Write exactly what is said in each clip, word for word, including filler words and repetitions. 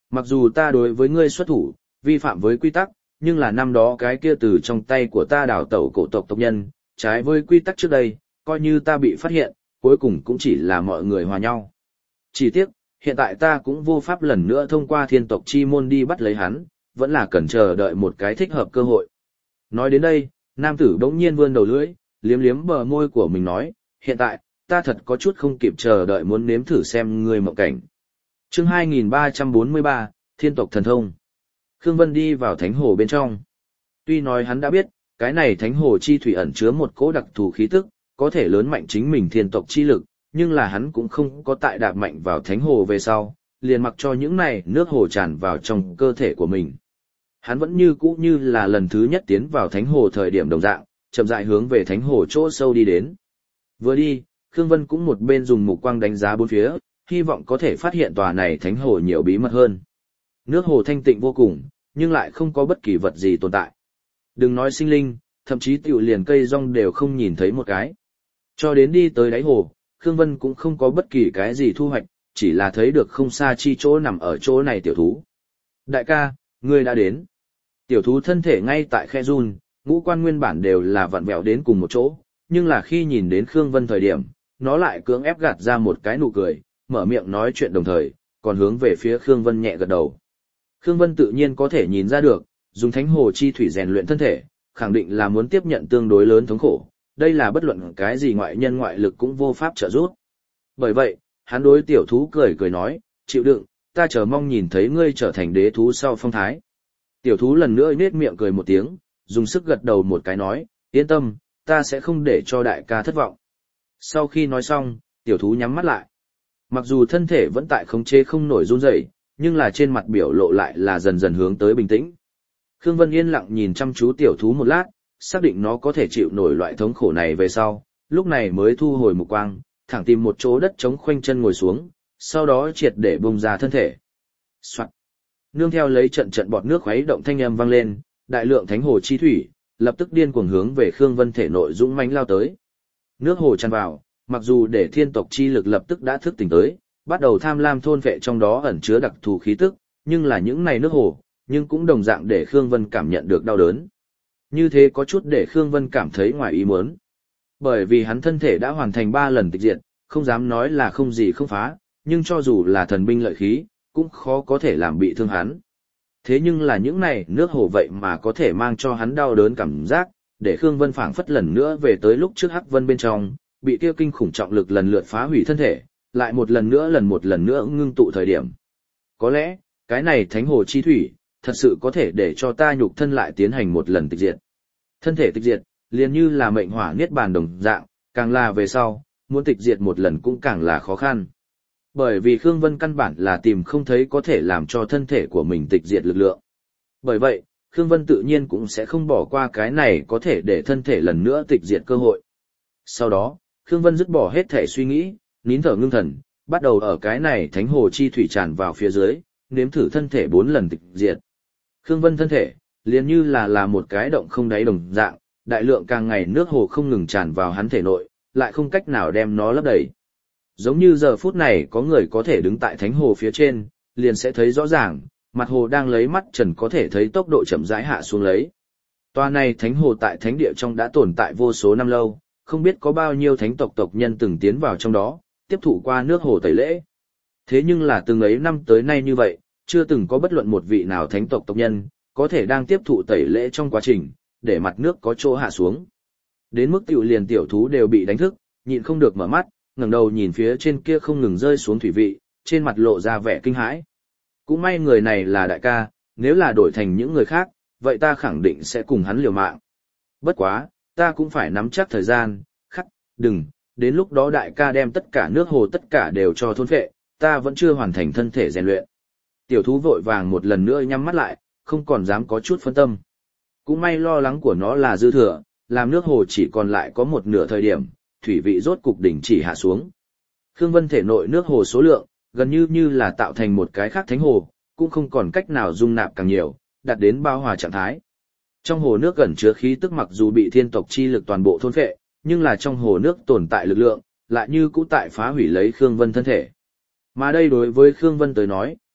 Mặc dù ta đối với ngươi xuất thủ, vi phạm với quy tắc, nhưng là năm đó cái kia từ trong tay của ta đào tẩu cổ tộc tộc nhân, trái với quy tắc trước đây, coi như ta bị phát hiện, cuối cùng cũng chỉ là mọi người hòa nhau. Chỉ tiếc, hiện tại ta cũng vô pháp lần nữa thông qua thiên tộc chi môn đi bắt lấy hắn, vẫn là cần chờ đợi một cái thích hợp cơ hội. Nói đến đây, nam tử đống nhiên vươn đầu lưỡi, liếm liếm bờ môi của mình nói, hiện tại, ta thật có chút không kịp chờ đợi muốn nếm thử xem ngươi mộng cảnh. Chương hai nghìn ba trăm bốn mươi ba, Thiên tộc thần thông. Khương Vân đi vào thánh hồ bên trong. Tuy nói hắn đã biết, cái này thánh hồ chi thủy ẩn chứa một cỗ đặc thù khí tức, có thể lớn mạnh chính mình thiên tộc chi lực, nhưng là hắn cũng không có tại đạp mạnh vào thánh hồ về sau, liền mặc cho những này nước hồ tràn vào trong cơ thể của mình. Hắn vẫn như cũ như là lần thứ nhất tiến vào thánh hồ thời điểm đồng dạng, chậm rãi hướng về thánh hồ chỗ sâu đi đến. Vừa đi, Khương Vân cũng một bên dùng mục quang đánh giá bốn phía, hy vọng có thể phát hiện tòa này thánh hồ nhiều bí mật hơn. Nước hồ thanh tịnh vô cùng, nhưng lại không có bất kỳ vật gì tồn tại. Đừng nói sinh linh, thậm chí tiểu liền cây rong đều không nhìn thấy một cái. Cho đến đi tới đáy hồ, Khương Vân cũng không có bất kỳ cái gì thu hoạch, chỉ là thấy được không xa chi chỗ nằm ở chỗ này tiểu thú. Đại ca, ngươi đã đến. Tiểu thú thân thể ngay tại khe run, ngũ quan nguyên bản đều là vặn vẹo đến cùng một chỗ, nhưng là khi nhìn đến Khương Vân thời điểm, nó lại cưỡng ép gạt ra một cái nụ cười, mở miệng nói chuyện đồng thời, còn hướng về phía Khương Vân nhẹ gật đầu. Khương Vân tự nhiên có thể nhìn ra được, dùng thánh hồ chi thủy rèn luyện thân thể, khẳng định là muốn tiếp nhận tương đối lớn thống khổ, đây là bất luận cái gì ngoại nhân ngoại lực cũng vô pháp trợ giúp. Bởi vậy, hắn đối tiểu thú cười cười nói, chịu đựng, ta chờ mong nhìn thấy ngươi trở thành đế thú sau phong thái. Tiểu thú lần nữa nết miệng cười một tiếng, dùng sức gật đầu một cái nói, yên tâm, ta sẽ không để cho đại ca thất vọng. Sau khi nói xong, tiểu thú nhắm mắt lại. Mặc dù thân thể vẫn tại khống chế không nổi run rẩy, nhưng là trên mặt biểu lộ lại là dần dần hướng tới bình tĩnh. Khương Vân yên lặng nhìn chăm chú tiểu thú một lát, xác định nó có thể chịu nổi loại thống khổ này về sau, lúc này mới thu hồi mục quang, thẳng tìm một chỗ đất trống khoanh chân ngồi xuống, sau đó triệt để bung ra thân thể. Soạn. Nương theo lấy trận trận bọt nước khuấy động thanh âm vang lên, đại lượng thánh hồ chi thủy, lập tức điên cuồng hướng về Khương Vân thể nội dũng mãnh lao tới. Nước hồ tràn vào, mặc dù để thiên tộc chi lực lập tức đã thức tỉnh tới, bắt đầu tham lam thôn vệ trong đó ẩn chứa đặc thù khí tức, nhưng là những này nước hồ, nhưng cũng đồng dạng để Khương Vân cảm nhận được đau đớn. Như thế có chút để Khương Vân cảm thấy ngoài ý muốn. Bởi vì hắn thân thể đã hoàn thành ba lần tịch diệt, không dám nói là không gì không phá, nhưng cho dù là thần binh lợi khí, cũng khó có thể làm bị thương hắn. Thế nhưng là những này nước hồ vậy mà có thể mang cho hắn đau đớn cảm giác, để Khương Vân phảng phất lần nữa về tới lúc trước Hắc Vân bên trong, bị kia kinh khủng trọng lực lần lượt phá hủy thân thể, lại một lần nữa lần một lần nữa ngưng tụ thời điểm. Có lẽ, cái này thánh hồ chi thủy, thật sự có thể để cho ta nhục thân lại tiến hành một lần tịch diệt. Thân thể tịch diệt, liền như là mệnh hỏa niết bàn đồng dạng, càng là về sau, muốn tịch diệt một lần cũng càng là khó khăn. Bởi vì Khương Vân căn bản là tìm không thấy có thể làm cho thân thể của mình tịch diệt lực lượng. Bởi vậy, Khương Vân tự nhiên cũng sẽ không bỏ qua cái này có thể để thân thể lần nữa tịch diệt cơ hội. Sau đó, Khương Vân dứt bỏ hết thể suy nghĩ, nín thở ngưng thần, bắt đầu ở cái này thánh hồ chi thủy tràn vào phía dưới, nếm thử thân thể bốn lần tịch diệt. Khương Vân thân thể, liền như là là một cái động không đáy đồng dạng, đại lượng càng ngày nước hồ không ngừng tràn vào hắn thể nội, lại không cách nào đem nó lấp đầy. Giống như giờ phút này có người có thể đứng tại thánh hồ phía trên, liền sẽ thấy rõ ràng, mặt hồ đang lấy mắt trần có thể thấy tốc độ chậm rãi hạ xuống lấy. Tòa này thánh hồ tại thánh địa trong đã tồn tại vô số năm lâu, không biết có bao nhiêu thánh tộc tộc nhân từng tiến vào trong đó, tiếp thụ qua nước hồ tẩy lễ. Thế nhưng là từng ấy năm tới nay như vậy, chưa từng có bất luận một vị nào thánh tộc tộc nhân, có thể đang tiếp thụ tẩy lễ trong quá trình, để mặt nước có chỗ hạ xuống. Đến mức tiểu liền tiểu thú đều bị đánh thức, nhịn không được mở mắt, ngẩng đầu nhìn phía trên kia không ngừng rơi xuống thủy vị, trên mặt lộ ra vẻ kinh hãi. Cũng may người này là đại ca, nếu là đổi thành những người khác, vậy ta khẳng định sẽ cùng hắn liều mạng. Bất quá, ta cũng phải nắm chắc thời gian, khắc, đừng, đến lúc đó đại ca đem tất cả nước hồ tất cả đều cho thôn phệ, ta vẫn chưa hoàn thành thân thể rèn luyện. Tiểu thú vội vàng một lần nữa nhắm mắt lại, không còn dám có chút phân tâm. Cũng may lo lắng của nó là dư thừa, làm nước hồ chỉ còn lại có một nửa thời điểm, thủy vị rốt cục đỉnh chỉ hạ xuống. Khương Vân thể nội nước hồ số lượng, gần như như là tạo thành một cái khác thánh hồ, cũng không còn cách nào dung nạp càng nhiều, đạt đến bao hòa trạng thái. Trong hồ nước gần chứa khí tức mặc dù bị thiên tộc chi lực toàn bộ thôn phệ, nhưng là trong hồ nước tồn tại lực lượng, lại như cũ tại phá hủy lấy Khương Vân thân thể. Mà đây đối với Khương Vân tới nói,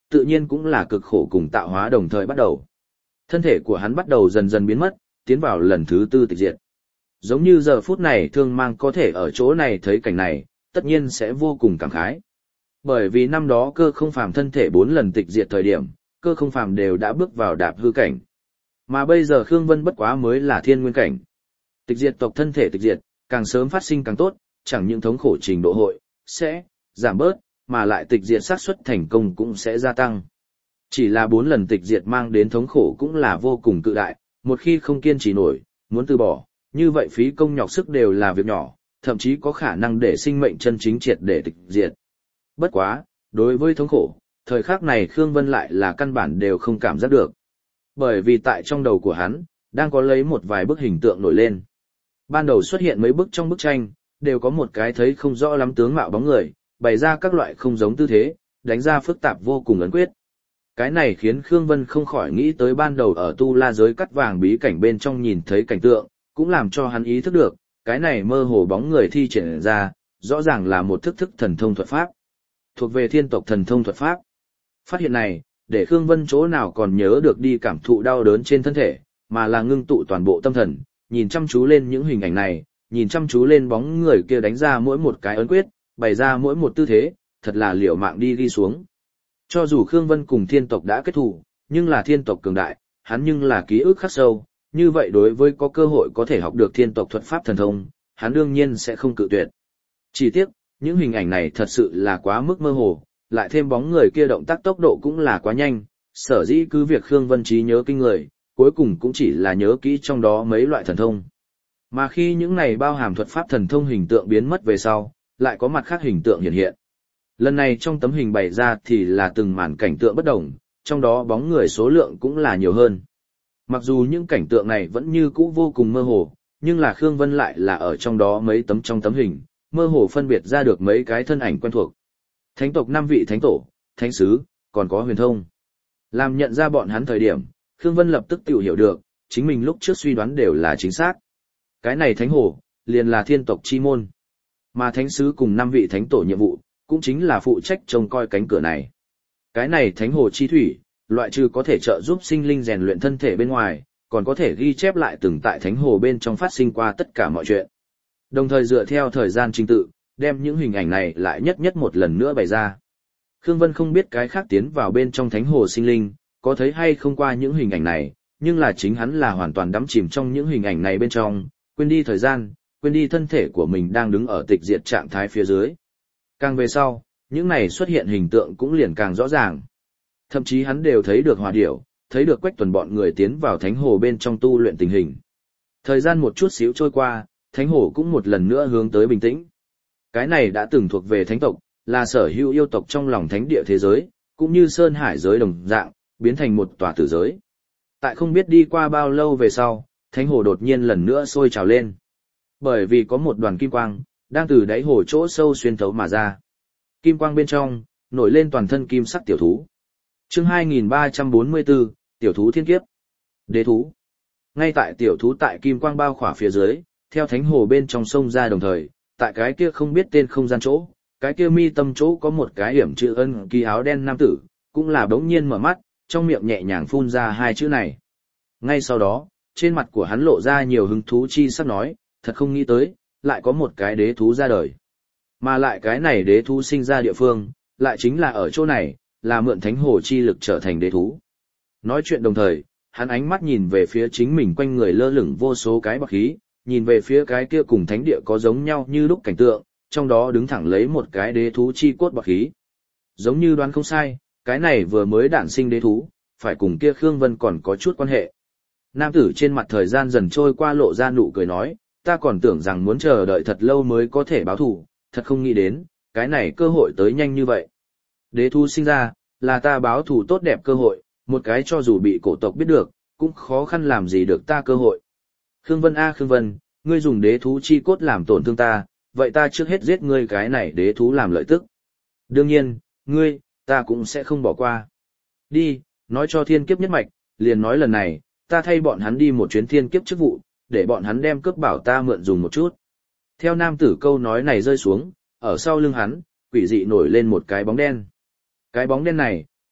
tự nhiên cũng là cực khổ cùng tạo hóa đồng thời bắt đầu. Thân thể của hắn bắt đầu dần dần biến mất, tiến vào lần thứ tư tịch diệt. Giống như giờ phút này Thương Mang có thể ở chỗ này thấy cảnh này, tất nhiên sẽ vô cùng cảm khái. Bởi vì năm đó Cơ Không Phàm thân thể bốn lần tịch diệt thời điểm, Cơ Không Phàm đều đã bước vào đạp hư cảnh. Mà bây giờ Khương Vân bất quá mới là thiên nguyên cảnh. Tịch diệt tộc thân thể tịch diệt, càng sớm phát sinh càng tốt, chẳng những thống khổ trình độ hội sẽ giảm bớt, mà lại tịch diệt xác suất thành công cũng sẽ gia tăng. Chỉ là bốn lần tịch diệt mang đến thống khổ cũng là vô cùng cự đại, một khi không kiên trì nổi, muốn từ bỏ, như vậy phí công nhọc sức đều là việc nhỏ, thậm chí có khả năng để sinh mệnh chân chính triệt để tịch diệt. Bất quá, đối với thống khổ, thời khắc này Khương Vân lại là căn bản đều không cảm giác được. Bởi vì tại trong đầu của hắn, đang có lấy một vài bức hình tượng nổi lên. Ban đầu xuất hiện mấy bức trong bức tranh, đều có một cái thấy không rõ lắm tướng mạo bóng người, bày ra các loại không giống tư thế, đánh ra phức tạp vô cùng ấn quyết. Cái này khiến Khương Vân không khỏi nghĩ tới ban đầu ở tu la giới cắt vàng bí cảnh bên trong nhìn thấy cảnh tượng, cũng làm cho hắn ý thức được, cái này mơ hồ bóng người thi triển ra, rõ ràng là một thức thức thần thông thuật pháp. Thuộc về thiên tộc thần thông thuật pháp. Phát hiện này, để Khương Vân chỗ nào còn nhớ được đi cảm thụ đau đớn trên thân thể, mà là ngưng tụ toàn bộ tâm thần, nhìn chăm chú lên những hình ảnh này, nhìn chăm chú lên bóng người kia đánh ra mỗi một cái ấn quyết, bày ra mỗi một tư thế, thật là liều mạng đi ghi xuống. Cho dù Khương Vân cùng thiên tộc đã kết thù, nhưng là thiên tộc cường đại, hắn nhưng là ký ức khắc sâu, như vậy đối với có cơ hội có thể học được thiên tộc thuật pháp thần thông, hắn đương nhiên sẽ không cự tuyệt. Chỉ tiếc, những hình ảnh này thật sự là quá mức mơ hồ, lại thêm bóng người kia động tác tốc độ cũng là quá nhanh, sở dĩ cứ việc Khương Vân trí nhớ kinh người, cuối cùng cũng chỉ là nhớ kỹ trong đó mấy loại thần thông. Mà khi những này bao hàm thuật pháp thần thông hình tượng biến mất về sau, lại có mặt khác hình tượng hiện hiện. Lần này trong tấm hình bày ra thì là từng màn cảnh tượng bất đồng, trong đó bóng người số lượng cũng là nhiều hơn. Mặc dù những cảnh tượng này vẫn như cũ vô cùng mơ hồ, nhưng là Khương Vân lại là ở trong đó mấy tấm trong tấm hình, mơ hồ phân biệt ra được mấy cái thân ảnh quen thuộc. Thánh tộc năm vị thánh tổ, thánh sứ, còn có huyền thông. Làm nhận ra bọn hắn thời điểm, Khương Vân lập tức tự hiểu được, chính mình lúc trước suy đoán đều là chính xác. Cái này thánh hồ, liền là thiên tộc chi môn. Mà thánh sứ cùng năm vị thánh tổ nhiệm vụ, cũng chính là phụ trách trông coi cánh cửa này. Cái này thánh hồ chi thủy, loại trừ có thể trợ giúp sinh linh rèn luyện thân thể bên ngoài, còn có thể ghi chép lại từng tại thánh hồ bên trong phát sinh qua tất cả mọi chuyện. Đồng thời dựa theo thời gian trình tự, đem những hình ảnh này lại nhất nhất một lần nữa bày ra. Khương Vân không biết cái khác tiến vào bên trong thánh hồ sinh linh, có thấy hay không qua những hình ảnh này, nhưng là chính hắn là hoàn toàn đắm chìm trong những hình ảnh này bên trong, quên đi thời gian, quên đi thân thể của mình đang đứng ở tịch diệt trạng thái phía dưới. Càng về sau, những này xuất hiện hình tượng cũng liền càng rõ ràng. Thậm chí hắn đều thấy được Hòa Điểu, thấy được Quách Tuần bọn người tiến vào thánh hồ bên trong tu luyện tình hình. Thời gian một chút xíu trôi qua, thánh hồ cũng một lần nữa hướng tới bình tĩnh. Cái này đã từng thuộc về thánh tộc, là sở hữu yêu tộc trong lòng thánh địa thế giới, cũng như sơn hải giới đồng dạng, biến thành một tòa tử giới. Tại không biết đi qua bao lâu về sau, thánh hồ đột nhiên lần nữa sôi trào lên. Bởi vì có một đoàn kim quang, đang từ đáy hồ chỗ sâu xuyên thấu mà ra. Kim quang bên trong, nổi lên toàn thân kim sắc tiểu thú. Chương hai nghìn ba trăm bốn mươi tư, tiểu thú thiên kiếp. Đế thú. Ngay tại tiểu thú tại kim quang bao khỏa phía dưới, theo thánh hồ bên trong sông ra đồng thời, tại cái kia không biết tên không gian chỗ, cái kia mi tâm chỗ có một cái hiểm chữ ân ký áo đen nam tử, cũng là bỗng nhiên mở mắt, trong miệng nhẹ nhàng phun ra hai chữ này. Ngay sau đó, trên mặt của hắn lộ ra nhiều hứng thú chi sắc nói, thật không nghĩ tới, lại có một cái đế thú ra đời. Mà lại cái này đế thú sinh ra địa phương, lại chính là ở chỗ này, là mượn thánh hồ chi lực trở thành đế thú. Nói chuyện đồng thời, hắn ánh mắt nhìn về phía chính mình quanh người lơ lửng vô số cái bạc khí, nhìn về phía cái kia cùng thánh địa có giống nhau như lúc cảnh tượng, trong đó đứng thẳng lấy một cái đế thú chi cốt bạc khí. Giống như đoán không sai, cái này vừa mới đản sinh đế thú, phải cùng kia Khương Vân còn có chút quan hệ. Nam tử trên mặt thời gian dần trôi qua lộ ra nụ cười nói, ta còn tưởng rằng muốn chờ đợi thật lâu mới có thể báo thù, thật không nghĩ đến, cái này cơ hội tới nhanh như vậy. Đế thú sinh ra, là ta báo thù tốt đẹp cơ hội, một cái cho dù bị cổ tộc biết được, cũng khó khăn làm gì được ta cơ hội. Khương Vân a Khương Vân, ngươi dùng đế thú chi cốt làm tổn thương ta, vậy ta trước hết giết ngươi cái này đế thú làm lợi tức. Đương nhiên, ngươi, ta cũng sẽ không bỏ qua. Đi, nói cho thiên kiếp nhất mạch, liền nói lần này, ta thay bọn hắn đi một chuyến thiên kiếp chức vụ, để bọn hắn đem cướp bảo ta mượn dùng một chút. Theo nam tử câu nói này rơi xuống, ở sau lưng hắn, quỷ dị nổi lên một cái bóng đen. Cái bóng đen này,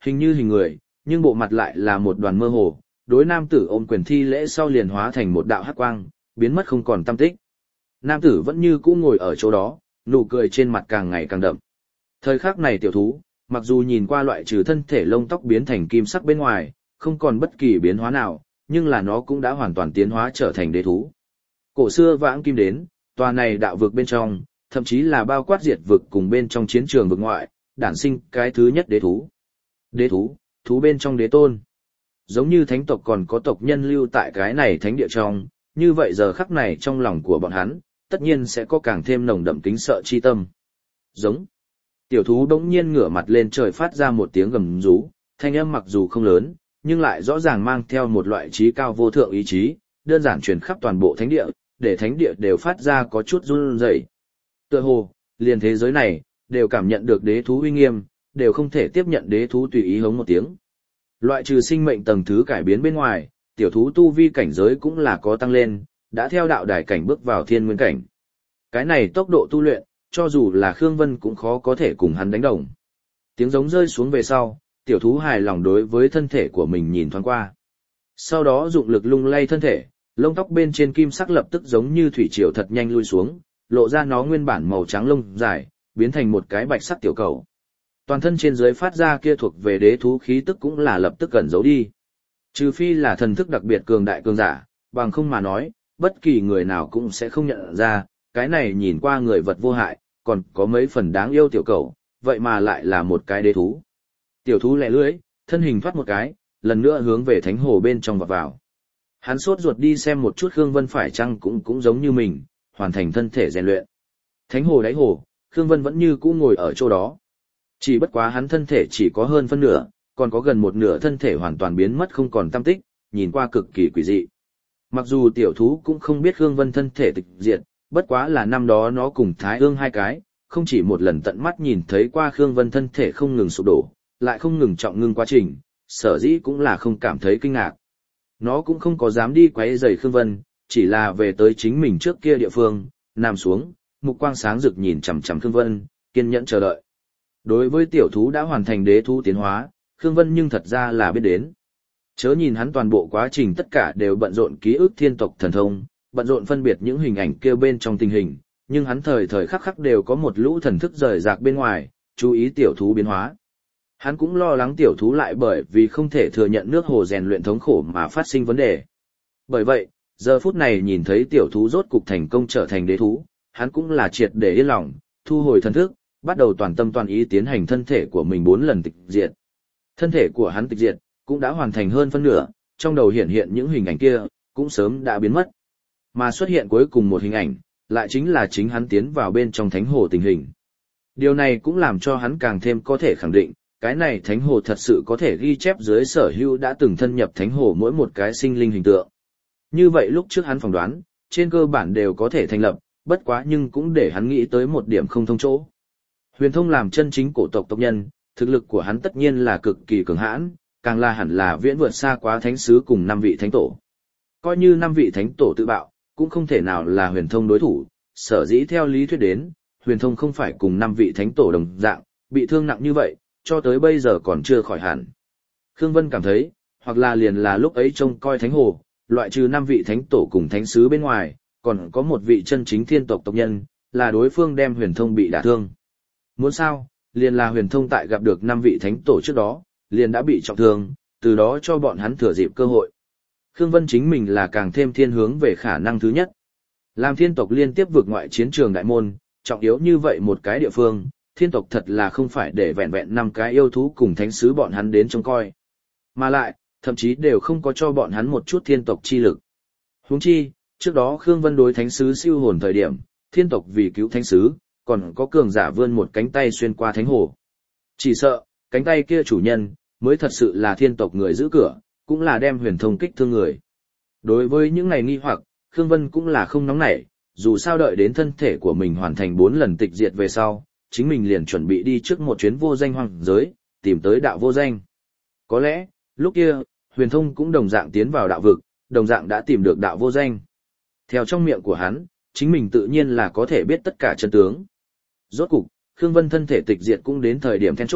hình như hình người, nhưng bộ mặt lại là một đoàn mơ hồ, đối nam tử ôm quyền thi lễ sau liền hóa thành một đạo hắc quang, biến mất không còn tăm tích. Nam tử vẫn như cũ ngồi ở chỗ đó, nụ cười trên mặt càng ngày càng đậm. Thời khắc này tiểu thú, mặc dù nhìn qua loại trừ thân thể lông tóc biến thành kim sắc bên ngoài, không còn bất kỳ biến hóa nào, nhưng là nó cũng đã hoàn toàn tiến hóa trở thành đế thú. Cổ xưa vãng kim đến, tòa này đạo vực bên trong, thậm chí là bao quát diệt vực cùng bên trong chiến trường vực ngoại, đản sinh cái thứ nhất đế thú. Đế thú, thú bên trong đế tôn. Giống như thánh tộc còn có tộc nhân lưu tại cái này thánh địa trong, như vậy giờ khắc này trong lòng của bọn hắn, tất nhiên sẽ có càng thêm nồng đậm kính sợ chi tâm. Giống. Tiểu thú đống nhiên ngửa mặt lên trời phát ra một tiếng gầm rú, thanh âm mặc dù không lớn, nhưng lại rõ ràng mang theo một loại trí cao vô thượng ý chí, đơn giản truyền khắp toàn bộ thánh địa, để thánh địa đều phát ra có chút run rẩy. Tựa hồ, liền thế giới này, đều cảm nhận được đế thú uy nghiêm, đều không thể tiếp nhận đế thú tùy ý hống một tiếng. Loại trừ sinh mệnh tầng thứ cải biến bên ngoài, tiểu thú tu vi cảnh giới cũng là có tăng lên, đã theo đạo đài cảnh bước vào thiên nguyên cảnh. Cái này tốc độ tu luyện, cho dù là Khương Vân cũng khó có thể cùng hắn đánh đồng. Tiếng giống rơi xuống về sau, tiểu thú hài lòng đối với thân thể của mình nhìn thoáng qua. Sau đó dụng lực lung lay thân thể, lông tóc bên trên kim sắc lập tức giống như thủy triều thật nhanh lui xuống, lộ ra nó nguyên bản màu trắng lông dài, biến thành một cái bạch sắc tiểu cầu. Toàn thân trên dưới phát ra kia thuộc về đế thú khí tức cũng là lập tức gần giấu đi. Trừ phi là thần thức đặc biệt cường đại cường giả, bằng không mà nói, bất kỳ người nào cũng sẽ không nhận ra, cái này nhìn qua người vật vô hại, còn có mấy phần đáng yêu tiểu cầu, vậy mà lại là một cái đế thú. Tiểu thú lẹ lưỡi, thân hình thoát một cái, lần nữa hướng về thánh hồ bên trong vọt vào. Hắn sốt ruột đi xem một chút Khương Vân phải chăng cũng cũng giống như mình, hoàn thành thân thể rèn luyện. Thánh hồ đáy hồ, Khương Vân vẫn như cũ ngồi ở chỗ đó. Chỉ bất quá hắn thân thể chỉ có hơn phân nửa, còn có gần một nửa thân thể hoàn toàn biến mất không còn tăm tích, nhìn qua cực kỳ quỷ dị. Mặc dù tiểu thú cũng không biết Khương Vân thân thể tịch diệt, bất quá là năm đó nó cùng Thái Ương hai cái, không chỉ một lần tận mắt nhìn thấy qua Khương Vân thân thể không ngừng sụp đổ, lại không ngừng trọng ngưng quá trình, sở dĩ cũng là không cảm thấy kinh ngạc. Nó cũng không có dám đi quấy rầy Khương Vân, chỉ là về tới chính mình trước kia địa phương, nằm xuống, mục quang sáng rực nhìn chằm chằm Khương Vân, kiên nhẫn chờ đợi. Đối với tiểu thú đã hoàn thành đế thú tiến hóa, Khương Vân nhưng thật ra là biết đến. Chớ nhìn hắn toàn bộ quá trình tất cả đều bận rộn ký ức thiên tộc thần thông, bận rộn phân biệt những hình ảnh kêu bên trong tình hình, nhưng hắn thời thời khắc khắc đều có một lũ thần thức rời rạc bên ngoài, chú ý tiểu thú biến hóa. Hắn cũng lo lắng tiểu thú lại bởi vì không thể thừa nhận nước hồ rèn luyện thống khổ mà phát sinh vấn đề. Bởi vậy, giờ phút này nhìn thấy tiểu thú rốt cục thành công trở thành đế thú, hắn cũng là triệt để yên lòng, thu hồi thần thức, bắt đầu toàn tâm toàn ý tiến hành thân thể của mình bốn lần tịch diệt. Thân thể của hắn tịch diệt, cũng đã hoàn thành hơn phân nửa, trong đầu hiện hiện những hình ảnh kia, cũng sớm đã biến mất. Mà xuất hiện cuối cùng một hình ảnh, lại chính là chính hắn tiến vào bên trong thánh hồ tình hình. Điều này cũng làm cho hắn càng thêm có thể khẳng định, cái này thánh hồ thật sự có thể ghi chép dưới sở hữu đã từng thân nhập thánh hồ mỗi một cái sinh linh hình tượng. Như vậy lúc trước hắn phỏng đoán, trên cơ bản đều có thể thành lập, bất quá nhưng cũng để hắn nghĩ tới một điểm không thông chỗ. Huyền Thông làm chân chính cổ tộc tộc nhân, thực lực của hắn tất nhiên là cực kỳ cường hãn, càng là hẳn là viễn vượt xa quá thánh sứ cùng năm vị thánh tổ. Coi như năm vị thánh tổ tự bạo, cũng không thể nào là Huyền Thông đối thủ, sở dĩ theo lý thuyết đến, Huyền Thông không phải cùng năm vị thánh tổ đồng dạng, bị thương nặng như vậy, cho tới bây giờ còn chưa khỏi hẳn. Khương Vân cảm thấy, hoặc là liền là lúc ấy trông coi thánh hồ, loại trừ năm vị thánh tổ cùng thánh sứ bên ngoài, còn có một vị chân chính thiên tộc tộc nhân, là đối phương đem Huyền Thông bị đả thương. Muốn sao, liền là Huyền Thông tại gặp được năm vị thánh tổ trước đó, liền đã bị trọng thương, từ đó cho bọn hắn thừa dịp cơ hội. Khương Vân chính mình là càng thêm thiên hướng về khả năng thứ nhất. Làm thiên tộc liên tiếp vượt ngoại chiến trường đại môn, trọng yếu như vậy một cái địa phương, thiên tộc thật là không phải để vẹn vẹn năm cái yêu thú cùng thánh sứ bọn hắn đến trông coi. Mà lại, thậm chí đều không có cho bọn hắn một chút thiên tộc chi lực. Huống chi, trước đó Khương Vân đối thánh sứ siêu hồn thời điểm, thiên tộc vì cứu thánh sứ, còn có cường giả vươn một cánh tay xuyên qua thánh hồ. Chỉ sợ, cánh tay kia chủ nhân, mới thật sự là thiên tộc người giữ cửa, cũng là đem Huyền Thông kích thương người. Đối với những này nghi hoặc, Khương Vân cũng là không nóng nảy, dù sao đợi đến thân thể của mình hoàn thành bốn lần tịch diệt về sau, chính mình liền chuẩn bị đi trước một chuyến vô danh hoang giới, tìm tới đạo vô danh. Có lẽ, lúc kia, Huyền Thông cũng đồng dạng tiến vào đạo vực, đồng dạng đã tìm được đạo vô danh. Theo trong miệng của hắn, chính mình tự nhiên là có thể biết tất cả chân tướng. Rốt cục, Khương Vân thân thể tịch diệt cũng đến thời điểm then chốt,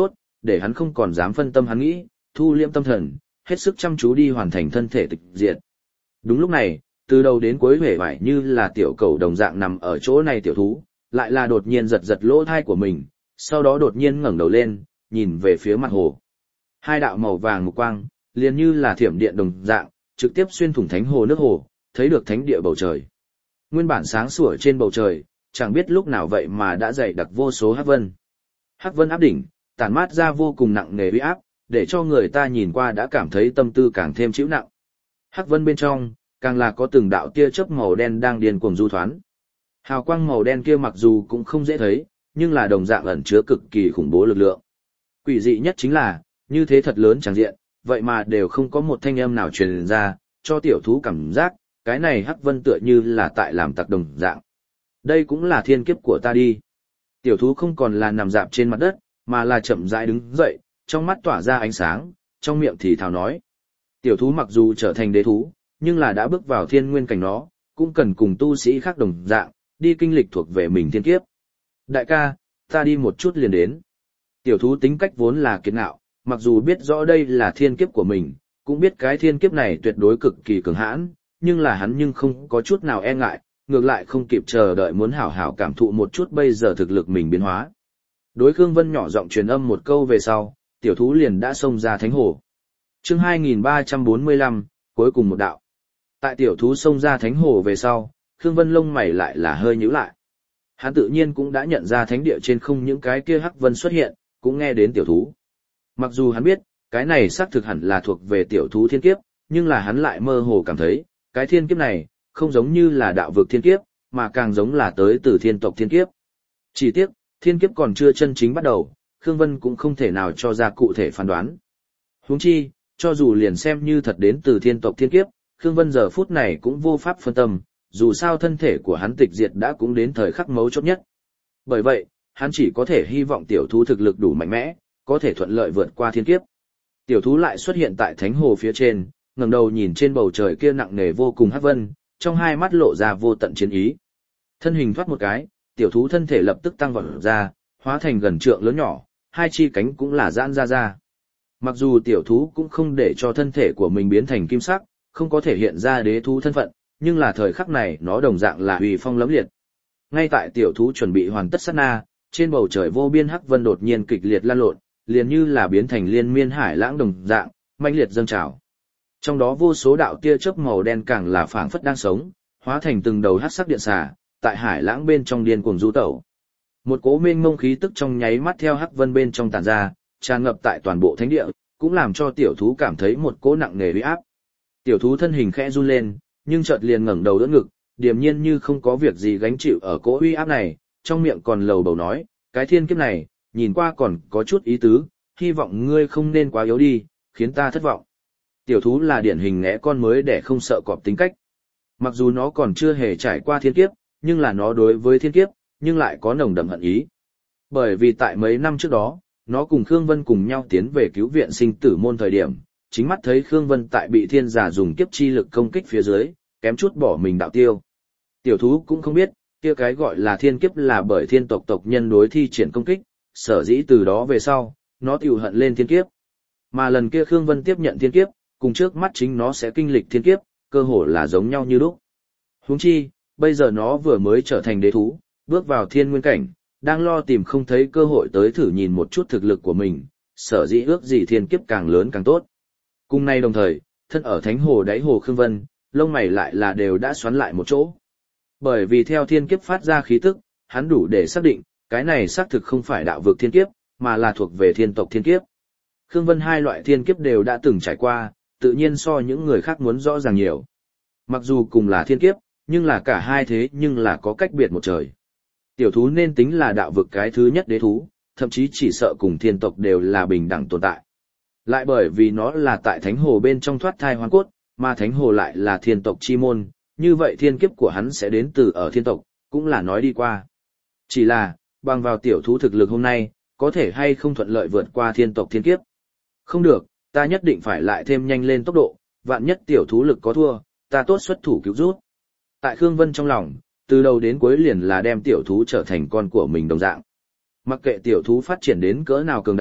để hắn không còn dám phân tâm hắn nghĩ, thu liễm tâm thần, hết sức chăm chú đi hoàn thành thân thể tịch diệt. Đúng lúc này, từ đầu đến cuối huệ vải như là tiểu cầu đồng dạng nằm ở chỗ này tiểu thú, lại là đột nhiên giật giật lỗ thai của mình, sau đó đột nhiên ngẩng đầu lên, nhìn về phía mặt hồ. Hai đạo màu vàng mục quang, liền như là thiểm điện đồng dạng, trực tiếp xuyên thủng thánh hồ nước hồ, thấy được thánh địa bầu trời. Nguyên bản sáng sủa trên bầu trời, chẳng biết lúc nào vậy mà đã dày đặc vô số hắc vân. Hắc vân áp đỉnh, tản mát ra vô cùng nặng nề uy áp, để cho người ta nhìn qua đã cảm thấy tâm tư càng thêm chịu nặng. Hắc vân bên trong, càng là có từng đạo tia chớp màu đen đang điên cuồng du thoán. Hào quang màu đen kia mặc dù cũng không dễ thấy, nhưng là đồng dạng ẩn chứa cực kỳ khủng bố lực lượng. Quỷ dị nhất chính là, như thế thật lớn chẳng diện, vậy mà đều không có một thanh âm nào truyền ra, cho tiểu thú cảm giác, cái này hắc vân tựa như là tại làm tặc đồng dạng. Đây cũng là thiên kiếp của ta đi. Tiểu thú không còn là nằm dạp trên mặt đất, mà là chậm rãi đứng dậy, trong mắt tỏa ra ánh sáng, trong miệng thì thào nói. Tiểu thú mặc dù trở thành đế thú, nhưng là đã bước vào thiên nguyên cảnh nó, cũng cần cùng tu sĩ khác đồng dạng, đi kinh lịch thuộc về mình thiên kiếp. Đại ca, ta đi một chút liền đến. Tiểu thú tính cách vốn là kiệt ngạo, mặc dù biết rõ đây là thiên kiếp của mình, cũng biết cái thiên kiếp này tuyệt đối cực kỳ cường hãn, nhưng là hắn nhưng không có chút nào e ngại, ngược lại không kịp chờ đợi muốn hảo hảo cảm thụ một chút bây giờ thực lực mình biến hóa. Đối Khương Vân nhỏ giọng truyền âm một câu về sau, tiểu thú liền đã xông ra thánh hồ. Chương hai nghìn ba trăm bốn mươi lăm, cuối cùng một đạo. Tại tiểu thú xông ra thánh hồ về sau, Khương Vân lông mày lại là hơi nhíu lại. Hắn tự nhiên cũng đã nhận ra thánh địa trên không những cái kia hắc vân xuất hiện, cũng nghe đến tiểu thú. Mặc dù hắn biết, cái này xác thực hẳn là thuộc về tiểu thú thiên kiếp, nhưng là hắn lại mơ hồ cảm thấy, cái thiên kiếp này, không giống như là đạo vực thiên kiếp, mà càng giống là tới từ thiên tộc thiên kiếp. Chỉ tiếc, thiên kiếp còn chưa chân chính bắt đầu, Khương Vân cũng không thể nào cho ra cụ thể phán đoán. Huống chi, cho dù liền xem như thật đến từ thiên tộc thiên kiếp, Khương Vân giờ phút này cũng vô pháp phân tâm, dù sao thân thể của hắn tịch diệt đã cũng đến thời khắc mấu chốt nhất. Bởi vậy, hắn chỉ có thể hy vọng tiểu thú thực lực đủ mạnh mẽ, có thể thuận lợi vượt qua thiên kiếp. Tiểu thú lại xuất hiện tại thánh hồ phía trên, ngẩng đầu nhìn trên bầu trời kia nặng nề vô cùng hắc vân, trong hai mắt lộ ra vô tận chiến ý. Thân hình thoát một cái, tiểu thú thân thể lập tức tăng vọt ra, hóa thành gần trượng lớn nhỏ, hai chi cánh cũng là giãn ra ra. Mặc dù tiểu thú cũng không để cho thân thể của mình biến thành kim sắc, không có thể hiện ra đế thú thân phận, nhưng là thời khắc này nó đồng dạng là uy phong lẫm liệt. Ngay tại tiểu thú chuẩn bị hoàn tất sát na, trên bầu trời vô biên hắc vân đột nhiên kịch liệt lan lộn, liền như là biến thành liên miên hải lãng đồng dạng, mãnh liệt dâng trào. Trong đó vô số đạo tia chớp màu đen càng là phảng phất đang sống, hóa thành từng đầu hắc sắc điện xà, tại hải lãng bên trong điên cuồng du tẩu. Một cỗ mênh mông khí tức trong nháy mắt theo hắc vân bên trong tản ra, tràn ngập tại toàn bộ thánh địa, cũng làm cho tiểu thú cảm thấy một cỗ nặng nề uy áp. Tiểu thú thân hình khẽ run lên, nhưng chợt liền ngẩng đầu đỡ ngực, điềm nhiên như không có việc gì gánh chịu ở cỗ uy áp này, trong miệng còn lầu bầu nói, cái thiên kiếp này, nhìn qua còn có chút ý tứ, hy vọng ngươi không nên quá yếu đi, khiến ta thất vọng. Tiểu thú là điển hình ngẽ con mới để không sợ cọp tính cách. Mặc dù nó còn chưa hề trải qua thiên kiếp, nhưng là nó đối với thiên kiếp, nhưng lại có nồng đậm hận ý. Bởi vì tại mấy năm trước đó, nó cùng Khương Vân cùng nhau tiến về cứu viện sinh tử môn thời điểm, chính mắt thấy Khương Vân tại bị thiên giả dùng kiếp chi lực công kích phía dưới, kém chút bỏ mình đạo tiêu. Tiểu thú cũng không biết, kia cái gọi là thiên kiếp là bởi thiên tộc tộc nhân đối thi triển công kích, sở dĩ từ đó về sau, nó tiêu hận lên thiên kiếp. Mà lần kia Khương Vân tiếp nhận thiên kiếp, cùng trước mắt chính nó sẽ kinh lịch thiên kiếp, cơ hồ là giống nhau như lúc. Huống chi, bây giờ nó vừa mới trở thành đế thú, bước vào thiên nguyên cảnh, đang lo tìm không thấy cơ hội tới thử nhìn một chút thực lực của mình, sở dĩ ước gì thiên kiếp càng lớn càng tốt. Cùng nay đồng thời, thân ở thánh hồ đáy hồ Khương Vân, lông mày lại là đều đã xoắn lại một chỗ. Bởi vì theo thiên kiếp phát ra khí tức, hắn đủ để xác định, cái này xác thực không phải đạo vực thiên kiếp, mà là thuộc về thiên tộc thiên kiếp. Khương Vân hai loại thiên kiếp đều đã từng trải qua, tự nhiên so những người khác muốn rõ ràng nhiều. Mặc dù cùng là thiên kiếp, nhưng là cả hai thế nhưng là có cách biệt một trời. Tiểu thú nên tính là đạo vực cái thứ nhất đế thú, thậm chí chỉ sợ cùng thiên tộc đều là bình đẳng tồn tại. Lại bởi vì nó là tại thánh hồ bên trong thoát thai hoán cốt, mà thánh hồ lại là thiên tộc chi môn, như vậy thiên kiếp của hắn sẽ đến từ ở thiên tộc, cũng là nói đi qua. Chỉ là, bằng vào tiểu thú thực lực hôm nay, có thể hay không thuận lợi vượt qua thiên tộc thiên kiếp. Không được, ta nhất định phải lại thêm nhanh lên tốc độ, vạn nhất tiểu thú lực có thua, ta tốt xuất thủ cứu rút. Tại Khương Vân trong lòng, từ đầu đến cuối liền là đem tiểu thú trở thành con của mình đồng dạng. Mặc kệ tiểu thú phát triển đến cỡ nào cường đại,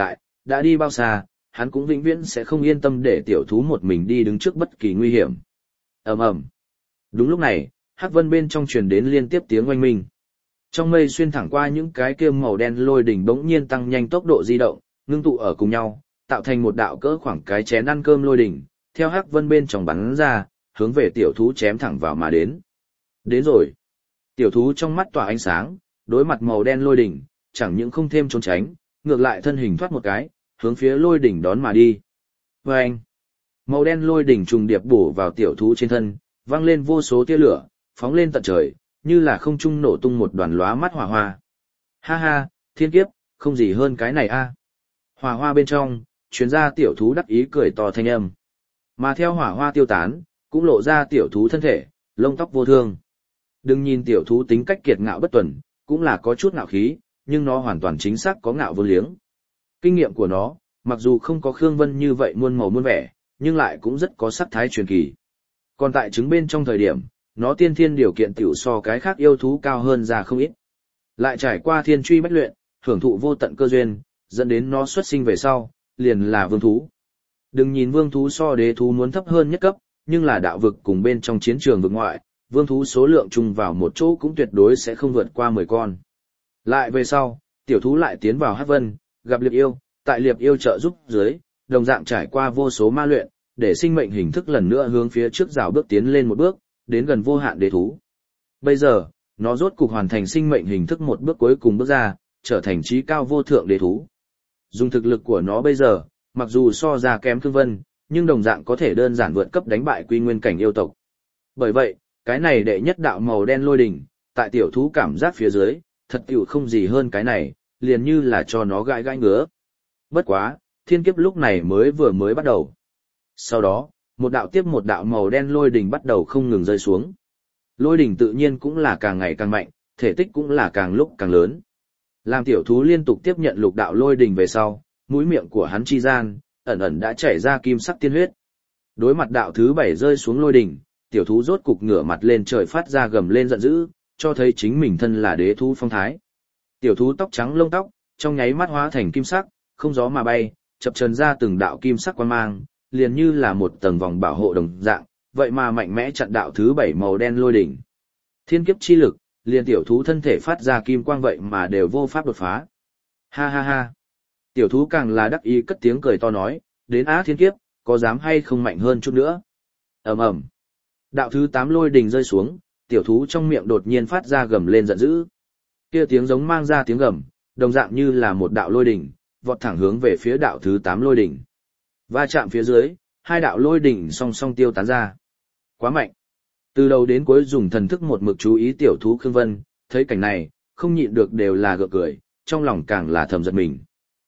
đã đi bao xa, hắn cũng vĩnh viễn sẽ không yên tâm để tiểu thú một mình đi đứng trước bất kỳ nguy hiểm. Ầm ầm. Đúng lúc này, hắc vân bên trong truyền đến liên tiếp tiếng oanh minh. Trong mây xuyên thẳng qua những cái kia màu đen lôi đỉnh bỗng nhiên tăng nhanh tốc độ di động, ngưng tụ ở cùng nhau, tạo thành một đạo cỡ khoảng cái chén ăn cơm lôi đỉnh, theo hắc vân bên trong bắn ra, hướng về tiểu thú chém thẳng vào mà đến. Đến rồi. Tiểu thú trong mắt tỏa ánh sáng, đối mặt màu đen lôi đỉnh, chẳng những không thêm trốn tránh, ngược lại thân hình thoát một cái, hướng phía lôi đỉnh đón mà đi. Vâng! Màu đen lôi đỉnh trùng điệp bổ vào tiểu thú trên thân, vang lên vô số tia lửa, phóng lên tận trời, như là không trung nổ tung một đoàn lóa mắt hỏa hoa. Ha ha, thiên kiếp, không gì hơn cái này a. Hỏa hoa bên trong, truyền ra tiểu thú đắc ý cười to thanh âm. Mà theo hỏa hoa tiêu tán, cũng lộ ra tiểu thú thân thể, lông tóc vô thương. Đừng nhìn tiểu thú tính cách kiệt ngạo bất tuần, cũng là có chút ngạo khí, nhưng nó hoàn toàn chính xác có ngạo vô liếng. Kinh nghiệm của nó, mặc dù không có Khương Vân như vậy muôn màu muôn vẻ, nhưng lại cũng rất có sắc thái truyền kỳ. Còn tại trứng bên trong thời điểm, nó tiên thiên điều kiện tiểu so cái khác yêu thú cao hơn ra không ít. Lại trải qua thiên truy bách luyện, hưởng thụ vô tận cơ duyên, dẫn đến nó xuất sinh về sau, liền là vương thú. Đừng nhìn vương thú so đế thú muốn thấp hơn nhất cấp, nhưng là đạo vực cùng bên trong chiến trường vực ngoại, vương thú số lượng chung vào một chỗ cũng tuyệt đối sẽ không vượt qua mười con. Lại về sau, tiểu thú lại tiến vào hắc vân, gặp liệp yêu, tại liệp yêu trợ giúp dưới, đồng dạng trải qua vô số ma luyện, để sinh mệnh hình thức lần nữa hướng phía trước rào bước tiến lên một bước, đến gần vô hạn đế thú. Bây giờ, nó rốt cục hoàn thành sinh mệnh hình thức một bước cuối cùng bước ra, trở thành trí cao vô thượng đế thú. Dùng thực lực của nó bây giờ, mặc dù so ra kém Khương Vân, nhưng đồng dạng có thể đơn giản vượt cấp đánh bại quy nguyên cảnh yêu tộc. Bởi vậy, cái này đệ nhất đạo màu đen lôi đỉnh, tại tiểu thú cảm giác phía dưới, thật tiểu không gì hơn cái này, liền như là cho nó gãi gãi ngứa. Bất quá, thiên kiếp lúc này mới vừa mới bắt đầu. Sau đó, một đạo tiếp một đạo màu đen lôi đỉnh bắt đầu không ngừng rơi xuống. Lôi đỉnh tự nhiên cũng là càng ngày càng mạnh, thể tích cũng là càng lúc càng lớn. Làm tiểu thú liên tục tiếp nhận lục đạo lôi đỉnh về sau, mũi miệng của hắn chi gian, ẩn ẩn đã chảy ra kim sắc tiên huyết. Đối mặt đạo thứ bảy rơi xuống lôi đỉnh, tiểu thú rốt cục ngửa mặt lên trời phát ra gầm lên giận dữ, cho thấy chính mình thân là đế thú phong thái. Tiểu thú tóc trắng lông tóc, trong nháy mắt hóa thành kim sắc, không gió mà bay, chập chờn ra từng đạo kim sắc quang mang, liền như là một tầng vòng bảo hộ đồng dạng, vậy mà mạnh mẽ chặn đạo thứ bảy màu đen lôi đỉnh. Thiên kiếp chi lực, liền tiểu thú thân thể phát ra kim quang vậy mà đều vô pháp đột phá. Ha ha ha. Tiểu thú càng là đắc ý cất tiếng cười to nói, đến á thiên kiếp, có dám hay không mạnh hơn chút nữa. Ầm ầm. Đạo thứ tám lôi đỉnh rơi xuống, tiểu thú trong miệng đột nhiên phát ra gầm lên giận dữ. Kia tiếng giống mang ra tiếng gầm, đồng dạng như là một đạo lôi đỉnh, vọt thẳng hướng về phía đạo thứ tám lôi đỉnh. Va chạm phía dưới, hai đạo lôi đỉnh song song tiêu tán ra. Quá mạnh. Từ đầu đến cuối dùng thần thức một mực chú ý tiểu thú Khương Vân, thấy cảnh này, không nhịn được đều là gượng cười, trong lòng càng là thầm giật mình.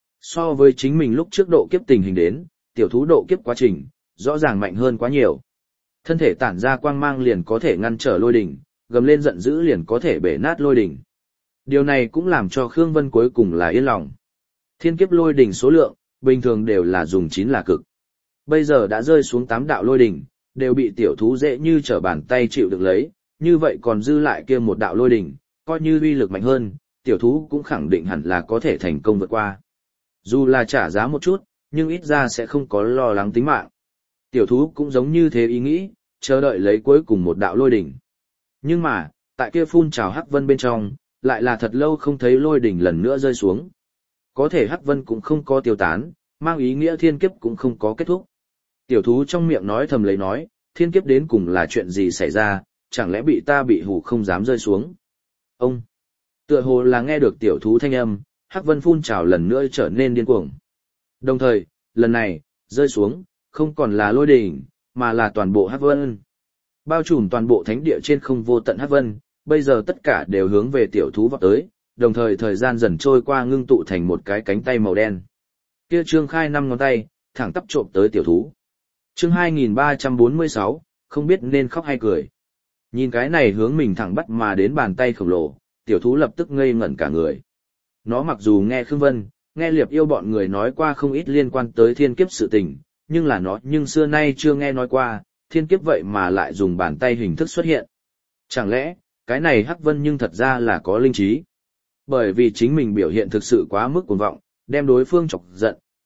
So với chính mình lúc trước độ kiếp tình hình đến, tiểu thú độ kiếp quá trình, rõ ràng mạnh hơn quá nhiều. Thân thể tản ra quang mang liền có thể ngăn trở lôi đỉnh, gầm lên giận dữ liền có thể bể nát lôi đỉnh. Điều này cũng làm cho Khương Vân cuối cùng là yên lòng. Thiên kiếp lôi đỉnh số lượng, bình thường đều là dùng chín là cực. Bây giờ đã rơi xuống tám đạo lôi đỉnh, đều bị tiểu thú dễ như trở bàn tay chịu được lấy, như vậy còn dư lại kia một đạo lôi đỉnh, coi như uy lực mạnh hơn, tiểu thú cũng khẳng định hẳn là có thể thành công vượt qua. Dù là trả giá một chút, nhưng ít ra sẽ không có lo lắng tính mạng. Tiểu thú cũng giống như thế ý nghĩ, chờ đợi lấy cuối cùng một đạo lôi đỉnh. Nhưng mà, tại kia phun trào hắc vân bên trong, lại là thật lâu không thấy lôi đỉnh lần nữa rơi xuống. Có thể hắc vân cũng không có tiêu tán, mang ý nghĩa thiên kiếp cũng không có kết thúc. Tiểu thú trong miệng nói thầm lấy nói, thiên kiếp đến cùng là chuyện gì xảy ra, chẳng lẽ bị ta bị hù không dám rơi xuống. Ông, tựa hồ là nghe được tiểu thú thanh âm, hắc vân phun trào lần nữa trở nên điên cuồng. Đồng thời, lần này, rơi xuống, không còn là lôi đỉnh, mà là toàn bộ hắc vân. Bao trùm toàn bộ thánh địa trên không vô tận hắc vân, bây giờ tất cả đều hướng về tiểu thú vọt tới, đồng thời thời gian dần trôi qua ngưng tụ thành một cái cánh tay màu đen. Kia Trương Khai năm ngón tay, thẳng tắp trộm tới tiểu thú. Chương hai nghìn ba trăm bốn mươi sáu, không biết nên khóc hay cười. Nhìn cái này hướng mình thẳng bắt mà đến bàn tay khổng lồ, tiểu thú lập tức ngây ngẩn cả người. Nó mặc dù nghe Khương Vân, nghe Liệp Yêu bọn người nói qua không ít liên quan tới thiên kiếp sự tình, nhưng là nó nhưng xưa nay chưa nghe nói qua, thiên kiếp vậy mà lại dùng bàn tay hình thức xuất hiện. Chẳng lẽ, cái này Hắc Vân nhưng thật ra là có linh trí. Bởi vì chính mình biểu hiện thực sự quá mức cuồng vọng, đem đối phương chọc giận,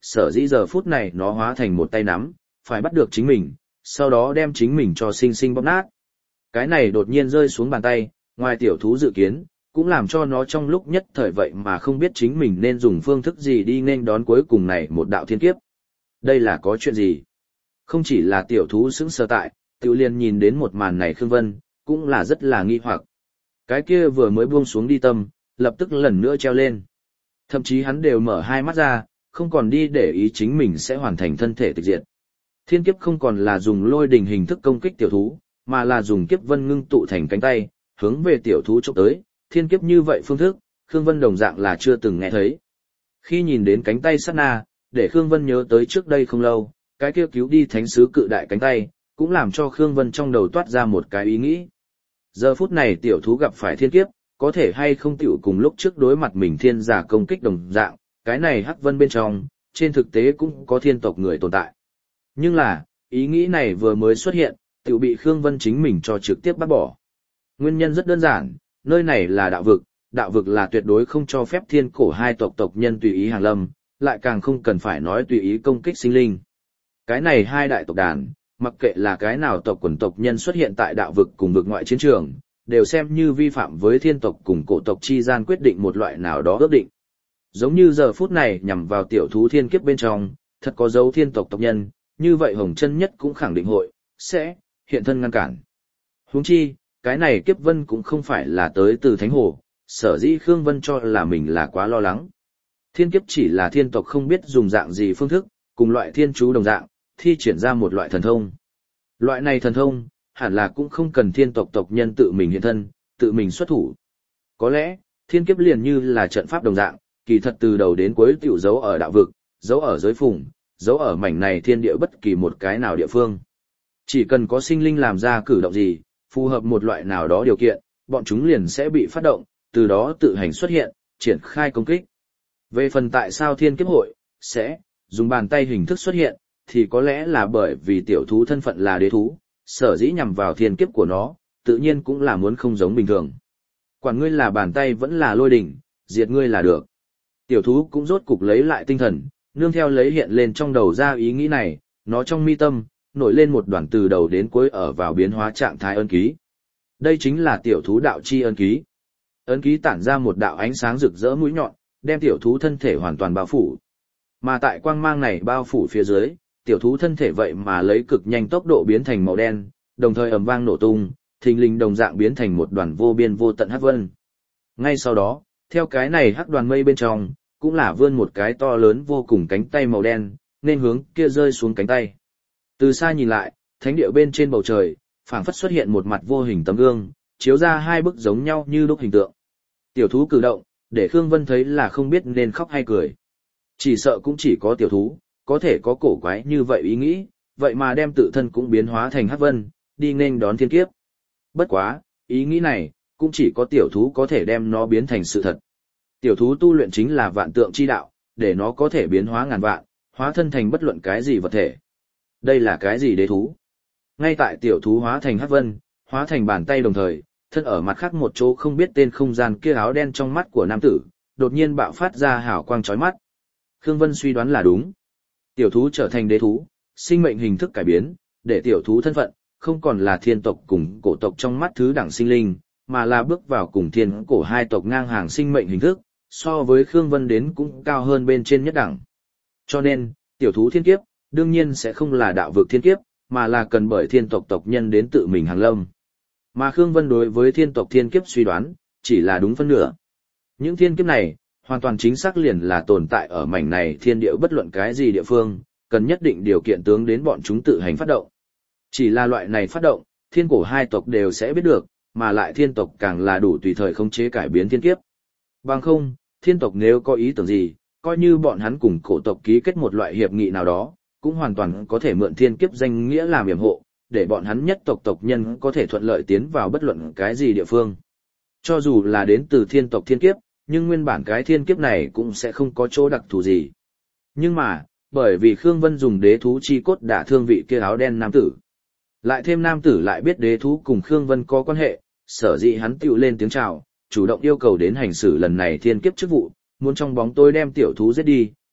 sở dĩ giờ phút này nó hóa thành một tay nắm, phải bắt được chính mình, sau đó đem chính mình cho sinh sinh bóp nát. Cái này đột nhiên rơi xuống bàn tay, ngoài tiểu thú dự kiến, cũng làm cho nó trong lúc nhất thời vậy mà không biết chính mình nên dùng phương thức gì đi nên đón cuối cùng này một đạo thiên kiếp. Đây là có chuyện gì? Không chỉ là tiểu thú sững sờ tại, Tiểu Liên nhìn đến một màn này Khương Vân, cũng là rất là nghi hoặc. Cái kia vừa mới buông xuống đi tâm, lập tức lần nữa treo lên. Thậm chí hắn đều mở hai mắt ra, không còn đi để ý chính mình sẽ hoàn thành thân thể tịch diệt. Thiên kiếp không còn là dùng lôi đình hình thức công kích tiểu thú, mà là dùng kiếp vân ngưng tụ thành cánh tay, hướng về tiểu thú chụp tới. Thiên kiếp như vậy phương thức, Khương Vân đồng dạng là chưa từng nghe thấy. Khi nhìn đến cánh tay sát na, để Khương Vân nhớ tới trước đây không lâu, cái kia cứu đi thánh sứ cự đại cánh tay, cũng làm cho Khương Vân trong đầu toát ra một cái ý nghĩ. Giờ phút này tiểu thú gặp phải thiên kiếp, có thể hay không tiểu cùng lúc trước đối mặt mình thiên giả công kích đồng dạng, cái này hắc vân bên trong, trên thực tế cũng có thiên tộc người tồn tại. Nhưng là, ý nghĩ này vừa mới xuất hiện, tiểu bị Khương Vân chính mình cho trực tiếp bắt bỏ. Nguyên nhân rất đơn giản, nơi này là đạo vực, đạo vực là tuyệt đối không cho phép thiên cổ hai tộc tộc nhân tùy ý hàng lâm, lại càng không cần phải nói tùy ý công kích sinh linh. Cái này hai đại tộc đàn, mặc kệ là cái nào tộc quần tộc nhân xuất hiện tại đạo vực cùng vực ngoại chiến trường, đều xem như vi phạm với thiên tộc cùng cổ tộc chi gian quyết định một loại nào đó ước định. Giống như giờ phút này nhằm vào tiểu thú thiên kiếp bên trong, thật có dấu thiên tộc tộc nhân, như vậy Hồng Chân Nhất cũng khẳng định hội, sẽ, hiện thân ngăn cản. Huống chi, cái này kiếp vân cũng không phải là tới từ Thánh Hồ, sở dĩ Khương Vân cho là mình là quá lo lắng. Thiên kiếp chỉ là thiên tộc không biết dùng dạng gì phương thức, cùng loại thiên chú đồng dạng, thi triển ra một loại thần thông. Loại này thần thông, hẳn là cũng không cần thiên tộc tộc nhân tự mình hiện thân, tự mình xuất thủ. Có lẽ, thiên kiếp liền như là trận pháp đồng dạng, kỳ thật từ đầu đến cuối tiểu giấu ở đạo vực, giấu ở giới phùng, giấu ở mảnh này thiên địa bất kỳ một cái nào địa phương. Chỉ cần có sinh linh làm ra cử động gì, phù hợp một loại nào đó điều kiện, bọn chúng liền sẽ bị phát động, từ đó tự hành xuất hiện, triển khai công kích. Về phần tại sao thiên kiếp hội, sẽ, dùng bàn tay hình thức xuất hiện, thì có lẽ là bởi vì tiểu thú thân phận là đế thú, sở dĩ nhằm vào thiên kiếp của nó, tự nhiên cũng là muốn không giống bình thường. Quản ngươi là bàn tay vẫn là lôi đỉnh, diệt ngươi là được. Tiểu thú cũng rốt cục lấy lại tinh thần, nương theo lấy hiện lên trong đầu ra ý nghĩ này, nó trong mi tâm, nổi lên một đoàn từ đầu đến cuối ở vào biến hóa trạng thái ân ký. Đây chính là tiểu thú đạo chi ân ký. Ấn ký tản ra một đạo ánh sáng rực rỡ mũi nhọn, đem tiểu thú thân thể hoàn toàn bao phủ. Mà tại quang mang này bao phủ phía dưới, tiểu thú thân thể vậy mà lấy cực nhanh tốc độ biến thành màu đen, đồng thời ầm vang nổ tung, thình lình đồng dạng biến thành một đoàn vô biên vô tận hắc vân. Ngay sau đó, theo cái này hắc đoàn mây bên trong, cũng là vươn một cái to lớn vô cùng cánh tay màu đen, nên hướng kia rơi xuống cánh tay. Từ xa nhìn lại, thánh địa bên trên bầu trời, phảng phất xuất hiện một mặt vô hình tấm gương, chiếu ra hai bức giống nhau như đúc hình tượng. Tiểu thú cử động, để Khương Vân thấy là không biết nên khóc hay cười. Chỉ sợ cũng chỉ có tiểu thú, có thể có cổ quái như vậy ý nghĩ, vậy mà đem tự thân cũng biến hóa thành hắc vân, đi nên đón thiên kiếp. Bất quá, ý nghĩ này, cũng chỉ có tiểu thú có thể đem nó biến thành sự thật. Tiểu thú tu luyện chính là vạn tượng chi đạo, để nó có thể biến hóa ngàn vạn, hóa thân thành bất luận cái gì vật thể. Đây là cái gì đế thú? Ngay tại tiểu thú hóa thành hắc vân, hóa thành bàn tay đồng thời, thân ở mặt khác một chỗ không biết tên không gian kia áo đen trong mắt của nam tử, đột nhiên bạo phát ra hào quang chói mắt. Khương Vân suy đoán là đúng. Tiểu thú trở thành đế thú, sinh mệnh hình thức cải biến, để tiểu thú thân phận, không còn là thiên tộc cùng cổ tộc trong mắt thứ đẳng sinh linh, mà là bước vào cùng thiên cổ hai tộc ngang hàng sinh mệnh hình thức, so với Khương Vân đến cũng cao hơn bên trên nhất đẳng. Cho nên, tiểu thú thiên kiếp, đương nhiên sẽ không là đạo vực thiên kiếp, mà là cần bởi thiên tộc tộc nhân đến tự mình hàng lâm. Mà Khương Vân đối với thiên tộc thiên kiếp suy đoán, chỉ là đúng phân nửa. Những thiên kiếp này, hoàn toàn chính xác liền là tồn tại ở mảnh này thiên địa bất luận cái gì địa phương, cần nhất định điều kiện tướng đến bọn chúng tự hành phát động. Chỉ là loại này phát động, thiên cổ hai tộc đều sẽ biết được, mà lại thiên tộc càng là đủ tùy thời khống chế cải biến thiên kiếp. Bằng không, thiên tộc nếu có ý tưởng gì, coi như bọn hắn cùng cổ tộc ký kết một loại hiệp nghị nào đó, cũng hoàn toàn có thể mượn thiên kiếp danh nghĩa làm yểm hộ, để bọn hắn nhất tộc tộc nhân có thể thuận lợi tiến vào bất luận cái gì địa phương. Cho dù là đến từ thiên tộc thiên kiếp, nhưng nguyên bản cái thiên kiếp này cũng sẽ không có chỗ đặc thù gì. Nhưng mà, bởi vì Khương Vân dùng đế thú chi cốt đả thương vị kia áo đen nam tử. Lại thêm nam tử lại biết đế thú cùng Khương Vân có quan hệ, sở dĩ hắn tiểu lên tiếng chào, chủ động yêu cầu đến hành xử lần này thiên kiếp chức vụ, muốn trong bóng tối đem tiểu thú giết đi,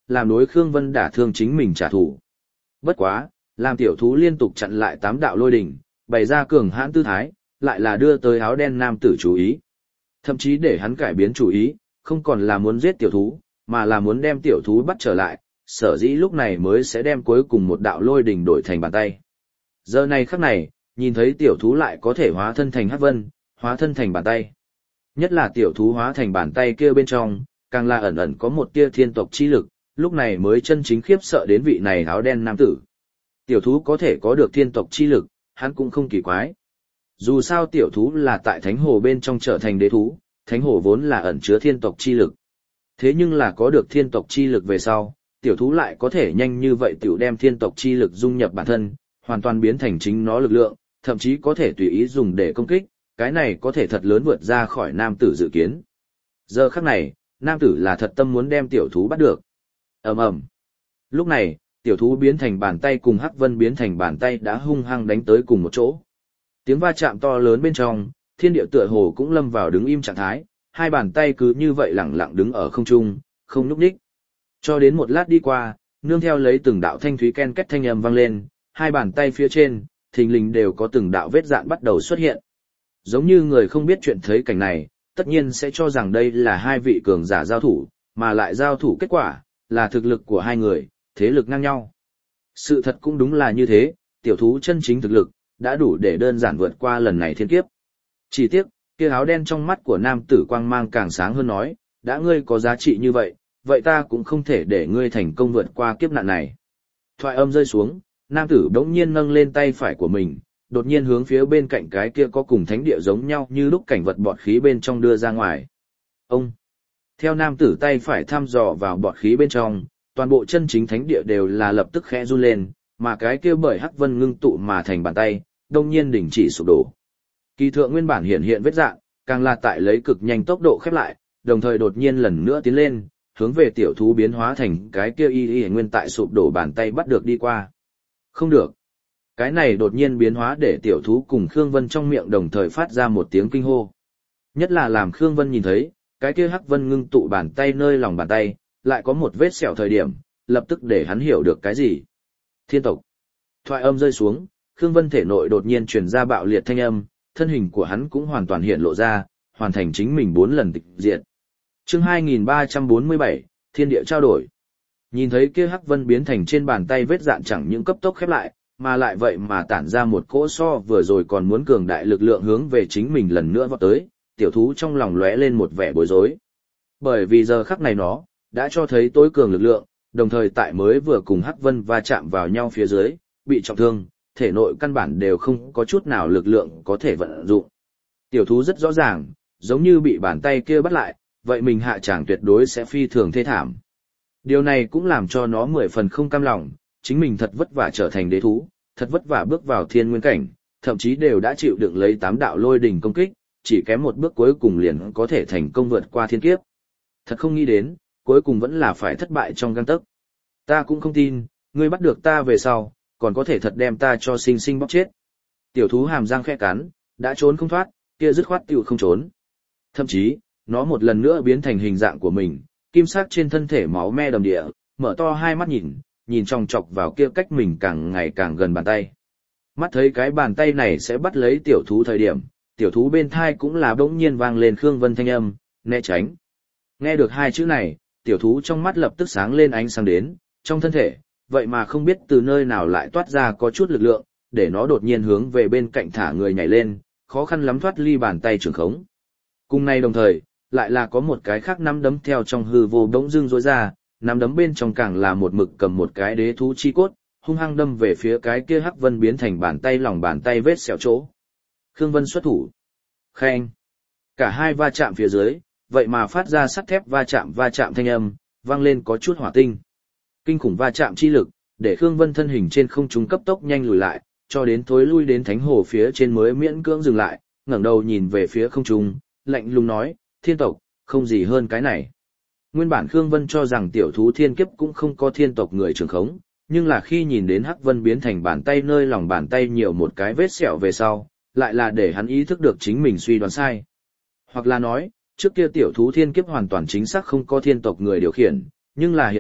làm đối Khương Vân đả thương chính mình trả thù. Bất quá, làm tiểu thú liên tục chặn lại tám đạo lôi đỉnh, bày ra cường hãn tư thái, lại là đưa tới áo đen nam tử chú ý. Thậm chí để hắn cải biến chủ ý, không còn là muốn giết tiểu thú, mà là muốn đem tiểu thú bắt trở lại, sở dĩ lúc này mới sẽ đem cuối cùng một đạo lôi đỉnh đổi thành bàn tay. Giờ này khắc này, nhìn thấy tiểu thú lại có thể hóa thân thành hắc vân, hóa thân thành bàn tay. Nhất là tiểu thú hóa thành bàn tay kia bên trong, càng là ẩn ẩn có một tia thiên tộc chi lực, lúc này mới chân chính khiếp sợ đến vị này áo đen nam tử. Tiểu thú có thể có được thiên tộc chi lực, hắn cũng không kỳ quái. Dù sao tiểu thú là tại thánh hồ bên trong trở thành đế thú, thánh hồ vốn là ẩn chứa thiên tộc chi lực. Thế nhưng là có được thiên tộc chi lực về sau, tiểu thú lại có thể nhanh như vậy tiểu đem thiên tộc chi lực dung nhập bản thân, hoàn toàn biến thành chính nó lực lượng, thậm chí có thể tùy ý dùng để công kích, cái này có thể thật lớn vượt ra khỏi nam tử dự kiến. Giờ khắc này, nam tử là thật tâm muốn đem tiểu thú bắt được. Ầm ầm. Lúc này, tiểu thú biến thành bàn tay cùng hắc vân biến thành bàn tay đã hung hăng đánh tới cùng một chỗ. Tiếng va chạm to lớn bên trong, thiên địa tựa hồ cũng lâm vào đứng im trạng thái, hai bàn tay cứ như vậy lẳng lặng đứng ở không trung, không nhúc nhích. Cho đến một lát đi qua, nương theo lấy từng đạo thanh thúy ken két thanh âm vang lên, hai bàn tay phía trên, thình lình đều có từng đạo vết dạn bắt đầu xuất hiện. Giống như người không biết chuyện thấy cảnh này, tất nhiên sẽ cho rằng đây là hai vị cường giả giao thủ, mà lại giao thủ kết quả, là thực lực của hai người, thế lực ngang nhau. Sự thật cũng đúng là như thế, tiểu thú chân chính thực lực, đã đủ để đơn giản vượt qua lần này thiên kiếp. Chỉ tiếc, kia áo đen trong mắt của nam tử quang mang càng sáng hơn nói, đã ngươi có giá trị như vậy, vậy ta cũng không thể để ngươi thành công vượt qua kiếp nạn này. Thoại âm rơi xuống, nam tử đống nhiên nâng lên tay phải của mình, đột nhiên hướng phía bên cạnh cái kia có cùng thánh địa giống nhau như lúc cảnh vật bọt khí bên trong đưa ra ngoài. Ông! Theo nam tử tay phải thăm dò vào bọt khí bên trong, toàn bộ chân chính thánh địa đều là lập tức khẽ run lên, mà cái kia bởi hắc vân ngưng tụ mà thành bàn tay, đông nhiên đình chỉ sụp đổ. Kỳ thượng nguyên bản hiện hiện vết dạng, càng là tại lấy cực nhanh tốc độ khép lại, đồng thời đột nhiên lần nữa tiến lên, hướng về tiểu thú biến hóa thành cái kia y y nguyên tại sụp đổ bàn tay bắt được đi qua. Không được. Cái này đột nhiên biến hóa để tiểu thú cùng Khương Vân trong miệng đồng thời phát ra một tiếng kinh hô. Nhất là làm Khương Vân nhìn thấy, cái kia hắc vân ngưng tụ bàn tay nơi lòng bàn tay, lại có một vết sẹo thời điểm, lập tức để hắn hiểu được cái gì. Thiên tộc. Thoại âm rơi xuống, Khương Vân thể nội đột nhiên truyền ra bạo liệt thanh âm, thân hình của hắn cũng hoàn toàn hiện lộ ra, hoàn thành chính mình bốn lần tịch diệt. Chương hai nghìn ba trăm bốn mươi bảy, Thiên địa trao đổi. Nhìn thấy kia hắc vân biến thành trên bàn tay vết dạn chẳng những cấp tốc khép lại, mà lại vậy mà tản ra một cỗ so vừa rồi còn muốn cường đại lực lượng hướng về chính mình lần nữa vọt tới, tiểu thú trong lòng lóe lên một vẻ bối rối. Bởi vì giờ khắc này nó đã cho thấy tối cường lực lượng, đồng thời tại mới vừa cùng hắc vân va chạm vào nhau phía dưới, bị trọng thương, thể nội căn bản đều không có chút nào lực lượng có thể vận dụng. Tiểu thú rất rõ ràng, giống như bị bàn tay kia bắt lại, vậy mình hạ tràng tuyệt đối sẽ phi thường thê thảm. Điều này cũng làm cho nó mười phần không cam lòng, chính mình thật vất vả trở thành đế thú, thật vất vả bước vào thiên nguyên cảnh, thậm chí đều đã chịu đựng lấy tám đạo lôi đỉnh công kích, chỉ kém một bước cuối cùng liền có thể thành công vượt qua thiên kiếp. Thật không nghĩ đến, cuối cùng vẫn là phải thất bại trong gang tấc. Ta cũng không tin, ngươi bắt được ta về sau, còn có thể thật đem ta cho sinh sinh bóp chết. Tiểu thú hàm răng khẽ cắn, đã trốn không thoát, kia dứt khoát tiểu không trốn. Thậm chí, nó một lần nữa biến thành hình dạng của mình, kim sắc trên thân thể máu me đầm địa, mở to hai mắt nhìn, nhìn chòng chọc vào kia cách mình càng ngày càng gần bàn tay. Mắt thấy cái bàn tay này sẽ bắt lấy tiểu thú thời điểm, tiểu thú bên thai cũng là bỗng nhiên vang lên Khương Vân thanh âm, né tránh. Nghe được hai chữ này, tiểu thú trong mắt lập tức sáng lên ánh sáng đến, trong thân thể, vậy mà không biết từ nơi nào lại toát ra có chút lực lượng, để nó đột nhiên hướng về bên cạnh thả người nhảy lên, khó khăn lắm thoát ly bàn tay trường khống. Cùng này đồng thời, lại là có một cái khác nắm đấm theo trong hư vô bỗng dưng rối ra, nắm đấm bên trong càng là một mực cầm một cái đế thú chi cốt, hung hăng đâm về phía cái kia hắc vân biến thành bàn tay lòng bàn tay vết sẹo chỗ. Khương Vân xuất thủ. Khen. Cả hai va chạm phía dưới, vậy mà phát ra sắt thép va chạm va chạm thanh âm, vang lên có chút hỏa tinh. Kinh khủng va chạm chi lực, để Khương Vân thân hình trên không trung cấp tốc nhanh lùi lại, cho đến thối lui đến thánh hồ phía trên mới miễn cưỡng dừng lại, ngẩng đầu nhìn về phía không trung, lạnh lùng nói, thiên tộc, không gì hơn cái này. Nguyên bản Khương Vân cho rằng tiểu thú thiên kiếp cũng không có thiên tộc người trường khống, nhưng là khi nhìn đến hắc vân biến thành bàn tay nơi lòng bàn tay nhiều một cái vết sẹo về sau, lại là để hắn ý thức được chính mình suy đoán sai. Hoặc là nói, trước kia tiểu thú thiên kiếp hoàn toàn chính xác không có thiên tộc người điều khiển, nhưng là hiện tại,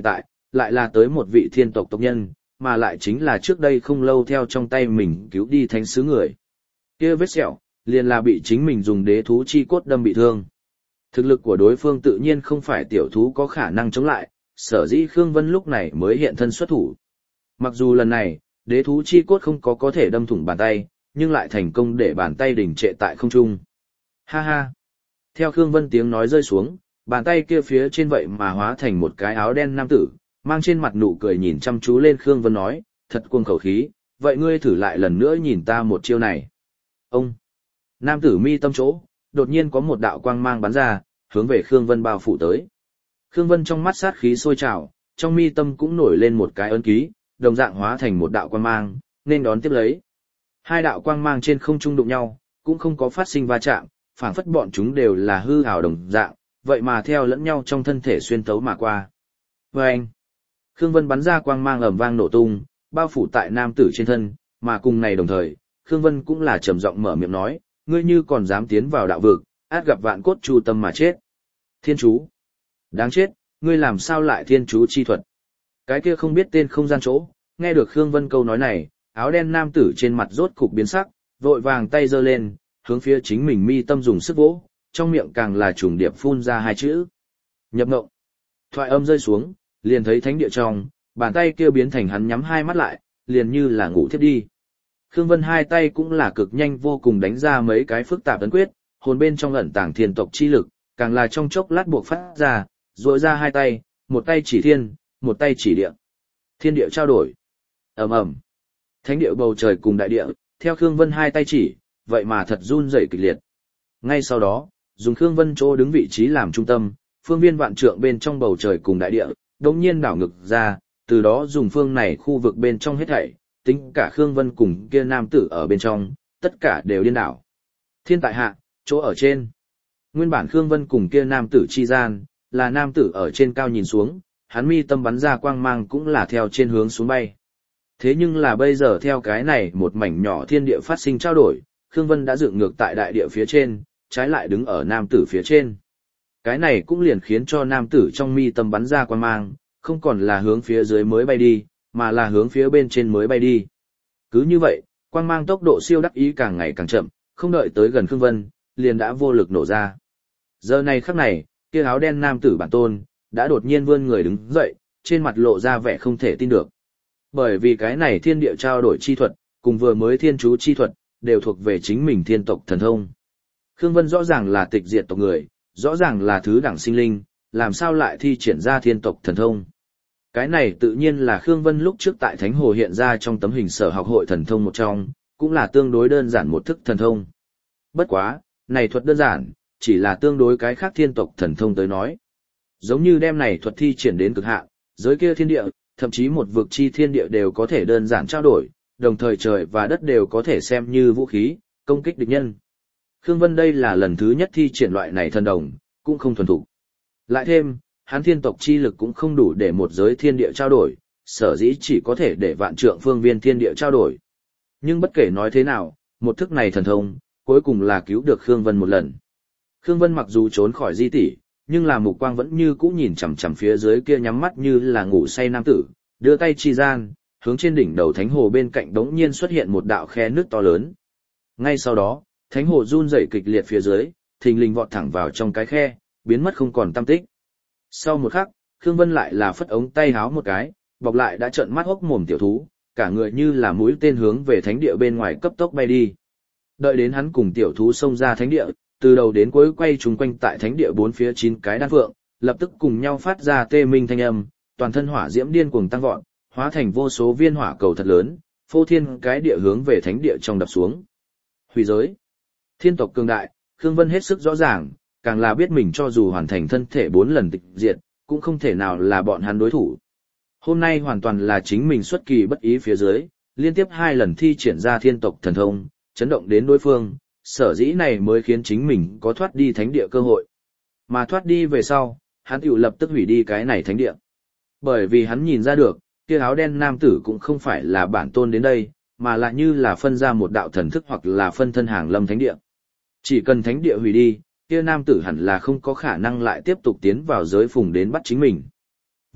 lại là tới một vị thiên tộc tộc nhân, mà lại chính là trước đây không lâu theo trong tay mình cứu đi thánh sứ người. Kia vết sẹo, liền là bị chính mình dùng đế thú chi cốt đâm bị thương. Thực lực của đối phương tự nhiên không phải tiểu thú có khả năng chống lại, sở dĩ Khương Vân lúc này mới hiện thân xuất thủ. Mặc dù lần này, đế thú chi cốt không có có thể đâm thủng bàn tay, nhưng lại thành công để bàn tay đình trệ tại không trung. Ha ha! Theo Khương Vân tiếng nói rơi xuống, bàn tay kia phía trên vậy mà hóa thành một cái áo đen nam tử, mang trên mặt nụ cười nhìn chăm chú lên Khương Vân nói, thật cuồng khẩu khí, vậy ngươi thử lại lần nữa nhìn ta một chiêu này. Ông! Nam tử mi tâm chỗ, đột nhiên có một đạo quang mang bắn ra, hướng về Khương Vân bao phủ tới. Khương Vân trong mắt sát khí sôi trào, trong mi tâm cũng nổi lên một cái ấn ký, đồng dạng hóa thành một đạo quang mang, nên đón tiếp lấy. Hai đạo quang mang trên không trung đụng nhau, cũng không có phát sinh va chạm, phảng phất bọn chúng đều là hư ảo đồng dạng, vậy mà theo lẫn nhau trong thân thể xuyên tấu mà qua. Và anh, Khương Vân bắn ra quang mang ầm vang nổ tung, bao phủ tại nam tử trên thân, mà cùng này đồng thời, Khương Vân cũng là trầm giọng mở miệng nói, ngươi như còn dám tiến vào đạo vực, át gặp vạn cốt chu tâm mà chết. Thiên chú, đáng chết, ngươi làm sao lại thiên chú chi thuật? Cái kia không biết tên không gian chỗ, nghe được Khương Vân câu nói này, áo đen nam tử trên mặt rốt cục biến sắc, vội vàng tay giơ lên, hướng phía chính mình mi tâm dùng sức vỗ, trong miệng càng là trùng điệp phun ra hai chữ. Nhập ngộng. Thoại âm rơi xuống, liền thấy thánh địa trong, bàn tay kia biến thành hắn nhắm hai mắt lại, liền như là ngủ thiếp đi. Khương Vân hai tay cũng là cực nhanh vô cùng đánh ra mấy cái phức tạp ấn quyết, hồn bên trong ẩn tàng thiên tộc chi lực, càng là trong chốc lát buộc phát ra, rỗi ra hai tay, một tay chỉ thiên, một tay chỉ địa. Thiên địa trao đổi. Ầm ầm. Thánh địa bầu trời cùng đại địa, theo Khương Vân hai tay chỉ, vậy mà thật run rẩy kịch liệt. Ngay sau đó, dùng Khương Vân chỗ đứng vị trí làm trung tâm, phương viên vạn trượng bên trong bầu trời cùng đại địa, đống nhiên đảo ngược ra, từ đó dùng phương này khu vực bên trong hết thảy, tính cả Khương Vân cùng kia nam tử ở bên trong, tất cả đều điên đảo. Thiên tại hạ, chỗ ở trên. Nguyên bản Khương Vân cùng kia nam tử chi gian, là nam tử ở trên cao nhìn xuống, hắn mi tâm bắn ra quang mang cũng là theo trên hướng xuống bay. Thế nhưng là bây giờ theo cái này một mảnh nhỏ thiên địa phát sinh trao đổi, Khương Vân đã dựng ngược tại đại địa phía trên, trái lại đứng ở nam tử phía trên. Cái này cũng liền khiến cho nam tử trong mi tâm bắn ra quang mang, không còn là hướng phía dưới mới bay đi, mà là hướng phía bên trên mới bay đi. Cứ như vậy, quang mang tốc độ siêu đắc ý càng ngày càng chậm, không đợi tới gần Khương Vân, liền đã vô lực nổ ra. Giờ này khắc này, kia áo đen nam tử bản tôn, đã đột nhiên vươn người đứng dậy, trên mặt lộ ra vẻ không thể tin được. Bởi vì cái này thiên địa trao đổi chi thuật, cùng vừa mới thiên chú chi thuật, đều thuộc về chính mình thiên tộc thần thông. Khương Vân rõ ràng là tịch diệt tộc người, rõ ràng là thứ đẳng sinh linh, làm sao lại thi triển ra thiên tộc thần thông. Cái này tự nhiên là Khương Vân lúc trước tại Thánh Hồ hiện ra trong tấm hình sở học hội thần thông một trong, cũng là tương đối đơn giản một thức thần thông. Bất quá, này thuật đơn giản, chỉ là tương đối cái khác thiên tộc thần thông tới nói. Giống như đem này thuật thi triển đến cực hạn, giới kia thiên địa, thậm chí một vực chi thiên địa đều có thể đơn giản trao đổi, đồng thời trời và đất đều có thể xem như vũ khí, công kích địch nhân. Khương Vân đây là lần thứ nhất thi triển loại này thần đồng, cũng không thuần thục. Lại thêm, hắn thiên tộc chi lực cũng không đủ để một giới thiên địa trao đổi, sở dĩ chỉ có thể để vạn trượng phương viên thiên địa trao đổi. Nhưng bất kể nói thế nào, một thức này thần thông, cuối cùng là cứu được Khương Vân một lần. Khương Vân mặc dù trốn khỏi di tỷ, nhưng là mục quang vẫn như cũ nhìn chằm chằm phía dưới kia nhắm mắt như là ngủ say nam tử, đưa tay chi gian, hướng trên đỉnh đầu thánh hồ bên cạnh đống nhiên xuất hiện một đạo khe nước to lớn. Ngay sau đó, thánh hồ run rẩy kịch liệt phía dưới, thình lình vọt thẳng vào trong cái khe, biến mất không còn tăm tích. Sau một khắc, Khương Vân lại là phất ống tay háo một cái, bọc lại đã trợn mắt hốc mồm tiểu thú, cả người như là mũi tên hướng về thánh địa bên ngoài cấp tốc bay đi. Đợi đến hắn cùng tiểu thú xông ra thánh địa, từ đầu đến cuối quay trùng quanh tại thánh địa bốn phía chín cái đan phượng, lập tức cùng nhau phát ra tê minh thanh âm, toàn thân hỏa diễm điên cuồng tăng vọt, hóa thành vô số viên hỏa cầu thật lớn, phô thiên cái địa hướng về thánh địa trong đập xuống. Hủy giới. Thiên tộc cường đại, Khương Vân hết sức rõ ràng, càng là biết mình cho dù hoàn thành thân thể bốn lần tịch diệt, cũng không thể nào là bọn hắn đối thủ. Hôm nay hoàn toàn là chính mình xuất kỳ bất ý phía dưới, liên tiếp hai lần thi triển ra thiên tộc thần thông, chấn động đến đối phương, sở dĩ này mới khiến chính mình có thoát đi thánh địa cơ hội. Mà thoát đi về sau, hắn tiểu lập tức hủy đi cái này thánh địa. Bởi vì hắn nhìn ra được, kia áo đen nam tử cũng không phải là bản tôn đến đây, mà là như là phân ra một đạo thần thức hoặc là phân thân hàng lâm thánh địa. Chỉ cần thánh địa hủy đi, kia nam tử hẳn là không có khả năng lại tiếp tục tiến vào giới phùng đến bắt chính mình.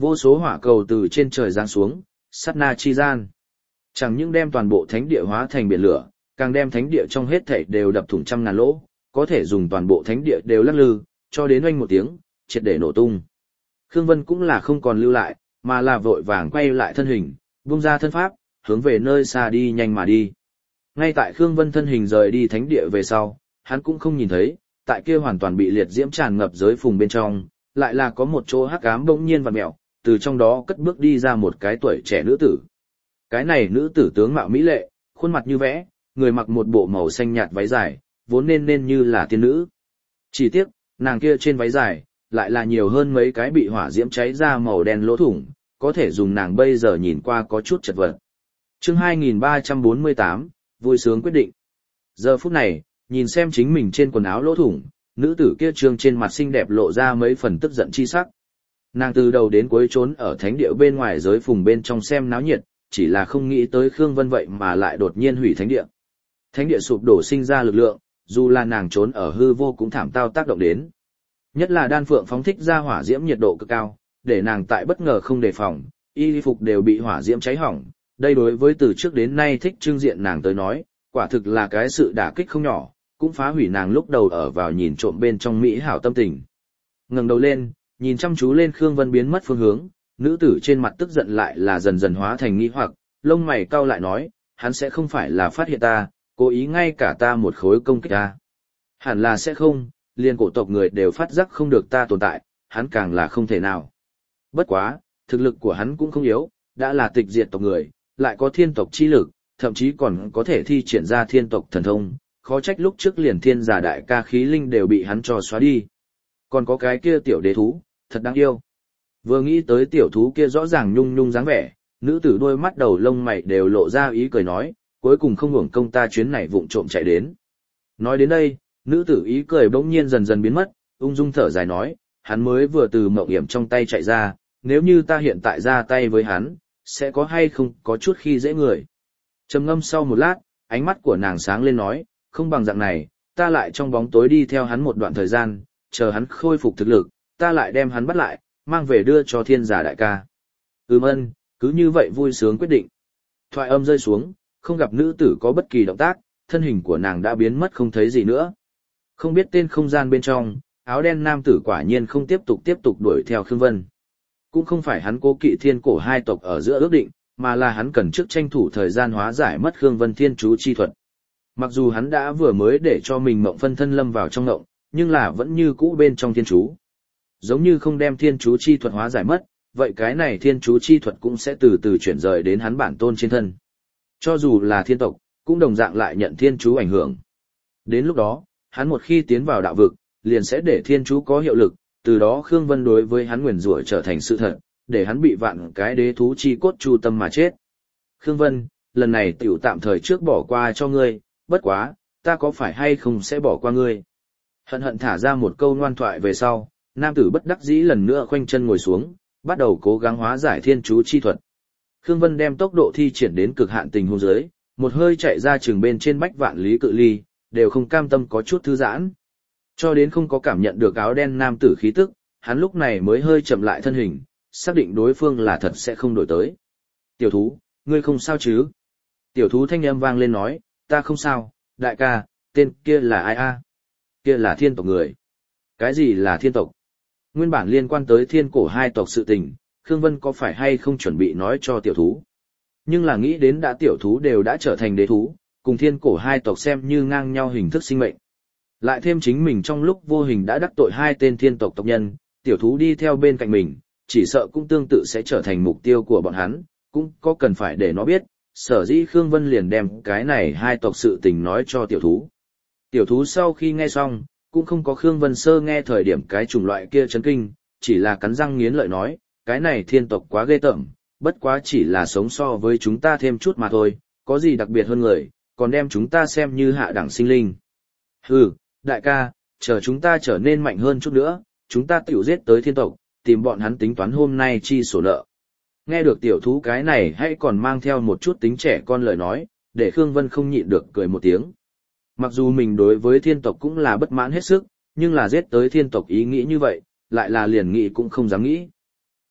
Vô số hỏa cầu từ trên trời giáng xuống, sát na chi gian. Chẳng những đem toàn bộ thánh địa hóa thành biển lửa, càng đem thánh địa trong hết thảy đều đập thủng trăm ngàn lỗ, có thể dùng toàn bộ thánh địa đều lắc lư, cho đến oanh một tiếng, triệt để nổ tung. Khương Vân cũng là không còn lưu lại, mà là vội vàng quay lại thân hình, buông ra thân pháp, hướng về nơi xa đi nhanh mà đi. Ngay tại Khương Vân thân hình rời đi thánh địa về sau, hắn cũng không nhìn thấy, tại kia hoàn toàn bị liệt diễm tràn ngập giới phùng bên trong, lại là có một chỗ hắc ám bỗng nhiên vặn mèo, từ trong đó cất bước đi ra một cái tuổi trẻ nữ tử. Cái này nữ tử tướng mạo mỹ lệ, khuôn mặt như vẽ, người mặc một bộ màu xanh nhạt váy dài, vốn nên nên như là tiên nữ. Chỉ tiếc, nàng kia trên váy dài, lại là nhiều hơn mấy cái bị hỏa diễm cháy ra màu đen lỗ thủng, có thể dùng nàng bây giờ nhìn qua có chút chật vật. Chương hai nghìn ba trăm bốn mươi tám, vui sướng quyết định. Giờ phút này, nhìn xem chính mình trên quần áo lỗ thủng, nữ tử kia trương trên mặt xinh đẹp lộ ra mấy phần tức giận chi sắc. Nàng từ đầu đến cuối trốn ở thánh địa bên ngoài giới phùng bên trong xem náo nhiệt, chỉ là không nghĩ tới Khương Vân vậy mà lại đột nhiên hủy thánh địa. Thánh địa sụp đổ sinh ra lực lượng, dù là nàng trốn ở hư vô cũng thảm tao tác động đến. Nhất là đan phượng phóng thích ra hỏa diễm nhiệt độ cực cao, để nàng tại bất ngờ không đề phòng, y phục đều bị hỏa diễm cháy hỏng. Đây đối với từ trước đến nay thích trưng diện nàng tới nói, quả thực là cái sự đả kích không nhỏ, cũng phá hủy nàng lúc đầu ở vào nhìn trộm bên trong mỹ hảo tâm tình. Ngẩng đầu lên, nhìn chăm chú lên Khương Vân biến mất phương hướng, nữ tử trên mặt tức giận lại là dần dần hóa thành nghi hoặc, lông mày cau lại nói, hắn sẽ không phải là phát hiện ta, cố ý ngay cả ta một khối công kích ta. Hẳn là sẽ không, liền cổ tộc người đều phát giác không được ta tồn tại, hắn càng là không thể nào. Bất quá, thực lực của hắn cũng không yếu, đã là tịch diệt tộc người, lại có thiên tộc chi lực, thậm chí còn có thể thi triển ra thiên tộc thần thông, khó trách lúc trước liền thiên giả đại ca khí linh đều bị hắn cho xóa đi. Còn có cái kia tiểu đế thú, thật đáng yêu. Vừa nghĩ tới tiểu thú kia rõ ràng nhung nhung dáng vẻ, nữ tử đôi mắt đầu lông mày đều lộ ra ý cười nói, cuối cùng không hưởng công ta chuyến này vụng trộm chạy đến. Nói đến đây, nữ tử ý cười bỗng nhiên dần dần biến mất, ung dung thở dài nói, hắn mới vừa từ mộng hiểm trong tay chạy ra, nếu như ta hiện tại ra tay với hắn, sẽ có hay không có chút khi dễ người. Trầm ngâm sau một lát, ánh mắt của nàng sáng lên nói, không bằng dạng này, ta lại trong bóng tối đi theo hắn một đoạn thời gian, chờ hắn khôi phục thực lực, ta lại đem hắn bắt lại, mang về đưa cho thiên giả đại ca. Ừm ân, cứ như vậy vui sướng quyết định. Thoại âm rơi xuống, không gặp nữ tử có bất kỳ động tác, thân hình của nàng đã biến mất không thấy gì nữa. Không biết tên không gian bên trong, áo đen nam tử quả nhiên không tiếp tục tiếp tục đuổi theo Khương Vân. Cũng không phải hắn cố kỵ thiên cổ hai tộc ở giữa ước định, mà là hắn cần trước tranh thủ thời gian hóa giải mất Khương Vân thiên chú chi thuật. Mặc dù hắn đã vừa mới để cho mình mộng phân thân lâm vào trong ngộng, nhưng là vẫn như cũ bên trong thiên chú. Giống như không đem thiên chú chi thuật hóa giải mất, vậy cái này thiên chú chi thuật cũng sẽ từ từ chuyển rời đến hắn bản tôn trên thân. Cho dù là thiên tộc, cũng đồng dạng lại nhận thiên chú ảnh hưởng. Đến lúc đó, hắn một khi tiến vào đạo vực, liền sẽ để thiên chú có hiệu lực, từ đó Khương Vân đối với hắn nguyền rủa trở thành sự thật, để hắn bị vạn cái đế thú chi cốt chu tâm mà chết. Khương Vân, lần này tiểu tạm thời trước bỏ qua cho ngươi, bất quá, ta có phải hay không sẽ bỏ qua ngươi. Hận hận thả ra một câu ngoan thoại về sau, nam tử bất đắc dĩ lần nữa khoanh chân ngồi xuống, bắt đầu cố gắng hóa giải thiên chú chi thuật. Khương Vân đem tốc độ thi triển đến cực hạn tình huống dưới, một hơi chạy ra trường bên trên bách vạn lý cự ly, đều không cam tâm có chút thư giãn. Cho đến không có cảm nhận được áo đen nam tử khí tức, hắn lúc này mới hơi chậm lại thân hình, xác định đối phương là thật sẽ không đổi tới. Tiểu thú, ngươi không sao chứ? Tiểu thú thanh âm vang lên nói, ta không sao, đại ca, tên kia là ai a? Kia là thiên tộc người. Cái gì là thiên tộc? Nguyên bản liên quan tới thiên cổ hai tộc sự tình, Khương Vân có phải hay không chuẩn bị nói cho tiểu thú? Nhưng là nghĩ đến đã tiểu thú đều đã trở thành đế thú, cùng thiên cổ hai tộc xem như ngang nhau hình thức sinh mệnh. Lại thêm chính mình trong lúc vô hình đã đắc tội hai tên thiên tộc tộc nhân, tiểu thú đi theo bên cạnh mình, chỉ sợ cũng tương tự sẽ trở thành mục tiêu của bọn hắn, cũng có cần phải để nó biết, sở dĩ Khương Vân liền đem cái này hai tộc sự tình nói cho tiểu thú. Tiểu thú sau khi nghe xong, cũng không có Khương Vân sơ nghe thời điểm cái chủng loại kia chấn kinh, chỉ là cắn răng nghiến lợi nói, cái này thiên tộc quá ghê tởm, bất quá chỉ là sống so với chúng ta thêm chút mà thôi, có gì đặc biệt hơn người, còn đem chúng ta xem như hạ đẳng sinh linh. Hừ, đại ca, chờ chúng ta trở nên mạnh hơn chút nữa, chúng ta tiểu giết tới thiên tộc, tìm bọn hắn tính toán hôm nay chi sổ nợ. Nghe được tiểu thú cái này hay còn mang theo một chút tính trẻ con lời nói, để Khương Vân không nhịn được cười một tiếng. Mặc dù mình đối với thiên tộc cũng là bất mãn hết sức, nhưng là giết tới thiên tộc ý nghĩ như vậy, lại là liền nghĩ cũng không dám nghĩ.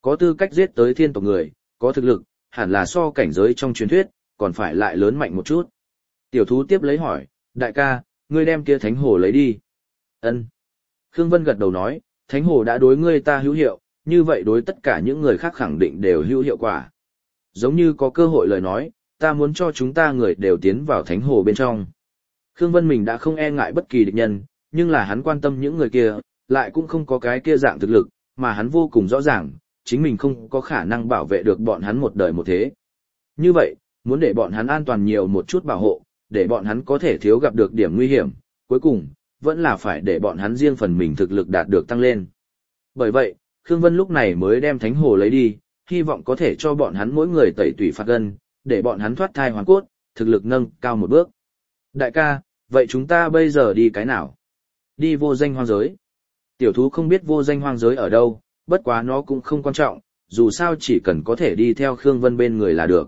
Có tư cách giết tới thiên tộc người, có thực lực, hẳn là so cảnh giới trong truyền thuyết, còn phải lại lớn mạnh một chút. Tiểu thú tiếp lấy hỏi, đại ca, ngươi đem kia thánh hồ lấy đi. Ân. Khương Vân gật đầu nói, thánh hồ đã đối ngươi ta hữu hiệu, như vậy đối tất cả những người khác khẳng định đều hữu hiệu quả. Giống như có cơ hội lời nói, ta muốn cho chúng ta người đều tiến vào thánh hồ bên trong. Khương Vân mình đã không e ngại bất kỳ địch nhân, nhưng là hắn quan tâm những người kia, lại cũng không có cái kia dạng thực lực, mà hắn vô cùng rõ ràng, chính mình không có khả năng bảo vệ được bọn hắn một đời một thế. Như vậy, muốn để bọn hắn an toàn nhiều một chút bảo hộ, để bọn hắn có thể thiếu gặp được điểm nguy hiểm, cuối cùng, vẫn là phải để bọn hắn riêng phần mình thực lực đạt được tăng lên. Bởi vậy, Khương Vân lúc này mới đem thánh hồ lấy đi, hy vọng có thể cho bọn hắn mỗi người tẩy tủy phạt gân, để bọn hắn thoát thai hoàn cốt, thực lực nâng cao một bước. Đại ca, vậy chúng ta bây giờ đi cái nào? Đi vô danh hoang giới. Tiểu thú không biết vô danh hoang giới ở đâu, bất quá nó cũng không quan trọng, dù sao chỉ cần có thể đi theo Khương Vân bên người là được.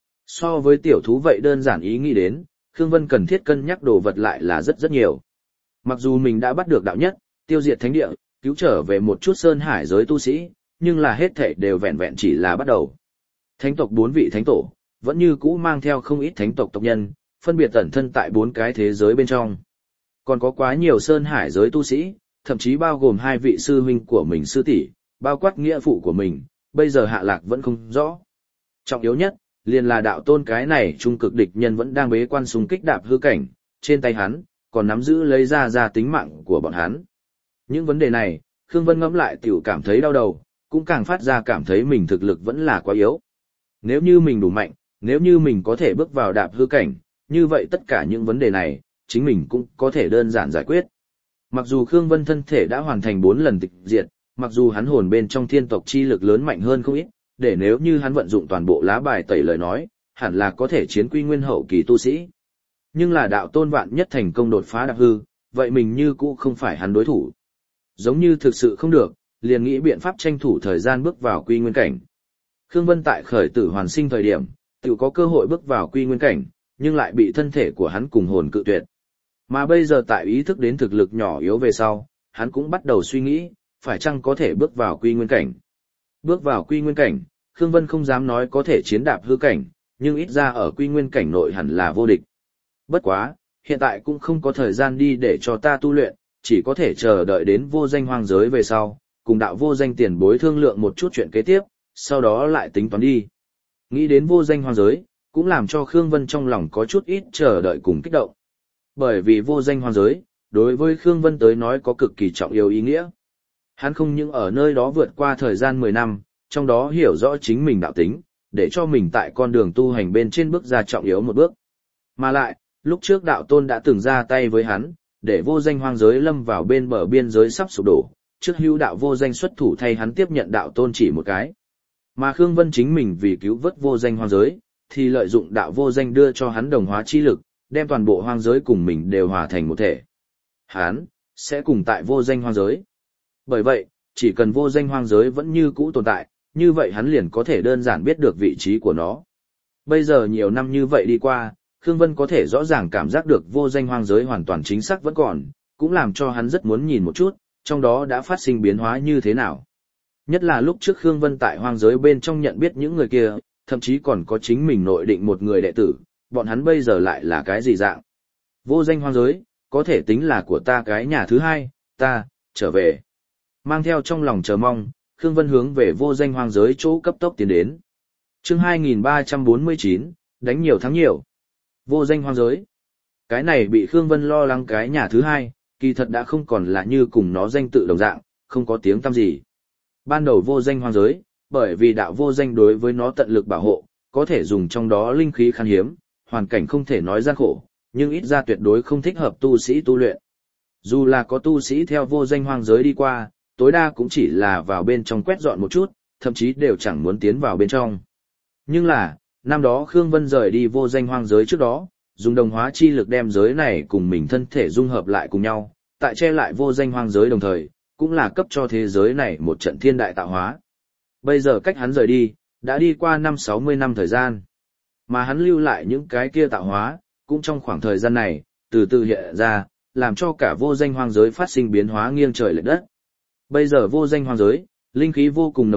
So với tiểu thú vậy đơn giản ý nghĩ đến, Khương Vân cần thiết cân nhắc đồ vật lại là rất rất nhiều. Mặc dù mình đã bắt được đạo nhất, tiêu diệt thánh địa, cứu trở về một chút sơn hải giới tu sĩ, nhưng là hết thảy đều vẹn vẹn chỉ là bắt đầu. Thánh tộc bốn vị thánh tổ, vẫn như cũ mang theo không ít thánh tộc tộc nhân, phân biệt tẩn thân tại bốn cái thế giới bên trong. Còn có quá nhiều sơn hải giới tu sĩ, thậm chí bao gồm hai vị sư huynh của mình sư tỷ, bao quát nghĩa phụ của mình, bây giờ hạ lạc vẫn không rõ. Trọng yếu nhất, liền là đạo tôn cái này trung cực địch nhân vẫn đang bế quan xung kích đạp hư cảnh, trên tay hắn, còn nắm giữ lấy ra ra tính mạng của bọn hắn. Những vấn đề này, Khương Vân ngẫm lại tiểu cảm thấy đau đầu, cũng càng phát ra cảm thấy mình thực lực vẫn là quá yếu. Nếu như mình đủ mạnh, nếu như mình có thể bước vào đạp hư cảnh, như vậy tất cả những vấn đề này, chính mình cũng có thể đơn giản giải quyết. Mặc dù Khương Vân thân thể đã hoàn thành bốn lần tịch diệt, mặc dù hắn hồn bên trong thiên tộc chi lực lớn mạnh hơn không ít, để nếu như hắn vận dụng toàn bộ lá bài tẩy lời nói, hẳn là có thể chiến quy nguyên hậu kỳ tu sĩ. Nhưng là đạo tôn vạn nhất thành công đột phá đạp hư, vậy mình như cũ không phải hắn đối thủ. Giống như thực sự không được, liền nghĩ biện pháp tranh thủ thời gian bước vào quy nguyên cảnh. Khương Vân tại khởi tử hoàn sinh thời điểm, tự có cơ hội bước vào quy nguyên cảnh, nhưng lại bị thân thể của hắn cùng hồn cự tuyệt. Mà bây giờ tại ý thức đến thực lực nhỏ yếu về sau, hắn cũng bắt đầu suy nghĩ, phải chăng có thể bước vào quy nguyên cảnh. Bước vào quy nguyên cảnh, Khương Vân không dám nói có thể chiến đạp hư cảnh, nhưng ít ra ở quy nguyên cảnh nội hẳn là vô địch. Bất quá, hiện tại cũng không có thời gian đi để cho ta tu luyện, chỉ có thể chờ đợi đến vô danh hoang giới về sau, cùng đạo vô danh tiền bối thương lượng một chút chuyện kế tiếp, sau đó lại tính toán đi. Nghĩ đến vô danh hoang giới, cũng làm cho Khương Vân trong lòng có chút ít chờ đợi cùng kích động. Bởi vì vô danh hoang giới, đối với Khương Vân tới nói có cực kỳ trọng yếu ý nghĩa. Hắn không những ở nơi đó vượt qua thời gian mười năm, trong đó hiểu rõ chính mình đạo tính, để cho mình tại con đường tu hành bên trên bước ra trọng yếu một bước. Mà lại, lúc trước đạo tôn đã từng ra tay với hắn, để vô danh hoang giới lâm vào bên bờ biên giới sắp sụp đổ, trước hữu đạo vô danh xuất thủ thay hắn tiếp nhận đạo tôn chỉ một cái. Mà Khương Vân chính mình vì cứu vớt vô danh hoang giới, thì lợi dụng đạo vô danh đưa cho hắn đồng hóa chi lực, đem toàn bộ hoang giới cùng mình đều hòa thành một thể. Hắn sẽ cùng tại vô danh hoang giới. Bởi vậy, chỉ cần vô danh hoang giới vẫn như cũ tồn tại, như vậy hắn liền có thể đơn giản biết được vị trí của nó. Bây giờ nhiều năm như vậy đi qua, Khương Vân có thể rõ ràng cảm giác được vô danh hoang giới hoàn toàn chính xác vẫn còn, cũng làm cho hắn rất muốn nhìn một chút, trong đó đã phát sinh biến hóa như thế nào. Nhất là lúc trước Khương Vân tại hoang giới bên trong nhận biết những người kia, thậm chí còn có chính mình nội định một người đệ tử, bọn hắn bây giờ lại là cái gì dạng. Vô danh hoang giới, có thể tính là của ta cái nhà thứ hai, ta, trở về. Mang theo trong lòng chờ mong, Khương Vân hướng về vô danh hoang giới chỗ cấp tốc tiến đến. Chương hai nghìn ba trăm bốn mươi chín, đánh nhiều thắng nhiều. Vô danh hoang giới. Cái này bị Khương Vân lo lắng cái nhà thứ hai, kỳ thật đã không còn là như cùng nó danh tự đồng dạng, không có tiếng tăm gì. Ban đầu vô danh hoang giới, bởi vì đạo vô danh đối với nó tận lực bảo hộ, có thể dùng trong đó linh khí khan hiếm, hoàn cảnh không thể nói gian khổ, nhưng ít ra tuyệt đối không thích hợp tu sĩ tu luyện. Dù là có tu sĩ theo vô danh hoang giới đi qua, tối đa cũng chỉ là vào bên trong quét dọn một chút, thậm chí đều chẳng muốn tiến vào bên trong. Nhưng là, năm đó Khương Vân rời đi vô danh hoang giới trước đó, dùng đồng hóa chi lực đem giới này cùng mình thân thể dung hợp lại cùng nhau, tại che lại vô danh hoang giới đồng thời, cũng là cấp cho thế giới này một trận thiên đại tạo hóa. Bây giờ cách hắn rời đi, đã đi qua năm sáu mươi năm thời gian. Mà hắn lưu lại những cái kia tạo hóa, cũng trong khoảng thời gian này, từ từ hiện ra, làm cho cả vô danh hoang giới phát sinh biến hóa nghiêng trời lệch đất. Bây giờ vô danh hoang giới, linh khí vô cùng nồng đậm,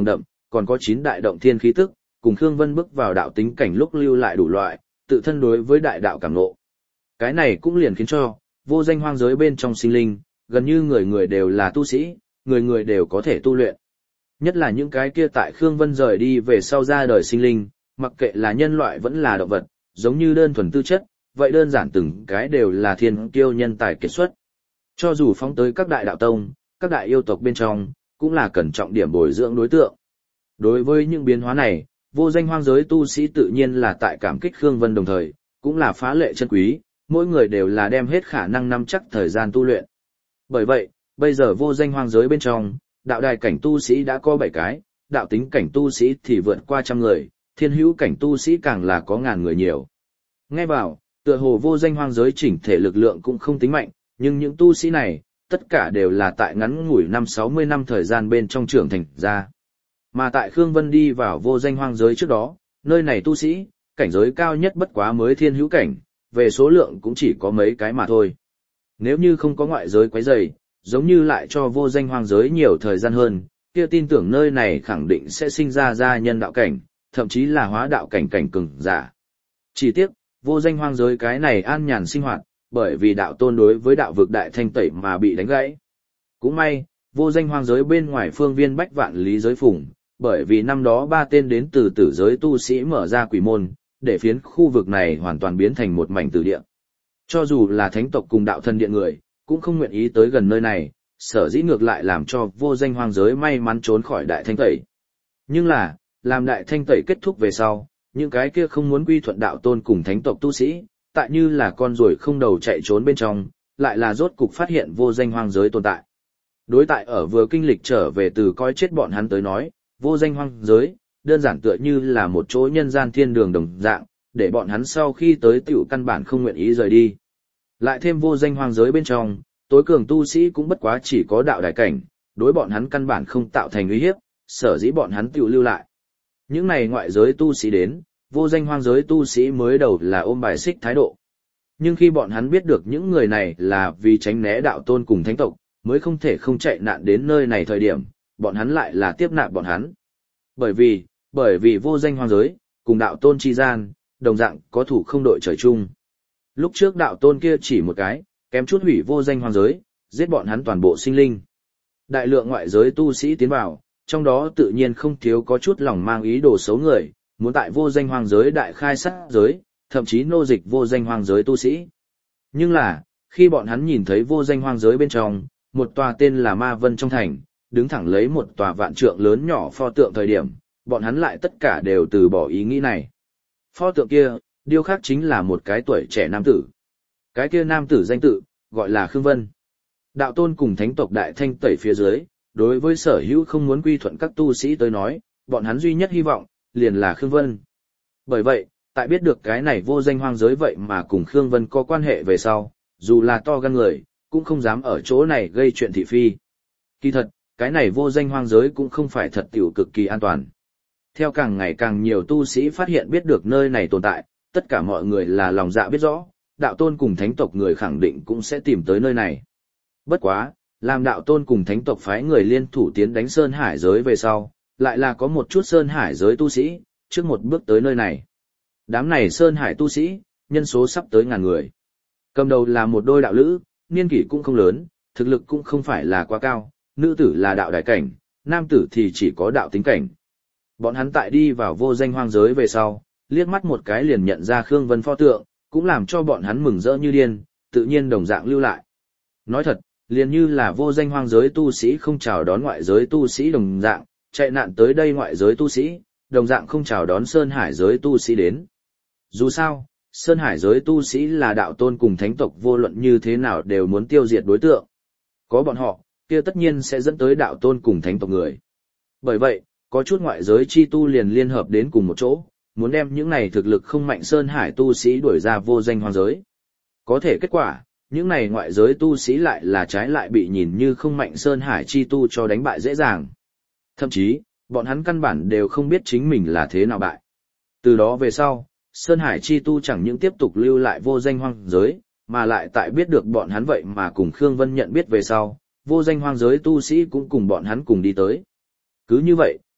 còn có chín đại động thiên khí tức, cùng Khương Vân bước vào đạo tính cảnh lúc lưu lại đủ loại, tự thân đối với đại đạo cảm ngộ. Cái này cũng liền khiến cho, vô danh hoang giới bên trong sinh linh, gần như người người đều là tu sĩ, người người đều có thể tu luyện. Nhất là những cái kia tại Khương Vân rời đi về sau ra đời sinh linh, mặc kệ là nhân loại vẫn là động vật, giống như đơn thuần tư chất, vậy đơn giản từng cái đều là thiên kiêu nhân tài kiệt xuất. Cho dù phóng tới các đại đạo tông, các đại yêu tộc bên trong, cũng là cần trọng điểm bồi dưỡng đối tượng. Đối với những biến hóa này, vô danh hoang giới tu sĩ tự nhiên là tại cảm kích Khương Vân đồng thời, cũng là phá lệ chân quý, mỗi người đều là đem hết khả năng nắm chắc thời gian tu luyện. Bởi vậy, bây giờ vô danh hoang giới bên trong, đạo đài cảnh tu sĩ đã có bảy cái, đạo tính cảnh tu sĩ thì vượt qua trăm người, thiên hữu cảnh tu sĩ càng là có ngàn người nhiều. Nghe vào, tựa hồ vô danh hoang giới chỉnh thể lực lượng cũng không tính mạnh, nhưng những tu sĩ này, tất cả đều là tại ngắn ngủi năm sáu mươi năm thời gian bên trong trưởng thành ra. Mà tại Khương Vân đi vào vô danh hoang giới trước đó, nơi này tu sĩ, cảnh giới cao nhất bất quá mới thiên hữu cảnh, về số lượng cũng chỉ có mấy cái mà thôi. Nếu như không có ngoại giới quấy rầy, giống như lại cho vô danh hoang giới nhiều thời gian hơn, kia tin tưởng nơi này khẳng định sẽ sinh ra gia nhân đạo cảnh, thậm chí là hóa đạo cảnh cảnh cường giả. Chỉ tiếc, vô danh hoang giới cái này an nhàn sinh hoạt, bởi vì đạo tôn đối với đạo vực đại thanh tẩy mà bị đánh gãy. Cũng may, vô danh hoang giới bên ngoài phương viên bách vạn lý giới phùng, bởi vì năm đó ba tên đến từ tử giới tu sĩ mở ra quỷ môn, để phiến khu vực này hoàn toàn biến thành một mảnh tử địa. Cho dù là thánh tộc cùng đạo thần điện người, cũng không nguyện ý tới gần nơi này, sở dĩ ngược lại làm cho vô danh hoang giới may mắn trốn khỏi đại thanh tẩy. Nhưng là, làm đại thanh tẩy kết thúc về sau, những cái kia không muốn quy thuận đạo tôn cùng thánh tộc tu sĩ, tại như là con ruồi không đầu chạy trốn bên trong, lại là rốt cục phát hiện vô danh hoang giới tồn tại. Đối tại ở vừa kinh lịch trở về từ coi chết bọn hắn tới nói, vô danh hoang giới, đơn giản tựa như là một chỗ nhân gian thiên đường đồng dạng, để bọn hắn sau khi tới tiểu căn bản không nguyện ý rời đi. Lại thêm vô danh hoang giới bên trong, tối cường tu sĩ cũng bất quá chỉ có đạo đại cảnh, đối bọn hắn căn bản không tạo thành uy hiếp, sở dĩ bọn hắn tiểu lưu lại. Những này ngoại giới tu sĩ đến, vô danh hoang giới tu sĩ mới đầu là ôm bài xích thái độ. Nhưng khi bọn hắn biết được những người này là vì tránh né đạo tôn cùng thánh tộc, mới không thể không chạy nạn đến nơi này thời điểm, bọn hắn lại là tiếp nạp bọn hắn. Bởi vì, bởi vì vô danh hoang giới, cùng đạo tôn chi gian, đồng dạng có thủ không đội trời chung. Lúc trước đạo tôn kia chỉ một cái, kém chút hủy vô danh hoang giới, giết bọn hắn toàn bộ sinh linh. Đại lượng ngoại giới tu sĩ tiến vào, trong đó tự nhiên không thiếu có chút lòng mang ý đồ xấu người, muốn tại vô danh hoang giới đại khai sát giới, thậm chí nô dịch vô danh hoang giới tu sĩ. Nhưng là, khi bọn hắn nhìn thấy vô danh hoang giới bên trong, một tòa tên là Ma Vân trong thành, đứng thẳng lấy một tòa vạn trượng lớn nhỏ pho tượng thời điểm, bọn hắn lại tất cả đều từ bỏ ý nghĩ này. Pho tượng kia, điêu khắc chính là một cái tuổi trẻ nam tử. Cái kia nam tử danh tự, gọi là Khương Vân. Đạo tôn cùng thánh tộc đại thanh tẩy phía dưới, đối với sở hữu không muốn quy thuận các tu sĩ tới nói, bọn hắn duy nhất hy vọng, liền là Khương Vân. Bởi vậy, tại biết được cái này vô danh hoang giới vậy mà cùng Khương Vân có quan hệ về sau, dù là to gan người, cũng không dám ở chỗ này gây chuyện thị phi. Kỳ thật, cái này vô danh hoang giới cũng không phải thật tiểu cực kỳ an toàn. Theo càng ngày càng nhiều tu sĩ phát hiện biết được nơi này tồn tại, tất cả mọi người là lòng dạ biết rõ, đạo tôn cùng thánh tộc người khẳng định cũng sẽ tìm tới nơi này. Bất quá, làm đạo tôn cùng thánh tộc phái người liên thủ tiến đánh Sơn Hải giới về sau, lại là có một chút Sơn Hải giới tu sĩ, trước một bước tới nơi này. Đám này Sơn Hải tu sĩ, nhân số sắp tới ngàn người. Cầm đầu là một đôi đạo lữ, niên kỷ cũng không lớn, thực lực cũng không phải là quá cao, nữ tử là đạo đại cảnh, nam tử thì chỉ có đạo tính cảnh. Bọn hắn tại đi vào vô danh hoang giới về sau, liếc mắt một cái liền nhận ra Khương Vân pho tượng, cũng làm cho bọn hắn mừng rỡ như điên, tự nhiên đồng dạng lưu lại. Nói thật, liền như là vô danh hoang giới tu sĩ không chào đón ngoại giới tu sĩ đồng dạng, chạy nạn tới đây ngoại giới tu sĩ, đồng dạng không chào đón Sơn Hải giới tu sĩ đến. Dù sao, Sơn Hải giới tu sĩ là đạo tôn cùng thánh tộc vô luận như thế nào đều muốn tiêu diệt đối tượng. Có bọn họ, kia tất nhiên sẽ dẫn tới đạo tôn cùng thánh tộc người. Bởi vậy, có chút ngoại giới chi tu liền liên hợp đến cùng một chỗ, muốn đem những này thực lực không mạnh Sơn Hải tu sĩ đuổi ra vô danh hoang giới. Có thể kết quả, những này ngoại giới tu sĩ lại là trái lại bị nhìn như không mạnh Sơn Hải chi tu cho đánh bại dễ dàng. Thậm chí, bọn hắn căn bản đều không biết chính mình là thế nào bại. Từ đó về sau, Sơn Hải chi tu chẳng những tiếp tục lưu lại vô danh hoang giới, mà lại tại biết được bọn hắn vậy mà cùng Khương Vân nhận biết về sau, vô danh hoang giới tu sĩ cũng cùng bọn hắn cùng đi tới. Cứ như vậy,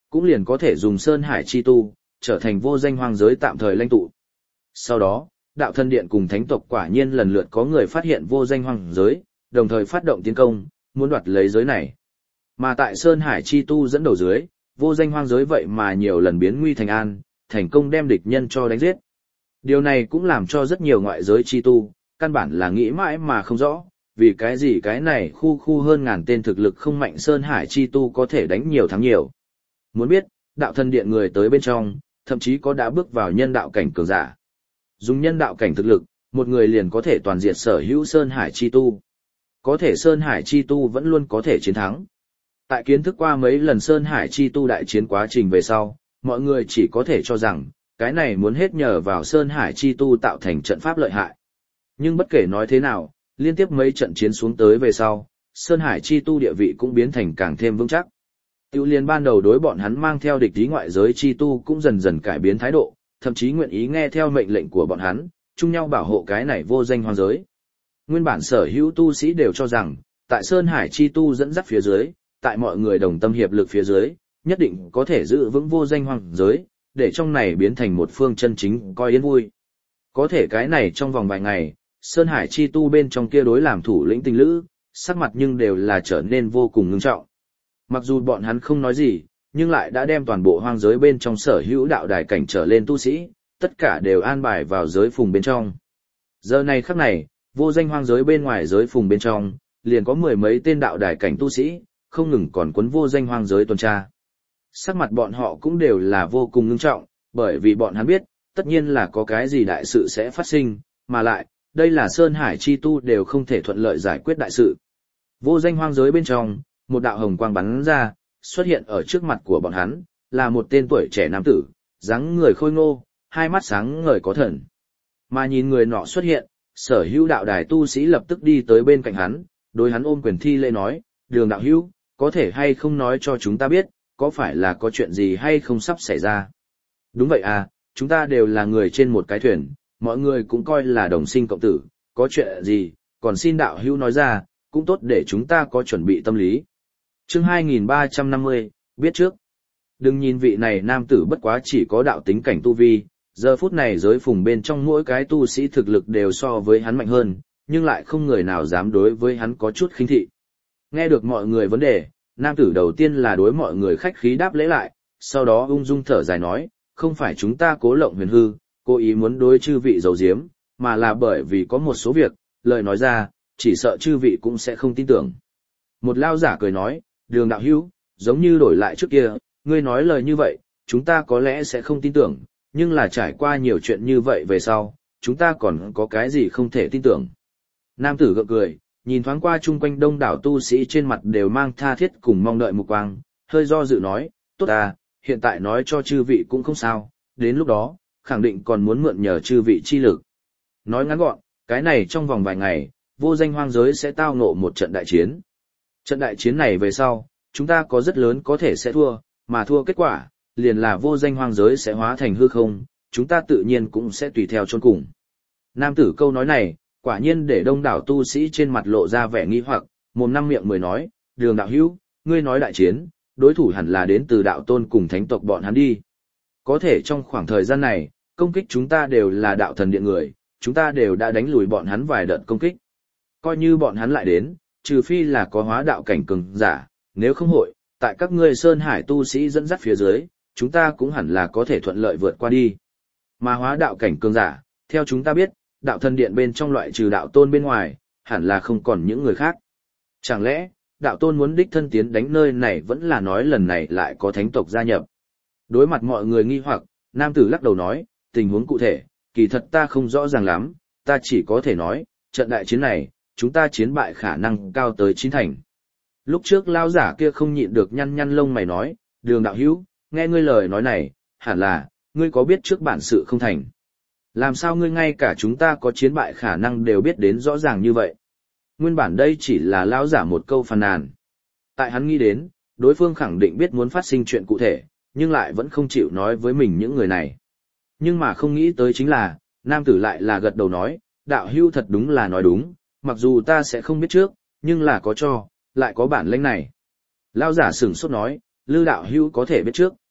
cũng liền có thể dùng Sơn Hải chi tu, trở thành vô danh hoang giới tạm thời lãnh tụ. Sau đó, đạo thần điện cùng thánh tộc quả nhiên lần lượt có người phát hiện vô danh hoang giới, đồng thời phát động tiến công, muốn đoạt lấy giới này. Mà tại Sơn Hải chi tu dẫn đầu dưới, vô danh hoang giới vậy mà nhiều lần biến nguy thành an, thành công đem địch nhân cho đánh giết. Điều này cũng làm cho rất nhiều ngoại giới chi tu, căn bản là nghĩ mãi mà không rõ, vì cái gì cái này khu khu hơn ngàn tên thực lực không mạnh Sơn Hải chi tu có thể đánh nhiều thắng nhiều. Muốn biết, đạo thần điện người tới bên trong, thậm chí có đã bước vào nhân đạo cảnh cường giả. Dùng nhân đạo cảnh thực lực, một người liền có thể toàn diệt sở hữu Sơn Hải chi tu. Có thể Sơn Hải chi tu vẫn luôn có thể chiến thắng. Tại kiến thức qua mấy lần Sơn Hải chi tu đại chiến quá trình về sau, mọi người chỉ có thể cho rằng, cái này muốn hết nhờ vào Sơn Hải chi tu tạo thành trận pháp lợi hại. Nhưng bất kể nói thế nào, liên tiếp mấy trận chiến xuống tới về sau, Sơn Hải chi tu địa vị cũng biến thành càng thêm vững chắc. Tiểu liên ban đầu đối bọn hắn mang theo địch ý ngoại giới chi tu cũng dần dần cải biến thái độ, thậm chí nguyện ý nghe theo mệnh lệnh của bọn hắn, chung nhau bảo hộ cái này vô danh hoang giới. Nguyên bản sở hữu tu sĩ đều cho rằng, tại Sơn Hải chi tu dẫn dắt phía dưới, tại mọi người đồng tâm hiệp lực phía dưới, nhất định có thể giữ vững vô danh hoang giới, để trong này biến thành một phương chân chính coi yên vui. Có thể cái này trong vòng vài ngày, Sơn Hải chi tu bên trong kia đối làm thủ lĩnh tình lữ, sắc mặt nhưng đều là trở nên vô cùng ngưng trọng. Mặc dù bọn hắn không nói gì, nhưng lại đã đem toàn bộ hoang giới bên trong sở hữu đạo đài cảnh trở lên tu sĩ, tất cả đều an bài vào giới phùng bên trong. Giờ này khắc này, vô danh hoang giới bên ngoài giới phùng bên trong, liền có mười mấy tên đạo đài cảnh tu sĩ, không ngừng còn quấn vô danh hoang giới tuần tra. Sắc mặt bọn họ cũng đều là vô cùng ngưng trọng, bởi vì bọn hắn biết, tất nhiên là có cái gì đại sự sẽ phát sinh, mà lại, đây là Sơn Hải chi tu đều không thể thuận lợi giải quyết đại sự. Vô danh hoang giới bên trong, một đạo hồng quang bắn ra, xuất hiện ở trước mặt của bọn hắn, là một tên tuổi trẻ nam tử, dáng người khôi ngô, hai mắt sáng ngời có thần. Mà nhìn người nọ xuất hiện, sở hữu đạo đài tu sĩ lập tức đi tới bên cạnh hắn, đối hắn ôm quyền thi lễ nói, Đường đạo hữu, có thể hay không nói cho chúng ta biết, có phải là có chuyện gì hay không sắp xảy ra? Đúng vậy à, chúng ta đều là người trên một cái thuyền, mọi người cũng coi là đồng sinh cộng tử, có chuyện gì, còn xin đạo hữu nói ra, cũng tốt để chúng ta có chuẩn bị tâm lý. Chương hai nghìn ba trăm năm mươi, biết trước. Đừng nhìn vị này nam tử bất quá chỉ có đạo tính cảnh tu vi, giờ phút này giới phùng bên trong mỗi cái tu sĩ thực lực đều so với hắn mạnh hơn, nhưng lại không người nào dám đối với hắn có chút khinh thị. Nghe được mọi người vấn đề, nam tử đầu tiên là đối mọi người khách khí đáp lễ lại, sau đó ung dung thở dài nói, không phải chúng ta cố lộng huyền hư, cố ý muốn đối chư vị giấu giếm, mà là bởi vì có một số việc, lời nói ra, chỉ sợ chư vị cũng sẽ không tin tưởng. Một lao giả cười nói, Đường đạo hữu, giống như đổi lại trước kia, ngươi nói lời như vậy, chúng ta có lẽ sẽ không tin tưởng, nhưng là trải qua nhiều chuyện như vậy về sau, chúng ta còn có cái gì không thể tin tưởng. Nam tử gượng cười, nhìn thoáng qua chung quanh đông đảo tu sĩ trên mặt đều mang tha thiết cùng mong đợi mục quang, hơi do dự nói, tốt à, hiện tại nói cho chư vị cũng không sao, đến lúc đó, khẳng định còn muốn mượn nhờ chư vị chi lực. Nói ngắn gọn, cái này trong vòng vài ngày, vô danh hoang giới sẽ tao ngộ một trận đại chiến. Trận đại chiến này về sau, chúng ta có rất lớn có thể sẽ thua, mà thua kết quả, liền là vô danh hoang giới sẽ hóa thành hư không, chúng ta tự nhiên cũng sẽ tùy theo chôn cùng. Nam tử câu nói này, quả nhiên để đông đảo tu sĩ trên mặt lộ ra vẻ nghi hoặc, mồm năm miệng mười nói, Đường đạo hữu, ngươi nói đại chiến, đối thủ hẳn là đến từ đạo tôn cùng thánh tộc bọn hắn đi. Có thể trong khoảng thời gian này, công kích chúng ta đều là đạo thần điện người, chúng ta đều đã đánh lùi bọn hắn vài đợt công kích. Coi như bọn hắn lại đến, trừ phi là có hóa đạo cảnh cường giả, nếu không hội, tại các ngươi Sơn Hải tu sĩ dẫn dắt phía dưới, chúng ta cũng hẳn là có thể thuận lợi vượt qua đi. Mà hóa đạo cảnh cường giả, theo chúng ta biết, đạo thần điện bên trong loại trừ đạo tôn bên ngoài, hẳn là không còn những người khác. Chẳng lẽ, đạo tôn muốn đích thân tiến đánh nơi này vẫn là nói lần này lại có thánh tộc gia nhập. Đối mặt mọi người nghi hoặc, nam tử lắc đầu nói, tình huống cụ thể, kỳ thật ta không rõ ràng lắm, ta chỉ có thể nói, trận đại chiến này, chúng ta chiến bại khả năng cao tới chín thành. Lúc trước lao giả kia không nhịn được nhăn nhăn lông mày nói, Đường đạo hữu, nghe ngươi lời nói này, hẳn là, ngươi có biết trước bản sự không thành. Làm sao ngươi ngay cả chúng ta có chiến bại khả năng đều biết đến rõ ràng như vậy? Nguyên bản đây chỉ là lao giả một câu phàn nàn. Tại hắn nghĩ đến, đối phương khẳng định biết muốn phát sinh chuyện cụ thể, nhưng lại vẫn không chịu nói với mình những người này. Nhưng mà không nghĩ tới chính là, nam tử lại là gật đầu nói, đạo hữu thật đúng là nói đúng, mặc dù ta sẽ không biết trước, nhưng là có cho, lại có bản lĩnh này. Lao giả sửng sốt nói, Lư đạo hữu có thể biết trước.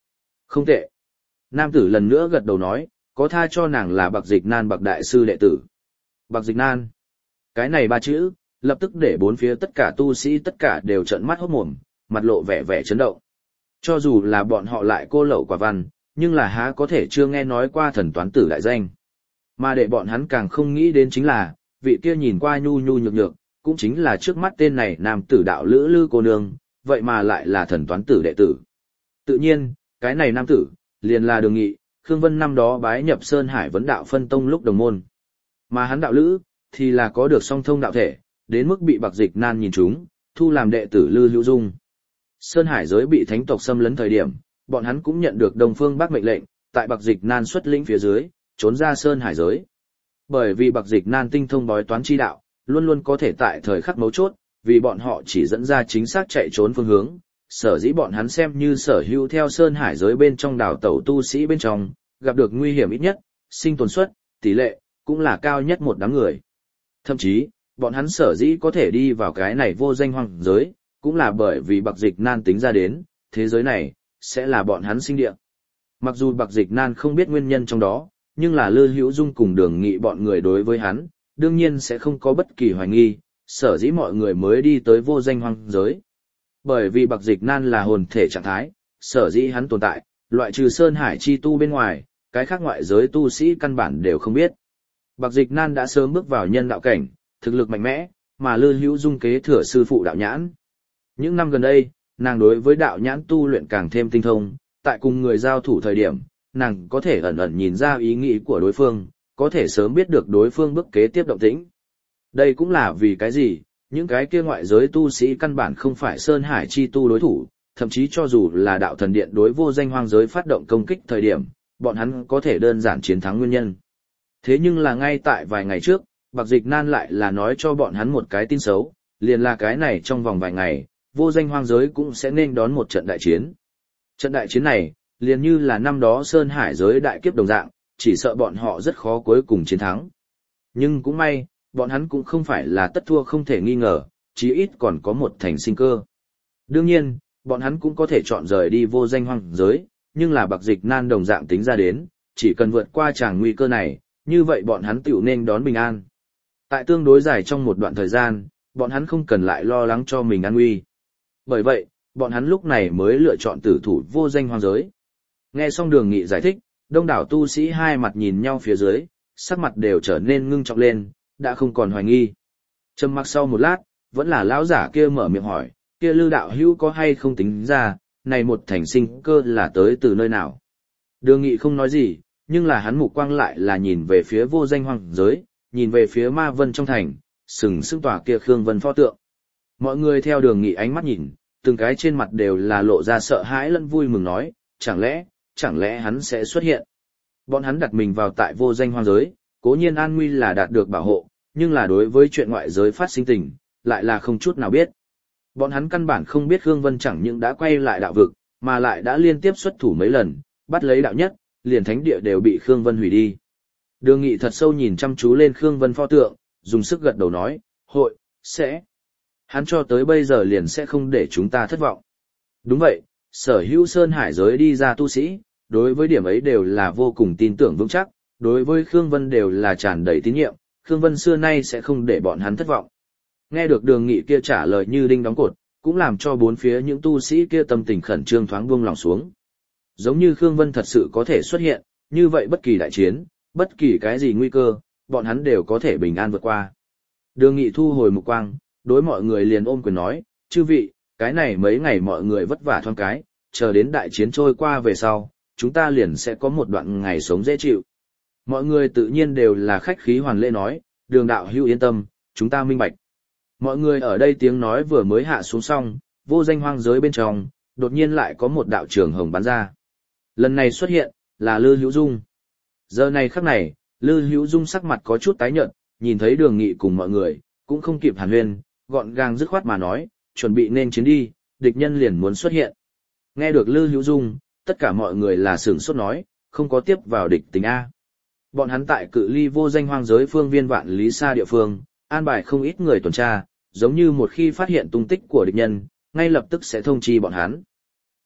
Không tệ. Nam tử lần nữa gật đầu nói, có tha cho nàng là Bạc Dịch Nan Bạc Đại Sư đệ tử. Bạc Dịch Nan. Cái này ba chữ, lập tức để bốn phía tất cả tu sĩ tất cả đều trợn mắt hốt mồm, mặt lộ vẻ vẻ chấn động. Cho dù là bọn họ lại cô lậu quả văn, nhưng là há có thể chưa nghe nói qua thần toán tử đại danh. Mà để bọn hắn càng không nghĩ đến chính là, vị kia nhìn qua nhu nhu nhược nhược, cũng chính là trước mắt tên này nam tử đạo lữ lư cô nương, vậy mà lại là thần toán tử đệ tử. Tự nhiên, cái này nam tử, liền là Đường Nghị, Khương Vân năm đó bái nhập Sơn Hải Vấn Đạo Phân Tông lúc đồng môn. Mà hắn đạo lữ, thì là có được song thông đạo thể, đến mức bị Bạc Dịch Nan nhìn trúng, thu làm đệ tử Lư Hữu Dung. Sơn Hải giới bị thánh tộc xâm lấn thời điểm, bọn hắn cũng nhận được Đông Phương Bắc mệnh lệnh, tại Bạc Dịch Nan xuất lĩnh phía dưới, trốn ra Sơn Hải giới. Bởi vì Bạc Dịch Nan tinh thông bói toán chi đạo, luôn luôn có thể tại thời khắc mấu chốt, vì bọn họ chỉ dẫn ra chính xác chạy trốn phương hướng, sở dĩ bọn hắn xem như sở hữu theo Sơn Hải giới bên trong đảo tẩu tu sĩ bên trong, gặp được nguy hiểm ít nhất, sinh tồn suất, tỷ lệ, cũng là cao nhất một đám người. Thậm chí, bọn hắn sở dĩ có thể đi vào cái này vô danh hoang giới, cũng là bởi vì Bạc Dịch Nan tính ra đến, thế giới này, sẽ là bọn hắn sinh địa. Mặc dù Bạc Dịch Nan không biết nguyên nhân trong đó, nhưng là Lư Hữu Dung cùng Đường Nghị bọn người đối với hắn, đương nhiên sẽ không có bất kỳ hoài nghi, sở dĩ mọi người mới đi tới vô danh hoang giới. Bởi vì Bạc Dịch Nan là hồn thể trạng thái, sở dĩ hắn tồn tại, loại trừ Sơn Hải chi tu bên ngoài, cái khác ngoại giới tu sĩ căn bản đều không biết. Bạc Dịch Nan đã sớm bước vào nhân đạo cảnh, thực lực mạnh mẽ, mà Lư Hữu Dung kế thừa sư phụ đạo nhãn. Những năm gần đây, nàng đối với đạo nhãn tu luyện càng thêm tinh thông, tại cùng người giao thủ thời điểm, nàng có thể ẩn ẩn nhìn ra ý nghĩ của đối phương, có thể sớm biết được đối phương bước kế tiếp động tĩnh. Đây cũng là vì cái gì, những cái kia ngoại giới tu sĩ căn bản không phải Sơn Hải chi tu đối thủ, thậm chí cho dù là đạo thần điện đối vô danh hoang giới phát động công kích thời điểm, bọn hắn có thể đơn giản chiến thắng nguyên nhân. Thế nhưng là ngay tại vài ngày trước, Bạc Dịch Nan lại là nói cho bọn hắn một cái tin xấu, liền là cái này trong vòng vài ngày, vô danh hoang giới cũng sẽ nên đón một trận đại chiến. Trận đại chiến này, liền như là năm đó Sơn Hải giới đại kiếp đồng dạng, chỉ sợ bọn họ rất khó cuối cùng chiến thắng. Nhưng cũng may, bọn hắn cũng không phải là tất thua không thể nghi ngờ, chí ít còn có một thành sinh cơ. Đương nhiên, bọn hắn cũng có thể chọn rời đi vô danh hoang giới, nhưng là Bạc Dịch Nan đồng dạng tính ra đến, chỉ cần vượt qua tràng nguy cơ này, như vậy bọn hắn tựu nên đón bình an. Tại tương đối dài trong một đoạn thời gian, bọn hắn không cần lại lo lắng cho mình an nguy. Bởi vậy, bọn hắn lúc này mới lựa chọn tử thủ vô danh hoang giới. Nghe xong Đường Nghị giải thích, đông đảo tu sĩ hai mặt nhìn nhau phía dưới, sắc mặt đều trở nên ngưng trọng lên, đã không còn hoài nghi. Trầm mặc sau một lát, vẫn là lão giả kia mở miệng hỏi, kia Lư đạo hữu có hay không tính ra, này một thành sinh cơ là tới từ nơi nào? Đường Nghị không nói gì, nhưng là hắn mục quang lại là nhìn về phía vô danh hoang giới, nhìn về phía Ma Vân trong thành, sừng sững tòa kia Khương Vân pho tượng. Mọi người theo Đường Nghị ánh mắt nhìn, từng cái trên mặt đều là lộ ra sợ hãi lẫn vui mừng nói, chẳng lẽ, chẳng lẽ hắn sẽ xuất hiện. Bọn hắn đặt mình vào tại vô danh hoang giới, cố nhiên an nguy là đạt được bảo hộ, nhưng là đối với chuyện ngoại giới phát sinh tình, lại là không chút nào biết. Bọn hắn căn bản không biết Khương Vân chẳng những đã quay lại đạo vực, mà lại đã liên tiếp xuất thủ mấy lần, bắt lấy đạo nhất, liền thánh địa đều bị Khương Vân hủy đi. Đường Nghị thật sâu nhìn chăm chú lên Khương Vân pho tượng, dùng sức gật đầu nói, hội, sẽ. Hắn cho tới bây giờ liền sẽ không để chúng ta thất vọng. Đúng vậy, sở hữu Sơn Hải giới đi ra tu sĩ, đối với điểm ấy đều là vô cùng tin tưởng vững chắc, đối với Khương Vân đều là tràn đầy tín nhiệm, Khương Vân xưa nay sẽ không để bọn hắn thất vọng. Nghe được Đường Nghị kia trả lời như đinh đóng cột, cũng làm cho bốn phía những tu sĩ kia tâm tình khẩn trương thoáng buông lòng xuống. Giống như Khương Vân thật sự có thể xuất hiện, như vậy bất kỳ đại chiến, bất kỳ cái gì nguy cơ, bọn hắn đều có thể bình an vượt qua. Đường Nghị thu hồi mục quang, đối mọi người liền ôm quyền nói, chư vị, cái này mấy ngày mọi người vất vả thoáng cái, chờ đến đại chiến trôi qua về sau, chúng ta liền sẽ có một đoạn ngày sống dễ chịu. Mọi người tự nhiên đều là khách khí hoàn lễ nói, Đường đạo hữu yên tâm, chúng ta minh bạch. Mọi người ở đây tiếng nói vừa mới hạ xuống xong, vô danh hoang giới bên trong, đột nhiên lại có một đạo trường hồng bắn ra. Lần này xuất hiện, là Lư Hữu Dung. Giờ này khắc này, Lư Hữu Dung sắc mặt có chút tái nhợt, nhìn thấy Đường Nghị cùng mọi người, cũng không kịp hàn huyên, gọn gàng dứt khoát mà nói, chuẩn bị nên chiến đi, địch nhân liền muốn xuất hiện. Nghe được Lư Hữu Dung, tất cả mọi người là sửng sốt nói, không có tiếp vào địch tình A. Bọn hắn tại cự ly vô danh hoang giới phương viên vạn lý xa địa phương, an bài không ít người tuần tra, giống như một khi phát hiện tung tích của địch nhân, ngay lập tức sẽ thông chi bọn hắn.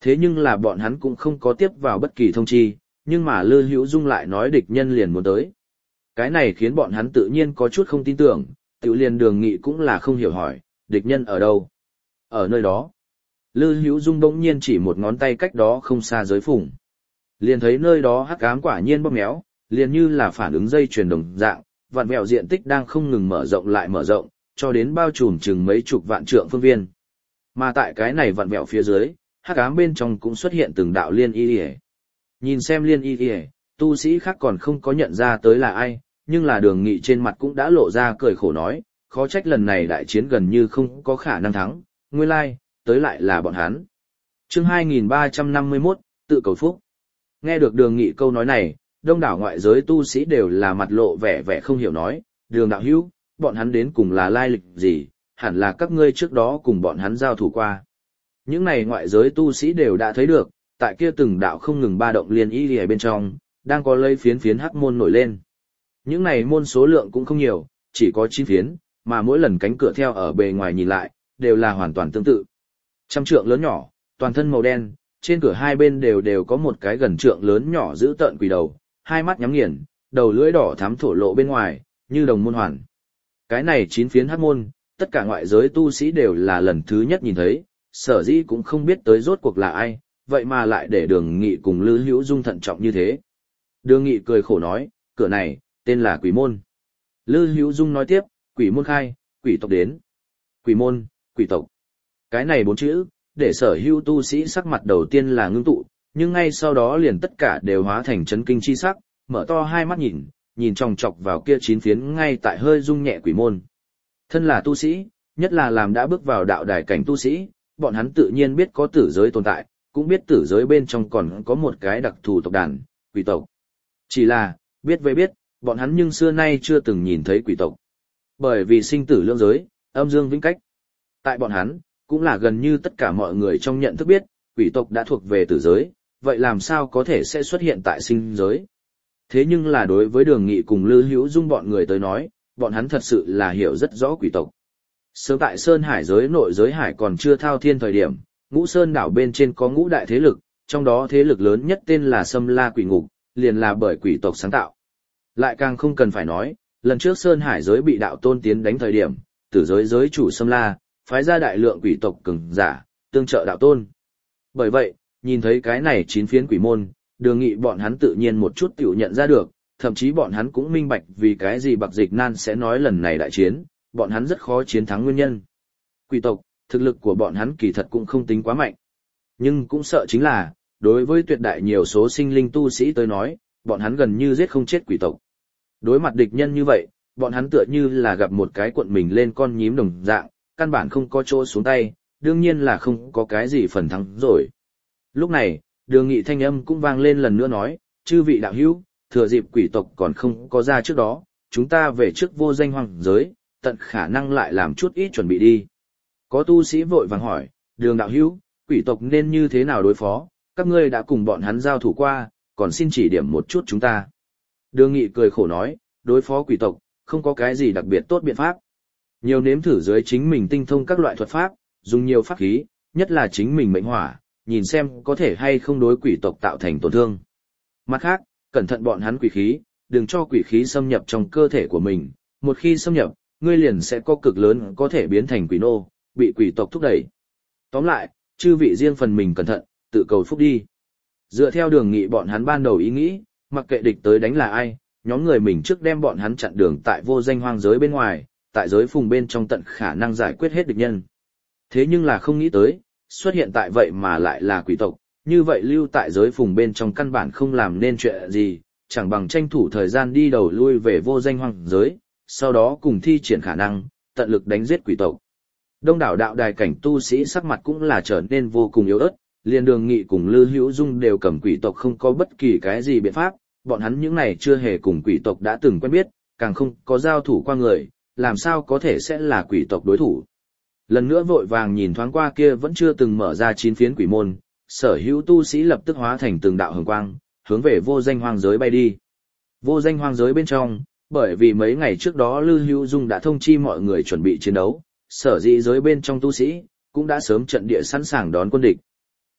Thế nhưng là bọn hắn cũng không có tiếp vào bất kỳ thông chi, nhưng mà Lư Hữu Dung lại nói địch nhân liền muốn tới. Cái này khiến bọn hắn tự nhiên có chút không tin tưởng, tiểu liền Đường Nghị cũng là không hiểu hỏi, địch nhân ở đâu? Ở nơi đó. Lư Hữu Dung bỗng nhiên chỉ một ngón tay cách đó không xa giới phùng. Liền thấy nơi đó hắc ám quả nhiên bóp méo, liền như là phản ứng dây chuyền đồng dạng, vạn vẹo diện tích đang không ngừng mở rộng lại mở rộng, cho đến bao trùm chừng mấy chục vạn trượng phương viên. Mà tại cái này vạn vẹo phía dưới, hắc ám bên trong cũng xuất hiện từng đạo liên y y. Nhìn xem liên y y, tu sĩ khác còn không có nhận ra tới là ai, nhưng là Đường Nghị trên mặt cũng đã lộ ra cười khổ nói, khó trách lần này đại chiến gần như không có khả năng thắng, nguyên lai, tới lại là bọn hắn. Chương hai nghìn ba trăm năm mươi mốt, tự cầu phúc. Nghe được Đường Nghị câu nói này, đông đảo ngoại giới tu sĩ đều là mặt lộ vẻ vẻ không hiểu nói, Đường đạo hữu, bọn hắn đến cùng là lai lịch gì, hẳn là các ngươi trước đó cùng bọn hắn giao thủ qua. Những này ngoại giới tu sĩ đều đã thấy được, tại kia từng đạo không ngừng ba động liên y ở bên trong, đang có lây phiến phiến hắc môn nổi lên. Những này môn số lượng cũng không nhiều, chỉ có chín phiến, mà mỗi lần cánh cửa theo ở bề ngoài nhìn lại, đều là hoàn toàn tương tự. Trăm trượng lớn nhỏ, toàn thân màu đen, trên cửa hai bên đều đều có một cái gần trượng lớn nhỏ giữ tợn quỷ đầu, hai mắt nhắm nghiền, đầu lưỡi đỏ thắm thổ lộ bên ngoài, như đồng môn hoàn. Cái này chín phiến hắc môn, tất cả ngoại giới tu sĩ đều là lần thứ nhất nhìn thấy, sở dĩ cũng không biết tới rốt cuộc là ai, vậy mà lại để Đường Nghị cùng Lư Hữu Dung thận trọng như thế. Đường Nghị cười khổ nói, cửa này, tên là quỷ môn. Lư Hữu Dung nói tiếp, quỷ môn khai, quỷ tộc đến. Quỷ môn, quỷ tộc. Cái này bốn chữ, để sở hữu tu sĩ sắc mặt đầu tiên là ngưng tụ, nhưng ngay sau đó liền tất cả đều hóa thành chấn kinh chi sắc, mở to hai mắt nhìn, nhìn chòng chọc vào kia chín phiến ngay tại hơi rung nhẹ quỷ môn. Thân là tu sĩ, nhất là làm đã bước vào đạo đài cảnh tu sĩ, bọn hắn tự nhiên biết có tử giới tồn tại, cũng biết tử giới bên trong còn có một cái đặc thù tộc đàn, quỷ tộc. Chỉ là, biết về biết, bọn hắn nhưng xưa nay chưa từng nhìn thấy quỷ tộc. Bởi vì sinh tử lưỡng giới, âm dương vĩnh cách. Tại bọn hắn, cũng là gần như tất cả mọi người trong nhận thức biết, quỷ tộc đã thuộc về tử giới, vậy làm sao có thể sẽ xuất hiện tại sinh giới. Thế nhưng là đối với Đường Nghị cùng Lư Hữu Dung bọn người tới nói, bọn hắn thật sự là hiểu rất rõ quỷ tộc. Sớm tại Sơn Hải giới nội giới hải còn chưa thao thiên thời điểm, Ngũ Sơn đảo bên trên có ngũ đại thế lực, trong đó thế lực lớn nhất tên là Sâm La Quỷ Ngục, liền là bởi quỷ tộc sáng tạo. Lại càng không cần phải nói, lần trước Sơn Hải giới bị đạo tôn tiến đánh thời điểm, tử giới giới chủ Sâm La, phái ra đại lượng quỷ tộc cường giả, tương trợ đạo tôn. Bởi vậy, nhìn thấy cái này chín phiến quỷ môn, Đường Nghị bọn hắn tự nhiên một chút tiểu nhận ra được, thậm chí bọn hắn cũng minh bạch vì cái gì Bạc Dịch Nan sẽ nói lần này đại chiến, bọn hắn rất khó chiến thắng nguyên nhân. Quỷ tộc, thực lực của bọn hắn kỳ thật cũng không tính quá mạnh. Nhưng cũng sợ chính là, đối với tuyệt đại nhiều số sinh linh tu sĩ tới nói, bọn hắn gần như giết không chết quỷ tộc. Đối mặt địch nhân như vậy, bọn hắn tựa như là gặp một cái cuộn mình lên con nhím đồng dạng, căn bản không có chỗ xuống tay, đương nhiên là không có cái gì phần thắng rồi. Lúc này, Đường Nghị thanh âm cũng vang lên lần nữa nói, chư vị đạo hữu, thừa dịp quỷ tộc còn không có ra trước đó, chúng ta về trước vô danh hoang giới, tận khả năng lại làm chút ít chuẩn bị đi. Có tu sĩ vội vàng hỏi, Đường đạo hữu, quỷ tộc nên như thế nào đối phó, các ngươi đã cùng bọn hắn giao thủ qua, còn xin chỉ điểm một chút chúng ta. Đường Nghị cười khổ nói, đối phó quỷ tộc, không có cái gì đặc biệt tốt biện pháp. Nhiều nếm thử dưới chính mình tinh thông các loại thuật pháp, dùng nhiều pháp khí, nhất là chính mình mệnh hỏa, nhìn xem có thể hay không đối quỷ tộc tạo thành tổn thương. Mặt khác, cẩn thận bọn hắn quỷ khí, đừng cho quỷ khí xâm nhập trong cơ thể của mình, một khi xâm nhập, ngươi liền sẽ có cực lớn có thể biến thành quỷ nô, bị quỷ tộc thúc đẩy. Tóm lại, chư vị riêng phần mình cẩn thận, tự cầu phúc đi. Dựa theo Đường Nghị bọn hắn ban đầu ý nghĩ, mặc kệ địch tới đánh là ai, nhóm người mình trước đem bọn hắn chặn đường tại vô danh hoang giới bên ngoài, tại giới phùng bên trong tận khả năng giải quyết hết địch nhân. Thế nhưng là không nghĩ tới, xuất hiện tại vậy mà lại là quỷ tộc, như vậy lưu tại giới phùng bên trong căn bản không làm nên chuyện gì, chẳng bằng tranh thủ thời gian đi đầu lui về vô danh hoang giới, sau đó cùng thi triển khả năng, tận lực đánh giết quỷ tộc. Đông đảo đạo đài cảnh tu sĩ sắc mặt cũng là trở nên vô cùng yếu ớt, liền Đường Nghị cùng Lư Hữu Dung đều cầm quỷ tộc không có bất kỳ cái gì biện pháp, bọn hắn những này chưa hề cùng quỷ tộc đã từng quen biết, càng không có giao thủ qua người, làm sao có thể sẽ là quỷ tộc đối thủ. Lần nữa vội vàng nhìn thoáng qua kia vẫn chưa từng mở ra chín phiến quỷ môn, sở hữu tu sĩ lập tức hóa thành từng đạo hồng quang, hướng về vô danh hoang giới bay đi. Vô danh hoang giới bên trong, bởi vì mấy ngày trước đó Lư Hữu Dung đã thông chi mọi người chuẩn bị chiến đấu, sở dĩ giới bên trong tu sĩ cũng đã sớm trận địa sẵn sàng đón quân địch.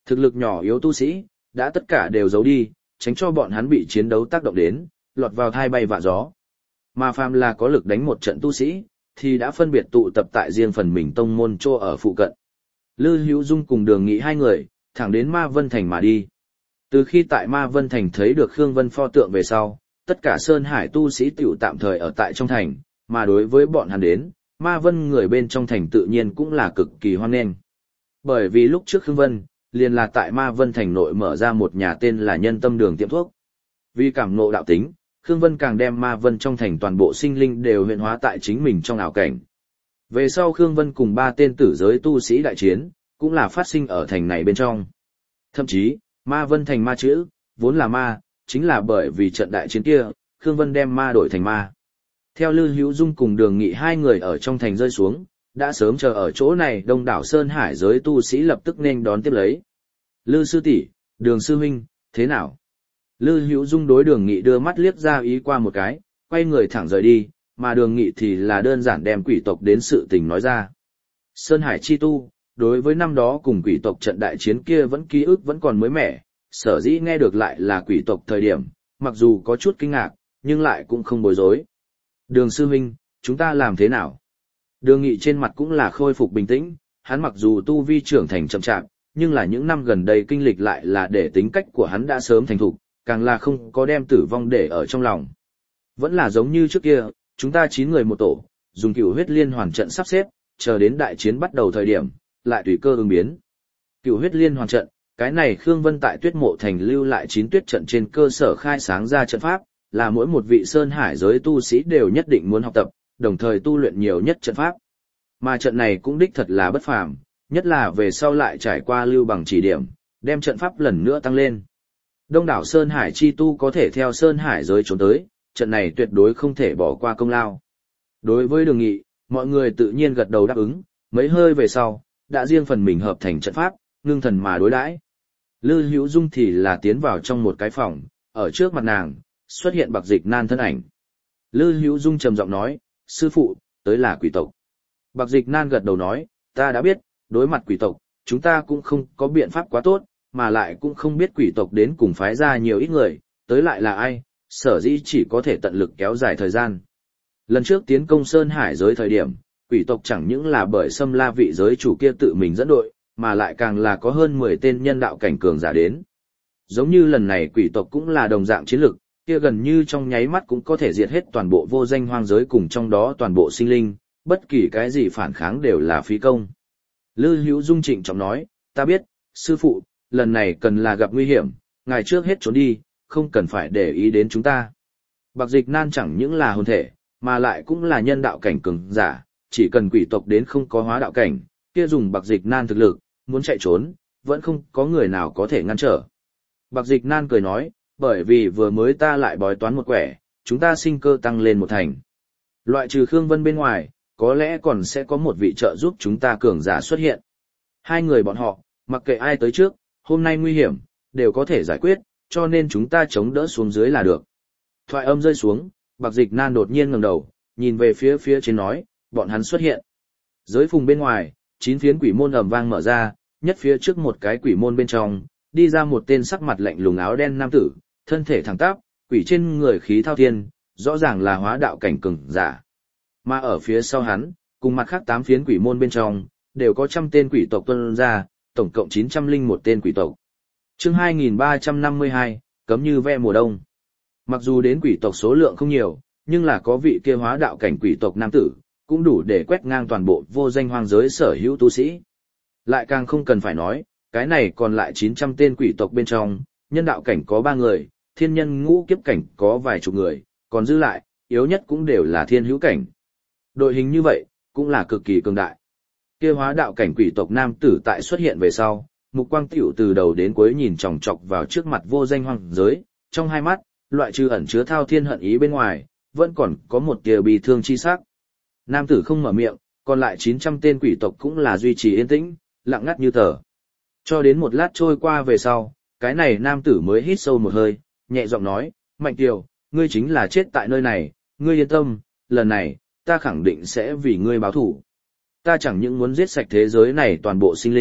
Thực lực nhỏ yếu tu sĩ, đã tất cả đều giấu đi, tránh cho bọn hắn bị chiến đấu tác động đến, lọt vào thai bay vạ gió. Mà phàm là có lực đánh một trận tu sĩ, thì đã phân biệt tụ tập tại riêng phần mình tông môn trô ở phụ cận. Lư Hữu Dung cùng Đường Nghị hai người, thẳng đến Ma Vân Thành mà đi. Từ khi tại Ma Vân Thành thấy được Khương Vân pho tượng về sau, tất cả Sơn Hải tu sĩ tiểu tạm thời ở tại trong thành, mà đối với bọn hắn đến, Ma Vân người bên trong thành tự nhiên cũng là cực kỳ hoan nghênh. Bởi vì lúc trước Khương Vân, liền là tại Ma Vân Thành nội mở ra một nhà tên là Nhân Tâm Đường tiệm thuốc. Vì cảm ngộ đạo tính, Khương Vân càng đem Ma Vân trong thành toàn bộ sinh linh đều hiện hóa tại chính mình trong ảo cảnh. Về sau Khương Vân cùng ba tên tử giới tu sĩ đại chiến, cũng là phát sinh ở thành này bên trong. Thậm chí, Ma Vân thành ma chữ, vốn là ma, chính là bởi vì trận đại chiến kia, Khương Vân đem ma đổi thành ma. Theo Lư Hữu Dung cùng Đường Nghị hai người ở trong thành rơi xuống, đã sớm chờ ở chỗ này đông đảo Sơn Hải giới tu sĩ lập tức nên đón tiếp lấy. Lư sư tỷ, Đường sư huynh, thế nào? Lư Hữu Dung đối Đường Nghị đưa mắt liếc ra ý qua một cái, quay người thẳng rời đi, mà Đường Nghị thì là đơn giản đem quỷ tộc đến sự tình nói ra. Sơn Hải chi tu, đối với năm đó cùng quỷ tộc trận đại chiến kia vẫn ký ức vẫn còn mới mẻ, sở dĩ nghe được lại là quỷ tộc thời điểm, mặc dù có chút kinh ngạc, nhưng lại cũng không bối rối. Đường sư huynh, chúng ta làm thế nào? Đường Nghị trên mặt cũng là khôi phục bình tĩnh, hắn mặc dù tu vi trưởng thành chậm chạp, nhưng là những năm gần đây kinh lịch lại là để tính cách của hắn đã sớm thành thục, càng là không có đem tử vong để ở trong lòng. Vẫn là giống như trước kia, chúng ta chín người một tổ, dùng cửu huyết liên hoàn trận sắp xếp, chờ đến đại chiến bắt đầu thời điểm, lại tùy cơ ứng biến. Cửu huyết liên hoàn trận, cái này Khương Vân tại Tuyết Mộ Thành lưu lại chín tuyết trận trên cơ sở khai sáng ra trận pháp, là mỗi một vị Sơn Hải giới tu sĩ đều nhất định muốn học tập, đồng thời tu luyện nhiều nhất trận pháp. Mà trận này cũng đích thật là bất phàm, nhất là về sau lại trải qua lưu bằng chỉ điểm, đem trận pháp lần nữa tăng lên. Đông đảo Sơn Hải chi tu có thể theo Sơn Hải giới trốn tới, trận này tuyệt đối không thể bỏ qua công lao. Đối với Đường Nghị, mọi người tự nhiên gật đầu đáp ứng, mấy hơi về sau, đã riêng phần mình hợp thành trận pháp, ngưng thần mà đối đãi. Lư Hữu Dung thì là tiến vào trong một cái phòng, ở trước mặt nàng, xuất hiện Bạc Dịch Nan thân ảnh. Lư Hữu Dung trầm giọng nói, sư phụ, tới là quỷ tộc. Bạc Dịch Nan gật đầu nói, ta đã biết, đối mặt quỷ tộc, chúng ta cũng không có biện pháp quá tốt, mà lại cũng không biết quỷ tộc đến cùng phái ra nhiều ít người, tới lại là ai, sở dĩ chỉ có thể tận lực kéo dài thời gian. Lần trước tiến công Sơn Hải giới thời điểm, quỷ tộc chẳng những là bởi Xâm La vị giới chủ kia tự mình dẫn đội, mà lại càng là có hơn mười tên nhân đạo cảnh cường giả đến. Giống như lần này quỷ tộc cũng là đồng dạng chiến lực, kia gần như trong nháy mắt cũng có thể diệt hết toàn bộ vô danh hoang giới cùng trong đó toàn bộ sinh linh, bất kỳ cái gì phản kháng đều là phí công. Lư Hữu Dung trịnh trọng nói, ta biết, sư phụ, lần này cần là gặp nguy hiểm, ngài trước hết trốn đi, không cần phải để ý đến chúng ta. Bạc Dịch Nan chẳng những là hồn thể, mà lại cũng là nhân đạo cảnh cường giả, chỉ cần quỷ tộc đến không có hóa đạo cảnh, kia dùng Bạc Dịch Nan thực lực, muốn chạy trốn, vẫn không có người nào có thể ngăn trở. Bạc Dịch Nan cười nói, bởi vì vừa mới ta lại bói toán một quẻ, chúng ta sinh cơ tăng lên một thành. Loại trừ Khương Vân bên ngoài, có lẽ còn sẽ có một vị trợ giúp chúng ta cường giả xuất hiện. Hai người bọn họ, mặc kệ ai tới trước, hôm nay nguy hiểm, đều có thể giải quyết, cho nên chúng ta chống đỡ xuống dưới là được. Thoại âm rơi xuống, Bạc Dịch Nan đột nhiên ngẩng đầu, nhìn về phía phía trên nói, bọn hắn xuất hiện. Giới phùng bên ngoài, chín phiến quỷ môn ầm vang mở ra, nhất phía trước một cái quỷ môn bên trong, đi ra một tên sắc mặt lạnh lùng áo đen nam tử, thân thể thẳng tắp, quỷ trên người khí thao thiên, rõ ràng là hóa đạo cảnh cường giả. Mà ở phía sau hắn, cùng mặt khác tám phiến quỷ môn bên trong, đều có trăm tên quỷ tộc tuân ra, tổng cộng chín trăm linh một tên quỷ tộc. Chương hai nghìn ba trăm năm mươi hai, cấm như ve mùa đông. Mặc dù đến quỷ tộc số lượng không nhiều, nhưng là có vị kia hóa đạo cảnh quỷ tộc nam tử, cũng đủ để quét ngang toàn bộ vô danh hoang giới sở hữu tu sĩ. Lại càng không cần phải nói, cái này còn lại chín trăm tên quỷ tộc bên trong, nhân đạo cảnh có ba người, thiên nhân ngũ kiếp cảnh có vài chục người, còn dư lại, yếu nhất cũng đều là thiên hữu cảnh. Đội hình như vậy, cũng là cực kỳ cường đại. Kia hóa đạo cảnh quỷ tộc nam tử tại xuất hiện về sau, mục quang tiểu từ đầu đến cuối nhìn chòng chọc vào trước mặt vô danh hoang giới, trong hai mắt, loại trừ ẩn chứa thao thiên hận ý bên ngoài, vẫn còn có một tia bi thương chi sắc. Nam tử không mở miệng, còn lại chín trăm tên quỷ tộc cũng là duy trì yên tĩnh, lặng ngắt như tờ. Cho đến một lát trôi qua về sau, cái này nam tử mới hít sâu một hơi, nhẹ giọng nói, Mạnh Kiều, ngươi chính là chết tại nơi này, ngươi yên tâm, lần này, ta khẳng định sẽ vì ngươi báo thủ. Ta chẳng những muốn giết sạch thế giới này toàn bộ sinh linh,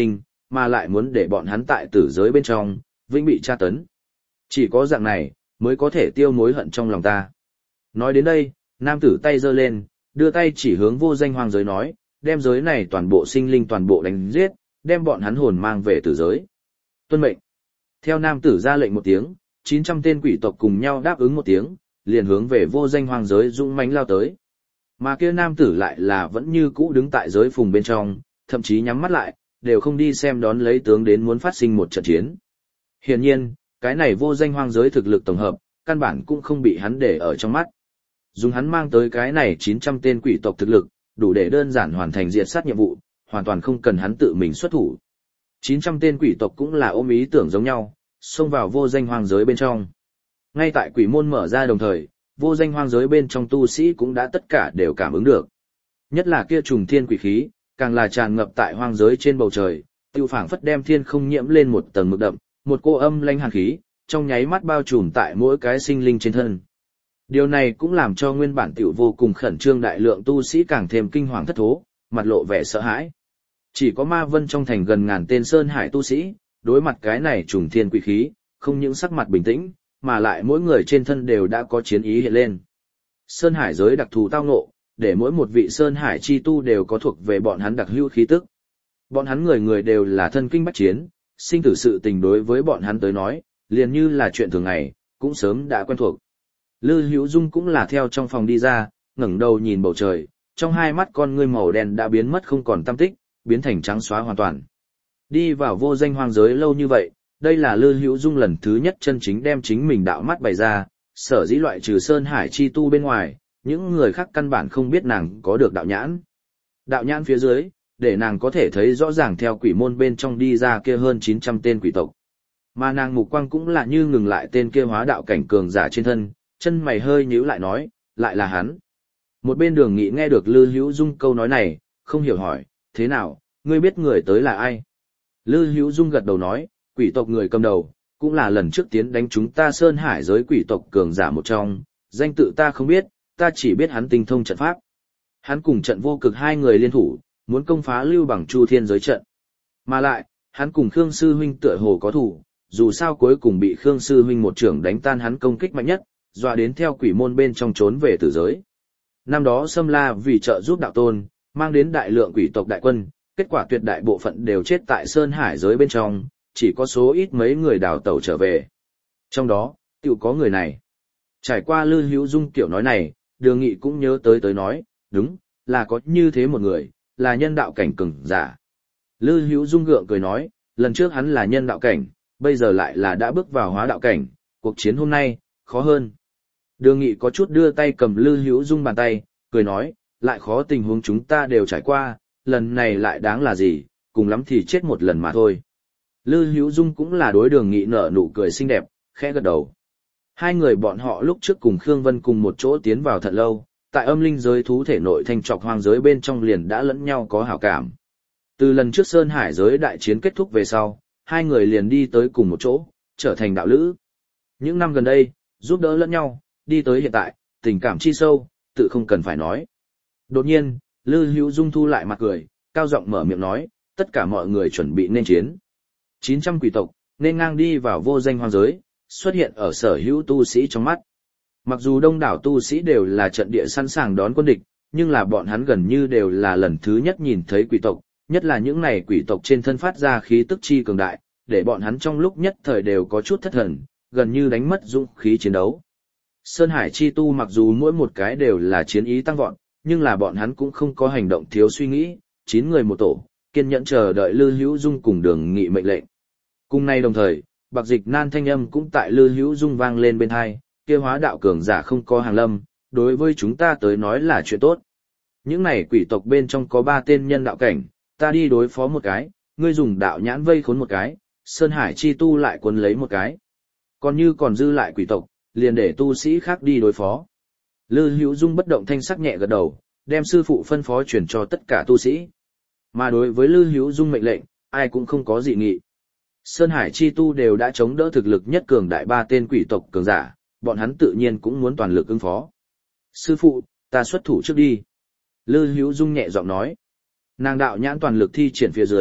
mà lại muốn để bọn hắn tại tử giới bên trong, vĩnh bị tra tấn. Chỉ có dạng này, mới có thể tiêu mối hận trong lòng ta. Nói đến đây, nam tử tay giơ lên, đưa tay chỉ hướng vô danh hoang giới nói, đem giới này toàn bộ sinh linh toàn bộ đánh giết, đem bọn hắn hồn mang về tử giới. Tuân mệnh. Theo nam tử ra lệnh một tiếng, chín trăm tên quỷ tộc cùng nhau đáp ứng một tiếng, liền hướng về vô danh hoang giới dũng mãnh lao tới. Mà kia nam tử lại là vẫn như cũ đứng tại giới phùng bên trong, thậm chí nhắm mắt lại, đều không đi xem đón lấy tướng đến muốn phát sinh một trận chiến. Hiển nhiên, cái này vô danh hoang giới thực lực tổng hợp, căn bản cũng không bị hắn để ở trong mắt. Dùng hắn mang tới cái này chín trăm tên quỷ tộc thực lực, đủ để đơn giản hoàn thành diệt sát nhiệm vụ, hoàn toàn không cần hắn tự mình xuất thủ. chín trăm tên quỷ tộc cũng là ôm ý tưởng giống nhau, xông vào vô danh hoang giới bên trong. Ngay tại quỷ môn mở ra đồng thời, vô danh hoang giới bên trong tu sĩ cũng đã tất cả đều cảm ứng được. Nhất là kia trùng thiên quỷ khí, càng là tràn ngập tại hoang giới trên bầu trời, tiêu phảng phất đem thiên không nhiễm lên một tầng mực đậm, một cô âm lãnh hàn khí, trong nháy mắt bao trùm tại mỗi cái sinh linh trên thân. Điều này cũng làm cho nguyên bản tiểu vô cùng khẩn trương đại lượng tu sĩ càng thêm kinh hoàng thất thố, mặt lộ vẻ sợ hãi. Chỉ có Ma Vân trong thành gần ngàn tên sơn hải tu sĩ, đối mặt cái này trùng thiên quỷ khí, không những sắc mặt bình tĩnh, mà lại mỗi người trên thân đều đã có chiến ý hiện lên. Sơn hải giới đặc thù tao ngộ, để mỗi một vị sơn hải chi tu đều có thuộc về bọn hắn đặc hữu khí tức. Bọn hắn người người đều là thân kinh bách chiến, sinh tử sự tình đối với bọn hắn tới nói, liền như là chuyện thường ngày, cũng sớm đã quen thuộc. Lư Hữu Dung cũng là theo trong phòng đi ra, ngẩng đầu nhìn bầu trời, trong hai mắt con ngươi màu đen đã biến mất không còn tăm tích, biến thành trắng xóa hoàn toàn. Đi vào vô danh hoang giới lâu như vậy, đây là Lư Hữu Dung lần thứ nhất chân chính đem chính mình đạo mắt bày ra, sở dĩ loại trừ Sơn Hải chi tu bên ngoài, những người khác căn bản không biết nàng có được đạo nhãn. Đạo nhãn phía dưới, để nàng có thể thấy rõ ràng theo quỷ môn bên trong đi ra kia hơn chín trăm tên quỷ tộc. Mà nàng mục quang cũng là như ngừng lại tên kia hóa đạo cảnh cường giả trên thân, chân mày hơi nhíu lại nói, lại là hắn. Một bên Đường Nghị nghe được Lư Hữu Dung câu nói này, không hiểu hỏi, thế nào, ngươi biết người tới là ai? Lư Hữu Dung gật đầu nói, quỷ tộc người cầm đầu, cũng là lần trước tiến đánh chúng ta Sơn Hải giới quỷ tộc cường giả một trong, danh tự ta không biết, ta chỉ biết hắn tinh thông trận pháp. Hắn cùng trận vô cực hai người liên thủ, muốn công phá Lưu Bằng Chu Thiên giới trận. Mà lại, hắn cùng Khương Sư Huynh tựa hồ có thủ, dù sao cuối cùng bị Khương Sư Huynh một trưởng đánh tan hắn công kích mạnh nhất, dọa đến theo quỷ môn bên trong trốn về tử giới. Năm đó Sâm La vì trợ giúp đạo tôn, mang đến đại lượng quỷ tộc đại quân, kết quả tuyệt đại bộ phận đều chết tại Sơn Hải giới bên trong, chỉ có số ít mấy người đào tẩu trở về. Trong đó, tiểu có người này. Trải qua Lư Hữu Dung kiểu nói này, Đường Nghị cũng nhớ tới tới nói, đúng, là có như thế một người, là nhân đạo cảnh cường giả. Lư Hữu Dung gượng cười nói, lần trước hắn là nhân đạo cảnh, bây giờ lại là đã bước vào hóa đạo cảnh, cuộc chiến hôm nay, khó hơn. Đường Nghị có chút đưa tay cầm Lư Hữu Dung bàn tay, cười nói, lại khó tình huống chúng ta đều trải qua, lần này lại đáng là gì, cùng lắm thì chết một lần mà thôi. Lư Hữu Dung cũng là đối Đường Nghị nở nụ cười xinh đẹp, khẽ gật đầu. Hai người bọn họ lúc trước cùng Khương Vân cùng một chỗ tiến vào thật lâu, tại âm linh giới thú thể nội thanh trọc hoang giới bên trong liền đã lẫn nhau có hảo cảm. Từ lần trước Sơn Hải giới đại chiến kết thúc về sau, hai người liền đi tới cùng một chỗ, trở thành đạo lữ. Những năm gần đây, giúp đỡ lẫn nhau, đi tới hiện tại, tình cảm chi sâu, tự không cần phải nói. Đột nhiên, Lư Hữu Dung thu lại mặt cười, cao giọng mở miệng nói, tất cả mọi người chuẩn bị nên chiến. chín trăm quỷ tộc, nên ngang đi vào vô danh hoang giới, xuất hiện ở sở hữu tu sĩ trong mắt. Mặc dù đông đảo tu sĩ đều là trận địa sẵn sàng đón quân địch, nhưng là bọn hắn gần như đều là lần thứ nhất nhìn thấy quỷ tộc, nhất là những này quỷ tộc trên thân phát ra khí tức chi cường đại, để bọn hắn trong lúc nhất thời đều có chút thất thần, gần như đánh mất dũng khí chiến đấu. Sơn Hải chi tu mặc dù mỗi một cái đều là chiến ý tăng vọt, nhưng là bọn hắn cũng không có hành động thiếu suy nghĩ, chín người một tổ, kiên nhẫn chờ đợi Lư Hữu Dung cùng Đường Nghị mệnh lệnh. Cùng nay đồng thời, Bạc Dịch Nan thanh âm cũng tại Lư Hữu Dung vang lên bên tai, kia hóa đạo cường giả không có hàng lâm, đối với chúng ta tới nói là chuyện tốt. Những này quỷ tộc bên trong có ba tên nhân đạo cảnh, ta đi đối phó một cái, ngươi dùng đạo nhãn vây khốn một cái, Sơn Hải chi tu lại cuốn lấy một cái. Còn như còn dư lại quỷ tộc, liền để tu sĩ khác đi đối phó. Lư Hữu Dung bất động thanh sắc nhẹ gật đầu, đem sư phụ phân phó truyền cho tất cả tu sĩ. Mà đối với Lư Hữu Dung mệnh lệnh, ai cũng không có dị nghị. Sơn Hải chi tu đều đã chống đỡ thực lực nhất cường đại ba tên quỷ tộc cường giả, bọn hắn tự nhiên cũng muốn toàn lực ứng phó. Sư phụ, ta xuất thủ trước đi. Lư Hữu Dung nhẹ giọng nói. Nàng đạo nhãn toàn lực thi triển phía dưới,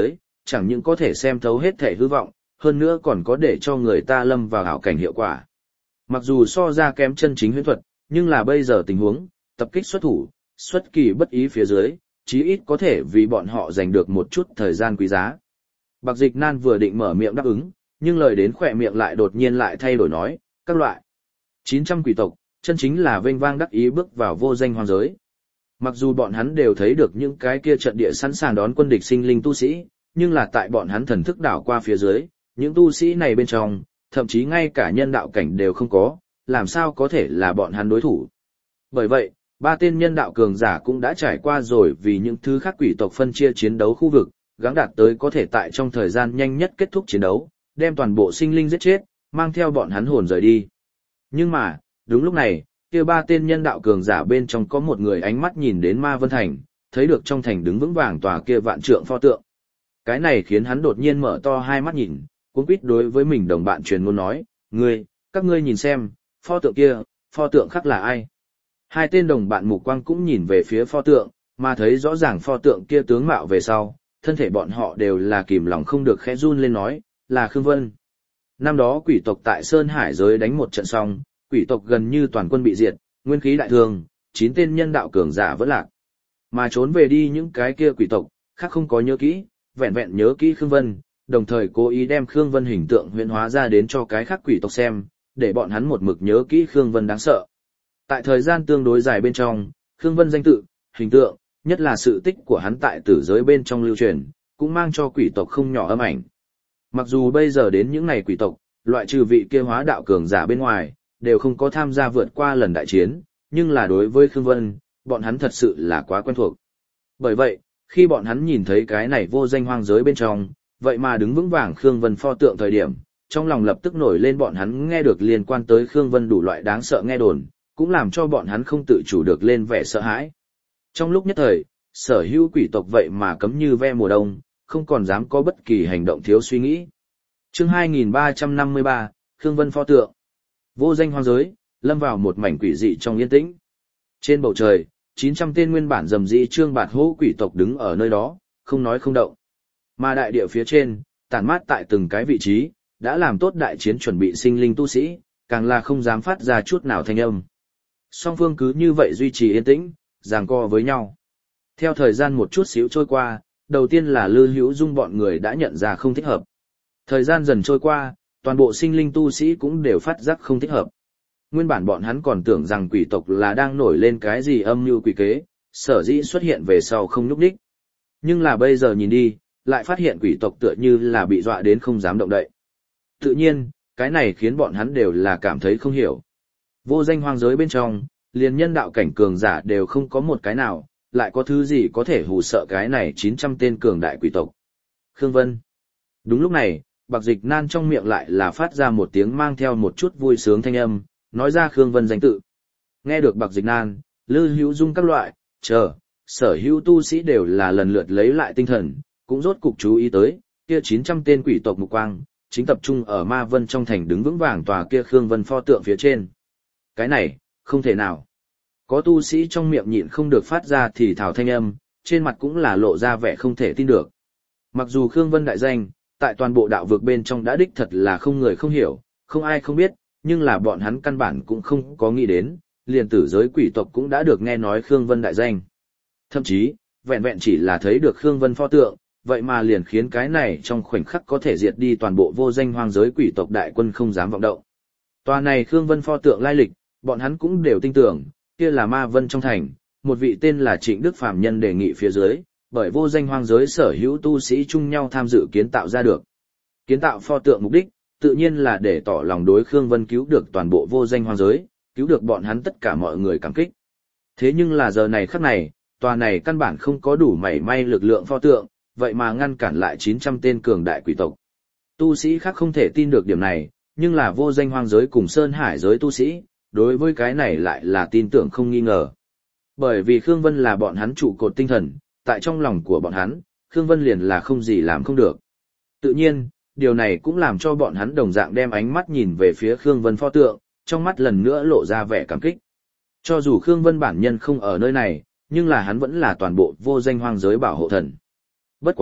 chẳng những có thể xem thấu hết thể hư vọng, hơn nữa còn có để cho người ta lâm vào ảo cảnh hiệu quả. Mặc dù so ra kém chân chính huyễn thuật, nhưng là bây giờ tình huống, tập kích xuất thủ, xuất kỳ bất ý phía dưới, chí ít có thể vì bọn họ giành được một chút thời gian quý giá. Bạc Dịch Nan vừa định mở miệng đáp ứng, nhưng lời đến khỏe miệng lại đột nhiên lại thay đổi nói, các loại chín trăm quỷ tộc, chân chính là vênh vang đắc ý bước vào vô danh hoang giới. Mặc dù bọn hắn đều thấy được những cái kia trận địa sẵn sàng đón quân địch sinh linh tu sĩ, nhưng là tại bọn hắn thần thức đảo qua phía dưới, những tu sĩ này bên trong, thậm chí ngay cả nhân đạo cảnh đều không có, làm sao có thể là bọn hắn đối thủ. Bởi vậy, ba tên nhân đạo cường giả cũng đã trải qua rồi vì những thứ khác quỷ tộc phân chia chiến đấu khu vực, gắng đạt tới có thể tại trong thời gian nhanh nhất kết thúc chiến đấu, đem toàn bộ sinh linh giết chết, mang theo bọn hắn hồn rời đi. Nhưng mà, đúng lúc này, kia ba tên nhân đạo cường giả bên trong có một người ánh mắt nhìn đến Ma Vân Thành, thấy được trong thành đứng vững vàng tòa kia vạn trượng pho tượng. Cái này khiến hắn đột nhiên mở to hai mắt nhìn, cuống quýt đối với mình đồng bạn truyền ngôn nói, ngươi, các ngươi nhìn xem, pho tượng kia, pho tượng khác là ai? Hai tên đồng bạn mục quang cũng nhìn về phía pho tượng, mà thấy rõ ràng pho tượng kia tướng mạo về sau, thân thể bọn họ đều là kìm lòng không được khẽ run lên nói, là Khương Vân. Năm đó quỷ tộc tại Sơn Hải giới đánh một trận xong, quỷ tộc gần như toàn quân bị diệt, nguyên khí đại thương, chín tên nhân đạo cường giả vẫn lạc. Mà trốn về đi những cái kia quỷ tộc, khác không có nhớ kỹ, vẹn vẹn nhớ kỹ Khương Vân, đồng thời cố ý đem Khương Vân hình tượng huyễn hóa ra đến cho cái khác quỷ tộc xem, để bọn hắn một mực nhớ kỹ Khương Vân đáng sợ. Tại thời gian tương đối dài bên trong, Khương Vân danh tự, hình tượng, nhất là sự tích của hắn tại tử giới bên trong lưu truyền, cũng mang cho quỷ tộc không nhỏ âm ảnh. Mặc dù bây giờ đến những ngày quỷ tộc, loại trừ vị kia hóa đạo cường giả bên ngoài, đều không có tham gia vượt qua lần đại chiến, nhưng là đối với Khương Vân, bọn hắn thật sự là quá quen thuộc. Bởi vậy, khi bọn hắn nhìn thấy cái này vô danh hoang giới bên trong, vậy mà đứng vững vàng Khương Vân pho tượng thời điểm, trong lòng lập tức nổi lên bọn hắn nghe được liên quan tới Khương Vân đủ loại đáng sợ nghe đồn, cũng làm cho bọn hắn không tự chủ được lên vẻ sợ hãi. Trong lúc nhất thời, sở hữu quỷ tộc vậy mà cấm như ve mùa đông, không còn dám có bất kỳ hành động thiếu suy nghĩ. Chương hai nghìn ba trăm năm mươi ba, Khương Vân pho tượng. Vô danh hoang giới, lâm vào một mảnh quỷ dị trong yên tĩnh. Trên bầu trời, chín trăm tên nguyên bản rầm rĩ trương bạt hỗ quỷ tộc đứng ở nơi đó, không nói không động. Mà đại địa phía trên, tản mát tại từng cái vị trí, đã làm tốt đại chiến chuẩn bị sinh linh tu sĩ, càng là không dám phát ra chút nào thanh âm. Song phương cứ như vậy duy trì yên tĩnh, giằng co với nhau. Theo thời gian một chút xíu trôi qua, đầu tiên là Lư Hữu Dung bọn người đã nhận ra không thích hợp. Thời gian dần trôi qua, toàn bộ sinh linh tu sĩ cũng đều phát giác không thích hợp. Nguyên bản bọn hắn còn tưởng rằng quỷ tộc là đang nổi lên cái gì âm mưu quỷ kế, sở dĩ xuất hiện về sau không nhúc nhích. Nhưng là bây giờ nhìn đi, lại phát hiện quỷ tộc tựa như là bị dọa đến không dám động đậy. Tự nhiên, cái này khiến bọn hắn đều là cảm thấy không hiểu. Vô danh hoang giới bên trong, liền nhân đạo cảnh cường giả đều không có một cái nào, lại có thứ gì có thể hù sợ cái này chín trăm tên cường đại quỷ tộc. Khương Vân. Đúng lúc này, Bạc Dịch Nan trong miệng lại là phát ra một tiếng mang theo một chút vui sướng thanh âm, nói ra Khương Vân danh tự. Nghe được Bạc Dịch Nan, Lư Hữu Dung các loại, chờ, sở hữu tu sĩ đều là lần lượt lấy lại tinh thần, cũng rốt cục chú ý tới, kia chín trăm tên quỷ tộc mục quang, chính tập trung ở Ma Vân trong thành đứng vững vàng tòa kia Khương Vân pho tượng phía trên. Cái này, không thể nào. Có tu sĩ trong miệng nhịn không được phát ra thì thảo thanh âm, trên mặt cũng là lộ ra vẻ không thể tin được. Mặc dù Khương Vân đại danh, tại toàn bộ đạo vực bên trong đã đích thật là không người không hiểu, không ai không biết, nhưng là bọn hắn căn bản cũng không có nghĩ đến, liền tử giới quỷ tộc cũng đã được nghe nói Khương Vân đại danh. Thậm chí, vẹn vẹn chỉ là thấy được Khương Vân pho tượng, vậy mà liền khiến cái này trong khoảnh khắc có thể diệt đi toàn bộ vô danh hoang giới quỷ tộc đại quân không dám vọng động. Tòa này Khương Vân pho tượng lai lịch, bọn hắn cũng đều tin tưởng, kia là Ma Vân trong thành, một vị tên là Trịnh Đức Phàm nhân đề nghị phía dưới, bởi vô danh hoang giới sở hữu tu sĩ chung nhau tham dự kiến tạo ra được. Kiến tạo pho tượng mục đích, tự nhiên là để tỏ lòng đối Khương Vân cứu được toàn bộ vô danh hoang giới, cứu được bọn hắn tất cả mọi người cảm kích. Thế nhưng là giờ này khắc này, tòa này căn bản không có đủ mảy may lực lượng pho tượng, vậy mà ngăn cản lại chín trăm tên cường đại quỷ tộc. Tu sĩ khác không thể tin được điểm này, nhưng là vô danh hoang giới cùng Sơn Hải giới tu sĩ, đối với cái này lại là tin tưởng không nghi ngờ. Bởi vì Khương Vân là bọn hắn trụ cột tinh thần, tại trong lòng của bọn hắn, Khương Vân liền là không gì làm không được. Tự nhiên, điều này cũng làm cho bọn hắn đồng dạng đem ánh mắt nhìn về phía Khương Vân pho tượng, trong mắt lần nữa lộ ra vẻ cảm kích. Cho dù Khương Vân bản nhân không ở nơi này, nhưng là hắn vẫn là toàn bộ vô danh hoang giới bảo hộ thần. Bất quá,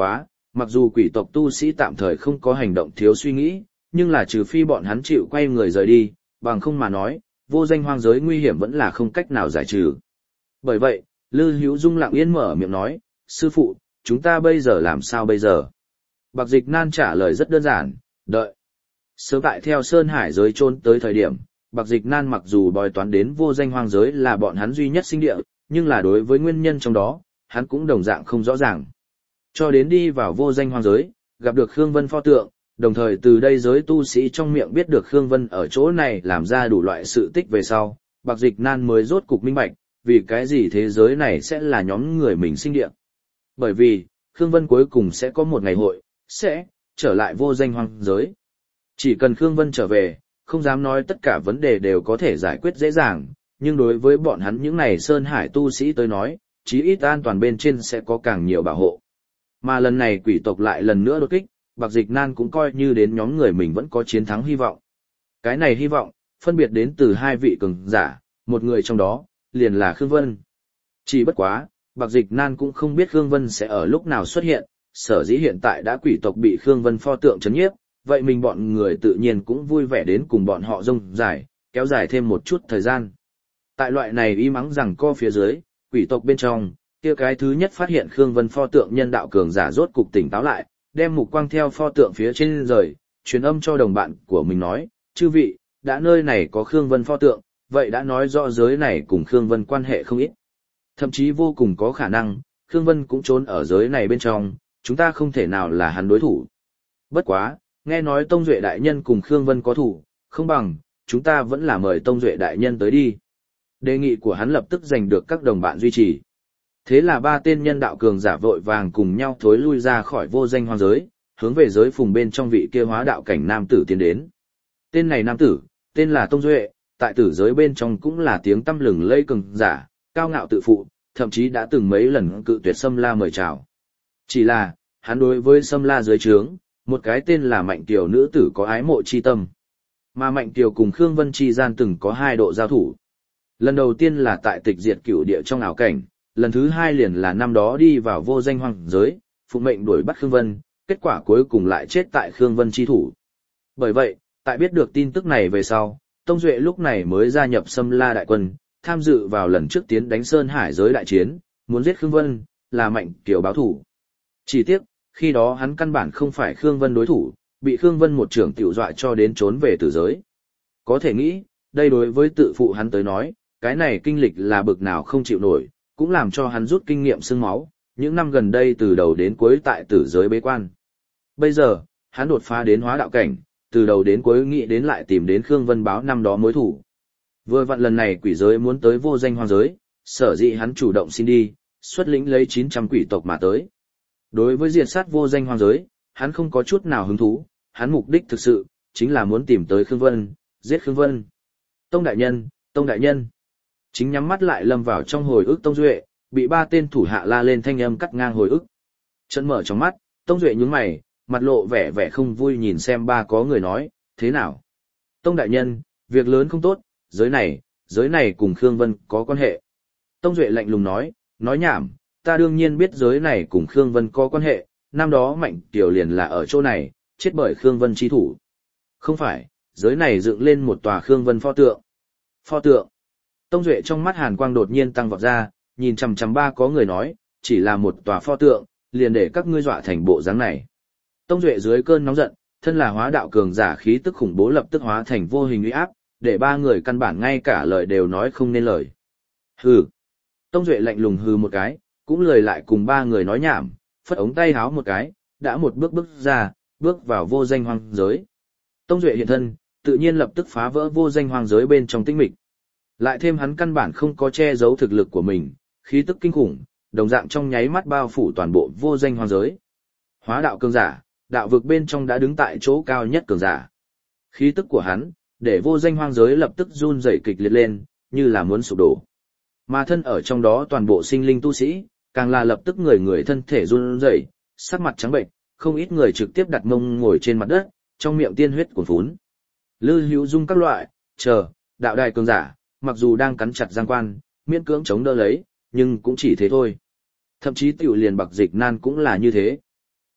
mặc dù quỷ tộc tu sĩ tạm thời không có hành động thiếu suy nghĩ, nhưng là trừ phi bọn hắn chịu quay người rời đi, bằng không mà nói, vô danh hoang giới nguy hiểm vẫn là không cách nào giải trừ. Bởi vậy, Lư Hữu Dung lặng yên mở miệng nói, sư phụ, chúng ta bây giờ làm sao bây giờ? Bạc Dịch Nan trả lời rất đơn giản, đợi. Sớm tại theo Sơn Hải giới trốn tới thời điểm, Bạc Dịch Nan mặc dù bói toán đến vô danh hoang giới là bọn hắn duy nhất sinh địa, nhưng là đối với nguyên nhân trong đó, hắn cũng đồng dạng không rõ ràng. Cho đến đi vào vô danh hoang giới, gặp được Khương Vân pho tượng, đồng thời từ đây giới tu sĩ trong miệng biết được Khương Vân ở chỗ này làm ra đủ loại sự tích về sau, Bạc Dịch Nan mới rốt cục minh bạch, vì cái gì thế giới này sẽ là nhóm người mình sinh địa. Bởi vì, Khương Vân cuối cùng sẽ có một ngày hội, sẽ trở lại vô danh hoang giới. Chỉ cần Khương Vân trở về, không dám nói tất cả vấn đề đều có thể giải quyết dễ dàng, nhưng đối với bọn hắn những này Sơn Hải tu sĩ tới nói, chí ít an toàn bên trên sẽ có càng nhiều bảo hộ. Mà lần này quỷ tộc lại lần nữa đột kích, Bạc Dịch Nan cũng coi như đến nhóm người mình vẫn có chiến thắng hy vọng. Cái này hy vọng, phân biệt đến từ hai vị cường giả, một người trong đó, liền là Khương Vân. Chỉ bất quá, Bạc Dịch Nan cũng không biết Khương Vân sẽ ở lúc nào xuất hiện, sở dĩ hiện tại đã quỷ tộc bị Khương Vân pho tượng chấn nhiếp, vậy mình bọn người tự nhiên cũng vui vẻ đến cùng bọn họ rông dài, kéo dài thêm một chút thời gian. Tại loại này y mắng rằng co phía dưới, quỷ tộc bên trong, kia cái thứ nhất phát hiện Khương Vân pho tượng nhân đạo cường giả rốt cục tỉnh táo lại, đem mục quang theo pho tượng phía trên rời, truyền âm cho đồng bạn của mình nói, chư vị, đã nơi này có Khương Vân pho tượng, vậy đã nói rõ giới này cùng Khương Vân quan hệ không ít. Thậm chí vô cùng có khả năng, Khương Vân cũng trốn ở giới này bên trong, chúng ta không thể nào là hắn đối thủ. Bất quá, nghe nói Tông Duệ Đại Nhân cùng Khương Vân có thủ, không bằng, chúng ta vẫn là mời Tông Duệ Đại Nhân tới đi. Đề nghị của hắn lập tức giành được các đồng bạn duy trì. Thế là ba tên nhân đạo cường giả vội vàng cùng nhau thối lui ra khỏi vô danh hoang giới, hướng về giới phùng bên trong vị kia hóa đạo cảnh nam tử tiến đến. Tên này nam tử, tên là Tông Duệ, tại tử giới bên trong cũng là tiếng tăm lừng lây cường giả, cao ngạo tự phụ, thậm chí đã từng mấy lần cự tuyệt Sâm La mời chào. Chỉ là, hắn đối với Sâm La dưới trướng, một cái tên là Mạnh Kiều nữ tử có ái mộ chi tâm. Mà Mạnh Kiều cùng Khương Vân chi gian từng có hai độ giao thủ. Lần đầu tiên là tại tịch diệt cửu địa trong ảo cảnh, lần thứ hai liền là năm đó đi vào vô danh hoang giới, phụ mệnh đuổi bắt Khương Vân, kết quả cuối cùng lại chết tại Khương Vân chi thủ. Bởi vậy, tại biết được tin tức này về sau, Tông Duệ lúc này mới gia nhập Sâm La đại quân, tham dự vào lần trước tiến đánh Sơn Hải giới đại chiến, muốn giết Khương Vân, là Mạnh Kiều báo thủ. Chỉ tiếc, khi đó hắn căn bản không phải Khương Vân đối thủ, bị Khương Vân một trưởng tiểu dọa cho đến trốn về tử giới. Có thể nghĩ, đây đối với tự phụ hắn tới nói, cái này kinh lịch là bực nào không chịu nổi, cũng làm cho hắn rút kinh nghiệm xương máu, những năm gần đây từ đầu đến cuối tại tử giới bế quan. Bây giờ, hắn đột phá đến hóa đạo cảnh, từ đầu đến cuối nghĩ đến lại tìm đến Khương Vân báo năm đó mối thủ. Vừa vặn lần này quỷ giới muốn tới vô danh hoang giới, sở dĩ hắn chủ động xin đi, xuất lĩnh lấy chín trăm quỷ tộc mà tới. Đối với diệt sát vô danh hoang giới, hắn không có chút nào hứng thú, hắn mục đích thực sự, chính là muốn tìm tới Khương Vân, giết Khương Vân. Tông đại nhân, Tông đại nhân. Chính nhắm mắt lại lâm vào trong hồi ức Tông Duệ, bị ba tên thủ hạ la lên thanh âm cắt ngang hồi ức. Trận mở trong mắt, Tông Duệ nhướng mày, mặt lộ vẻ vẻ không vui nhìn xem ba có người nói, thế nào? Tông đại nhân, việc lớn không tốt, giới này, giới này cùng Khương Vân có quan hệ. Tông Duệ lạnh lùng nói, nói nhảm, ta đương nhiên biết giới này cùng Khương Vân có quan hệ, năm đó Mạnh Kiều liền là ở chỗ này, chết bởi Khương Vân chi thủ. Không phải, giới này dựng lên một tòa Khương Vân pho tượng. Pho tượng. Tông Duệ trong mắt hàn quang đột nhiên tăng vọt ra, nhìn chằm chằm ba có người nói, chỉ là một tòa pho tượng, liền để các ngươi dọa thành bộ dáng này. Tông Duệ dưới cơn nóng giận, thân là hóa đạo cường giả khí tức khủng bố lập tức hóa thành vô hình uy áp, để ba người căn bản ngay cả lời đều nói không nên lời. Hừ. Tông Duệ lạnh lùng hừ một cái, cũng lời lại cùng ba người nói nhảm, phất ống tay háo một cái, đã một bước bước ra, bước vào vô danh hoang giới. Tông Duệ hiện thân, tự nhiên lập tức phá vỡ vô danh hoang giới bên trong tĩnh mịch. Lại thêm hắn căn bản không có che giấu thực lực của mình, khí tức kinh khủng, đồng dạng trong nháy mắt bao phủ toàn bộ vô danh hoang giới. Hóa đạo cường giả, đạo vực bên trong đã đứng tại chỗ cao nhất cường giả. Khí tức của hắn, để vô danh hoang giới lập tức run rẩy kịch liệt lên, như là muốn sụp đổ. Mà thân ở trong đó toàn bộ sinh linh tu sĩ, càng là lập tức người người thân thể run rẩy, sắc mặt trắng bệnh, không ít người trực tiếp đặt mông ngồi trên mặt đất, trong miệng tiên huyết cuồn phún. Lư Hữu Dung các loại, chờ, đạo đài cường giả, mặc dù đang cắn chặt giang quan, miễn cưỡng chống đỡ lấy, nhưng cũng chỉ thế thôi. Thậm chí tiểu liền Bạc Dịch Nan cũng là như thế.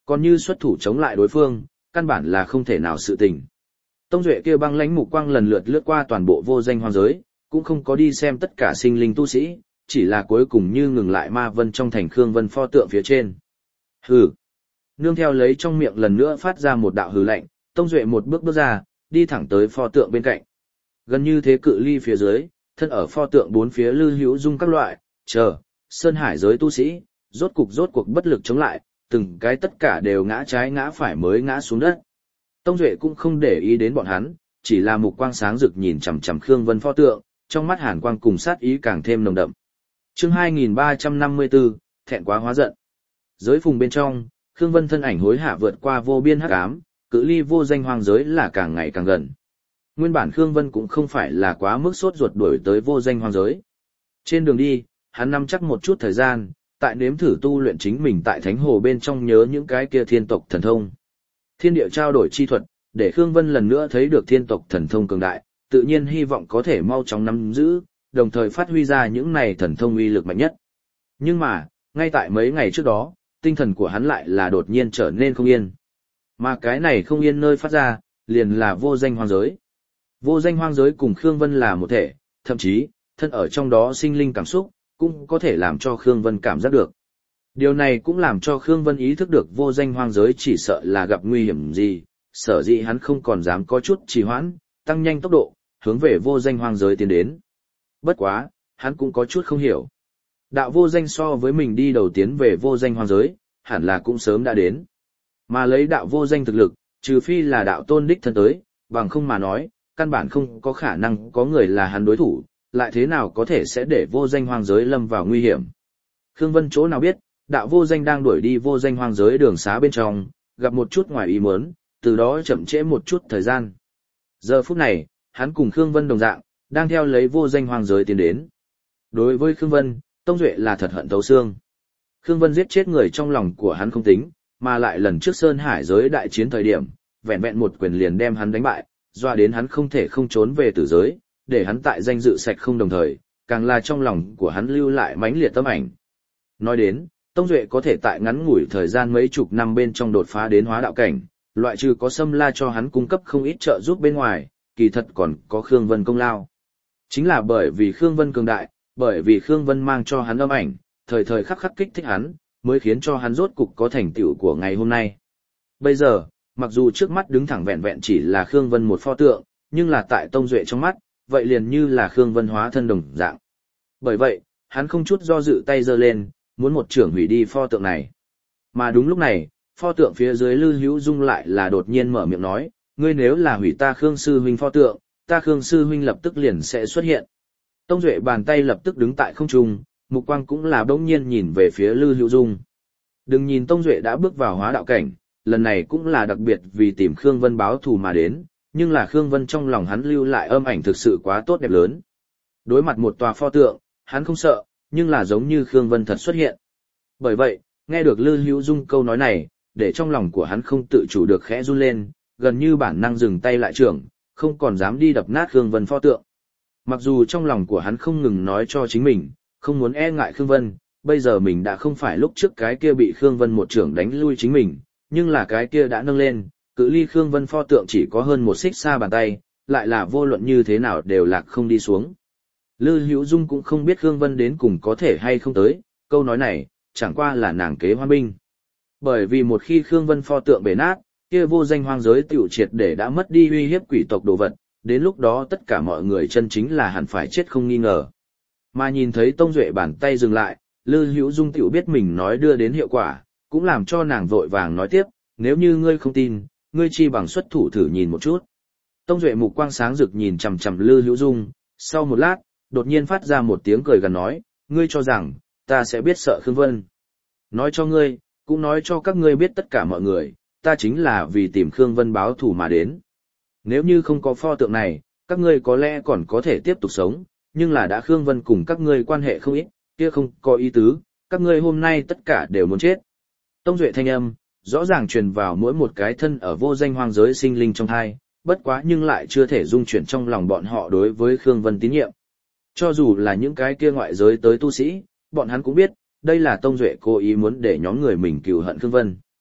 Còn như xuất thủ chống lại đối phương, căn bản là không thể nào sự tình. Tông Duệ kia băng lãnh mục quang lần lượt lướt qua toàn bộ vô danh hoang giới, cũng không có đi xem tất cả sinh linh tu sĩ, chỉ là cuối cùng như ngừng lại ma vân trong thành Khương Vân pho tượng phía trên. Hừ. Nương theo lấy trong miệng lần nữa phát ra một đạo hừ lạnh, Tông Duệ một bước bước ra, đi thẳng tới pho tượng bên cạnh. Gần như thế cự ly phía dưới, thân ở pho tượng bốn phía lư hữu dung các loại, chờ, sơn hải giới tu sĩ, rốt cục rốt cuộc bất lực chống lại, từng cái tất cả đều ngã trái ngã phải mới ngã xuống đất. Tông Duệ cũng không để ý đến bọn hắn, chỉ là mục quang sáng rực nhìn chằm chằm Khương Vân pho tượng, trong mắt hàn quang cùng sát ý càng thêm nồng đậm. Chương hai nghìn ba trăm năm mươi tư, thẹn quá hóa giận. Giới phùng bên trong, Khương Vân thân ảnh hối hả vượt qua vô biên hắc ám, cự ly vô danh hoang giới là càng ngày càng gần. Nguyên bản Khương Vân cũng không phải là quá mức sốt ruột đuổi tới vô danh hoang giới. Trên đường đi, hắn nắm chắc một chút thời gian, tại nếm thử tu luyện chính mình tại thánh hồ bên trong nhớ những cái kia thiên tộc thần thông. Thiên địa trao đổi chi thuật, để Khương Vân lần nữa thấy được thiên tộc thần thông cường đại, tự nhiên hy vọng có thể mau chóng nắm giữ, đồng thời phát huy ra những này thần thông uy lực mạnh nhất. Nhưng mà, ngay tại mấy ngày trước đó, tinh thần của hắn lại là đột nhiên trở nên không yên. Mà cái này không yên nơi phát ra, liền là vô danh hoang giới. Vô danh hoang giới cùng Khương Vân là một thể, thậm chí, thân ở trong đó sinh linh cảm xúc, cũng có thể làm cho Khương Vân cảm giác được. Điều này cũng làm cho Khương Vân ý thức được vô danh hoang giới chỉ sợ là gặp nguy hiểm gì, sở dĩ hắn không còn dám có chút trì hoãn, tăng nhanh tốc độ, hướng về vô danh hoang giới tiến đến. Bất quá, hắn cũng có chút không hiểu. Đạo vô danh so với mình đi đầu tiến về vô danh hoang giới, hẳn là cũng sớm đã đến. Mà lấy đạo vô danh thực lực, trừ phi là đạo tôn đích thân tới, bằng không mà nói, căn bản không có khả năng có người là hắn đối thủ, lại thế nào có thể sẽ để vô danh hoang giới lâm vào nguy hiểm. Khương Vân chỗ nào biết, đạo vô danh đang đuổi đi vô danh hoang giới đường xá bên trong, gặp một chút ngoài ý muốn, từ đó chậm trễ một chút thời gian. Giờ phút này, hắn cùng Khương Vân đồng dạng, đang theo lấy vô danh hoang giới tiến đến. Đối với Khương Vân, Tông Duệ là thật hận thấu xương. Khương Vân giết chết người trong lòng của hắn không tính, mà lại lần trước Sơn Hải giới đại chiến thời điểm, vẹn vẹn một quyền liền đem hắn đánh bại, doa đến hắn không thể không trốn về tử giới, để hắn tại danh dự sạch không đồng thời, càng là trong lòng của hắn lưu lại mãnh liệt tâm ảnh. Nói đến, Tông Duệ có thể tại ngắn ngủi thời gian mấy chục năm bên trong đột phá đến hóa đạo cảnh, loại trừ có Sâm La cho hắn cung cấp không ít trợ giúp bên ngoài, kỳ thật còn có Khương Vân công lao. Chính là bởi vì Khương Vân cường đại, bởi vì Khương Vân mang cho hắn âm ảnh, thời thời khắc khắc kích thích hắn, mới khiến cho hắn rốt cục có thành tựu của ngày hôm nay. Bây giờ, mặc dù trước mắt đứng thẳng vẹn vẹn chỉ là Khương Vân một pho tượng, nhưng là tại Tông Duệ trong mắt, vậy liền như là Khương Vân hóa thân đồng dạng. Bởi vậy, hắn không chút do dự tay giơ lên, muốn một trưởng hủy đi pho tượng này. Mà đúng lúc này, pho tượng phía dưới Lư Hữu Dung lại là đột nhiên mở miệng nói, ngươi nếu là hủy ta Khương sư huynh pho tượng, ta Khương sư huynh lập tức liền sẽ xuất hiện. Tông Duệ bàn tay lập tức đứng tại không trung, mục quang cũng là bỗng nhiên nhìn về phía Lư Hữu Dung. Đừng nhìn Tông Duệ đã bước vào hóa đạo cảnh, lần này cũng là đặc biệt vì tìm Khương Vân báo thù mà đến, nhưng là Khương Vân trong lòng hắn lưu lại âm ảnh thực sự quá tốt đẹp lớn. Đối mặt một tòa pho tượng, hắn không sợ, nhưng là giống như Khương Vân thật xuất hiện. Bởi vậy, nghe được Lư Hữu Dung câu nói này, để trong lòng của hắn không tự chủ được khẽ run lên, gần như bản năng dừng tay lại trưởng, không còn dám đi đập nát Khương Vân pho tượng. Mặc dù trong lòng của hắn không ngừng nói cho chính mình, không muốn e ngại Khương Vân, bây giờ mình đã không phải lúc trước cái kia bị Khương Vân một trưởng đánh lui chính mình, nhưng là cái kia đã nâng lên, cự ly Khương Vân pho tượng chỉ có hơn một xích xa bàn tay, lại là vô luận như thế nào đều lạc không đi xuống. Lư Hữu Dung cũng không biết Khương Vân đến cùng có thể hay không tới, câu nói này, chẳng qua là nàng kế hoa binh. Bởi vì một khi Khương Vân pho tượng bể nát, kia vô danh hoang giới tiểu triệt để đã mất đi uy hiếp quỷ tộc đồ vật, đến lúc đó tất cả mọi người chân chính là hẳn phải chết không nghi ngờ. Mà nhìn thấy Tông Duệ bàn tay dừng lại, Lư Hữu Dung tiểu biết mình nói đưa đến hiệu quả, cũng làm cho nàng vội vàng nói tiếp, nếu như ngươi không tin, ngươi chi bằng xuất thủ thử nhìn một chút. Tông Duệ mục quang sáng rực nhìn chằm chằm Lư Hữu Dung, sau một lát, đột nhiên phát ra một tiếng cười gần nói, ngươi cho rằng, ta sẽ biết sợ Khương Vân. Nói cho ngươi, cũng nói cho các ngươi biết tất cả mọi người, ta chính là vì tìm Khương Vân báo thù mà đến. Nếu như không có pho tượng này, các ngươi có lẽ còn có thể tiếp tục sống, nhưng là đã Khương Vân cùng các ngươi quan hệ không ít, kia không có ý tứ, các ngươi hôm nay tất cả đều muốn chết. Tông Duệ thanh âm, rõ ràng truyền vào mỗi một cái thân ở vô danh hoang giới sinh linh trong thai, bất quá nhưng lại chưa thể dung chuyển trong lòng bọn họ đối với Khương Vân tín nhiệm. Cho dù là những cái kia ngoại giới tới tu sĩ, bọn hắn cũng biết, đây là Tông Duệ cố ý muốn để nhóm người mình cừu hận Khương Vân.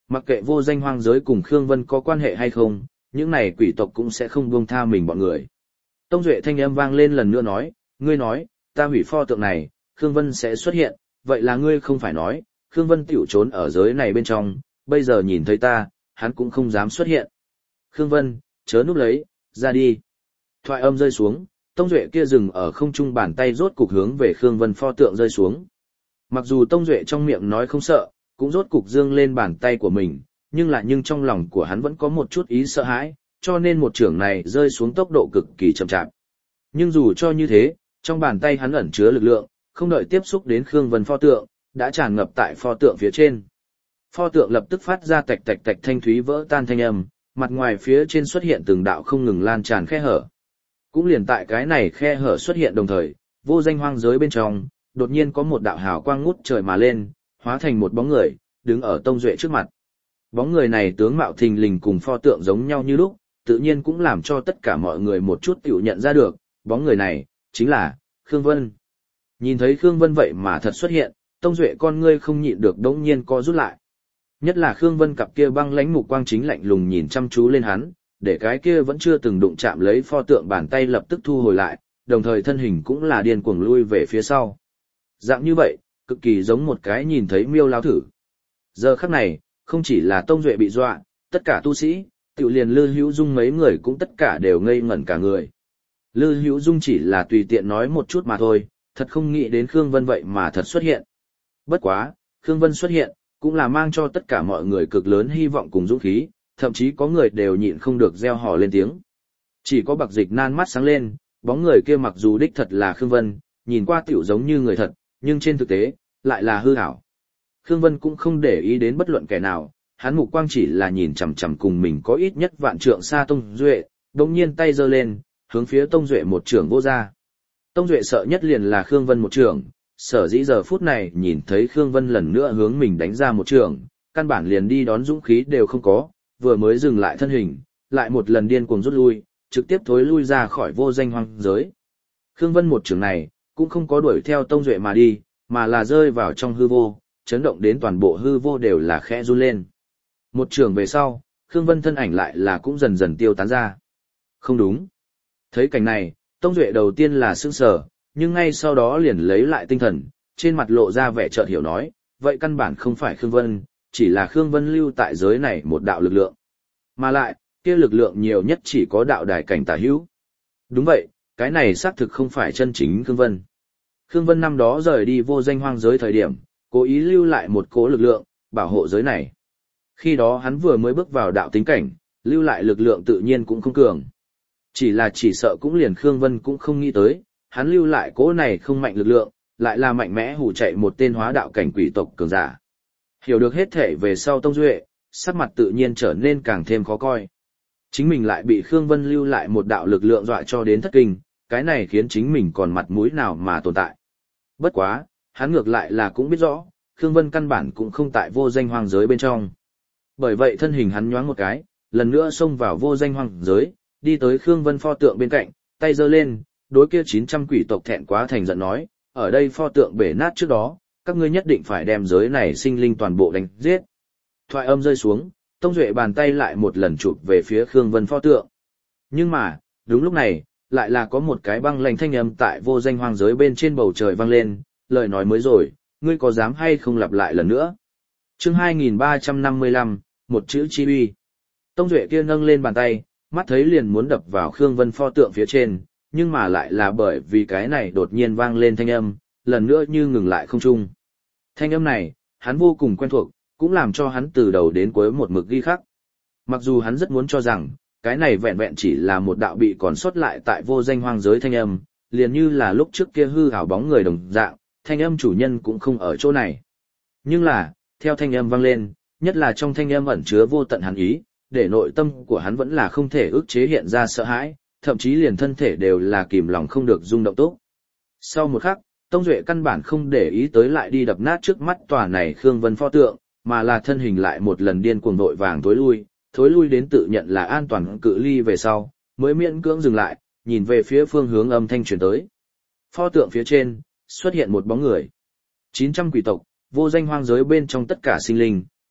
Mặc kệ vô danh hoang giới cùng Khương Vân có quan hệ hay không, những này quỷ tộc cũng sẽ không buông tha mình bọn người. Tông Duệ thanh âm vang lên lần nữa nói, ngươi nói, ta hủy pho tượng này, Khương Vân sẽ xuất hiện, vậy là ngươi không phải nói, Khương Vân tiểu trốn ở giới này bên trong, bây giờ nhìn thấy ta, hắn cũng không dám xuất hiện. Khương Vân, chớ núp lấy, ra đi. Thoại âm rơi xuống, Tông Duệ kia dừng ở không trung bàn tay rốt cục hướng về Khương Vân pho tượng rơi xuống. Mặc dù Tông Duệ trong miệng nói không sợ, cũng rốt cục dương lên bàn tay của mình, nhưng lại nhưng trong lòng của hắn vẫn có một chút ý sợ hãi, cho nên một chưởng này rơi xuống tốc độ cực kỳ chậm chạp. Nhưng dù cho như thế, trong bàn tay hắn ẩn chứa lực lượng, không đợi tiếp xúc đến Khương Vân pho tượng, đã tràn ngập tại pho tượng phía trên. Pho tượng lập tức phát ra tạch tạch tạch thanh thúy vỡ tan thanh âm, mặt ngoài phía trên xuất hiện từng đạo không ngừng lan tràn khe hở. Cũng liền tại cái này khe hở xuất hiện đồng thời, vô danh hoang giới bên trong, đột nhiên có một đạo hào quang ngút trời mà lên, hóa thành một bóng người, đứng ở Tông Duệ trước mặt. Bóng người này tướng mạo thình lình cùng pho tượng giống nhau như lúc, tự nhiên cũng làm cho tất cả mọi người một chút tiểu nhận ra được, bóng người này, chính là Khương Vân. Nhìn thấy Khương Vân vậy mà thật xuất hiện, Tông Duệ con ngươi không nhịn được đống nhiên co rút lại. Nhất là Khương Vân cặp kia băng lãnh mục quang chính lạnh lùng nhìn chăm chú lên hắn, để cái kia vẫn chưa từng đụng chạm lấy pho tượng bàn tay lập tức thu hồi lại, đồng thời thân hình cũng là điên cuồng lui về phía sau. Dạng như vậy, cực kỳ giống một cái nhìn thấy miêu lao thử. Giờ khắc này, không chỉ là Tông Duệ bị dọa, tất cả tu sĩ, tiểu liền Lư Hữu Dung mấy người cũng tất cả đều ngây ngẩn cả người. Lư Hữu Dung chỉ là tùy tiện nói một chút mà thôi, thật không nghĩ đến Khương Vân vậy mà thật xuất hiện. Bất quá, Khương Vân xuất hiện, cũng là mang cho tất cả mọi người cực lớn hy vọng cùng dũng khí, thậm chí có người đều nhịn không được reo hò lên tiếng. Chỉ có Bạc Dịch nan mắt sáng lên, bóng người kia mặc dù đích thật là Khương Vân, nhìn qua tiểu giống như người thật, nhưng trên thực tế, lại là hư ảo. Khương Vân cũng không để ý đến bất luận kẻ nào, hắn mục quang chỉ là nhìn chằm chằm cùng mình có ít nhất vạn trượng xa Tông Duệ, đồng nhiên tay giơ lên, hướng phía Tông Duệ một trường vô ra. Tông Duệ sợ nhất liền là Khương Vân một trường, sở dĩ giờ phút này nhìn thấy Khương Vân lần nữa hướng mình đánh ra một trường, căn bản liền đi đón dũng khí đều không có, vừa mới dừng lại thân hình, lại một lần điên cuồng rút lui, trực tiếp thối lui ra khỏi vô danh hoang giới. Khương Vân một trường này, cũng không có đuổi theo Tông Duệ mà đi, mà là rơi vào trong hư vô, chấn động đến toàn bộ hư vô đều là khẽ run lên. Một trường về sau, Khương Vân thân ảnh lại là cũng dần dần tiêu tán ra. Không đúng. Thấy cảnh này, Tông Duệ đầu tiên là sững sờ, nhưng ngay sau đó liền lấy lại tinh thần, trên mặt lộ ra vẻ chợt hiểu nói, vậy căn bản không phải Khương Vân, chỉ là Khương Vân lưu tại giới này một đạo lực lượng. Mà lại, kia lực lượng nhiều nhất chỉ có đạo đài cảnh tả hữu. Đúng vậy, cái này xác thực không phải chân chính Khương Vân. Khương Vân năm đó rời đi vô danh hoang giới thời điểm, cố ý lưu lại một cố lực lượng, bảo hộ giới này. Khi đó hắn vừa mới bước vào đạo tính cảnh, lưu lại lực lượng tự nhiên cũng không cường. Chỉ là chỉ sợ cũng liền Khương Vân cũng không nghĩ tới, hắn lưu lại cố này không mạnh lực lượng, lại là mạnh mẽ hù chạy một tên hóa đạo cảnh quỷ tộc cường giả. Hiểu được hết thể về sau Tông Duệ, sắc mặt tự nhiên trở nên càng thêm khó coi. Chính mình lại bị Khương Vân lưu lại một đạo lực lượng dọa cho đến thất kinh, cái này khiến chính mình còn mặt mũi nào mà tồn tại. Bất quá, hắn ngược lại là cũng biết rõ, Khương Vân căn bản cũng không tại vô danh hoang giới bên trong. Bởi vậy thân hình hắn nhoáng một cái, lần nữa xông vào vô danh hoang giới, đi tới Khương Vân pho tượng bên cạnh, tay giơ lên, đối kia chín trăm quỷ tộc thẹn quá thành giận nói, ở đây pho tượng bể nát trước đó, các ngươi nhất định phải đem giới này sinh linh toàn bộ đánh giết. Thoại âm rơi xuống, Tông Duệ bàn tay lại một lần chụp về phía Khương Vân pho tượng. Nhưng mà, đúng lúc này, lại là có một cái băng lạnh thanh âm tại vô danh hoang giới bên trên bầu trời vang lên, lời nói mới rồi, ngươi có dám hay không lặp lại lần nữa. Chương hai nghìn ba trăm năm mươi lăm, một chữ chi uy. Tông Duệ kia nâng lên bàn tay, mắt thấy liền muốn đập vào Khương Vân pho tượng phía trên, nhưng mà lại là bởi vì cái này đột nhiên vang lên thanh âm, lần nữa như ngừng lại không trung. Thanh âm này, hắn vô cùng quen thuộc, cũng làm cho hắn từ đầu đến cuối một mực ghi khắc. Mặc dù hắn rất muốn cho rằng, cái này vẹn vẹn chỉ là một đạo bị còn sót lại tại vô danh hoang giới thanh âm, liền như là lúc trước kia hư ảo bóng người đồng dạng, thanh âm chủ nhân cũng không ở chỗ này. Nhưng là, theo thanh âm vang lên, nhất là trong thanh âm ẩn chứa vô tận hắn ý, để nội tâm của hắn vẫn là không thể ức chế hiện ra sợ hãi, thậm chí liền thân thể đều là kìm lòng không được rung động tốt. Sau một khắc, Tông Duệ căn bản không để ý tới lại đi đập nát trước mắt tòa này Khương Vân pho tượng, mà là thân hình lại một lần điên cuồng vội vàng thối lui, thối lui đến tự nhận là an toàn cự ly về sau, mới miễn cưỡng dừng lại, nhìn về phía phương hướng âm thanh truyền tới. Pho tượng phía trên, xuất hiện một bóng người. chín trăm quỷ tộc, vô danh hoang giới bên trong tất cả sinh linh,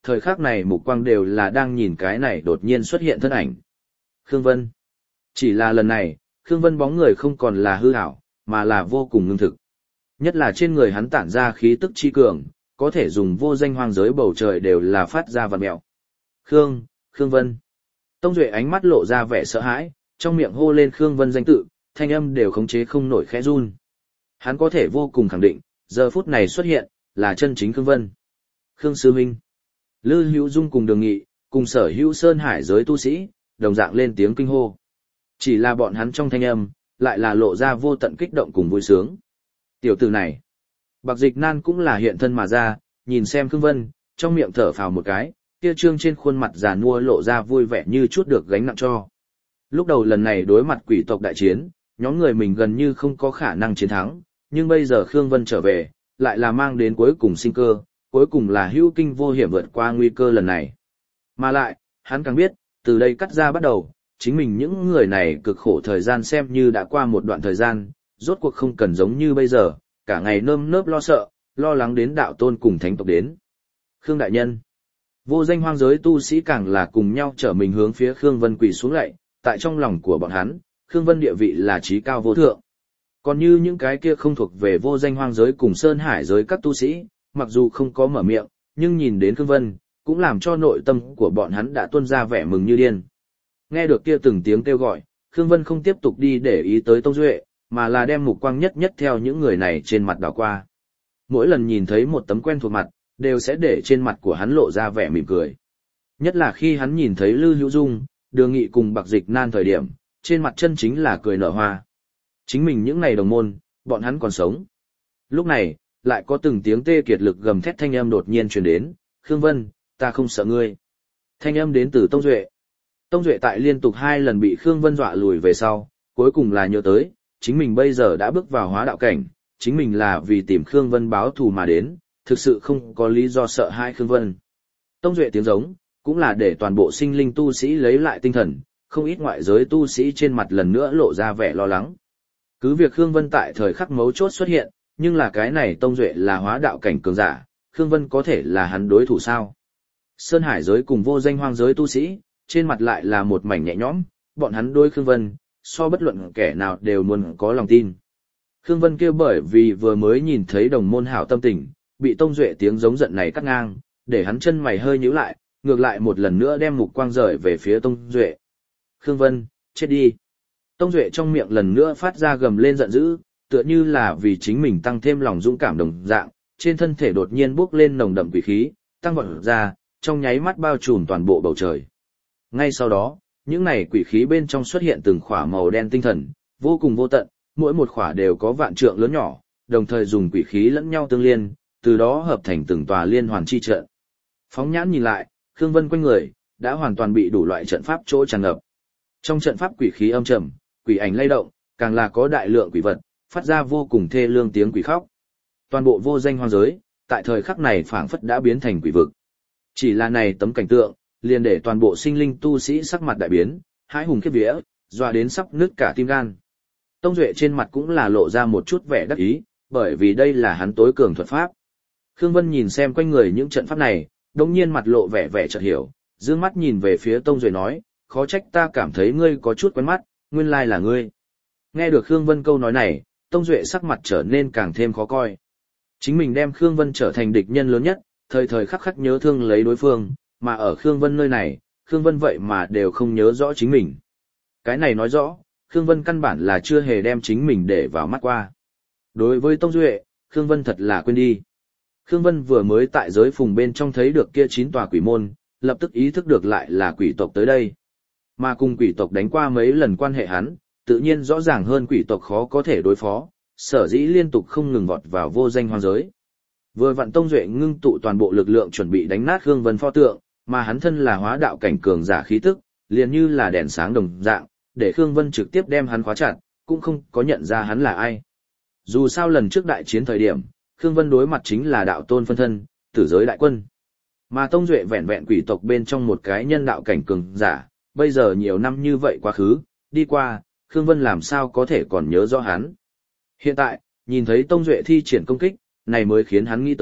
thời khắc này mục quang đều là đang nhìn cái này đột nhiên xuất hiện thân ảnh. Khương Vân. Chỉ là lần này, Khương Vân bóng người không còn là hư ảo, mà là vô cùng ngưng thực. Nhất là trên người hắn tản ra khí tức chi cường, có thể dùng vô danh hoang giới bầu trời đều là phát ra vật mẹo. Khương, Khương Vân. Tông Duệ ánh mắt lộ ra vẻ sợ hãi, trong miệng hô lên Khương Vân danh tự, thanh âm đều khống chế không nổi khẽ run. Hắn có thể vô cùng khẳng định, giờ phút này xuất hiện, là chân chính Khương Vân. Khương Sư Minh. Lư Hữu Dung cùng Đường Nghị, cùng Sở Hữu Sơn Hải giới tu sĩ, đồng dạng lên tiếng kinh hô. Chỉ là bọn hắn trong thanh âm, lại là lộ ra vô tận kích động cùng vui sướng. Tiểu tử này. Bạc Dịch Nan cũng là hiện thân mà ra, nhìn xem Khương Vân, trong miệng thở phào một cái, kia trương trên khuôn mặt già nua lộ ra vui vẻ như chút được gánh nặng cho. Lúc đầu lần này đối mặt quỷ tộc đại chiến, nhóm người mình gần như không có khả năng chiến thắng, nhưng bây giờ Khương Vân trở về, lại là mang đến cuối cùng sinh cơ, cuối cùng là hữu kinh vô hiểm vượt qua nguy cơ lần này. Mà lại, hắn càng biết, từ đây cắt ra bắt đầu, chính mình những người này cực khổ thời gian xem như đã qua một đoạn thời gian, rốt cuộc không cần giống như bây giờ, cả ngày nơm nớp lo sợ, lo lắng đến đạo tôn cùng thánh tộc đến. Khương đại nhân. Vô danh hoang giới tu sĩ càng là cùng nhau trở mình hướng phía Khương Vân quỳ xuống lạy, tại trong lòng của bọn hắn, Khương Vân địa vị là trí cao vô thượng. Còn như những cái kia không thuộc về vô danh hoang giới cùng sơn hải giới các tu sĩ, mặc dù không có mở miệng, nhưng nhìn đến Khương Vân, cũng làm cho nội tâm của bọn hắn đã tuôn ra vẻ mừng như điên. Nghe được kia từng tiếng kêu gọi, Khương Vân không tiếp tục đi để ý tới Tông Duệ, mà là đem mục quang nhất nhất theo những người này trên mặt đảo qua. Mỗi lần nhìn thấy một tấm quen thuộc mặt, đều sẽ để trên mặt của hắn lộ ra vẻ mỉm cười. Nhất là khi hắn nhìn thấy Lư Hữu Dung, Đường Nghị cùng Bạc Dịch Nan thời điểm, trên mặt chân chính là cười nở hoa. Chính mình những ngày đồng môn, bọn hắn còn sống. Lúc này, lại có từng tiếng tê kiệt lực gầm thét thanh âm đột nhiên truyền đến, Khương Vân, ta không sợ ngươi. Thanh âm đến từ Tông Duệ. Tông Duệ tại liên tục hai lần bị Khương Vân dọa lùi về sau, cuối cùng là nhớ tới, chính mình bây giờ đã bước vào hóa đạo cảnh, chính mình là vì tìm Khương Vân báo thù mà đến, thực sự không có lý do sợ hai Khương Vân. Tông Duệ tiếng giống, cũng là để toàn bộ sinh linh tu sĩ lấy lại tinh thần, không ít ngoại giới tu sĩ trên mặt lần nữa lộ ra vẻ lo lắng. Cứ việc Khương Vân tại thời khắc mấu chốt xuất hiện, nhưng là cái này Tông Duệ là hóa đạo cảnh cường giả, Khương Vân có thể là hắn đối thủ sao? Sơn Hải giới cùng vô danh hoang giới tu sĩ, trên mặt lại là một mảnh nhẹ nhõm, bọn hắn đối Khương Vân, so bất luận kẻ nào đều muốn có lòng tin. Khương Vân kia bởi vì vừa mới nhìn thấy đồng môn hảo tâm tình, bị Tông Duệ tiếng giống giận này cắt ngang, để hắn chân mày hơi nhíu lại, ngược lại một lần nữa đem mục quang rời về phía Tông Duệ. Khương Vân, chết đi. Tông Duệ trong miệng lần nữa phát ra gầm lên giận dữ, tựa như là vì chính mình tăng thêm lòng dũng cảm đồng dạng, trên thân thể đột nhiên bốc lên nồng đậm quỷ khí, tăng vọt ra, trong nháy mắt bao trùm toàn bộ bầu trời. Ngay sau đó, những này quỷ khí bên trong xuất hiện từng khỏa màu đen tinh thần, vô cùng vô tận, mỗi một khỏa đều có vạn trượng lớn nhỏ, đồng thời dùng quỷ khí lẫn nhau tương liên, từ đó hợp thành từng tòa liên hoàn chi trận. Phóng nhãn nhìn lại, Khương Vân quanh người đã hoàn toàn bị đủ loại trận pháp chỗ tràn ngập. Trong trận pháp quỷ khí âm trầm, quỷ ảnh lay động, càng là có đại lượng quỷ vật, phát ra vô cùng thê lương tiếng quỷ khóc. Toàn bộ vô danh hoang giới, tại thời khắc này phảng phất đã biến thành quỷ vực. Chỉ là này tấm cảnh tượng, liền để toàn bộ sinh linh tu sĩ sắc mặt đại biến, hãi hùng khiếp vía, dọa đến sắp nứt cả tim gan. Tông Duệ trên mặt cũng là lộ ra một chút vẻ đắc ý, bởi vì đây là hắn tối cường thuật pháp. Khương Vân nhìn xem quanh người những trận pháp này, đồng nhiên mặt lộ vẻ vẻ chợt hiểu, dương mắt nhìn về phía Tông Duệ nói, khó trách ta cảm thấy ngươi có chút quen mắt, nguyên lai là ngươi. Nghe được Khương Vân câu nói này, Tông Duệ sắc mặt trở nên càng thêm khó coi. Chính mình đem Khương Vân trở thành địch nhân lớn nhất, thời thời khắc khắc nhớ thương lấy đối phương, mà ở Khương Vân nơi này, Khương Vân vậy mà đều không nhớ rõ chính mình. Cái này nói rõ, Khương Vân căn bản là chưa hề đem chính mình để vào mắt qua. Đối với Tông Duệ, Khương Vân thật là quên đi. Khương Vân vừa mới tại giới phùng bên trong thấy được kia chín tòa quỷ môn, lập tức ý thức được lại là quỷ tộc tới đây. Mà cùng quỷ tộc đánh qua mấy lần quan hệ hắn, tự nhiên rõ ràng hơn quỷ tộc khó có thể đối phó, sở dĩ liên tục không ngừng vọt vào vô danh hoang giới. Vừa vặn Tông Duệ ngưng tụ toàn bộ lực lượng chuẩn bị đánh nát Khương Vân pho tượng, mà hắn thân là hóa đạo cảnh cường giả khí tức, liền như là đèn sáng đồng dạng, để Khương Vân trực tiếp đem hắn khóa chặt, cũng không có nhận ra hắn là ai. Dù sao lần trước đại chiến thời điểm, Khương Vân đối mặt chính là đạo tôn phân thân, tử giới đại quân. Mà Tông Duệ vẹn vẹn quỷ tộc bên trong một cái nhân đạo cảnh cường giả, bây giờ nhiều năm như vậy quá khứ, đi qua, Khương Vân làm sao có thể còn nhớ rõ hắn. Hiện tại, nhìn thấy Tông Duệ thi triển công kích, này mới khiến hắn nghĩ tới,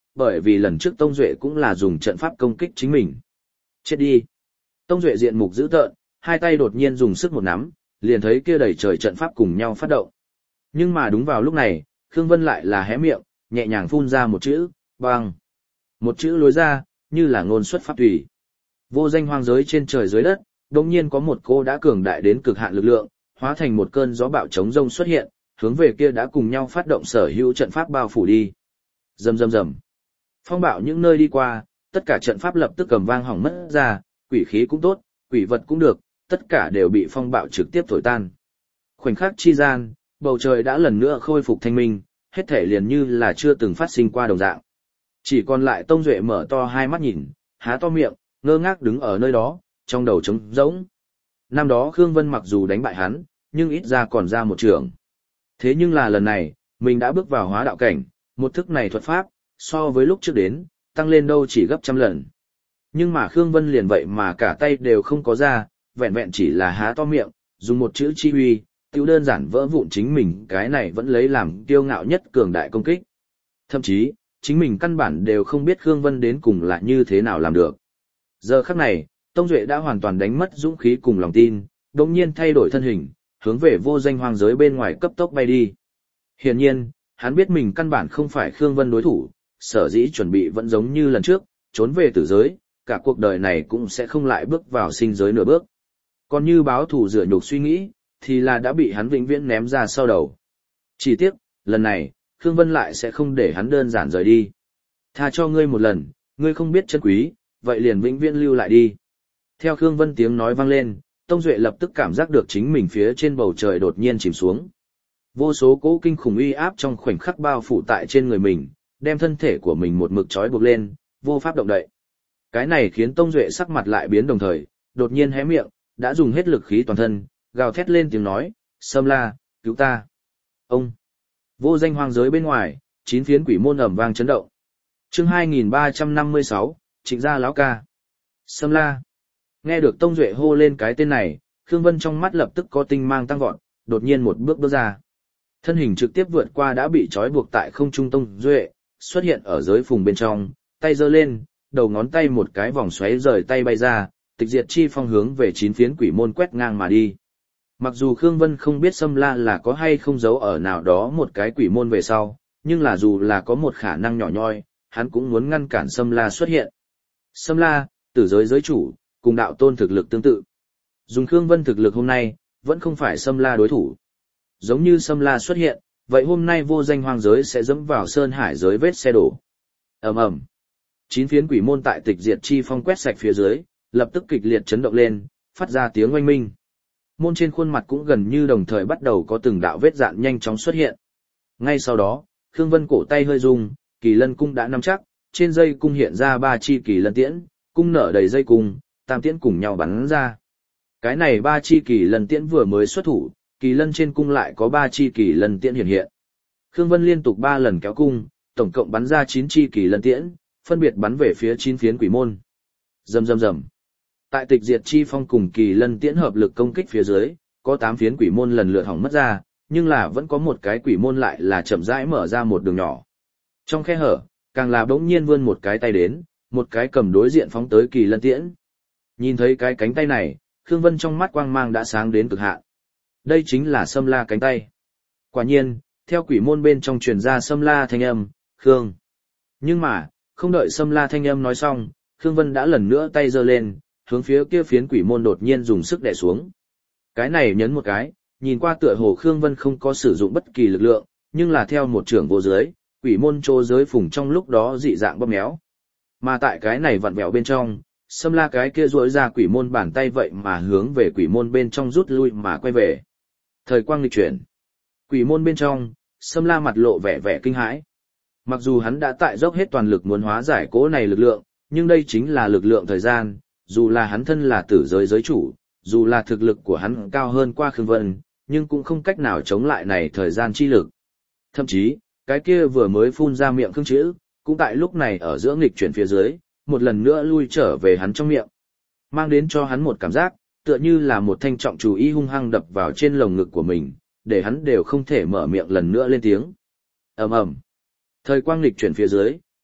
bởi vì lần trước Tông Duệ cũng là dùng trận pháp công kích chính mình. Chết đi. Tông Duệ diện mục dữ tợn, hai tay đột nhiên dùng sức một nắm, liền thấy kia đầy trời trận pháp cùng nhau phát động. Nhưng mà đúng vào lúc này, Khương Vân lại là hé miệng, nhẹ nhàng phun ra một chữ, băng. Một chữ lối ra, như là ngôn xuất pháp thủy. Vô danh hoang giới trên trời dưới đất, đột nhiên có một cô đã cường đại đến cực hạn lực lượng, hóa thành một cơn gió bạo chống rông xuất hiện, hướng về kia đã cùng nhau phát động sở hữu trận pháp bao phủ đi. Rầm rầm rầm. Phong bạo những nơi đi qua, tất cả trận pháp lập tức cầm vang hỏng mất ra, quỷ khí cũng tốt, quỷ vật cũng được, tất cả đều bị phong bạo trực tiếp thổi tan. Khoảnh khắc chi gian, bầu trời đã lần nữa khôi phục thanh minh, hết thể liền như là chưa từng phát sinh qua đồng dạng. Chỉ còn lại Tông Duệ mở to hai mắt nhìn, há to miệng, ngơ ngác đứng ở nơi đó, trong đầu trống rỗng. Năm đó Khương Vân mặc dù đánh bại hắn, nhưng ít ra còn ra một trường. Thế nhưng là lần này, mình đã bước vào hóa đạo cảnh, một thức này thuật pháp, so với lúc trước đến, tăng lên đâu chỉ gấp trăm lần. Nhưng mà Khương Vân liền vậy mà cả tay đều không có ra, vẹn vẹn chỉ là há to miệng, dùng một chữ chi uy, tiêu đơn giản vỡ vụn chính mình, cái này vẫn lấy làm kiêu ngạo nhất cường đại công kích. Thậm chí, chính mình căn bản đều không biết Khương Vân đến cùng là như thế nào làm được. Giờ khắc này, Tông Duệ đã hoàn toàn đánh mất dũng khí cùng lòng tin, đồng nhiên thay đổi thân hình, hướng về vô danh hoang giới bên ngoài cấp tốc bay đi. Hiển nhiên, hắn biết mình căn bản không phải Khương Vân đối thủ, sở dĩ chuẩn bị vẫn giống như lần trước, trốn về tử giới, cả cuộc đời này cũng sẽ không lại bước vào sinh giới nửa bước. Còn như báo thù rửa nhục suy nghĩ, thì là đã bị hắn vĩnh viễn ném ra sau đầu. Chỉ tiếc, lần này, Khương Vân lại sẽ không để hắn đơn giản rời đi. Tha cho ngươi một lần, ngươi không biết chân quý, vậy liền vĩnh viễn lưu lại đi. Theo Khương Vân tiếng nói vang lên, Tông Duệ lập tức cảm giác được chính mình phía trên bầu trời đột nhiên chìm xuống. Vô số cỗ kinh khủng uy áp trong khoảnh khắc bao phủ tại trên người mình, đem thân thể của mình một mực trói buộc lên, vô pháp động đậy. Cái này khiến Tông Duệ sắc mặt lại biến đồng thời, đột nhiên hé miệng, đã dùng hết lực khí toàn thân, gào thét lên tiếng nói, Sâm La, cứu ta. Ông! Vô danh hoang giới bên ngoài, chín phiến quỷ môn ầm vang chấn động. Chương hai nghìn ba trăm năm mươi sáu, Trịnh gia lão ca. Sâm La! Nghe được Tông Duệ hô lên cái tên này, Khương Vân trong mắt lập tức có tinh mang tăng vọt, đột nhiên một bước bước ra. Thân hình trực tiếp vượt qua đã bị trói buộc tại không trung Tông Duệ, xuất hiện ở giới phùng bên trong, tay giơ lên, đầu ngón tay một cái vòng xoáy rời tay bay ra, tịch diệt chi phong hướng về chín phiến quỷ môn quét ngang mà đi. Mặc dù Khương Vân không biết Sâm La là có hay không giấu ở nào đó một cái quỷ môn về sau, nhưng là dù là có một khả năng nhỏ nhoi, hắn cũng muốn ngăn cản Sâm La xuất hiện. Sâm La, tử giới giới chủ, cùng đạo tôn thực lực tương tự. Dùng Khương Vân thực lực hôm nay, vẫn không phải Sâm La đối thủ. Giống như Sâm La xuất hiện, vậy hôm nay vô danh hoang giới sẽ dẫm vào sơn hải giới vết xe đổ. Ầm ầm. Chín phiến quỷ môn tại tịch diệt chi phong quét sạch phía dưới, lập tức kịch liệt chấn động lên, phát ra tiếng oanh minh. Môn trên khuôn mặt cũng gần như đồng thời bắt đầu có từng đạo vết dạn nhanh chóng xuất hiện. Ngay sau đó, Khương Vân cổ tay hơi rung, kỳ lân cung đã nắm chắc, trên dây cung hiện ra ba chi kỳ lân tiễn, cung nở đầy dây cung, tam tiễn cùng nhau bắn ra. Cái này ba chi kỳ lân tiễn vừa mới xuất thủ, kỳ lân trên cung lại có ba chi kỳ lân tiễn hiện hiện. Khương Vân liên tục ba lần kéo cung, tổng cộng bắn ra chín chi kỳ lân tiễn, phân biệt bắn về phía chín phiến quỷ môn. Rầm rầm rầm. Tại tịch diệt chi phong cùng kỳ lân tiễn hợp lực công kích phía dưới, có tám phiến quỷ môn lần lượt hỏng mất ra, nhưng là vẫn có một cái quỷ môn lại là chậm rãi mở ra một đường nhỏ. Trong khe hở, càng là bỗng nhiên vươn một cái tay đến, một cái cầm đối diện phóng tới kỳ lân tiễn. Nhìn thấy cái cánh tay này, Khương Vân trong mắt quang mang đã sáng đến cực hạn. Đây chính là Sâm La cánh tay. Quả nhiên, theo quỷ môn bên trong truyền ra Sâm La thanh âm, Khương. Nhưng mà, không đợi Sâm La thanh âm nói xong, Khương Vân đã lần nữa tay giơ lên, hướng phía kia phiến quỷ môn đột nhiên dùng sức đè xuống. Cái này nhấn một cái, nhìn qua tựa hồ Khương Vân không có sử dụng bất kỳ lực lượng, nhưng là theo một trưởng vô giới, quỷ môn trô giới phùng trong lúc đó dị dạng bóp méo. Mà tại cái này vặn vẹo bên trong, Sâm La cái kia duỗi ra quỷ môn bàn tay vậy mà hướng về quỷ môn bên trong rút lui mà quay về. Thời quang nghịch chuyển. Quỷ môn bên trong, Sâm La mặt lộ vẻ vẻ kinh hãi. Mặc dù hắn đã tại dốc hết toàn lực muốn hóa giải cỗ này lực lượng, nhưng đây chính là lực lượng thời gian, dù là hắn thân là tử giới giới chủ, dù là thực lực của hắn cao hơn qua Khương Vân, nhưng cũng không cách nào chống lại này thời gian chi lực. Thậm chí, cái kia vừa mới phun ra miệng Khương chữ, cũng tại lúc này ở giữa nghịch chuyển phía dưới, một lần nữa lui trở về hắn trong miệng. Mang đến cho hắn một cảm giác, tựa như là một thanh trọng chủ y hung hăng đập vào trên lồng ngực của mình, để hắn đều không thể mở miệng lần nữa lên tiếng. Ầm ầm. Thời quang nghịch chuyển phía dưới,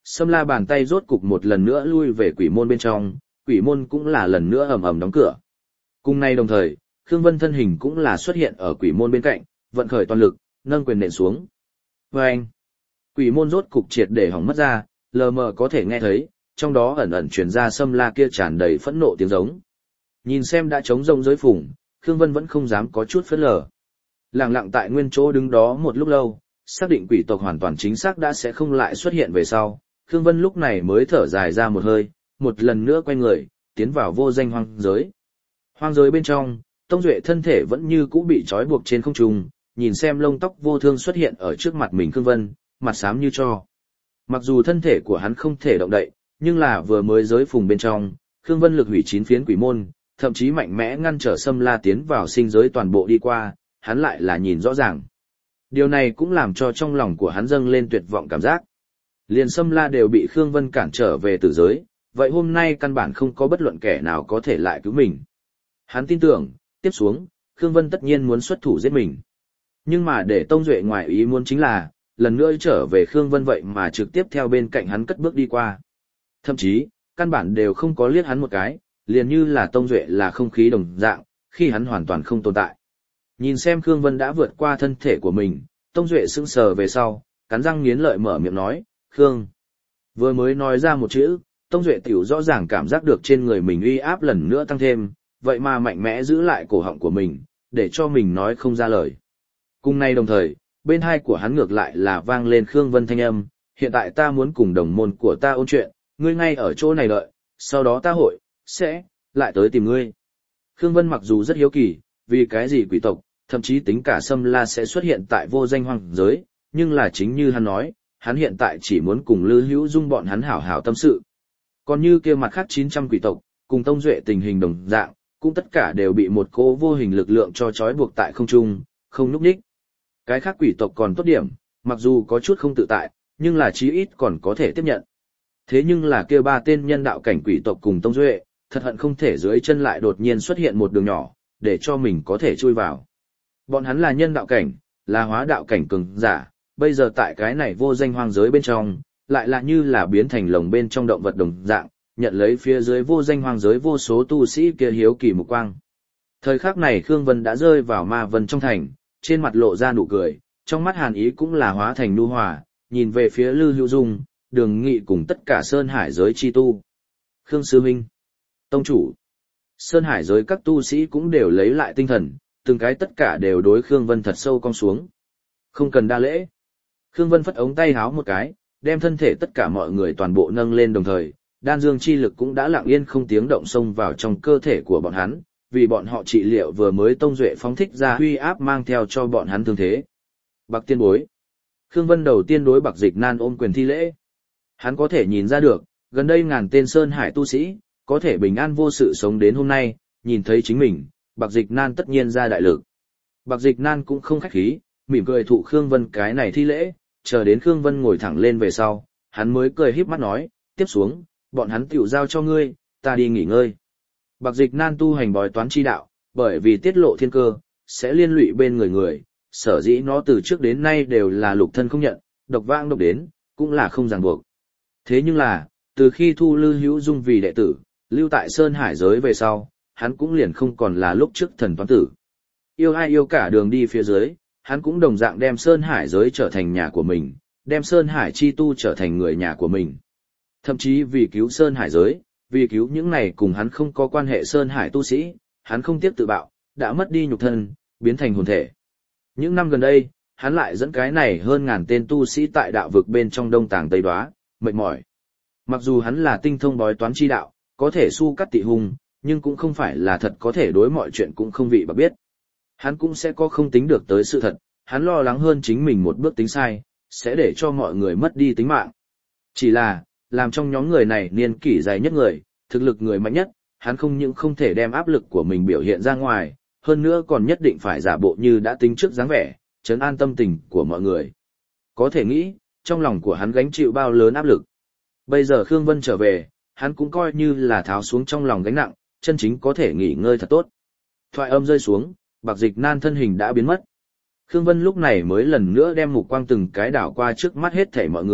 Sâm La bàn tay rốt cục một lần nữa lui về quỷ môn bên trong, quỷ môn cũng là lần nữa ầm ầm đóng cửa. Cùng nay đồng thời, Khương Vân thân hình cũng là xuất hiện ở quỷ môn bên cạnh, vận khởi toàn lực, nâng quyền nện xuống. Vâng! Quỷ môn rốt cục triệt để hỏng mất ra, lờ mờ có thể nghe thấy, trong đó ẩn ẩn truyền ra Sâm La kia tràn đầy phẫn nộ tiếng giống. Nhìn xem đã trống rông giới phủng, Khương Vân vẫn không dám có chút phớt lờ. Lặng lặng tại nguyên chỗ đứng đó một lúc lâu, xác định quỷ tộc hoàn toàn chính xác đã sẽ không lại xuất hiện về sau, Khương Vân lúc này mới thở dài ra một hơi, một lần nữa quay người, tiến vào vô danh hoang giới. Hoang giới bên trong, Tông Duệ thân thể vẫn như cũ bị trói buộc trên không trung, nhìn xem lông tóc vô thương xuất hiện ở trước mặt mình Khương Vân, mặt xám như tro. Mặc dù thân thể của hắn không thể động đậy, nhưng là vừa mới giới phùng bên trong, Khương Vân lực hủy chín phiến quỷ môn, thậm chí mạnh mẽ ngăn trở Sâm La tiến vào sinh giới toàn bộ đi qua, hắn lại là nhìn rõ ràng. Điều này cũng làm cho trong lòng của hắn dâng lên tuyệt vọng cảm giác. Liền Sâm La đều bị Khương Vân cản trở về tử giới, vậy hôm nay căn bản không có bất luận kẻ nào có thể lại cứu mình. Hắn tin tưởng, tiếp xuống, Khương Vân tất nhiên muốn xuất thủ giết mình. Nhưng mà để Tông Duệ ngoài ý muốn chính là, lần nữa trở về Khương Vân vậy mà trực tiếp theo bên cạnh hắn cất bước đi qua. Thậm chí, căn bản đều không có liếc hắn một cái, liền như là Tông Duệ là không khí đồng dạng, khi hắn hoàn toàn không tồn tại. Nhìn xem Khương Vân đã vượt qua thân thể của mình, Tông Duệ sững sờ về sau, cắn răng nghiến lợi mở miệng nói, Khương. Vừa mới nói ra một chữ, Tông Duệ tiểu rõ ràng cảm giác được trên người mình uy áp lần nữa tăng thêm, vậy mà mạnh mẽ giữ lại cổ họng của mình, để cho mình nói không ra lời. Cùng nay đồng thời, bên hai của hắn ngược lại là vang lên Khương Vân thanh âm, hiện tại ta muốn cùng đồng môn của ta ôn chuyện, ngươi ngay ở chỗ này đợi, sau đó ta hội, sẽ, lại tới tìm ngươi. Khương Vân mặc dù rất hiếu kỳ, vì cái gì quỷ tộc, thậm chí tính cả Sâm La sẽ xuất hiện tại vô danh hoang giới, nhưng là chính như hắn nói, hắn hiện tại chỉ muốn cùng Lư Hữu Dung bọn hắn hảo hảo tâm sự. Còn như kia mặt khác chín trăm quỷ tộc, cùng Tông Duệ tình hình đồng dạng, cũng tất cả đều bị một cỗ vô hình lực lượng cho trói buộc tại không trung, không núp đích. Cái khác quỷ tộc còn tốt điểm, mặc dù có chút không tự tại, nhưng là chí ít còn có thể tiếp nhận. Thế nhưng là kia ba tên nhân đạo cảnh quỷ tộc cùng Tông Duệ, thật hận không thể dưới chân lại đột nhiên xuất hiện một đường nhỏ, để cho mình có thể chui vào. Bọn hắn là nhân đạo cảnh, là hóa đạo cảnh cường giả, bây giờ tại cái này vô danh hoang giới bên trong, lại là như là biến thành lồng bên trong động vật đồng dạng, nhận lấy phía dưới vô danh hoang giới vô số tu sĩ kia hiếu kỳ mục quang. Thời khắc này Khương Vân đã rơi vào ma vân trong thành, trên mặt lộ ra nụ cười, trong mắt hàn ý cũng là hóa thành nhu hòa, nhìn về phía Lư Hữu Dung, Đường Nghị cùng tất cả Sơn Hải giới chi tu. Khương Sư Minh, Tông Chủ, Sơn Hải giới các tu sĩ cũng đều lấy lại tinh thần, từng cái tất cả đều đối Khương Vân thật sâu cong xuống. Không cần đa lễ. Khương Vân phất ống tay háo một cái, đem thân thể tất cả mọi người toàn bộ nâng lên đồng thời, đan dương chi lực cũng đã lặng yên không tiếng động xông vào trong cơ thể của bọn hắn, vì bọn họ trị liệu vừa mới Tông Duệ phóng thích ra huy áp mang theo cho bọn hắn thương thế. Bạc tiên bối. Khương Vân đầu tiên đối Bạc Dịch Nan ôm quyền thi lễ. Hắn có thể nhìn ra được, gần đây ngàn tên Sơn Hải tu sĩ, có thể bình an vô sự sống đến hôm nay, nhìn thấy chính mình, Bạc Dịch Nan tất nhiên ra đại lực. Bạc Dịch Nan cũng không khách khí, mỉm cười thụ Khương Vân cái này thi lễ, chờ đến Khương Vân ngồi thẳng lên về sau, hắn mới cười híp mắt nói, tiếp xuống, bọn hắn tiểu giao cho ngươi, ta đi nghỉ ngơi. Bạc Dịch Nan tu hành bói toán chi đạo, bởi vì tiết lộ thiên cơ, sẽ liên lụy bên người người, sở dĩ nó từ trước đến nay đều là lục thân không nhận, độc vãng độc đến, cũng là không ràng buộc. Thế nhưng là, từ khi thu Lư Hữu Dung vì đệ tử, lưu tại Sơn Hải giới về sau, hắn cũng liền không còn là lúc trước thần toán tử. Yêu ai yêu cả đường đi phía dưới, hắn cũng đồng dạng đem Sơn Hải giới trở thành nhà của mình, đem Sơn Hải chi tu trở thành người nhà của mình. Thậm chí vì cứu Sơn Hải giới, vì cứu những này cùng hắn không có quan hệ Sơn Hải tu sĩ, hắn không tiếc tự bạo, đã mất đi nhục thân, biến thành hồn thể. Những năm gần đây, hắn lại dẫn cái này hơn ngàn tên tu sĩ tại đạo vực bên trong Đông Tàng Tây Đoá, mệt mỏi. Mặc dù hắn là tinh thông bói toán chi đạo, có thể su cắt tị hung, nhưng cũng không phải là thật có thể đối mọi chuyện cũng không vị bạc biết. Hắn cũng sẽ có không tính được tới sự thật, hắn lo lắng hơn chính mình một bước tính sai, sẽ để cho mọi người mất đi tính mạng. Chỉ là, làm trong nhóm người này niên kỷ dài nhất người, thực lực người mạnh nhất, hắn không những không thể đem áp lực của mình biểu hiện ra ngoài, hơn nữa còn nhất định phải giả bộ như đã tính trước dáng vẻ, trấn an tâm tình của mọi người. Có thể nghĩ, trong lòng của hắn gánh chịu bao lớn áp lực. Bây giờ Khương Vân trở về, hắn cũng coi như là tháo xuống trong lòng gánh nặng, chân chính có thể nghỉ ngơi thật tốt. Thoại âm rơi xuống, Bạc Dịch Nan thân hình đã biến mất. Khương Vân lúc này mới lần nữa đem mục quang từng cái đảo qua trước mắt hết thảy mọi người,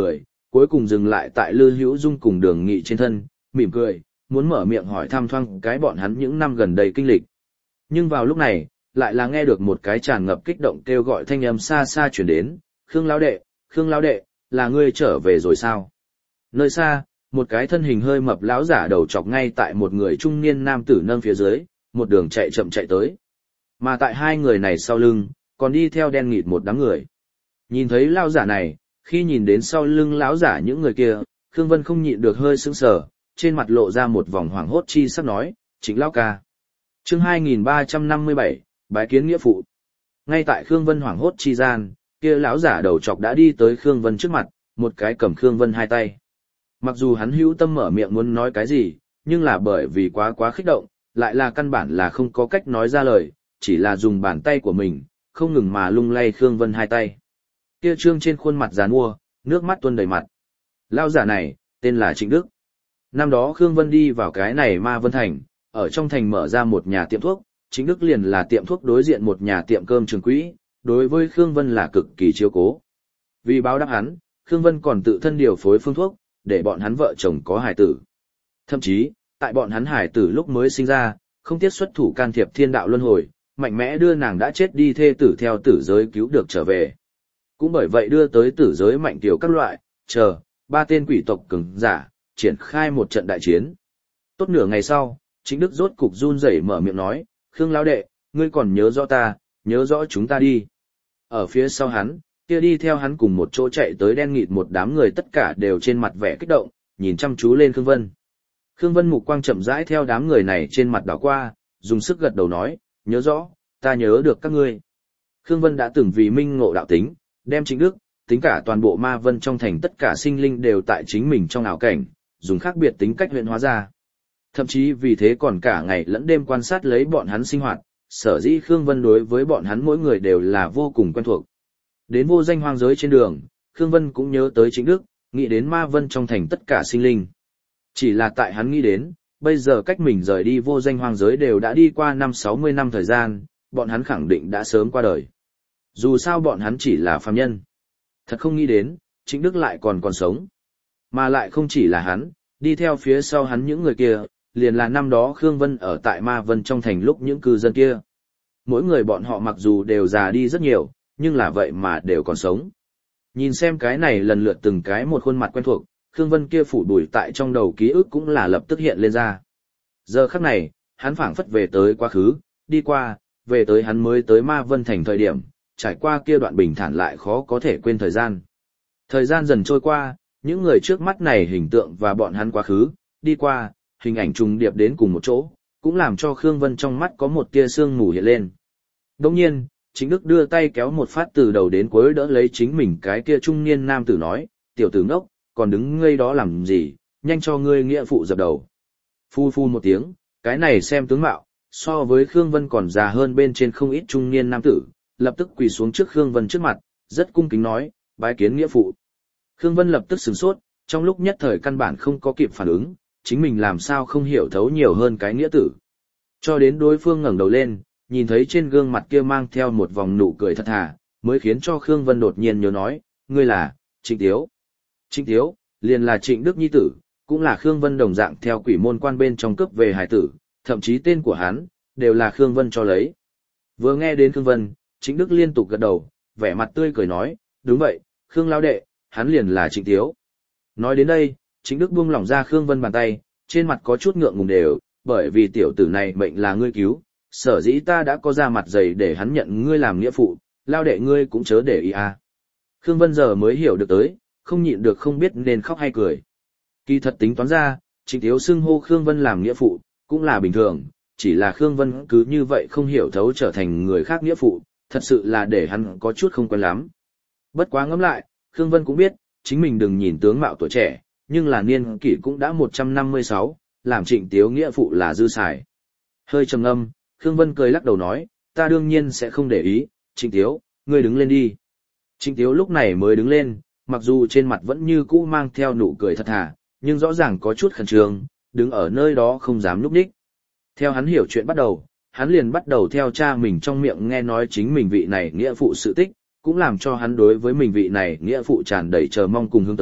cuối cùng dừng lại tại Lư Hữu Dung cùng Đường Nghị trên thân, mỉm cười, muốn mở miệng hỏi thăm thoáng cái bọn hắn những năm gần đây kinh lịch. Nhưng vào lúc này, lại là nghe được một cái tràn ngập kích động kêu gọi thanh âm xa xa chuyển đến, Khương lão đệ, Khương lão đệ, là ngươi trở về rồi sao? Nơi xa, một cái thân hình hơi mập lão giả đầu chọc ngay tại một người trung niên nam tử nâng phía dưới, một đường chạy chậm chạy tới. Mà tại hai người này sau lưng, còn đi theo đen nghịt một đám người. Nhìn thấy lão giả này, khi nhìn đến sau lưng lão giả những người kia, Khương Vân không nhịn được hơi sững sờ, trên mặt lộ ra một vòng hoảng hốt chi sắc nói, chính lão ca. Chương hai nghìn ba trăm năm mươi bảy, bái kiến nghĩa phụ. Ngay tại Khương Vân hoảng hốt chi gian, kia lão giả đầu chọc đã đi tới Khương Vân trước mặt, một cái cầm Khương Vân hai tay. Mặc dù hắn hữu tâm mở miệng muốn nói cái gì, nhưng là bởi vì quá quá kích động, lại là căn bản là không có cách nói ra lời, chỉ là dùng bàn tay của mình, không ngừng mà lung lay Khương Vân hai tay. Kia trương trên khuôn mặt giàn mua, nước mắt tuôn đầy mặt. Lão giả này, tên là Trịnh Đức. Năm đó Khương Vân đi vào cái này Ma Vân Thành, ở trong thành mở ra một nhà tiệm thuốc, Trịnh Đức liền là tiệm thuốc đối diện một nhà tiệm cơm trường quỹ, đối với Khương Vân là cực kỳ chiếu cố. Vì báo đáp hắn, Khương Vân còn tự thân điều phối phương thuốc, để bọn hắn vợ chồng có hài tử. Thậm chí, tại bọn hắn hài tử lúc mới sinh ra, không tiếc xuất thủ can thiệp thiên đạo luân hồi, mạnh mẽ đưa nàng đã chết đi thê tử theo tử giới cứu được trở về. Cũng bởi vậy đưa tới tử giới mạnh tiểu các loại, chờ, ba tên quỷ tộc cường giả, triển khai một trận đại chiến. Tốt nửa ngày sau, Trịnh Đức rốt cục run rẩy mở miệng nói, Khương lão đệ, ngươi còn nhớ rõ ta, nhớ rõ chúng ta đi. Ở phía sau hắn, kia đi theo hắn cùng một chỗ chạy tới đen nghịt một đám người tất cả đều trên mặt vẻ kích động, nhìn chăm chú lên Khương Vân. Khương Vân mục quang chậm rãi theo đám người này trên mặt đảo qua, dùng sức gật đầu nói, nhớ rõ, ta nhớ được các ngươi. Khương Vân đã từng vì minh ngộ đạo tính, đem Trịnh Đức, tính cả toàn bộ Ma Vân trong thành tất cả sinh linh đều tại chính mình trong ảo cảnh, dùng khác biệt tính cách huyện hóa ra. Thậm chí vì thế còn cả ngày lẫn đêm quan sát lấy bọn hắn sinh hoạt, sở dĩ Khương Vân đối với bọn hắn mỗi người đều là vô cùng quen thuộc. Đến vô danh hoang giới trên đường, Khương Vân cũng nhớ tới Trịnh Đức, nghĩ đến Ma Vân trong thành tất cả sinh linh. Chỉ là tại hắn nghĩ đến, bây giờ cách mình rời đi vô danh hoang giới đều đã đi qua năm sáu mươi năm thời gian, bọn hắn khẳng định đã sớm qua đời. Dù sao bọn hắn chỉ là phàm nhân. Thật không nghĩ đến, Trịnh Đức lại còn còn sống. Mà lại không chỉ là hắn, đi theo phía sau hắn những người kia, liền là năm đó Khương Vân ở tại Ma Vân trong thành lúc những cư dân kia. Mỗi người bọn họ mặc dù đều già đi rất nhiều, nhưng là vậy mà đều còn sống. Nhìn xem cái này lần lượt từng cái một khuôn mặt quen thuộc, Khương Vân kia phủ đuổi tại trong đầu ký ức cũng là lập tức hiện lên ra. Giờ khắc này, hắn phảng phất về tới quá khứ, đi qua, về tới hắn mới tới Ma Vân thành thời điểm, trải qua kia đoạn bình thản lại khó có thể quên thời gian. Thời gian dần trôi qua, những người trước mắt này hình tượng và bọn hắn quá khứ, đi qua, hình ảnh trùng điệp đến cùng một chỗ, cũng làm cho Khương Vân trong mắt có một tia sương mù hiện lên. Đồng nhiên, Trịnh Đức đưa tay kéo một phát từ đầu đến cuối đỡ lấy chính mình cái kia trung niên nam tử nói, tiểu tử ngốc, còn đứng ngây đó làm gì, nhanh cho ngươi nghĩa phụ dập đầu. Phu phu một tiếng, cái này xem tướng mạo, so với Khương Vân còn già hơn bên trên không ít trung niên nam tử, lập tức quỳ xuống trước Khương Vân trước mặt, rất cung kính nói, bái kiến nghĩa phụ. Khương Vân lập tức sửng sốt, trong lúc nhất thời căn bản không có kịp phản ứng, chính mình làm sao không hiểu thấu nhiều hơn cái nghĩa tử. Cho đến đối phương ngẩng đầu lên, nhìn thấy trên gương mặt kia mang theo một vòng nụ cười thật thà, mới khiến cho Khương Vân đột nhiên nhớ nói, ngươi là, Trịnh Tiếu. Trịnh Tiếu, liền là Trịnh Đức nhi tử, cũng là Khương Vân đồng dạng theo quỷ môn quan bên trong cướp về hải tử, thậm chí tên của hắn, đều là Khương Vân cho lấy. Vừa nghe đến Khương Vân, Trịnh Đức liên tục gật đầu, vẻ mặt tươi cười nói, đúng vậy, Khương lão đệ, hắn liền là Trịnh Tiếu. Nói đến đây, Trịnh Đức buông lỏng ra Khương Vân bàn tay, trên mặt có chút ngượng ngùng đều, bởi vì tiểu tử này mệnh là ngươi cứu, sở dĩ ta đã có ra mặt dày để hắn nhận ngươi làm nghĩa phụ, lao đệ ngươi cũng chớ để ý à. Khương Vân giờ mới hiểu được tới, không nhịn được không biết nên khóc hay cười. Kỳ thật tính toán ra, Trịnh Tiếu xưng hô Khương Vân làm nghĩa phụ, cũng là bình thường, chỉ là Khương Vân cứ như vậy không hiểu thấu trở thành người khác nghĩa phụ, thật sự là để hắn có chút không quen lắm. Bất quá ngẫm lại, Khương Vân cũng biết, chính mình đừng nhìn tướng mạo tuổi trẻ, nhưng là niên kỷ cũng đã một trăm năm mươi sáu, làm Trịnh Tiếu nghĩa phụ là dư xài. Hơi trầm ngâm, Khương Vân cười lắc đầu nói, ta đương nhiên sẽ không để ý, Trịnh Tiếu, ngươi đứng lên đi. Trịnh Tiếu lúc này mới đứng lên, mặc dù trên mặt vẫn như cũ mang theo nụ cười thật thà, nhưng rõ ràng có chút khẩn trương, đứng ở nơi đó không dám núp đích. Theo hắn hiểu chuyện bắt đầu, hắn liền bắt đầu theo cha mình trong miệng nghe nói chính mình vị này nghĩa phụ sự tích, cũng làm cho hắn đối với mình vị này nghĩa phụ tràn đầy chờ mong cùng hướng tới,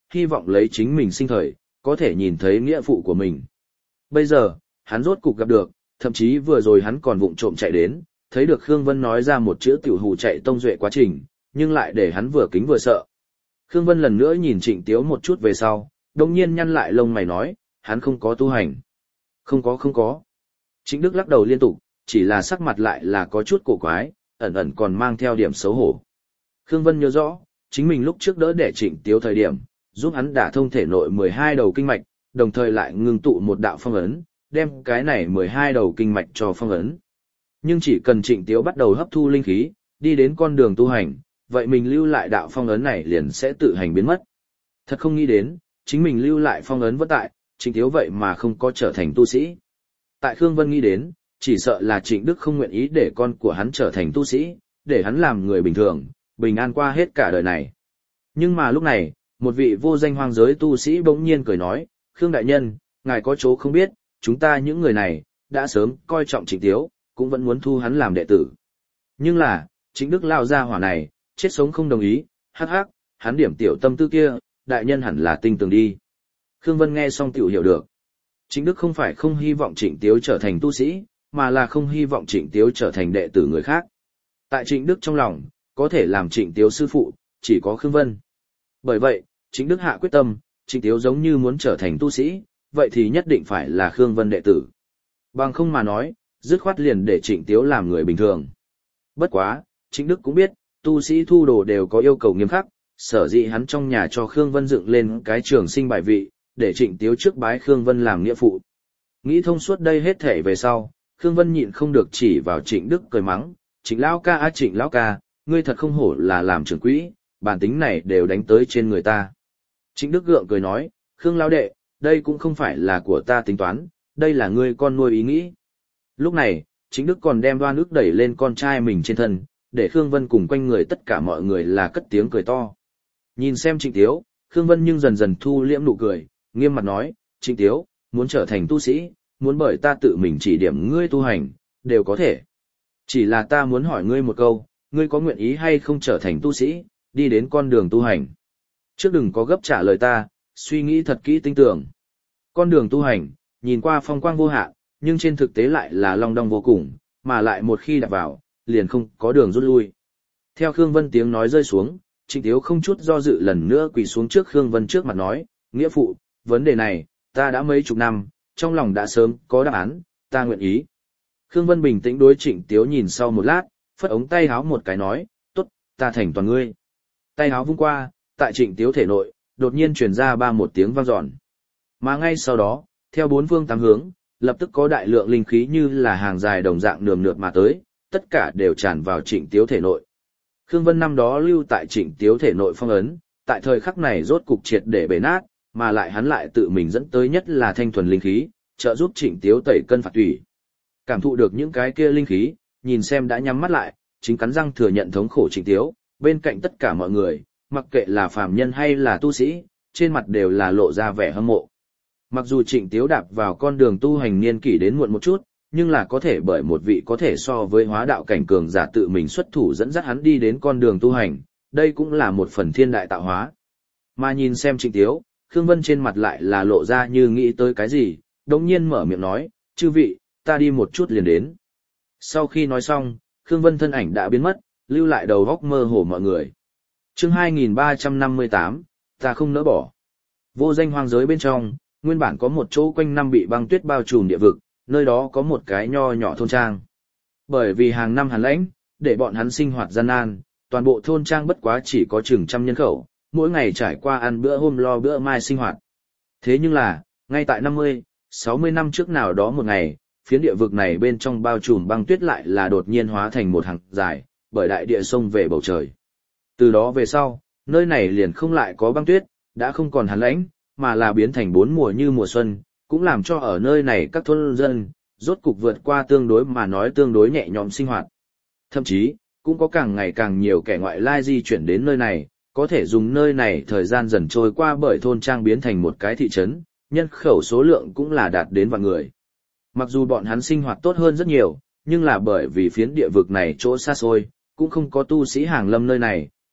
hy vọng lấy chính mình sinh thời, có thể nhìn thấy nghĩa phụ của mình. Bây giờ, hắn rốt cục gặp được, thậm chí vừa rồi hắn còn vụng trộm chạy đến, thấy được Khương Vân nói ra một chữ tiểu hù chạy tông duệ quá trình, nhưng lại để hắn vừa kính vừa sợ. Khương Vân lần nữa nhìn Trịnh Tiếu một chút về sau, đồng nhiên nhăn lại lông mày nói, hắn không có tu hành. Không có không có. Trịnh Đức lắc đầu liên tục, chỉ là sắc mặt lại là có chút cổ quái, ẩn ẩn còn mang theo điểm xấu hổ. Khương Vân nhớ rõ, chính mình lúc trước đỡ để Trịnh Tiếu thời điểm, giúp hắn đả thông thể nội mười hai đầu kinh mạch, đồng thời lại ngưng tụ một đạo phong ấn, đem cái này mười hai đầu kinh mạch cho phong ấn. Nhưng chỉ cần Trịnh Tiếu bắt đầu hấp thu linh khí, đi đến con đường tu hành, vậy mình lưu lại đạo phong ấn này liền sẽ tự hành biến mất. Thật không nghĩ đến, chính mình lưu lại phong ấn vẫn tại, Trịnh Tiếu vậy mà không có trở thành tu sĩ. Tại Khương Vân nghĩ đến, chỉ sợ là Trịnh Đức không nguyện ý để con của hắn trở thành tu sĩ, để hắn làm người bình thường, bình an qua hết cả đời này. Nhưng mà lúc này, một vị vô danh hoang giới tu sĩ bỗng nhiên cười nói, Khương Đại Nhân, ngài có chỗ không biết, chúng ta những người này, đã sớm coi trọng Trịnh Tiếu, cũng vẫn muốn thu hắn làm đệ tử. Nhưng là, Trịnh Đức lao ra hỏa này, chết sống không đồng ý, hắc hắc, hắn điểm tiểu tâm tư kia, đại nhân hẳn là tinh tường đi. Khương Vân nghe xong tiểu hiểu được. Trịnh Đức không phải không hy vọng Trịnh Tiếu trở thành tu sĩ, mà là không hy vọng Trịnh Tiếu trở thành đệ tử người khác. Tại Trịnh Đức trong lòng, có thể làm Trịnh Tiếu sư phụ, chỉ có Khương Vân. Bởi vậy, Trịnh Đức hạ quyết tâm, Trịnh Tiếu giống như muốn trở thành tu sĩ, vậy thì nhất định phải là Khương Vân đệ tử. Bằng không mà nói, dứt khoát liền để Trịnh Tiếu làm người bình thường. Bất quá, Trịnh Đức cũng biết, tu sĩ thu đồ đều có yêu cầu nghiêm khắc, sở dĩ hắn trong nhà cho Khương Vân dựng lên cái trường sinh bài vị, để Trịnh Tiếu trước bái Khương Vân làm nghĩa phụ. Nghĩ thông suốt đây hết thể về sau, Khương Vân nhịn không được chỉ vào Trịnh Đức cười mắng, Trịnh Lão ca á Trịnh Lão ca, ngươi thật không hổ là làm trưởng quỹ, bản tính này đều đánh tới trên người ta. Trịnh Đức gượng cười nói, Khương Lão đệ, đây cũng không phải là của ta tính toán, đây là ngươi con nuôi ý nghĩ. Lúc này, Trịnh Đức còn đem đoan ức đẩy lên con trai mình trên thân, để Khương Vân cùng quanh người tất cả mọi người là cất tiếng cười to. Nhìn xem Trịnh Tiếu, Khương Vân nhưng dần dần thu liễm nụ cười, nghiêm mặt nói, Trịnh Tiếu, muốn trở thành tu sĩ, muốn bởi ta tự mình chỉ điểm ngươi tu hành, đều có thể. Chỉ là ta muốn hỏi ngươi một câu, ngươi có nguyện ý hay không trở thành tu sĩ, đi đến con đường tu hành. Trước đừng có gấp trả lời ta, suy nghĩ thật kỹ tinh tưởng. Con đường tu hành, nhìn qua phong quang vô hạn, nhưng trên thực tế lại là long đong vô cùng, mà lại một khi đạp vào, liền không có đường rút lui. Theo Khương Vân tiếng nói rơi xuống, Trịnh Tiếu không chút do dự lần nữa quỳ xuống trước Khương Vân trước mặt nói, nghĩa phụ, vấn đề này, ta đã mấy chục năm, trong lòng đã sớm có đáp án, ta nguyện ý. Khương Vân bình tĩnh đối Trịnh Tiếu nhìn sau một lát, phất ống tay háo một cái nói, tốt, ta thành toàn ngươi. Tay háo vung qua, tại Trịnh Tiếu thể nội, đột nhiên truyền ra ba một tiếng vang dọn. Mà ngay sau đó, theo bốn phương tám hướng, lập tức có đại lượng linh khí như là hàng dài đồng dạng nườm nượp mà tới, tất cả đều tràn vào Trịnh Tiếu thể nội. Khương Vân năm đó lưu tại Trịnh Tiếu thể nội phong ấn, tại thời khắc này rốt cục triệt để bể nát, mà lại hắn lại tự mình dẫn tới nhất là thanh thuần linh khí, trợ giúp Trịnh Tiếu tẩy cân phạt tủy. Cảm thụ được những cái kia linh khí, nhìn xem đã nhắm mắt lại, chính cắn răng thừa nhận thống khổ Trịnh Tiếu, bên cạnh tất cả mọi người, mặc kệ là phàm nhân hay là tu sĩ, trên mặt đều là lộ ra vẻ hâm mộ. Mặc dù Trịnh Tiếu đạp vào con đường tu hành niên kỷ đến muộn một chút, nhưng là có thể bởi một vị có thể so với hóa đạo cảnh cường giả tự mình xuất thủ dẫn dắt hắn đi đến con đường tu hành, đây cũng là một phần thiên đại tạo hóa. Mà nhìn xem Trịnh Tiếu, Khương Vân trên mặt lại là lộ ra như nghĩ tới cái gì, đồng nhiên mở miệng nói, chư vị, ta đi một chút liền đến. Sau khi nói xong, Khương Vân thân ảnh đã biến mất, lưu lại đầu góc mơ hồ mọi người. Chương hai nghìn ba trăm năm mươi tám, ta không nỡ bỏ. Vô danh hoang giới bên trong, nguyên bản có một chỗ quanh năm bị băng tuyết bao trùm địa vực, nơi đó có một cái nho nhỏ thôn trang. Bởi vì hàng năm hàn lãnh, để bọn hắn sinh hoạt gian nan, toàn bộ thôn trang bất quá chỉ có chừng trăm nhân khẩu, mỗi ngày trải qua ăn bữa hôm lo bữa mai sinh hoạt. Thế nhưng là, ngay tại năm mươi, sáu mươi năm trước nào đó một ngày, phiến địa vực này bên trong bao trùm băng tuyết lại là đột nhiên hóa thành một hàng dài, bởi đại địa sông về bầu trời. Từ đó về sau, nơi này liền không lại có băng tuyết, đã không còn hàn lãnh, mà là biến thành bốn mùa như mùa xuân, cũng làm cho ở nơi này các thôn dân, rốt cục vượt qua tương đối mà nói tương đối nhẹ nhõm sinh hoạt. Thậm chí, cũng có càng ngày càng nhiều kẻ ngoại lai di chuyển đến nơi này, có thể dùng nơi này thời gian dần trôi qua bởi thôn trang biến thành một cái thị trấn, nhân khẩu số lượng cũng là đạt đến vạn người. Mặc dù bọn hắn sinh hoạt tốt hơn rất nhiều, nhưng là bởi vì phiến địa vực này chỗ xa xôi, cũng không có tu sĩ hàng lâm nơi này,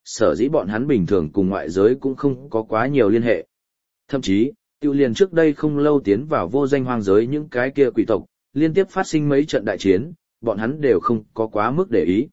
sở dĩ bọn hắn bình thường cùng ngoại giới cũng không có quá nhiều liên hệ. Thậm chí, tiêu liền trước đây không lâu tiến vào vô danh hoang giới những cái kia quỷ tộc, liên tiếp phát sinh mấy trận đại chiến, bọn hắn đều không có quá mức để ý.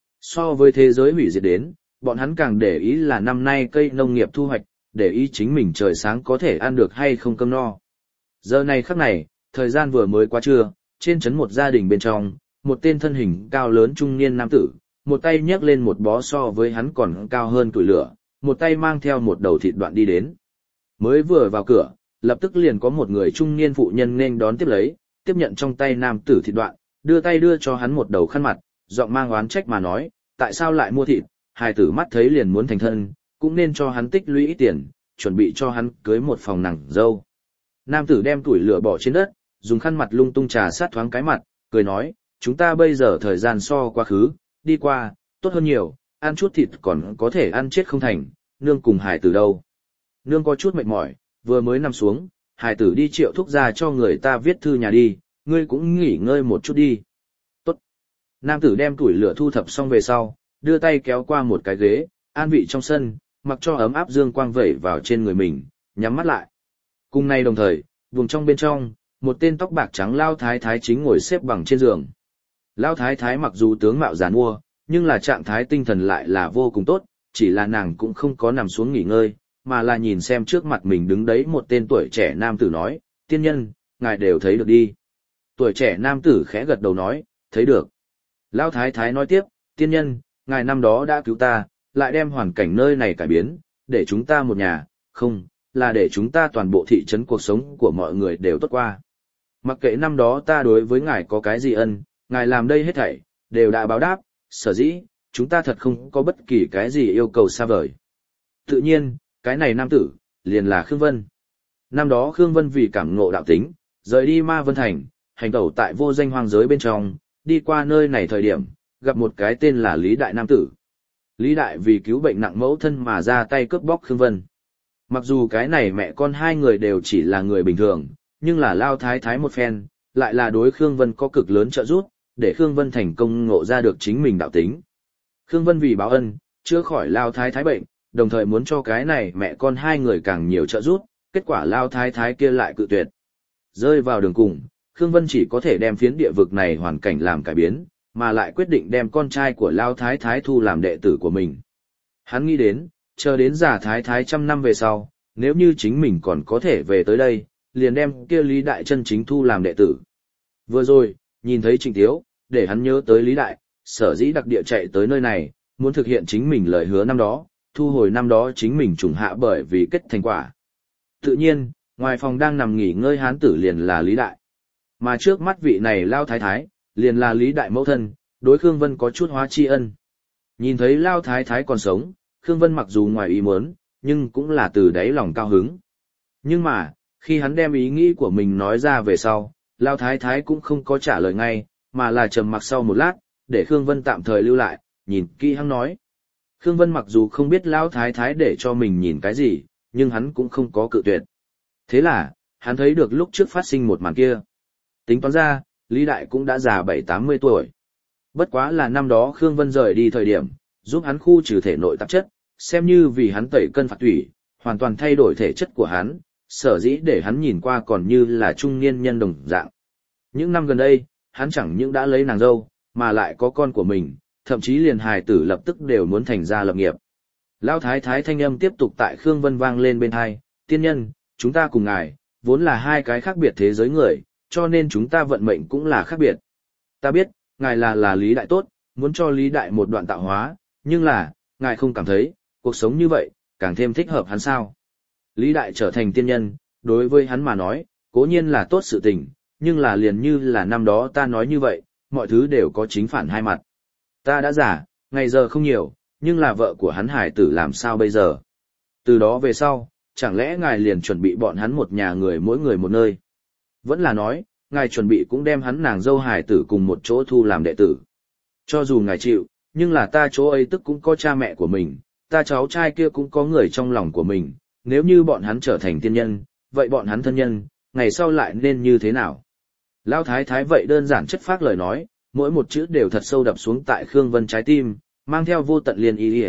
So với thế giới hủy diệt đến, bọn hắn càng để ý là năm nay cây nông nghiệp thu hoạch, để ý chính mình trời sáng có thể ăn được hay không cơm no. Giờ này khắc này, thời gian vừa mới qua trưa, trên trấn một gia đình bên trong, một tên thân hình cao lớn trung niên nam tử, một tay nhấc lên một bó so với hắn còn cao hơn tuổi lửa, một tay mang theo một đầu thịt đoạn đi đến. Mới vừa vào cửa, lập tức liền có một người trung niên phụ nhân nên đón tiếp lấy, tiếp nhận trong tay nam tử thịt đoạn, đưa tay đưa cho hắn một đầu khăn mặt, giọng mang oán trách mà nói, tại sao lại mua thịt, hài tử mắt thấy liền muốn thành thân, cũng nên cho hắn tích lũy ít tiền, chuẩn bị cho hắn cưới một phòng nàng dâu. Nam tử đem tuổi lửa bỏ trên đất, dùng khăn mặt lung tung trà sát thoáng cái mặt, cười nói, chúng ta bây giờ thời gian so quá khứ, đi qua, tốt hơn nhiều, ăn chút thịt còn có thể ăn chết không thành, nương cùng hài tử đâu. Nương có chút mệt mỏi, vừa mới nằm xuống, hài tử đi triệu thuốc ra cho người ta viết thư nhà đi, ngươi cũng nghỉ ngơi một chút đi. Tốt. Nam tử đem tuổi lửa thu thập xong về sau, đưa tay kéo qua một cái ghế, an vị trong sân, mặc cho ấm áp dương quang vẩy vào trên người mình, nhắm mắt lại. Cùng nay đồng thời, vùng trong bên trong, một tên tóc bạc trắng lao thái thái chính ngồi xếp bằng trên giường. Lao thái thái mặc dù tướng mạo giàn mua, nhưng là trạng thái tinh thần lại là vô cùng tốt, chỉ là nàng cũng không có nằm xuống nghỉ ngơi, mà là nhìn xem trước mặt mình đứng đấy một tên tuổi trẻ nam tử nói, tiên nhân, ngài đều thấy được đi. Tuổi trẻ nam tử khẽ gật đầu nói, thấy được. Lao thái thái nói tiếp, tiên nhân, ngài năm đó đã cứu ta, lại đem hoàn cảnh nơi này cải biến, để chúng ta một nhà, không, là để chúng ta toàn bộ thị trấn cuộc sống của mọi người đều tốt qua. Mặc kệ năm đó ta đối với ngài có cái gì ân, ngài làm đây hết thảy, đều đã báo đáp, sở dĩ, chúng ta thật không có bất kỳ cái gì yêu cầu xa vời. Tự nhiên, cái này nam tử, liền là Khương Vân. Năm đó Khương Vân vì cảm ngộ đạo tính, rời đi Ma Vân Thành, hành tẩu tại vô danh hoang giới bên trong, đi qua nơi này thời điểm, gặp một cái tên là Lý Đại nam tử. Lý Đại vì cứu bệnh nặng mẫu thân mà ra tay cướp bóc Khương Vân. Mặc dù cái này mẹ con hai người đều chỉ là người bình thường, nhưng là lao thái thái một phen, lại là đối Khương Vân có cực lớn trợ giúp, để Khương Vân thành công ngộ ra được chính mình đạo tính. Khương Vân vì báo ân, chữa khỏi lao thái thái bệnh, đồng thời muốn cho cái này mẹ con hai người càng nhiều trợ giúp, kết quả lao thái thái kia lại cự tuyệt. Rơi vào đường cùng, Khương Vân chỉ có thể đem phiến địa vực này hoàn cảnh làm cải biến, mà lại quyết định đem con trai của lao thái thái thu làm đệ tử của mình. Hắn nghĩ đến, chờ đến già thái thái trăm năm về sau, nếu như chính mình còn có thể về tới đây, liền đem kia Lý Đại chân chính thu làm đệ tử. Vừa rồi, nhìn thấy Trịnh Tiếu, để hắn nhớ tới Lý Đại, sở dĩ đặc địa chạy tới nơi này, muốn thực hiện chính mình lời hứa năm đó, thu hồi năm đó chính mình trùng hạ bởi vì kết thành quả. Tự nhiên, ngoài phòng đang nằm nghỉ ngơi hán tử liền là Lý Đại. Mà trước mắt vị này lao thái thái, liền là Lý Đại mẫu thân, đối Khương Vân có chút hóa tri ân. Nhìn thấy lao thái thái còn sống, Khương Vân mặc dù ngoài ý muốn, nhưng cũng là từ đáy lòng cao hứng. Nhưng mà, khi hắn đem ý nghĩ của mình nói ra về sau, lao thái thái cũng không có trả lời ngay, mà là trầm mặc sau một lát, để Khương Vân tạm thời lưu lại, nhìn kỹ hắn nói. Khương Vân mặc dù không biết lao thái thái để cho mình nhìn cái gì, nhưng hắn cũng không có cự tuyệt. Thế là, hắn thấy được lúc trước phát sinh một màn kia. Tính toán ra, Lý Đại cũng đã già bảy tám mươi tuổi. Bất quá là năm đó Khương Vân rời đi thời điểm, giúp hắn khu trừ thể nội tạp chất, xem như vì hắn tẩy cân phạt thủy, hoàn toàn thay đổi thể chất của hắn, sở dĩ để hắn nhìn qua còn như là trung niên nhân đồng dạng. Những năm gần đây, hắn chẳng những đã lấy nàng dâu, mà lại có con của mình, thậm chí liền hài tử lập tức đều muốn thành gia lập nghiệp. Lão thái thái thanh âm tiếp tục tại Khương Vân vang lên bên tai, tiên nhân, chúng ta cùng ngài, vốn là hai cái khác biệt thế giới người, cho nên chúng ta vận mệnh cũng là khác biệt. Ta biết, ngài là là Lý Đại tốt, muốn cho Lý Đại một đoạn tạo hóa, nhưng là, ngài không cảm thấy, cuộc sống như vậy, càng thêm thích hợp hắn sao. Lý Đại trở thành tiên nhân, đối với hắn mà nói, cố nhiên là tốt sự tình, nhưng là liền như là năm đó ta nói như vậy, mọi thứ đều có chính phản hai mặt. Ta đã giả, ngày giờ không nhiều, nhưng là vợ của hắn hải tử làm sao bây giờ? Từ đó về sau, chẳng lẽ ngài liền chuẩn bị bọn hắn một nhà người mỗi người một nơi? Vẫn là nói, ngài chuẩn bị cũng đem hắn nàng dâu hải tử cùng một chỗ thu làm đệ tử. Cho dù ngài chịu, nhưng là ta chỗ ấy tức cũng có cha mẹ của mình, ta cháu trai kia cũng có người trong lòng của mình, nếu như bọn hắn trở thành tiên nhân, vậy bọn hắn thân nhân, ngày sau lại nên như thế nào? Lão thái thái vậy đơn giản chất phác lời nói, mỗi một chữ đều thật sâu đập xuống tại Khương Vân trái tim, mang theo vô tận liên ý ý,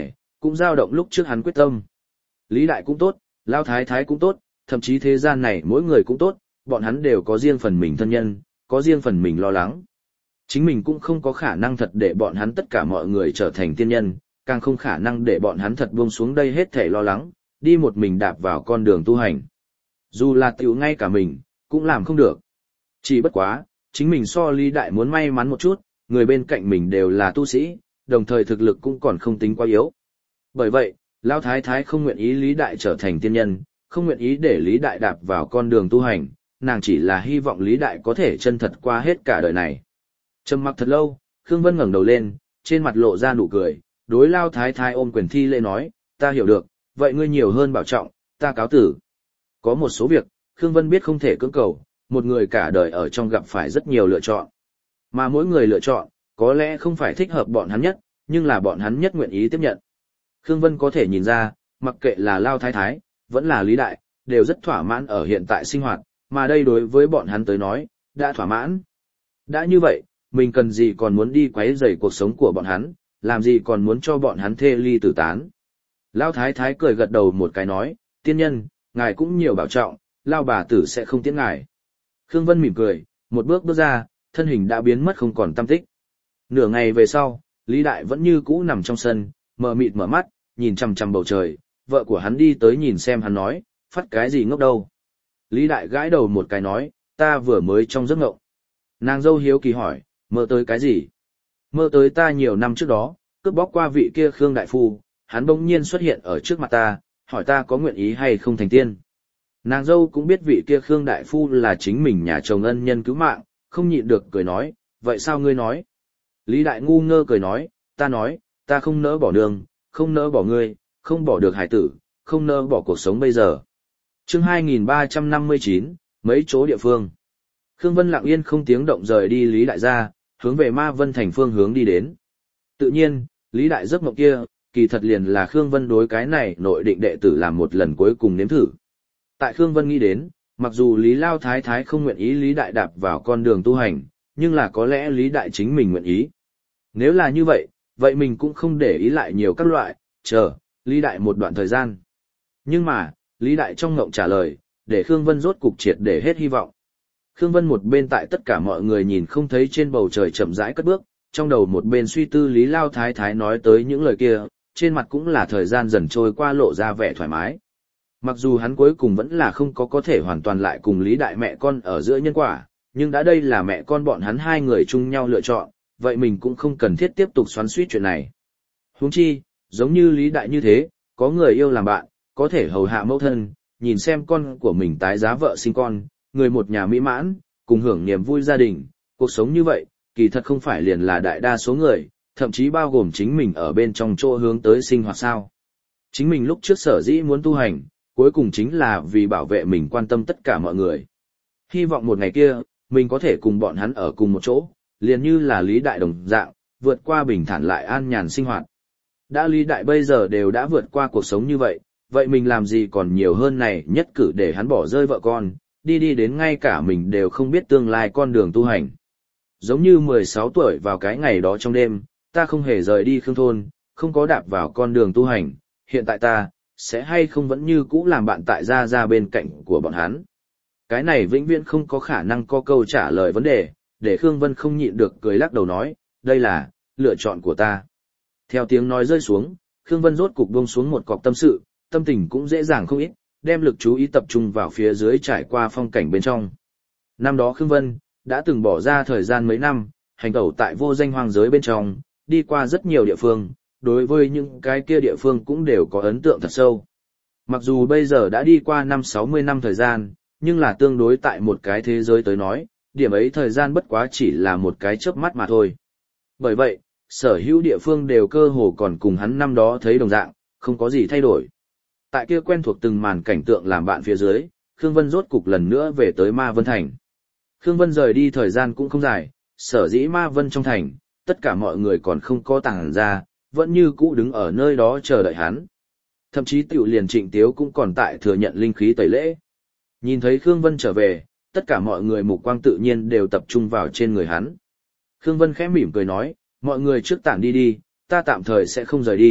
cũng dao động lúc trước hắn quyết tâm. Lý Đại cũng tốt, Lao Thái Thái cũng tốt, thậm chí thế gian này mỗi người cũng tốt, bọn hắn đều có riêng phần mình thân nhân, có riêng phần mình lo lắng. Chính mình cũng không có khả năng thật để bọn hắn tất cả mọi người trở thành tiên nhân, càng không khả năng để bọn hắn thật buông xuống đây hết thể lo lắng, đi một mình đạp vào con đường tu hành. Dù là tiểu ngay cả mình, cũng làm không được. Chỉ bất quá, chính mình so Lý Đại muốn may mắn một chút, người bên cạnh mình đều là tu sĩ, đồng thời thực lực cũng còn không tính quá yếu. Bởi vậy, Lão Thái Thái không nguyện ý Lý Đại trở thành tiên nhân, không nguyện ý để Lý Đại đạp vào con đường tu hành, nàng chỉ là hy vọng Lý Đại có thể chân thật qua hết cả đời này. Trầm mặc thật lâu, Khương Vân ngẩng đầu lên, trên mặt lộ ra nụ cười, đối Lão Thái Thái ôm quyền thi lễ nói, ta hiểu được, vậy ngươi nhiều hơn bảo trọng, ta cáo tử. Có một số việc, Khương Vân biết không thể cưỡng cầu, một người cả đời ở trong gặp phải rất nhiều lựa chọn. Mà mỗi người lựa chọn, có lẽ không phải thích hợp bọn hắn nhất, nhưng là bọn hắn nhất nguyện ý tiếp nhận. Khương Vân có thể nhìn ra, mặc kệ là Lao Thái Thái, vẫn là Lý Đại, đều rất thỏa mãn ở hiện tại sinh hoạt, mà đây đối với bọn hắn tới nói, đã thỏa mãn. Đã như vậy, mình cần gì còn muốn đi quấy rầy cuộc sống của bọn hắn, làm gì còn muốn cho bọn hắn thê ly tử tán. Lao Thái Thái cười gật đầu một cái nói, tiên nhân, ngài cũng nhiều bảo trọng, Lao bà tử sẽ không tiễn ngài. Khương Vân mỉm cười, một bước bước ra, thân hình đã biến mất không còn tăm tích. Nửa ngày về sau, Lý Đại vẫn như cũ nằm trong sân, mờ mịt mở mắt, nhìn chằm chằm bầu trời, vợ của hắn đi tới nhìn xem hắn nói, phát cái gì ngốc đâu. Lý Đại gãi đầu một cái nói, ta vừa mới trong giấc ngộng. Nàng dâu hiếu kỳ hỏi, mơ tới cái gì? Mơ tới ta nhiều năm trước đó, cướp bóc qua vị kia Khương Đại Phu, hắn bỗng nhiên xuất hiện ở trước mặt ta, hỏi ta có nguyện ý hay không thành tiên. Nàng dâu cũng biết vị kia Khương Đại Phu là chính mình nhà chồng ân nhân cứu mạng, không nhịn được cười nói, vậy sao ngươi nói? Lý Đại ngu ngơ cười nói, ta nói, ta không nỡ bỏ đường, không nỡ bỏ ngươi, không bỏ được hải tử, không nỡ bỏ cuộc sống bây giờ. Chương hai nghìn ba trăm năm mươi chín, mấy chỗ địa phương. Khương Vân lặng yên không tiếng động rời đi Lý Đại ra, hướng về Ma Vân thành phương hướng đi đến. Tự nhiên, Lý Đại giấc mộng kia, kỳ thật liền là Khương Vân đối cái này nội định đệ tử làm một lần cuối cùng nếm thử. Tại Khương Vân nghĩ đến, mặc dù Lý Lao Thái Thái không nguyện ý Lý Đại đạp vào con đường tu hành, nhưng là có lẽ Lý Đại chính mình nguyện ý. Nếu là như vậy, vậy mình cũng không để ý lại nhiều các loại, chờ, Lý Đại một đoạn thời gian. Nhưng mà, Lý Đại trong ngộng trả lời, để Khương Vân rốt cục triệt để hết hy vọng. Khương Vân một bên tại tất cả mọi người nhìn không thấy trên bầu trời chậm rãi cất bước, trong đầu một bên suy tư Lý Lao Thái Thái nói tới những lời kia, trên mặt cũng là thời gian dần trôi qua lộ ra vẻ thoải mái. Mặc dù hắn cuối cùng vẫn là không có có thể hoàn toàn lại cùng Lý Đại mẹ con ở giữa nhân quả, nhưng đã đây là mẹ con bọn hắn hai người chung nhau lựa chọn, vậy mình cũng không cần thiết tiếp tục xoắn suýt chuyện này. Huống chi, giống như Lý Đại như thế, có người yêu làm bạn, có thể hầu hạ mẫu thân, nhìn xem con của mình tái giá vợ sinh con, người một nhà mỹ mãn, cùng hưởng niềm vui gia đình, cuộc sống như vậy, kỳ thật không phải liền là đại đa số người, thậm chí bao gồm chính mình ở bên trong chỗ hướng tới sinh hoạt sao. Chính mình lúc trước sở dĩ muốn tu hành, cuối cùng chính là vì bảo vệ mình quan tâm tất cả mọi người. Hy vọng một ngày kia, mình có thể cùng bọn hắn ở cùng một chỗ, liền như là Lý Đại đồng dạng, vượt qua bình thản lại an nhàn sinh hoạt. Đã Lý Đại bây giờ đều đã vượt qua cuộc sống như vậy, vậy mình làm gì còn nhiều hơn này nhất cử để hắn bỏ rơi vợ con, đi đi đến ngay cả mình đều không biết tương lai con đường tu hành. Giống như mười sáu tuổi vào cái ngày đó trong đêm, ta không hề rời đi Khương thôn, không có đạp vào con đường tu hành, hiện tại ta, sẽ hay không vẫn như cũ làm bạn tại gia gia bên cạnh của bọn hắn. Cái này vĩnh viễn không có khả năng có câu trả lời vấn đề, để Khương Vân không nhịn được cười lắc đầu nói, đây là, lựa chọn của ta. Theo tiếng nói rơi xuống, Khương Vân rốt cục buông xuống một cọc tâm sự, tâm tình cũng dễ dàng không ít, đem lực chú ý tập trung vào phía dưới trải qua phong cảnh bên trong. Năm đó Khương Vân, đã từng bỏ ra thời gian mấy năm, hành tẩu tại vô danh hoang giới bên trong, đi qua rất nhiều địa phương, đối với những cái kia địa phương cũng đều có ấn tượng thật sâu. Mặc dù bây giờ đã đi qua năm sáu mươi năm thời gian, nhưng là tương đối tại một cái thế giới tới nói, điểm ấy thời gian bất quá chỉ là một cái chớp mắt mà thôi. Bởi vậy, sở hữu địa phương đều cơ hồ còn cùng hắn năm đó thấy đồng dạng, không có gì thay đổi. Tại kia quen thuộc từng màn cảnh tượng làm bạn phía dưới, Khương Vân rốt cục lần nữa về tới Ma Vân Thành. Khương Vân rời đi thời gian cũng không dài, sở dĩ Ma Vân trong thành, tất cả mọi người còn không có tàng ra, vẫn như cũ đứng ở nơi đó chờ đợi hắn. Thậm chí tiểu liền Trịnh Tiếu cũng còn tại thừa nhận linh khí tẩy lễ. Nhìn thấy Khương Vân trở về, tất cả mọi người mục quang tự nhiên đều tập trung vào trên người hắn. Khương Vân khẽ mỉm cười nói, mọi người trước tản đi đi, ta tạm thời sẽ không rời đi,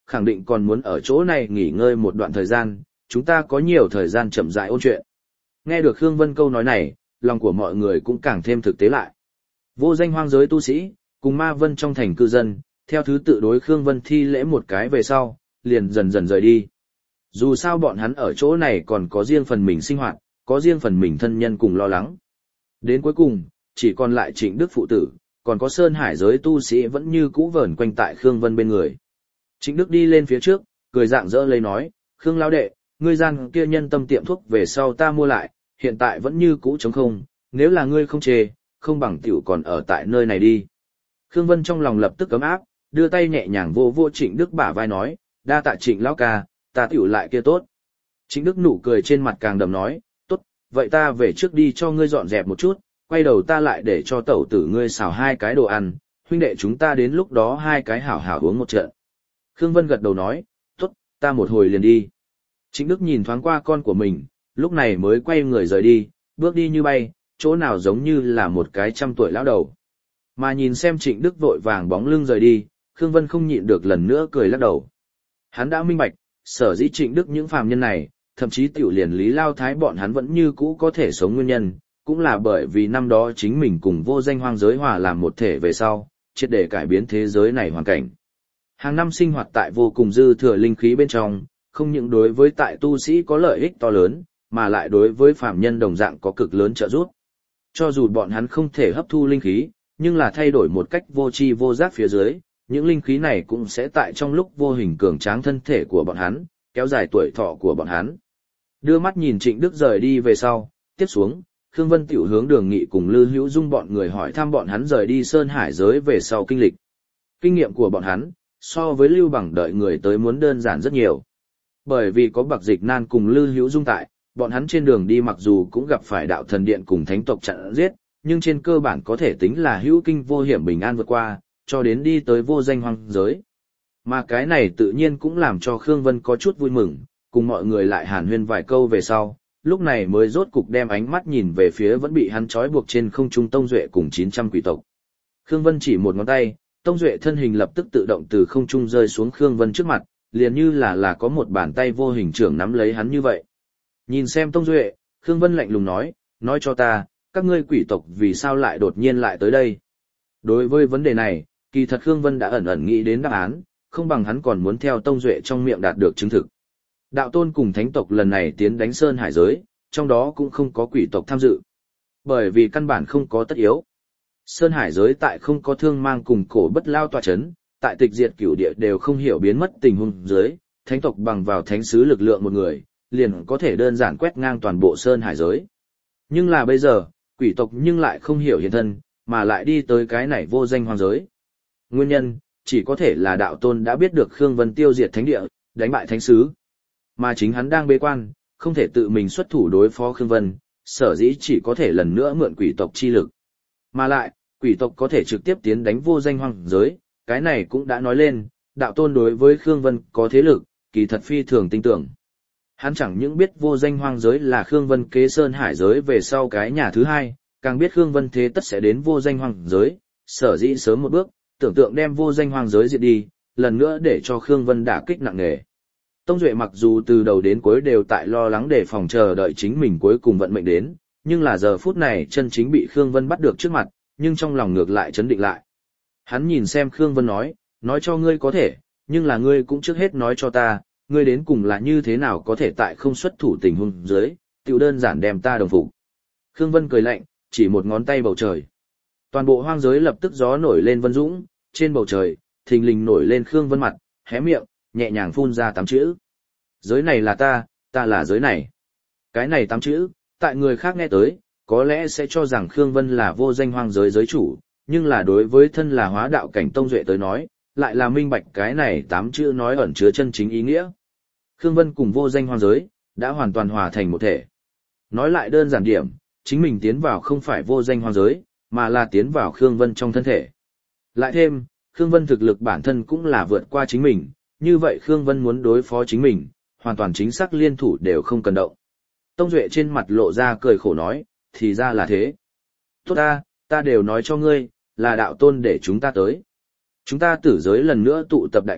khẳng định còn muốn ở chỗ này nghỉ ngơi một đoạn thời gian, chúng ta có nhiều thời gian chậm rãi ôn chuyện. Nghe được Khương Vân câu nói này, lòng của mọi người cũng càng thêm thực tế lại. Vô danh hoang giới tu sĩ, cùng Ma Vân trong thành cư dân, theo thứ tự đối Khương Vân thi lễ một cái về sau, liền dần dần rời đi. Dù sao bọn hắn ở chỗ này còn có riêng phần mình sinh hoạt, có riêng phần mình thân nhân cùng lo lắng. Đến cuối cùng, chỉ còn lại Trịnh Đức phụ tử, còn có Sơn Hải giới tu sĩ vẫn như cũ vờn quanh tại Khương Vân bên người. Trịnh Đức đi lên phía trước, cười rạng rỡ lấy nói, Khương lão đệ, ngươi gian kia nhân tâm tiệm thuốc về sau ta mua lại, hiện tại vẫn như cũ trống không, nếu là ngươi không chê, không bằng tiểu còn ở tại nơi này đi. Khương Vân trong lòng lập tức cấm áp, đưa tay nhẹ nhàng vô vô Trịnh Đức bả vai nói, đa tạ Trịnh lão ca, ta tiểu lại kia tốt. Trịnh Đức nụ cười trên mặt càng đậm nói, tốt, vậy ta về trước đi cho ngươi dọn dẹp một chút, quay đầu ta lại để cho tẩu tử ngươi xào hai cái đồ ăn, huynh đệ chúng ta đến lúc đó hai cái hảo hảo uống một trận. Khương Vân gật đầu nói, tốt, ta một hồi liền đi. Trịnh Đức nhìn thoáng qua con của mình, lúc này mới quay người rời đi, bước đi như bay, chỗ nào giống như là một cái trăm tuổi lão đầu. Mà nhìn xem Trịnh Đức vội vàng bóng lưng rời đi, Khương Vân không nhịn được lần nữa cười lắc đầu. Hắn đã minh bạch, sở dĩ Trịnh Đức những phàm nhân này, thậm chí tiểu liền Lý Lao Thái bọn hắn vẫn như cũ có thể sống nguyên nhân, cũng là bởi vì năm đó chính mình cùng vô danh hoang giới hòa làm một thể về sau, triệt để cải biến thế giới này hoàn cảnh. Hàng năm sinh hoạt tại vô cùng dư thừa linh khí bên trong, không những đối với tại tu sĩ có lợi ích to lớn, mà lại đối với phàm nhân đồng dạng có cực lớn trợ giúp. Cho dù bọn hắn không thể hấp thu linh khí, nhưng là thay đổi một cách vô tri vô giác phía dưới, những linh khí này cũng sẽ tại trong lúc vô hình cường tráng thân thể của bọn hắn, kéo dài tuổi thọ của bọn hắn. Đưa mắt nhìn Trịnh Đức rời đi về sau, tiếp xuống, Khương Vân tiểu hướng Đường Nghị cùng Lư Hữu Dung bọn người hỏi thăm bọn hắn rời đi Sơn Hải giới về sau kinh lịch. Kinh nghiệm của bọn hắn, so với Lưu Bằng đợi người tới muốn đơn giản rất nhiều. Bởi vì có Bạc Dịch Nan cùng Lư Hữu Dung tại, bọn hắn trên đường đi mặc dù cũng gặp phải đạo thần điện cùng thánh tộc chặn giết, nhưng trên cơ bản có thể tính là hữu kinh vô hiểm bình an vượt qua, cho đến đi tới vô danh hoang giới. Mà cái này tự nhiên cũng làm cho Khương Vân có chút vui mừng, cùng mọi người lại hàn huyên vài câu về sau, lúc này mới rốt cục đem ánh mắt nhìn về phía vẫn bị hắn trói buộc trên không trung Tông Duệ cùng chín trăm quỷ tộc. Khương Vân chỉ một ngón tay, Tông Duệ thân hình lập tức tự động từ không trung rơi xuống Khương Vân trước mặt, liền như là là có một bàn tay vô hình trưởng nắm lấy hắn như vậy. Nhìn xem Tông Duệ, Khương Vân lạnh lùng nói, nói cho ta, các ngươi quỷ tộc vì sao lại đột nhiên lại tới đây? Đối với vấn đề này, kỳ thật Khương Vân đã ẩn ẩn nghĩ đến đáp án, không bằng hắn còn muốn theo Tông Duệ trong miệng đạt được chứng thực. Đạo tôn cùng thánh tộc lần này tiến đánh Sơn Hải giới, trong đó cũng không có quỷ tộc tham dự. Bởi vì căn bản không có tất yếu. Sơn Hải giới tại không có thương mang cùng cổ bất lao tòa chấn, tại tịch diệt cửu địa đều không hiểu biến mất tình huống dưới, thánh tộc bằng vào thánh sứ lực lượng một người, liền có thể đơn giản quét ngang toàn bộ Sơn Hải giới. Nhưng là bây giờ, quỷ tộc nhưng lại không hiểu hiện thân, mà lại đi tới cái này vô danh hoang giới. Nguyên nhân, chỉ có thể là đạo tôn đã biết được Khương Vân tiêu diệt thánh địa, đánh bại thánh sứ. Mà chính hắn đang bế quan, không thể tự mình xuất thủ đối phó Khương Vân, sở dĩ chỉ có thể lần nữa mượn quỷ tộc chi lực. Mà lại, quỷ tộc có thể trực tiếp tiến đánh vô danh hoang giới, cái này cũng đã nói lên, đạo tôn đối với Khương Vân có thế lực, kỳ thật phi thường tin tưởng. Hắn chẳng những biết vô danh hoang giới là Khương Vân kế Sơn Hải giới về sau cái nhà thứ hai, càng biết Khương Vân thế tất sẽ đến vô danh hoang giới, sở dĩ sớm một bước, tưởng tượng đem vô danh hoang giới diệt đi, lần nữa để cho Khương Vân đả kích nặng nề. Tông Duệ mặc dù từ đầu đến cuối đều tại lo lắng để phòng chờ đợi chính mình cuối cùng vận mệnh đến, nhưng là giờ phút này chân chính bị Khương Vân bắt được trước mặt, nhưng trong lòng ngược lại chấn định lại. Hắn nhìn xem Khương Vân nói, nói cho ngươi có thể, nhưng là ngươi cũng trước hết nói cho ta, ngươi đến cùng là như thế nào có thể tại không xuất thủ tình huống dưới, tiểu đơn giản đem ta đồng phục. Khương Vân cười lạnh, chỉ một ngón tay bầu trời. Toàn bộ hoang giới lập tức gió nổi lên vân dũng, trên bầu trời, thình lình nổi lên Khương Vân mặt, hé miệng, nhẹ nhàng phun ra tám chữ. Giới này là ta, ta là giới này. Cái này tám chữ, tại người khác nghe tới, có lẽ sẽ cho rằng Khương Vân là vô danh hoang giới giới chủ, nhưng là đối với thân là hóa đạo cảnh Tông Duệ tới nói, lại là minh bạch cái này tám chữ nói ẩn chứa chân chính ý nghĩa. Khương Vân cùng vô danh hoang giới, đã hoàn toàn hòa thành một thể. Nói lại đơn giản điểm, chính mình tiến vào không phải vô danh hoang giới, mà là tiến vào Khương Vân trong thân thể. Lại thêm, Khương Vân thực lực bản thân cũng là vượt qua chính mình, như vậy Khương Vân muốn đối phó chính mình, hoàn toàn chính xác liên thủ đều không cần động. Tông Duệ trên mặt lộ ra cười khổ nói, thì ra là thế. Tốt ta, ta đều nói cho ngươi, là đạo tôn để chúng ta tới. Chúng ta tử giới lần nữa tụ tập đại quân,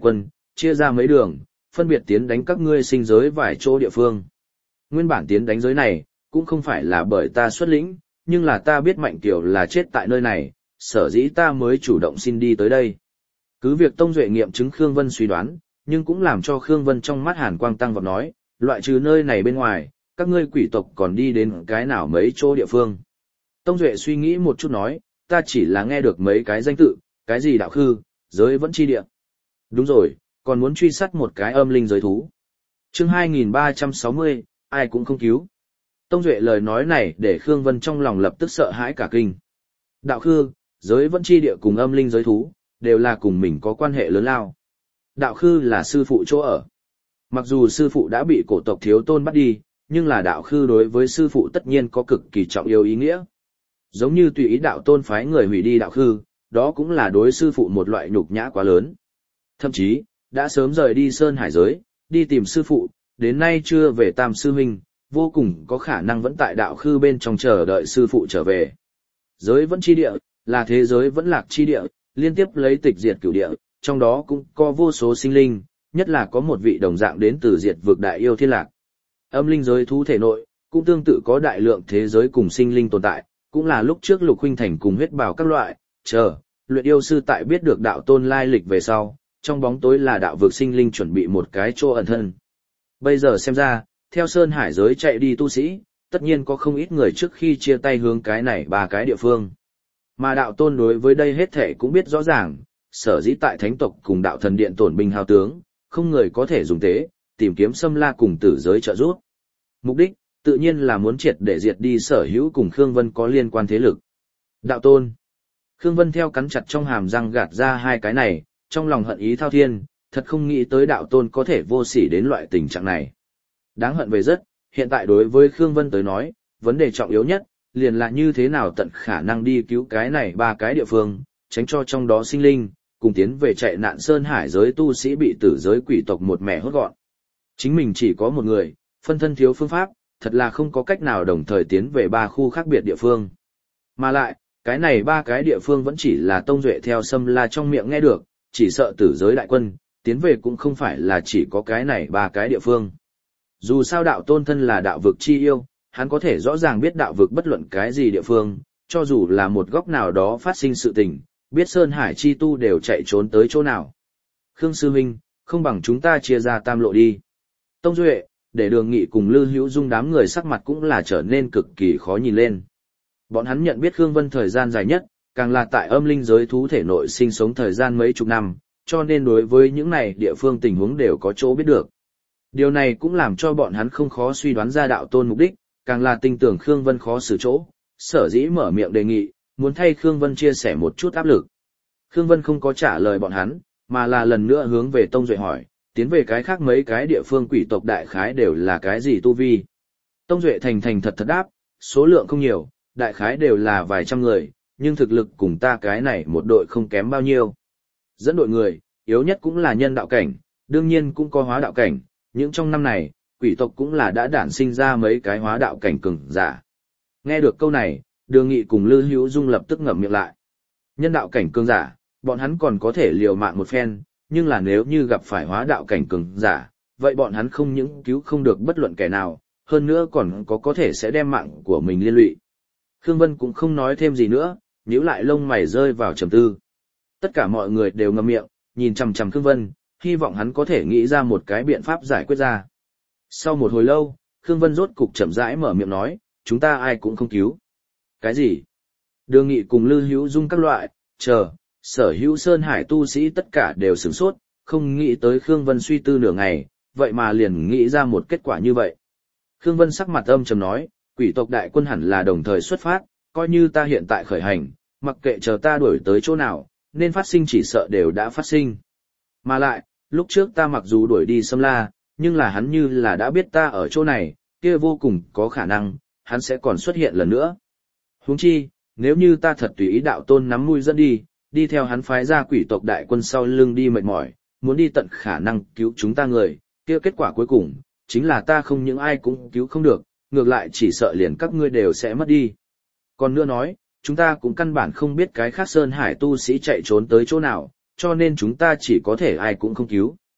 chia ra mấy đường, phân biệt tiến đánh các ngươi sinh giới vài chỗ địa phương. Nguyên bản tiến đánh giới này, cũng không phải là bởi ta xuất lĩnh, nhưng là ta biết Mạnh Kiều là chết tại nơi này, sở dĩ ta mới chủ động xin đi tới đây. Cứ việc Tông Duệ nghiệm chứng Khương Vân suy đoán, nhưng cũng làm cho Khương Vân trong mắt hàn quang tăng vọt nói, loại trừ nơi này bên ngoài, các ngươi quỷ tộc còn đi đến cái nào mấy chỗ địa phương. Tông Duệ suy nghĩ một chút nói, ta chỉ là nghe được mấy cái danh tự, cái gì đạo khư, giới vẫn chi địa. Đúng rồi, còn muốn truy sát một cái âm linh giới thú. Chương hai nghìn ba trăm sáu mươi, ai cũng không cứu. Tông Duệ lời nói này để Khương Vân trong lòng lập tức sợ hãi cả kinh. Đạo khư, giới vẫn chi địa cùng âm linh giới thú, đều là cùng mình có quan hệ lớn lao. Đạo khư là sư phụ chỗ ở. Mặc dù sư phụ đã bị cổ tộc thiếu tôn bắt đi, nhưng là đạo khư đối với sư phụ tất nhiên có cực kỳ trọng yếu ý nghĩa. Giống như tùy ý đạo tôn phái người hủy đi đạo khư, đó cũng là đối sư phụ một loại nhục nhã quá lớn. Thậm chí, đã sớm rời đi Sơn Hải giới, đi tìm sư phụ, đến nay chưa về Tam Sư Huynh, vô cùng có khả năng vẫn tại đạo khư bên trong chờ đợi sư phụ trở về. Giới vẫn chi địa, là thế giới vẫn lạc chi địa, liên tiếp lấy tịch diệt cửu địa, trong đó cũng có vô số sinh linh, nhất là có một vị đồng dạng đến từ diệt vực đại yêu thiên lạc. Âm linh giới thú thể nội, cũng tương tự có đại lượng thế giới cùng sinh linh tồn tại, cũng là lúc trước Lục Huynh Thành cùng huyết bào các loại, chờ, luyện yêu sư tại biết được đạo tôn lai lịch về sau, trong bóng tối là đạo vực sinh linh chuẩn bị một cái chỗ ẩn thân. Bây giờ xem ra, theo Sơn Hải giới chạy đi tu sĩ, tất nhiên có không ít người trước khi chia tay hướng cái này ba cái địa phương. Mà đạo tôn đối với đây hết thể cũng biết rõ ràng, sở dĩ tại thánh tộc cùng đạo thần điện tổn binh hao tướng, không người có thể dùng thế, tìm kiếm xâm la cùng tử giới trợ giúp. Mục đích, tự nhiên là muốn triệt để diệt đi sở hữu cùng Khương Vân có liên quan thế lực. Đạo tôn. Khương Vân theo cắn chặt trong hàm răng gạt ra hai cái này, trong lòng hận ý thao thiên, thật không nghĩ tới đạo tôn có thể vô sỉ đến loại tình trạng này. Đáng hận về rất, hiện tại đối với Khương Vân tới nói, vấn đề trọng yếu nhất, liền là như thế nào tận khả năng đi cứu cái này ba cái địa phương, tránh cho trong đó sinh linh, cùng tiến về chạy nạn Sơn Hải giới tu sĩ bị tử giới quỷ tộc một mẻ hốt gọn. Chính mình chỉ có một người, phân thân thiếu phương pháp, thật là không có cách nào đồng thời tiến về ba khu khác biệt địa phương. Mà lại, cái này ba cái địa phương vẫn chỉ là Tông Duệ theo Sâm La trong miệng nghe được, chỉ sợ tử giới đại quân, tiến về cũng không phải là chỉ có cái này ba cái địa phương. Dù sao đạo tôn thân là đạo vực chi yêu, hắn có thể rõ ràng biết đạo vực bất luận cái gì địa phương, cho dù là một góc nào đó phát sinh sự tình, biết Sơn Hải chi tu đều chạy trốn tới chỗ nào. Khương Sư Huynh, không bằng chúng ta chia ra tam lộ đi. Tông Duệ, để Đường Nghị cùng Lư Hữu Dung đám người sắc mặt cũng là trở nên cực kỳ khó nhìn lên. Bọn hắn nhận biết Khương Vân thời gian dài nhất, càng là tại âm linh giới thú thể nội sinh sống thời gian mấy chục năm, cho nên đối với những này địa phương tình huống đều có chỗ biết được. Điều này cũng làm cho bọn hắn không khó suy đoán ra đạo tôn mục đích, càng là tin tưởng Khương Vân khó xử chỗ, sở dĩ mở miệng đề nghị, muốn thay Khương Vân chia sẻ một chút áp lực. Khương Vân không có trả lời bọn hắn, mà là lần nữa hướng về Tông Duệ hỏi, tiến về cái khác mấy cái địa phương quỷ tộc đại khái đều là cái gì tu vi. Tông Duệ thành thành thật thật đáp, số lượng không nhiều, đại khái đều là vài trăm người, nhưng thực lực cùng ta cái này một đội không kém bao nhiêu. Dẫn đội người, yếu nhất cũng là nhân đạo cảnh, đương nhiên cũng có hóa đạo cảnh, những trong năm này, quỷ tộc cũng là đã đản sinh ra mấy cái hóa đạo cảnh cường giả. Nghe được câu này, Đường Nghị cùng Lư Hữu Dung lập tức ngậm miệng lại. Nhân đạo cảnh cường giả, bọn hắn còn có thể liều mạng một phen, nhưng là nếu như gặp phải hóa đạo cảnh cường giả, vậy bọn hắn không những cứu không được bất luận kẻ nào, hơn nữa còn có có thể sẽ đem mạng của mình liên lụy. Khương Vân cũng không nói thêm gì nữa, nhíu lại lông mày rơi vào trầm tư. Tất cả mọi người đều ngậm miệng, nhìn chằm chằm Khương Vân, hy vọng hắn có thể nghĩ ra một cái biện pháp giải quyết ra. Sau một hồi lâu, Khương Vân rốt cục chậm rãi mở miệng nói, chúng ta ai cũng không cứu. Cái gì? Đường Nghị cùng Lư Hữu Dung các loại, chờ, sở hữu Sơn Hải tu sĩ tất cả đều sửng sốt, không nghĩ tới Khương Vân suy tư nửa ngày, vậy mà liền nghĩ ra một kết quả như vậy. Khương Vân sắc mặt âm trầm nói, quỷ tộc đại quân hẳn là đồng thời xuất phát, coi như ta hiện tại khởi hành, mặc kệ chờ ta đuổi tới chỗ nào, nên phát sinh chỉ sợ đều đã phát sinh. Mà lại, lúc trước ta mặc dù đuổi đi Sâm La, nhưng là hắn như là đã biết ta ở chỗ này, kia vô cùng có khả năng, hắn sẽ còn xuất hiện lần nữa. Huống chi, nếu như ta thật tùy ý đạo tôn nắm mũi dẫn đi, đi theo hắn phái ra quỷ tộc đại quân sau lưng đi mệt mỏi, muốn đi tận khả năng cứu chúng ta người, kia kết quả cuối cùng, chính là ta không những ai cũng cứu không được, ngược lại chỉ sợ liền các ngươi đều sẽ mất đi. Còn nữa nói, chúng ta cũng căn bản không biết cái khác Sơn Hải tu sĩ chạy trốn tới chỗ nào, cho nên chúng ta chỉ có thể ai cũng không cứu.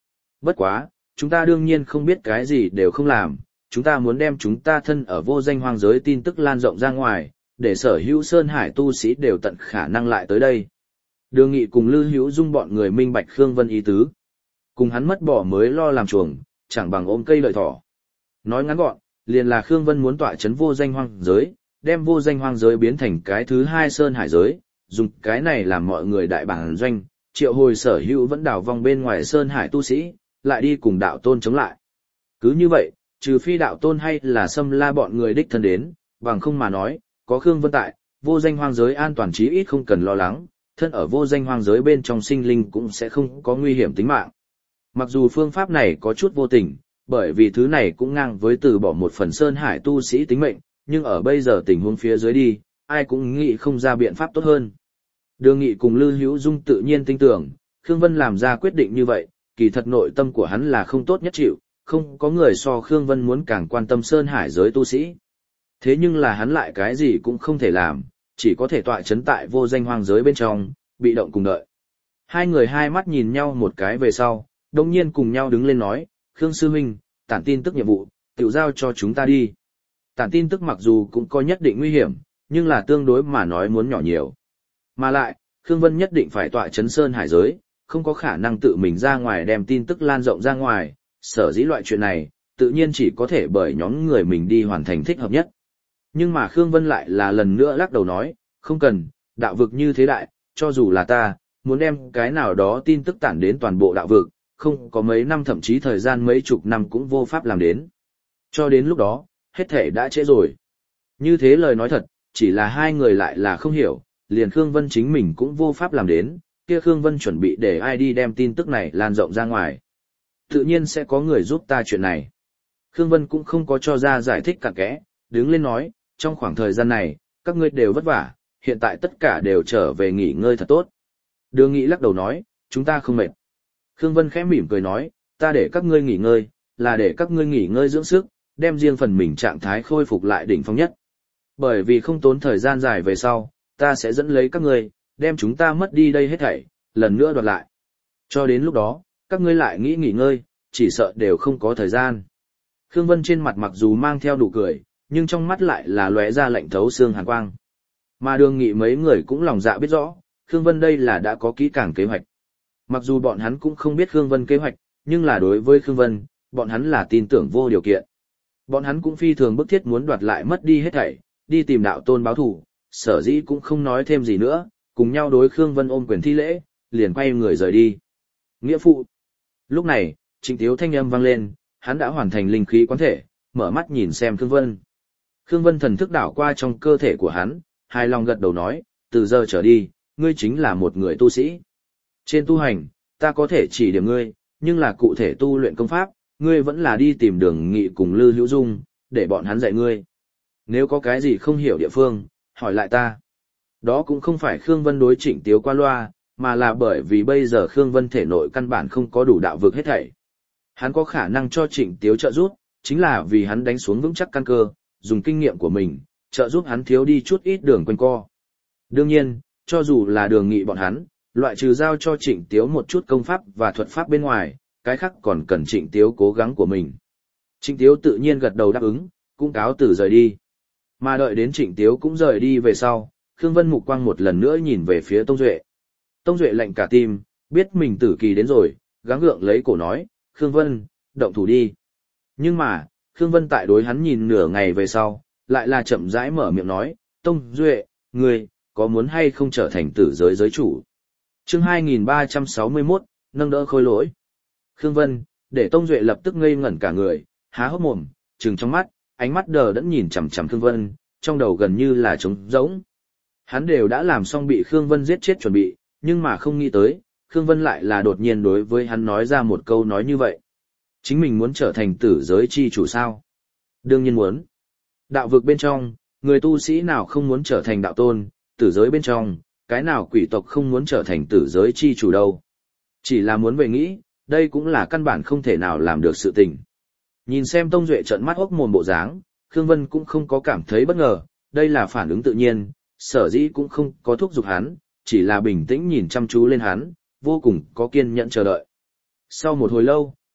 Bất quá, chúng ta đương nhiên không biết cái gì đều không làm, chúng ta muốn đem chúng ta thân ở vô danh hoang giới tin tức lan rộng ra ngoài, để sở hữu Sơn Hải tu sĩ đều tận khả năng lại tới đây. Đường Nghị cùng Lư Hữu Dung bọn người minh bạch Khương Vân ý tứ. Cùng hắn mất bỏ mới lo làm chuồng, chẳng bằng ôm cây lợi thỏ. Nói ngắn gọn, liền là Khương Vân muốn tọa chấn vô danh hoang giới, đem vô danh hoang giới biến thành cái thứ hai Sơn Hải giới, dùng cái này làm mọi người đại bản doanh, triệu hồi sở hữu vẫn đảo vòng bên ngoài Sơn Hải tu sĩ, lại đi cùng đạo tôn chống lại. Cứ như vậy, trừ phi đạo tôn hay là xâm la bọn người đích thân đến, bằng không mà nói, có Khương Vân tại, vô danh hoang giới an toàn chí ít không cần lo lắng, thân ở vô danh hoang giới bên trong sinh linh cũng sẽ không có nguy hiểm tính mạng. Mặc dù phương pháp này có chút vô tình, bởi vì thứ này cũng ngang với từ bỏ một phần Sơn Hải tu sĩ tính mệnh, nhưng ở bây giờ tình huống phía dưới đi, ai cũng nghĩ không ra biện pháp tốt hơn. Đường Nghị cùng Lư Hữu Dung tự nhiên tin tưởng, Khương Vân làm ra quyết định như vậy, kỳ thật nội tâm của hắn là không tốt nhất chịu, không có người so Khương Vân muốn càng quan tâm Sơn Hải giới tu sĩ. Thế nhưng là hắn lại cái gì cũng không thể làm, chỉ có thể tọa chấn tại vô danh hoang giới bên trong, bị động cùng đợi. Hai người hai mắt nhìn nhau một cái về sau, đồng nhiên cùng nhau đứng lên nói, Khương Sư Huynh, tản tin tức nhiệm vụ, tự giao cho chúng ta đi. Tản tin tức mặc dù cũng có nhất định nguy hiểm, nhưng là tương đối mà nói muốn nhỏ nhiều. Mà lại, Khương Vân nhất định phải tọa chấn Sơn Hải giới, không có khả năng tự mình ra ngoài đem tin tức lan rộng ra ngoài, sở dĩ loại chuyện này, tự nhiên chỉ có thể bởi nhóm người mình đi hoàn thành thích hợp nhất. Nhưng mà Khương Vân lại là lần nữa lắc đầu nói, không cần, đạo vực như thế đại, cho dù là ta, muốn đem cái nào đó tin tức tản đến toàn bộ đạo vực, không có mấy năm thậm chí thời gian mấy chục năm cũng vô pháp làm đến. Cho đến lúc đó, hết thể đã trễ rồi. Như thế lời nói thật, chỉ là hai người lại là không hiểu, liền Khương Vân chính mình cũng vô pháp làm đến, kia Khương Vân chuẩn bị để ai đi đem tin tức này lan rộng ra ngoài. Tự nhiên sẽ có người giúp ta chuyện này. Khương Vân cũng không có cho ra giải thích cặn kẽ, đứng lên nói, trong khoảng thời gian này, các ngươi đều vất vả, hiện tại tất cả đều trở về nghỉ ngơi thật tốt. Đường Nghị lắc đầu nói, chúng ta không mệt. Khương Vân khẽ mỉm cười nói, ta để các ngươi nghỉ ngơi, là để các ngươi nghỉ ngơi dưỡng sức, đem riêng phần mình trạng thái khôi phục lại đỉnh phong nhất. Bởi vì không tốn thời gian dài về sau, ta sẽ dẫn lấy các ngươi, đem chúng ta mất đi đây hết thảy, lần nữa đoạt lại. Cho đến lúc đó, các ngươi lại nghĩ nghỉ ngơi, chỉ sợ đều không có thời gian. Khương Vân trên mặt mặc dù mang theo nụ cười, nhưng trong mắt lại là lóe ra lạnh thấu xương hàn quang. Mà Đường Nghị mấy người cũng lòng dạ biết rõ, Khương Vân đây là đã có kỹ càng kế hoạch. Mặc dù bọn hắn cũng không biết Khương Vân kế hoạch, nhưng là đối với Khương Vân, bọn hắn là tin tưởng vô điều kiện. Bọn hắn cũng phi thường bức thiết muốn đoạt lại mất đi hết thảy, đi tìm đạo tôn báo thù, sở dĩ cũng không nói thêm gì nữa, cùng nhau đối Khương Vân ôm quyền thi lễ, liền quay người rời đi. Nghĩa phụ. Lúc này, Trịnh Tiếu thanh âm vang lên, hắn đã hoàn thành linh khí quán thể, mở mắt nhìn xem Khương Vân. Khương Vân thần thức đảo qua trong cơ thể của hắn, hài lòng gật đầu nói, từ giờ trở đi, ngươi chính là một người tu sĩ. Trên tu hành, ta có thể chỉ điểm ngươi, nhưng là cụ thể tu luyện công pháp, ngươi vẫn là đi tìm Đường Nghị cùng Lư Hữu Dung, để bọn hắn dạy ngươi. Nếu có cái gì không hiểu địa phương, hỏi lại ta. Đó cũng không phải Khương Vân đối Trịnh Tiếu qua loa, mà là bởi vì bây giờ Khương Vân thể nội căn bản không có đủ đạo vực hết thảy. Hắn có khả năng cho Trịnh Tiếu trợ giúp, chính là vì hắn đánh xuống vững chắc căn cơ, dùng kinh nghiệm của mình, trợ giúp hắn thiếu đi chút ít đường quanh co. Đương nhiên, cho dù là Đường Nghị bọn hắn, loại trừ giao cho Trịnh Tiếu một chút công pháp và thuật pháp bên ngoài, cái khác còn cần Trịnh Tiếu cố gắng của mình. Trịnh Tiếu tự nhiên gật đầu đáp ứng, cũng cáo từ rời đi. Mà đợi đến Trịnh Tiếu cũng rời đi về sau, Khương Vân mục quang một lần nữa nhìn về phía Tông Duệ. Tông Duệ lạnh cả tim, biết mình tử kỳ đến rồi, gắng gượng lấy cổ nói, Khương Vân, động thủ đi. Nhưng mà, Khương Vân tại đối hắn nhìn nửa ngày về sau, lại là chậm rãi mở miệng nói, Tông Duệ, ngươi, có muốn hay không trở thành tử giới giới chủ? Chương hai nghìn ba trăm sáu mươi mốt, nâng đỡ khôi lỗi. Khương Vân, để Tông Duệ lập tức ngây ngẩn cả người, há hốc mồm, trừng trong mắt, ánh mắt đờ đẫn nhìn chằm chằm Khương Vân, trong đầu gần như là trống rỗng. Hắn đều đã làm xong bị Khương Vân giết chết chuẩn bị, nhưng mà không nghĩ tới, Khương Vân lại là đột nhiên đối với hắn nói ra một câu nói như vậy. Chính mình muốn trở thành tử giới chi chủ sao? Đương nhiên muốn. Đạo vực bên trong, người tu sĩ nào không muốn trở thành đạo tôn, tử giới bên trong, cái nào quỷ tộc không muốn trở thành tử giới chi chủ đâu. Chỉ là muốn về nghĩ, đây cũng là căn bản không thể nào làm được sự tình. Nhìn xem Tông Duệ trợn mắt hốc mồm bộ dáng, Khương Vân cũng không có cảm thấy bất ngờ, đây là phản ứng tự nhiên, sở dĩ cũng không có thúc giục hắn, chỉ là bình tĩnh nhìn chăm chú lên hắn, vô cùng có kiên nhẫn chờ đợi. Sau một hồi lâu,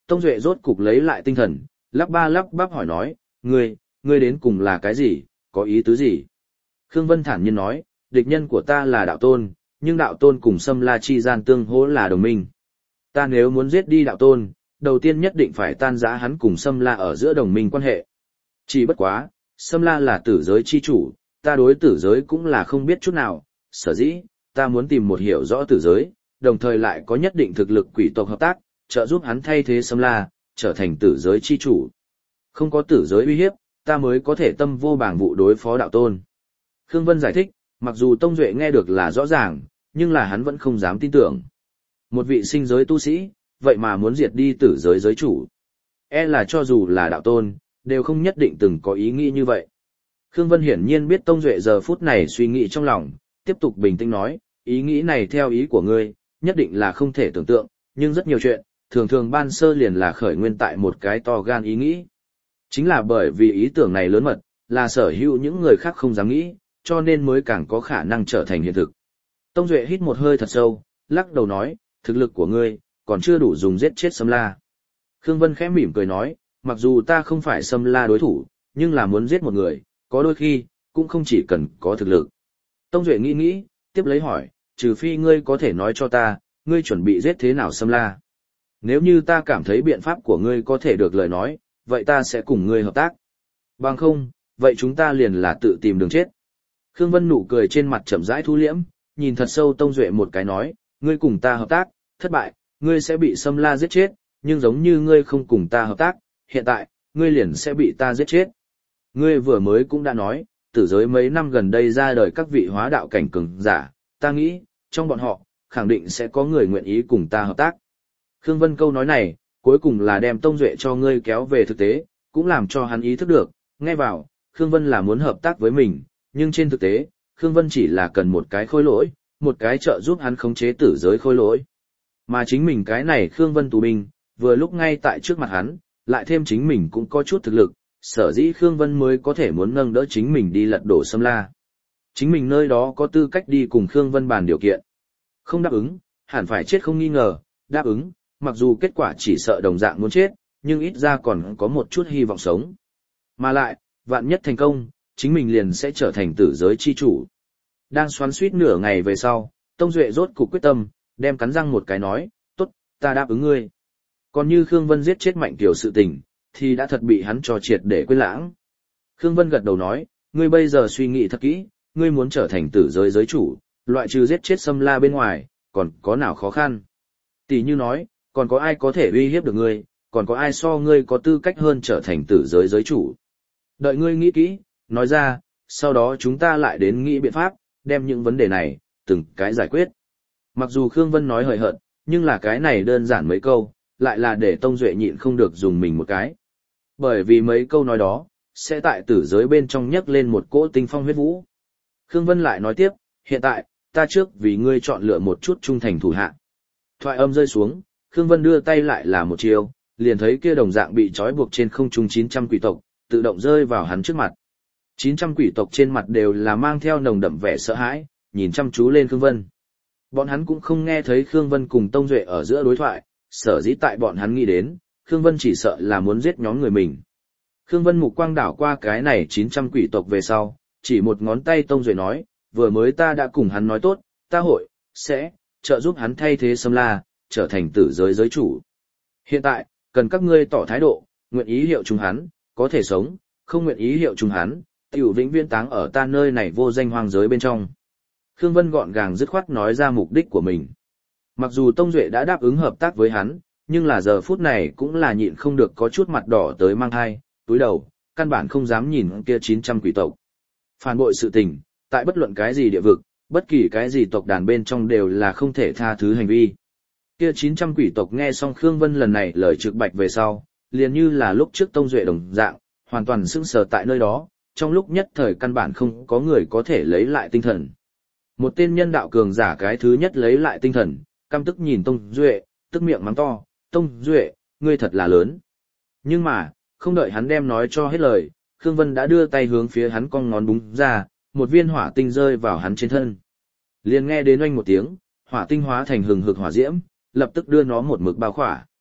Tông Duệ rốt cục lấy lại tinh thần, lắp ba lắp bắp hỏi nói, ngươi, ngươi đến cùng là cái gì, có ý tứ gì? Khương Vân thản nhiên nói, địch nhân của ta là đạo tôn, nhưng đạo tôn cùng Sâm La chi gian tương hỗ là đồng minh. Ta nếu muốn giết đi đạo tôn, đầu tiên nhất định phải tan rã hắn cùng Sâm La ở giữa đồng minh quan hệ. Chỉ bất quá, Sâm La là tử giới chi chủ, ta đối tử giới cũng là không biết chút nào, sở dĩ, ta muốn tìm một hiểu rõ tử giới, đồng thời lại có nhất định thực lực quỷ tộc hợp tác, trợ giúp hắn thay thế Sâm La, trở thành tử giới chi chủ. Không có tử giới uy hiếp, ta mới có thể tâm vô bảng vụ đối phó đạo tôn. Khương Vân giải thích, mặc dù Tông Duệ nghe được là rõ ràng, nhưng là hắn vẫn không dám tin tưởng. Một vị sinh giới tu sĩ, vậy mà muốn diệt đi tử giới giới chủ. E là cho dù là đạo tôn, đều không nhất định từng có ý nghĩ như vậy. Khương Vân hiển nhiên biết Tông Duệ giờ phút này suy nghĩ trong lòng, tiếp tục bình tĩnh nói, ý nghĩ này theo ý của ngươi, nhất định là không thể tưởng tượng, nhưng rất nhiều chuyện, thường thường ban sơ liền là khởi nguyên tại một cái to gan ý nghĩ. Chính là bởi vì ý tưởng này lớn mật, là sở hữu những người khác không dám nghĩ, cho nên mới càng có khả năng trở thành hiện thực. Tông Duệ hít một hơi thật sâu, lắc đầu nói, thực lực của ngươi, còn chưa đủ dùng giết chết Sâm La. Khương Vân khẽ mỉm cười nói, mặc dù ta không phải Sâm La đối thủ, nhưng là muốn giết một người, có đôi khi, cũng không chỉ cần có thực lực. Tông Duệ nghĩ nghĩ, tiếp lấy hỏi, trừ phi ngươi có thể nói cho ta, ngươi chuẩn bị giết thế nào Sâm La. Nếu như ta cảm thấy biện pháp của ngươi có thể được lời nói, vậy ta sẽ cùng ngươi hợp tác. Bằng không, vậy chúng ta liền là tự tìm đường chết. Khương Vân nụ cười trên mặt chậm rãi thu liễm, nhìn thật sâu Tông Duệ một cái nói, ngươi cùng ta hợp tác, thất bại, ngươi sẽ bị Sâm La giết chết, nhưng giống như ngươi không cùng ta hợp tác, hiện tại, ngươi liền sẽ bị ta giết chết. Ngươi vừa mới cũng đã nói, tử giới mấy năm gần đây ra đời các vị hóa đạo cảnh cường giả, ta nghĩ, trong bọn họ, khẳng định sẽ có người nguyện ý cùng ta hợp tác. Khương Vân câu nói này, cuối cùng là đem Tông Duệ cho ngươi kéo về thực tế, cũng làm cho hắn ý thức được, nghe vào, Khương Vân là muốn hợp tác với mình, nhưng trên thực tế, Khương Vân chỉ là cần một cái khôi lỗi, một cái trợ giúp hắn khống chế tử giới khôi lỗi. Mà chính mình cái này Khương Vân tù binh, vừa lúc ngay tại trước mặt hắn, lại thêm chính mình cũng có chút thực lực, sở dĩ Khương Vân mới có thể muốn nâng đỡ chính mình đi lật đổ Sâm La. Chính mình nơi đó có tư cách đi cùng Khương Vân bàn điều kiện. Không đáp ứng, hẳn phải chết không nghi ngờ, đáp ứng, mặc dù kết quả chỉ sợ đồng dạng muốn chết, nhưng ít ra còn có một chút hy vọng sống. Mà lại, vạn nhất thành công, chính mình liền sẽ trở thành tử giới chi chủ. Đang xoắn suýt nửa ngày về sau, Tông Duệ rốt cục quyết tâm, đem cắn răng một cái nói, tốt, ta đáp ứng ngươi. Còn như Khương Vân giết chết Mạnh Kiều sự tình, thì đã thật bị hắn cho triệt để quên lãng. Khương Vân gật đầu nói, ngươi bây giờ suy nghĩ thật kỹ, ngươi muốn trở thành tử giới giới chủ, loại trừ giết chết Sâm La bên ngoài, còn có nào khó khăn. Tỷ như nói, còn có ai có thể uy hiếp được ngươi, còn có ai so ngươi có tư cách hơn trở thành tử giới giới chủ. Đợi ngươi nghĩ kỹ, nói ra, sau đó chúng ta lại đến nghĩ biện pháp, đem những vấn đề này, từng cái giải quyết. Mặc dù Khương Vân nói hời hợt, nhưng là cái này đơn giản mấy câu, lại là để Tông Duệ nhịn không được dùng mình một cái. Bởi vì mấy câu nói đó, sẽ tại tử giới bên trong nhấc lên một cỗ tinh phong huyết vũ. Khương Vân lại nói tiếp, hiện tại, ta trước vì ngươi chọn lựa một chút trung thành thủ hạ. Thoại âm rơi xuống, Khương Vân đưa tay lại là một chiều, liền thấy kia đồng dạng bị trói buộc trên không trung chín trăm quỷ tộc, tự động rơi vào hắn trước mặt. chín trăm quỷ tộc trên mặt đều là mang theo nồng đậm vẻ sợ hãi, nhìn chăm chú lên Khương Vân. Bọn hắn cũng không nghe thấy Khương Vân cùng Tông Duệ ở giữa đối thoại, sở dĩ tại bọn hắn nghĩ đến, Khương Vân chỉ sợ là muốn giết nhóm người mình. Khương Vân mục quang đảo qua cái này chín trăm quỷ tộc về sau, chỉ một ngón tay Tông Duệ nói, vừa mới ta đã cùng hắn nói tốt, ta hội, sẽ, trợ giúp hắn thay thế Sâm La, trở thành tử giới giới chủ. Hiện tại, cần các ngươi tỏ thái độ, nguyện ý hiệu chung hắn, có thể sống, không nguyện ý hiệu chung hắn, tiểu vĩnh viễn táng ở ta nơi này vô danh hoang giới bên trong. Khương Vân gọn gàng dứt khoát nói ra mục đích của mình. Mặc dù Tông Duệ đã đáp ứng hợp tác với hắn, nhưng là giờ phút này cũng là nhịn không được có chút mặt đỏ tới mang thai, túi đầu, căn bản không dám nhìn kia chín trăm quỷ tộc. Phản bội sự tình, tại bất luận cái gì địa vực, bất kỳ cái gì tộc đàn bên trong đều là không thể tha thứ hành vi. Kia chín trăm quỷ tộc nghe xong Khương Vân lần này lời trực bạch về sau, liền như là lúc trước Tông Duệ đồng dạng, hoàn toàn sững sờ tại nơi đó, trong lúc nhất thời căn bản không có người có thể lấy lại tinh thần. Một tên nhân đạo cường giả cái thứ nhất lấy lại tinh thần, căm tức nhìn Tông Duệ, tức miệng mắng to, Tông Duệ, ngươi thật là lớn. Nhưng mà, không đợi hắn đem nói cho hết lời, Khương Vân đã đưa tay hướng phía hắn cong ngón búng ra, một viên hỏa tinh rơi vào hắn trên thân. Liền nghe đến oanh một tiếng, hỏa tinh hóa thành hừng hực hỏa diễm, lập tức đưa nó một mực bao khỏa.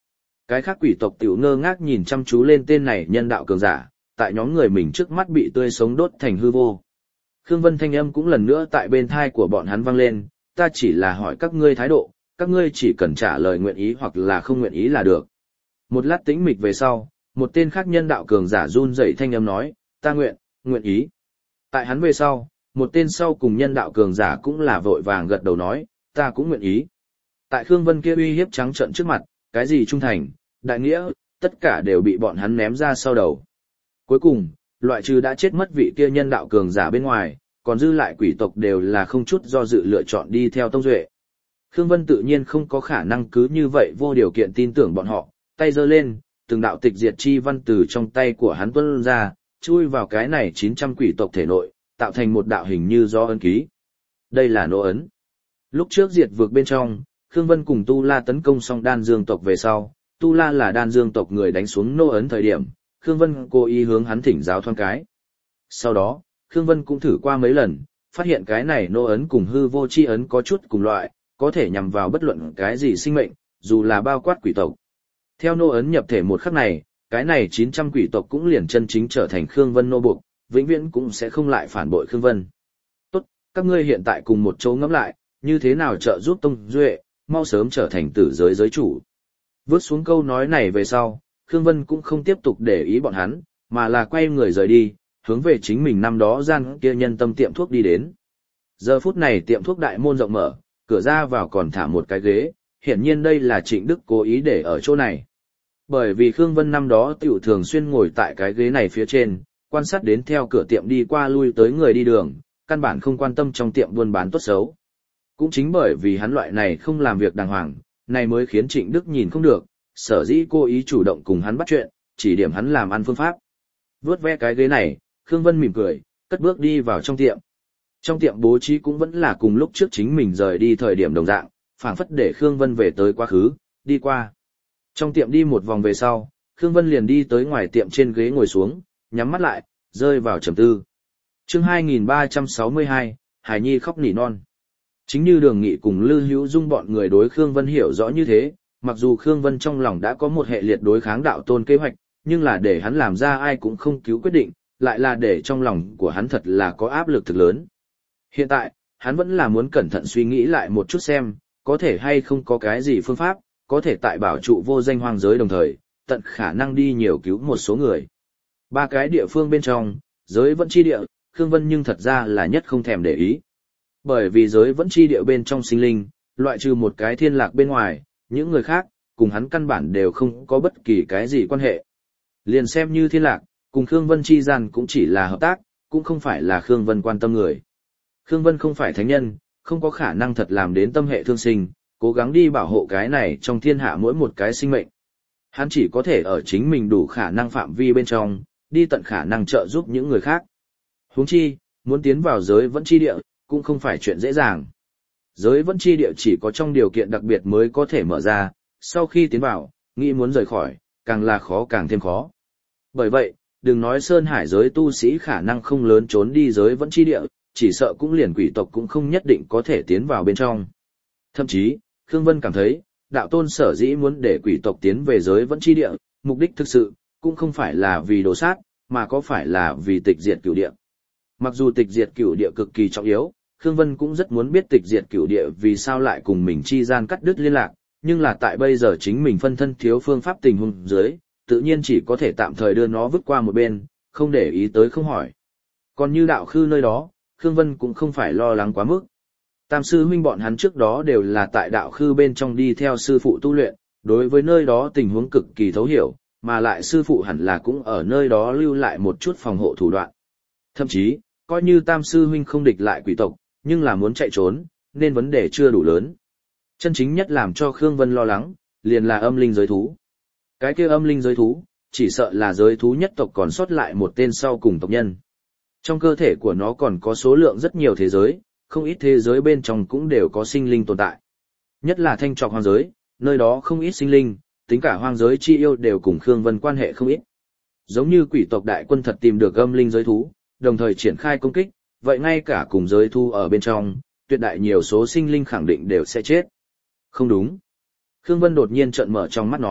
Cái khác quỷ tộc tiểu ngơ ngác nhìn chăm chú lên tên này nhân đạo cường giả, tại nhóm người mình trước mắt bị tươi sống đốt thành hư vô. Khương Vân thanh âm cũng lần nữa tại bên thai của bọn hắn vang lên, ta chỉ là hỏi các ngươi thái độ, các ngươi chỉ cần trả lời nguyện ý hoặc là không nguyện ý là được. Một lát tĩnh mịch về sau, một tên khác nhân đạo cường giả run rẩy thanh âm nói, ta nguyện, nguyện ý. Tại hắn về sau, một tên sau cùng nhân đạo cường giả cũng là vội vàng gật đầu nói, ta cũng nguyện ý. Tại Khương Vân kia uy hiếp trắng trợn trước mặt, cái gì trung thành, đại nghĩa, tất cả đều bị bọn hắn ném ra sau đầu. Cuối cùng, loại trừ đã chết mất vị kia nhân đạo cường giả bên ngoài, còn dư lại quỷ tộc đều là không chút do dự lựa chọn đi theo Tông Duệ. Khương Vân tự nhiên không có khả năng cứ như vậy vô điều kiện tin tưởng bọn họ, tay giơ lên, từng đạo tịch diệt chi văn từ trong tay của hắn tuôn ra, chui vào cái này chín trăm quỷ tộc thể nội, tạo thành một đạo hình như do ấn ký. Đây là nô ấn. Lúc trước diệt vượt bên trong, Khương Vân cùng Tu La tấn công xong đan dương tộc về sau, Tu La là đan dương tộc người đánh xuống nô ấn thời điểm, Khương Vân cố ý hướng hắn thỉnh giáo thoáng cái. Sau đó, Khương Vân cũng thử qua mấy lần, phát hiện cái này nô ấn cùng hư vô chi ấn có chút cùng loại, có thể nhằm vào bất luận cái gì sinh mệnh, dù là bao quát quỷ tộc. Theo nô ấn nhập thể một khắc này, cái này chín trăm quỷ tộc cũng liền chân chính trở thành Khương Vân nô buộc, vĩnh viễn cũng sẽ không lại phản bội Khương Vân. Tốt, các ngươi hiện tại cùng một chỗ ngẫm lại, như thế nào trợ giúp Tông Duệ, mau sớm trở thành tử giới giới chủ. Vớt xuống câu nói này về sau, Khương Vân cũng không tiếp tục để ý bọn hắn, mà là quay người rời đi, hướng về chính mình năm đó gian kia nhân tâm tiệm thuốc đi đến. Giờ phút này tiệm thuốc đại môn rộng mở, cửa ra vào còn thả một cái ghế, hiển nhiên đây là Trịnh Đức cố ý để ở chỗ này. Bởi vì Khương Vân năm đó tiểu thường xuyên ngồi tại cái ghế này phía trên, quan sát đến theo cửa tiệm đi qua lui tới người đi đường, căn bản không quan tâm trong tiệm buôn bán tốt xấu. Cũng chính bởi vì hắn loại này không làm việc đàng hoàng, này mới khiến Trịnh Đức nhìn không được, sở dĩ cô ý chủ động cùng hắn bắt chuyện, chỉ điểm hắn làm ăn phương pháp. Vướt ve cái ghế này, Khương Vân mỉm cười, cất bước đi vào trong tiệm. Trong tiệm bố trí cũng vẫn là cùng lúc trước chính mình rời đi thời điểm đồng dạng, phảng phất để Khương Vân về tới quá khứ, đi qua. Trong tiệm đi một vòng về sau, Khương Vân liền đi tới ngoài tiệm trên ghế ngồi xuống, nhắm mắt lại, rơi vào trầm tư. Chương hai nghìn ba trăm sáu mươi hai, Hải Nhi khóc nỉ non. Chính như Đường Nghị cùng Lư Hữu Dung bọn người đối Khương Vân hiểu rõ như thế, mặc dù Khương Vân trong lòng đã có một hệ liệt đối kháng đạo tôn kế hoạch, nhưng là để hắn làm ra ai cũng không cứu quyết định, lại là để trong lòng của hắn thật là có áp lực thực lớn. Hiện tại, hắn vẫn là muốn cẩn thận suy nghĩ lại một chút xem, có thể hay không có cái gì phương pháp, có thể tại bảo trụ vô danh hoang giới đồng thời, tận khả năng đi nhiều cứu một số người. Ba cái địa phương bên trong, giới vẫn chi địa, Khương Vân nhưng thật ra là nhất không thèm để ý. Bởi vì giới vẫn chi địa bên trong sinh linh, loại trừ một cái thiên lạc bên ngoài, những người khác, cùng hắn căn bản đều không có bất kỳ cái gì quan hệ. Liền xem như thiên lạc, cùng Khương Vân chi gian cũng chỉ là hợp tác, cũng không phải là Khương Vân quan tâm người. Khương Vân không phải thánh nhân, không có khả năng thật làm đến tâm hệ thương sinh, cố gắng đi bảo hộ cái này trong thiên hạ mỗi một cái sinh mệnh. Hắn chỉ có thể ở chính mình đủ khả năng phạm vi bên trong, đi tận khả năng trợ giúp những người khác. Huống chi, muốn tiến vào giới vẫn chi địa, cũng không phải chuyện dễ dàng. Giới vẫn chi địa chỉ có trong điều kiện đặc biệt mới có thể mở ra, sau khi tiến vào, nghĩ muốn rời khỏi, càng là khó càng thêm khó. Bởi vậy, đừng nói Sơn Hải giới tu sĩ khả năng không lớn trốn đi giới vẫn chi địa, chỉ sợ cũng liền quỷ tộc cũng không nhất định có thể tiến vào bên trong. Thậm chí, Khương Vân cảm thấy, đạo tôn sở dĩ muốn để quỷ tộc tiến về giới vẫn chi địa, mục đích thực sự, cũng không phải là vì đồ sát, mà có phải là vì tịch diệt cửu địa. Mặc dù tịch diệt cửu địa cực kỳ trọng yếu, Khương Vân cũng rất muốn biết tịch diệt cửu địa vì sao lại cùng mình chi gian cắt đứt liên lạc, nhưng là tại bây giờ chính mình phân thân thiếu phương pháp tình huống dưới, tự nhiên chỉ có thể tạm thời đưa nó vứt qua một bên, không để ý tới không hỏi. Còn như đạo khư nơi đó, Khương Vân cũng không phải lo lắng quá mức. Tam sư huynh bọn hắn trước đó đều là tại đạo khư bên trong đi theo sư phụ tu luyện, đối với nơi đó tình huống cực kỳ thấu hiểu, mà lại sư phụ hẳn là cũng ở nơi đó lưu lại một chút phòng hộ thủ đoạn. Thậm chí, coi như tam sư huynh không địch lại quỷ tộc, nhưng là muốn chạy trốn, nên vấn đề chưa đủ lớn. Chân chính nhất làm cho Khương Vân lo lắng, liền là âm linh giới thú. Cái kia âm linh giới thú, chỉ sợ là giới thú nhất tộc còn sót lại một tên sau cùng tộc nhân. Trong cơ thể của nó còn có số lượng rất nhiều thế giới, không ít thế giới bên trong cũng đều có sinh linh tồn tại. Nhất là thanh trọc hoang giới, nơi đó không ít sinh linh, tính cả hoang giới chi yêu đều cùng Khương Vân quan hệ không ít. Giống như quỷ tộc đại quân thật tìm được âm linh giới thú, đồng thời triển khai công kích, vậy ngay cả cùng giới thú ở bên trong, tuyệt đại nhiều số sinh linh khẳng định đều sẽ chết. Không đúng. Khương Vân đột nhiên trợn mở trong mắt nói,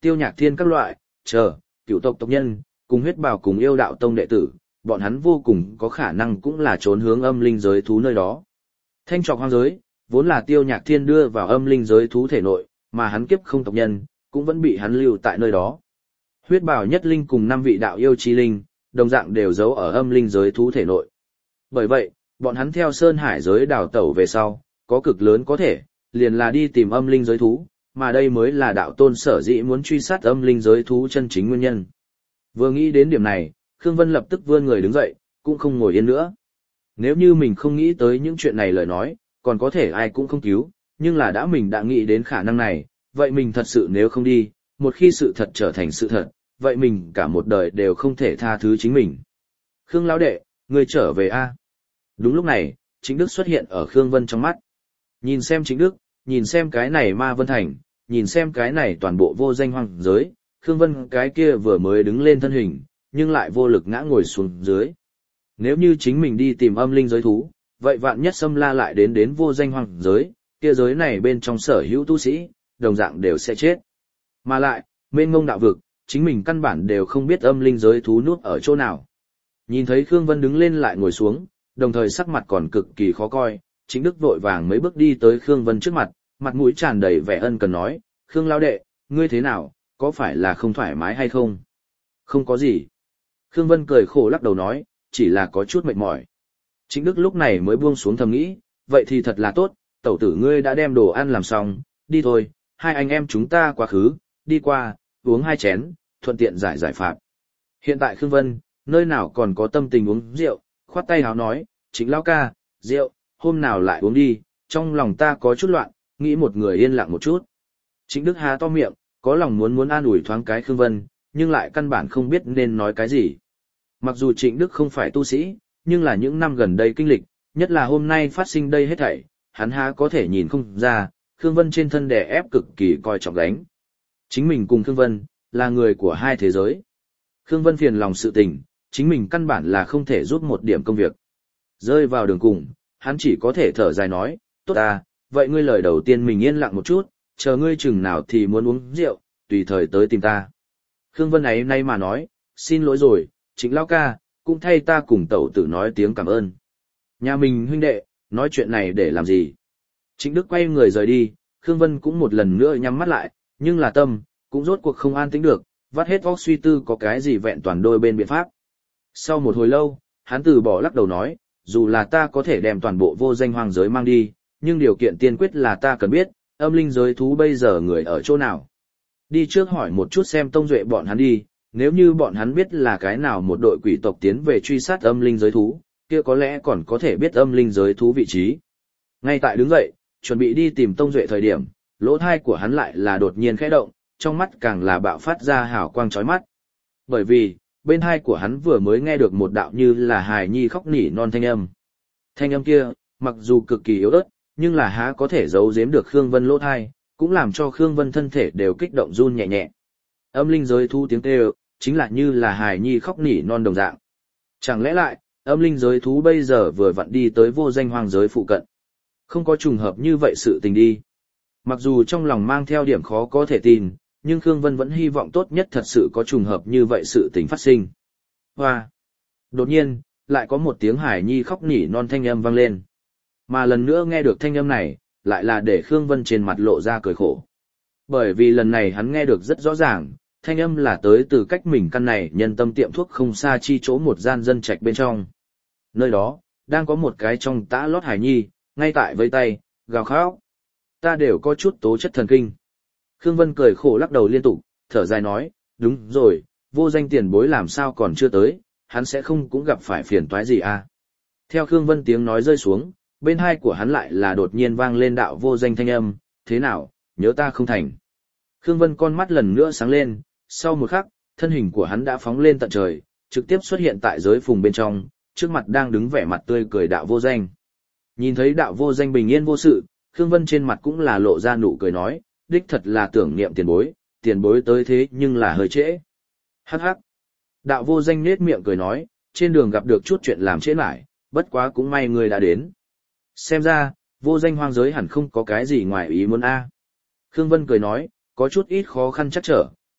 Tiêu Nhạc Thiên các loại, chờ, cựu tộc tộc nhân, cùng huyết bào cùng yêu đạo tông đệ tử, bọn hắn vô cùng có khả năng cũng là trốn hướng âm linh giới thú nơi đó. Thanh trọc hoang giới, vốn là Tiêu Nhạc Thiên đưa vào âm linh giới thú thể nội, mà hắn kiếp không tộc nhân, cũng vẫn bị hắn lưu tại nơi đó. Huyết bào nhất linh cùng năm vị đạo yêu chi linh, đồng dạng đều giấu ở âm linh giới thú thể nội. Bởi vậy, bọn hắn theo Sơn Hải giới đào tẩu về sau, có cực lớn có thể, liền là đi tìm âm linh giới thú, mà đây mới là đạo tôn sở dĩ muốn truy sát âm linh giới thú chân chính nguyên nhân. Vừa nghĩ đến điểm này, Khương Vân lập tức vươn người đứng dậy, cũng không ngồi yên nữa. Nếu như mình không nghĩ tới những chuyện này lời nói, còn có thể ai cũng không cứu, nhưng là đã mình đã nghĩ đến khả năng này, vậy mình thật sự nếu không đi, một khi sự thật trở thành sự thật, vậy mình cả một đời đều không thể tha thứ chính mình. Khương lão đệ, ngươi trở về a? Đúng lúc này, Trịnh Đức xuất hiện ở Khương Vân trong mắt. Nhìn xem Trịnh Đức, nhìn xem cái này Ma Vân Thành, nhìn xem cái này toàn bộ vô danh hoang giới, Khương Vân cái kia vừa mới đứng lên thân hình, nhưng lại vô lực ngã ngồi xuống dưới. Nếu như chính mình đi tìm âm linh giới thú, vậy vạn nhất xâm la lại đến đến vô danh hoang giới, kia giới này bên trong sở hữu tu sĩ, đồng dạng đều sẽ chết. Mà lại, mênh ngông đạo vực, chính mình căn bản đều không biết âm linh giới thú nuốt ở chỗ nào. Nhìn thấy Khương Vân đứng lên lại ngồi xuống, đồng thời sắc mặt còn cực kỳ khó coi, Trịnh Đức vội vàng mấy bước đi tới Khương Vân trước mặt, mặt mũi tràn đầy vẻ ân cần nói, Khương lão đệ, ngươi thế nào, có phải là không thoải mái hay không? Không có gì. Khương Vân cười khổ lắc đầu nói, chỉ là có chút mệt mỏi. Trịnh Đức lúc này mới buông xuống thầm nghĩ, vậy thì thật là tốt, tẩu tử ngươi đã đem đồ ăn làm xong, đi thôi, hai anh em chúng ta quá khứ, đi qua, uống hai chén, thuận tiện giải giải phạt. Hiện tại Khương Vân, nơi nào còn có tâm tình uống rượu, khoát tay háo nói, Trịnh lão ca, rượu, hôm nào lại uống đi, trong lòng ta có chút loạn, nghĩ một người yên lặng một chút. Trịnh Đức há to miệng, có lòng muốn muốn an ủi thoáng cái Khương Vân, nhưng lại căn bản không biết nên nói cái gì. Mặc dù Trịnh Đức không phải tu sĩ, nhưng là những năm gần đây kinh lịch, nhất là hôm nay phát sinh đây hết thảy, hắn há có thể nhìn không ra, Khương Vân trên thân đè ép cực kỳ coi trọng đánh. Chính mình cùng Khương Vân, là người của hai thế giới. Khương Vân phiền lòng sự tình, chính mình căn bản là không thể giúp một điểm công việc. Rơi vào đường cùng, hắn chỉ có thể thở dài nói, tốt à, vậy ngươi lời đầu tiên mình yên lặng một chút, chờ ngươi chừng nào thì muốn uống rượu, tùy thời tới tìm ta. Khương Vân ấy nay mà nói, xin lỗi rồi, Trịnh lão ca, cũng thay ta cùng tẩu tử nói tiếng cảm ơn. Nhà mình huynh đệ, nói chuyện này để làm gì? Trịnh Đức quay người rời đi, Khương Vân cũng một lần nữa nhắm mắt lại, nhưng là tâm, cũng rốt cuộc không an tĩnh được, vắt hết óc suy tư có cái gì vẹn toàn đôi bên biện pháp. Sau một hồi lâu, hắn từ bỏ lắc đầu nói, dù là ta có thể đem toàn bộ vô danh hoang giới mang đi, nhưng điều kiện tiên quyết là ta cần biết, âm linh giới thú bây giờ người ở chỗ nào. Đi trước hỏi một chút xem tông duệ bọn hắn đi, nếu như bọn hắn biết là cái nào một đội quỷ tộc tiến về truy sát âm linh giới thú, kia có lẽ còn có thể biết âm linh giới thú vị trí. Ngay tại đứng dậy, chuẩn bị đi tìm tông duệ thời điểm, lỗ thai của hắn lại là đột nhiên khẽ động, trong mắt càng là bạo phát ra hào quang chói mắt. Bởi vì, bên hai của hắn vừa mới nghe được một đạo như là hài nhi khóc nỉ non thanh âm. Thanh âm kia, mặc dù cực kỳ yếu ớt, nhưng là há có thể giấu giếm được Khương Vân lỗ thai, cũng làm cho Khương Vân thân thể đều kích động run nhẹ nhẹ. Âm linh giới thú tiếng kêu, chính là như là hài nhi khóc nỉ non đồng dạng. Chẳng lẽ lại, âm linh giới thú bây giờ vừa vặn đi tới vô danh hoang giới phụ cận. Không có trùng hợp như vậy sự tình đi. Mặc dù trong lòng mang theo điểm khó có thể tin, nhưng Khương Vân vẫn hy vọng tốt nhất thật sự có trùng hợp như vậy sự tình phát sinh. Hoa! Đột nhiên, lại có một tiếng hải nhi khóc nỉ non thanh âm vang lên. Mà lần nữa nghe được thanh âm này, lại là để Khương Vân trên mặt lộ ra cười khổ. Bởi vì lần này hắn nghe được rất rõ ràng, thanh âm là tới từ cách mình căn này nhân tâm tiệm thuốc không xa chi chỗ một gian dân trạch bên trong. Nơi đó, đang có một cái trong tã lót hải nhi, ngay tại vây tay, gào khóc. Ta đều có chút tố chất thần kinh. Khương Vân cười khổ lắc đầu liên tục, thở dài nói, đúng rồi, vô danh tiền bối làm sao còn chưa tới, hắn sẽ không cũng gặp phải phiền toái gì à. Theo Khương Vân tiếng nói rơi xuống, bên hai của hắn lại là đột nhiên vang lên đạo vô danh thanh âm, thế nào, nhớ ta không thành. Khương Vân con mắt lần nữa sáng lên, sau một khắc, thân hình của hắn đã phóng lên tận trời, trực tiếp xuất hiện tại giới phùng bên trong, trước mặt đang đứng vẻ mặt tươi cười đạo vô danh. Nhìn thấy đạo vô danh bình yên vô sự, Khương Vân trên mặt cũng là lộ ra nụ cười nói, đích thật là tưởng niệm tiền bối, tiền bối tới thế nhưng là hơi trễ. Hắc hắc. Đạo vô danh nết miệng cười nói, trên đường gặp được chút chuyện làm trễ lại, bất quá cũng may người đã đến. Xem ra, vô danh hoang giới hẳn không có cái gì ngoài ý muốn a. Khương Vân cười nói, có chút ít khó khăn chắc trở,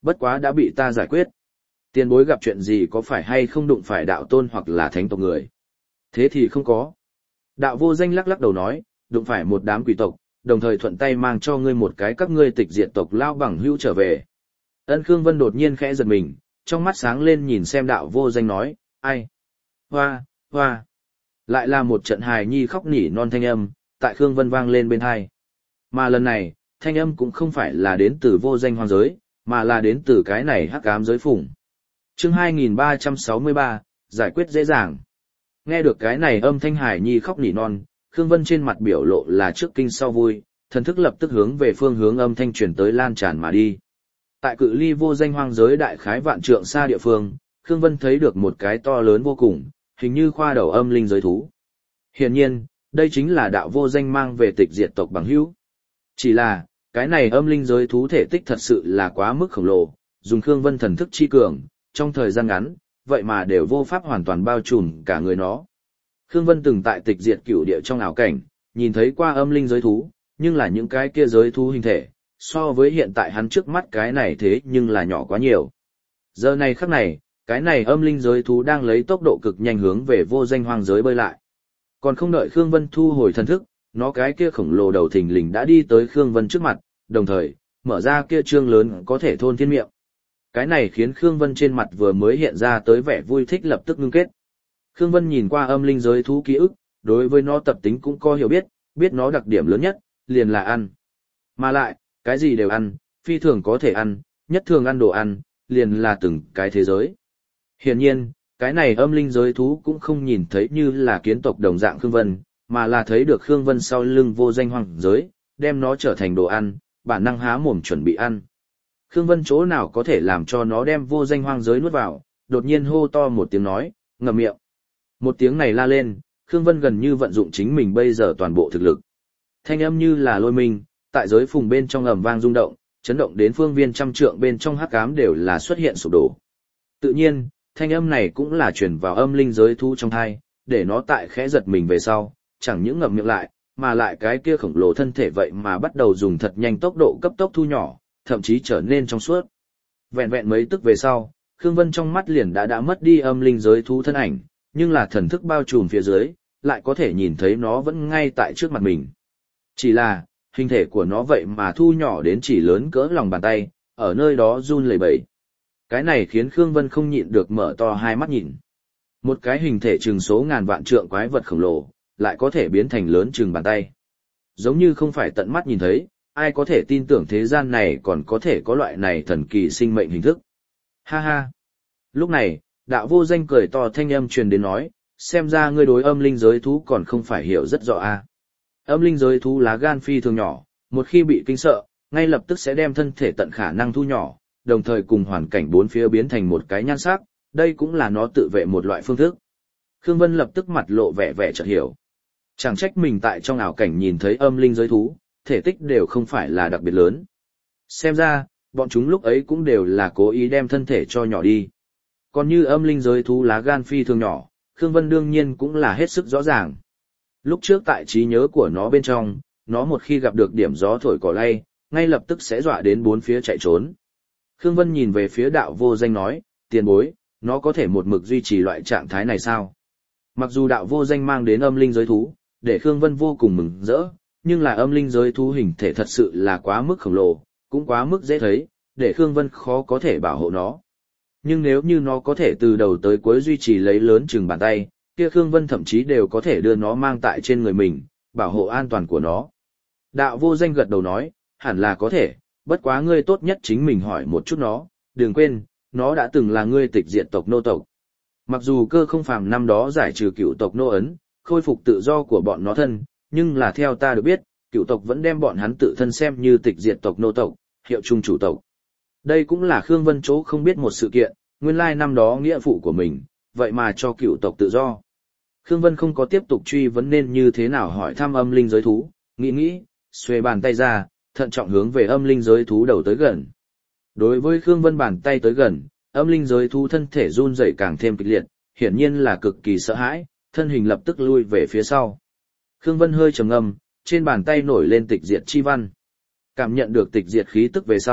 bất quá đã bị ta giải quyết. Tiền bối gặp chuyện gì có phải hay không đụng phải đạo tôn hoặc là thánh tộc người? Thế thì không có. Đạo vô danh lắc lắc đầu nói, đụng phải một đám quỷ tộc, đồng thời thuận tay mang cho ngươi một cái các ngươi tịch diệt tộc lao bằng hữu trở về. Ân Khương Vân đột nhiên khẽ giật mình, trong mắt sáng lên nhìn xem đạo vô danh nói, ai? Hoa, hoa. Lại là một trận hài nhi khóc nỉ non thanh âm, tại Khương Vân vang lên bên hai. Mà lần này, thanh âm cũng không phải là đến từ vô danh hoang giới, mà là đến từ cái này hắc ám giới phủng. Chương hai nghìn ba trăm sáu mươi ba, giải quyết dễ dàng. Nghe được cái này âm thanh hài nhi khóc nỉ non, Khương Vân trên mặt biểu lộ là trước kinh sau vui, thần thức lập tức hướng về phương hướng âm thanh truyền tới lan tràn mà đi. Tại cự ly vô danh hoang giới đại khái vạn trượng xa địa phương, Khương Vân thấy được một cái to lớn vô cùng, hình như khoa đầu âm linh giới thú. Hiển nhiên, đây chính là đạo vô danh mang về tịch diệt tộc bằng hữu. Chỉ là, cái này âm linh giới thú thể tích thật sự là quá mức khổng lồ, dùng Khương Vân thần thức chi cường, trong thời gian ngắn, vậy mà đều vô pháp hoàn toàn bao trùm cả người nó. Khương Vân từng tại tịch diệt cửu địa trong ảo cảnh, nhìn thấy qua âm linh giới thú, nhưng là những cái kia giới thú hình thể, so với hiện tại hắn trước mắt cái này thế nhưng là nhỏ quá nhiều. Giờ này khắc này, cái này âm linh giới thú đang lấy tốc độ cực nhanh hướng về vô danh hoang giới bơi lại. Còn không đợi Khương Vân thu hồi thần thức, nó cái kia khổng lồ đầu thình lình đã đi tới Khương Vân trước mặt, đồng thời, mở ra kia trương lớn có thể thôn thiên miệng. Cái này khiến Khương Vân trên mặt vừa mới hiện ra tới vẻ vui thích lập tức ngưng kết. Khương Vân nhìn qua âm linh giới thú ký ức, đối với nó tập tính cũng có hiểu biết, biết nó đặc điểm lớn nhất, liền là ăn. Mà lại, cái gì đều ăn, phi thường có thể ăn, nhất thường ăn đồ ăn, liền là từng cái thế giới. Hiển nhiên, cái này âm linh giới thú cũng không nhìn thấy như là kiến tộc đồng dạng Khương Vân, mà là thấy được Khương Vân sau lưng vô danh hoang giới, đem nó trở thành đồ ăn, bản năng há mồm chuẩn bị ăn. Khương Vân chỗ nào có thể làm cho nó đem vô danh hoang giới nuốt vào, đột nhiên hô to một tiếng nói, ngậm miệng. Một tiếng này la lên, Khương Vân gần như vận dụng chính mình bây giờ toàn bộ thực lực. Thanh âm như là lôi minh, tại giới phùng bên trong ầm vang rung động, chấn động đến phương viên trăm trượng bên trong hắc ám đều là xuất hiện sụp đổ. Tự nhiên, thanh âm này cũng là truyền vào âm linh giới thú trong thai, để nó tại khẽ giật mình về sau, chẳng những ngậm miệng lại, mà lại cái kia khổng lồ thân thể vậy mà bắt đầu dùng thật nhanh tốc độ cấp tốc thu nhỏ, thậm chí trở nên trong suốt. Vẹn vẹn mấy tức về sau, Khương Vân trong mắt liền đã đã mất đi âm linh giới thú thân ảnh, nhưng là thần thức bao trùm phía dưới, lại có thể nhìn thấy nó vẫn ngay tại trước mặt mình. Chỉ là, hình thể của nó vậy mà thu nhỏ đến chỉ lớn cỡ lòng bàn tay, ở nơi đó run lẩy bẩy. Cái này khiến Khương Vân không nhịn được mở to hai mắt nhìn. Một cái hình thể chừng số ngàn vạn trượng quái vật khổng lồ, lại có thể biến thành lớn chừng bàn tay. Giống như không phải tận mắt nhìn thấy, ai có thể tin tưởng thế gian này còn có thể có loại này thần kỳ sinh mệnh hình thức. Ha ha! Lúc này, đạo vô danh cười to thanh âm truyền đến nói, xem ra ngươi đối âm linh giới thú còn không phải hiểu rất rõ a. Âm linh giới thú lá gan phi thường nhỏ, một khi bị kinh sợ, ngay lập tức sẽ đem thân thể tận khả năng thu nhỏ, đồng thời cùng hoàn cảnh bốn phía biến thành một cái nhan sắc, đây cũng là nó tự vệ một loại phương thức. Khương Vân lập tức mặt lộ vẻ vẻ chợt hiểu. Chẳng trách mình tại trong ảo cảnh nhìn thấy âm linh giới thú, thể tích đều không phải là đặc biệt lớn. Xem ra, bọn chúng lúc ấy cũng đều là cố ý đem thân thể cho nhỏ đi. Còn như âm linh giới thú lá gan phi thường nhỏ, Khương Vân đương nhiên cũng là hết sức rõ ràng. Lúc trước tại trí nhớ của nó bên trong, nó một khi gặp được điểm gió thổi cỏ lay, ngay lập tức sẽ dọa đến bốn phía chạy trốn. Khương Vân nhìn về phía đạo vô danh nói, tiền bối, nó có thể một mực duy trì loại trạng thái này sao? Mặc dù đạo vô danh mang đến âm linh giới thú, để Khương Vân vô cùng mừng rỡ, nhưng là âm linh giới thú hình thể thật sự là quá mức khổng lồ, cũng quá mức dễ thấy, để Khương Vân khó có thể bảo hộ nó. Nhưng nếu như nó có thể từ đầu tới cuối duy trì lấy lớn chừng bàn tay, kia Khương Vân thậm chí đều có thể đưa nó mang tại trên người mình, bảo hộ an toàn của nó. Đạo vô danh gật đầu nói, hẳn là có thể, bất quá ngươi tốt nhất chính mình hỏi một chút nó, đừng quên, nó đã từng là ngươi tịch diệt tộc nô tộc. Mặc dù cơ không phàm năm đó giải trừ cựu tộc nô ấn, khôi phục tự do của bọn nó thân, nhưng là theo ta được biết, cựu tộc vẫn đem bọn hắn tự thân xem như tịch diệt tộc nô tộc, hiệu chung chủ tộc. Đây cũng là Khương Vân chỗ không biết một sự kiện, nguyên lai năm đó nghĩa phụ của mình, vậy mà cho cựu tộc tự do. Khương Vân không có tiếp tục truy vấn nên như thế nào hỏi thăm âm linh giới thú, nghĩ nghĩ, xuề bàn tay ra, thận trọng hướng về âm linh giới thú đầu tới gần. Đối với Khương Vân bàn tay tới gần, âm linh giới thú thân thể run rẩy càng thêm kịch liệt, hiển nhiên là cực kỳ sợ hãi, thân hình lập tức lui về phía sau. Khương Vân hơi trầm ngâm, trên bàn tay nổi lên tịch diệt chi văn. Cảm nhận được tịch diệt khí tức về sau,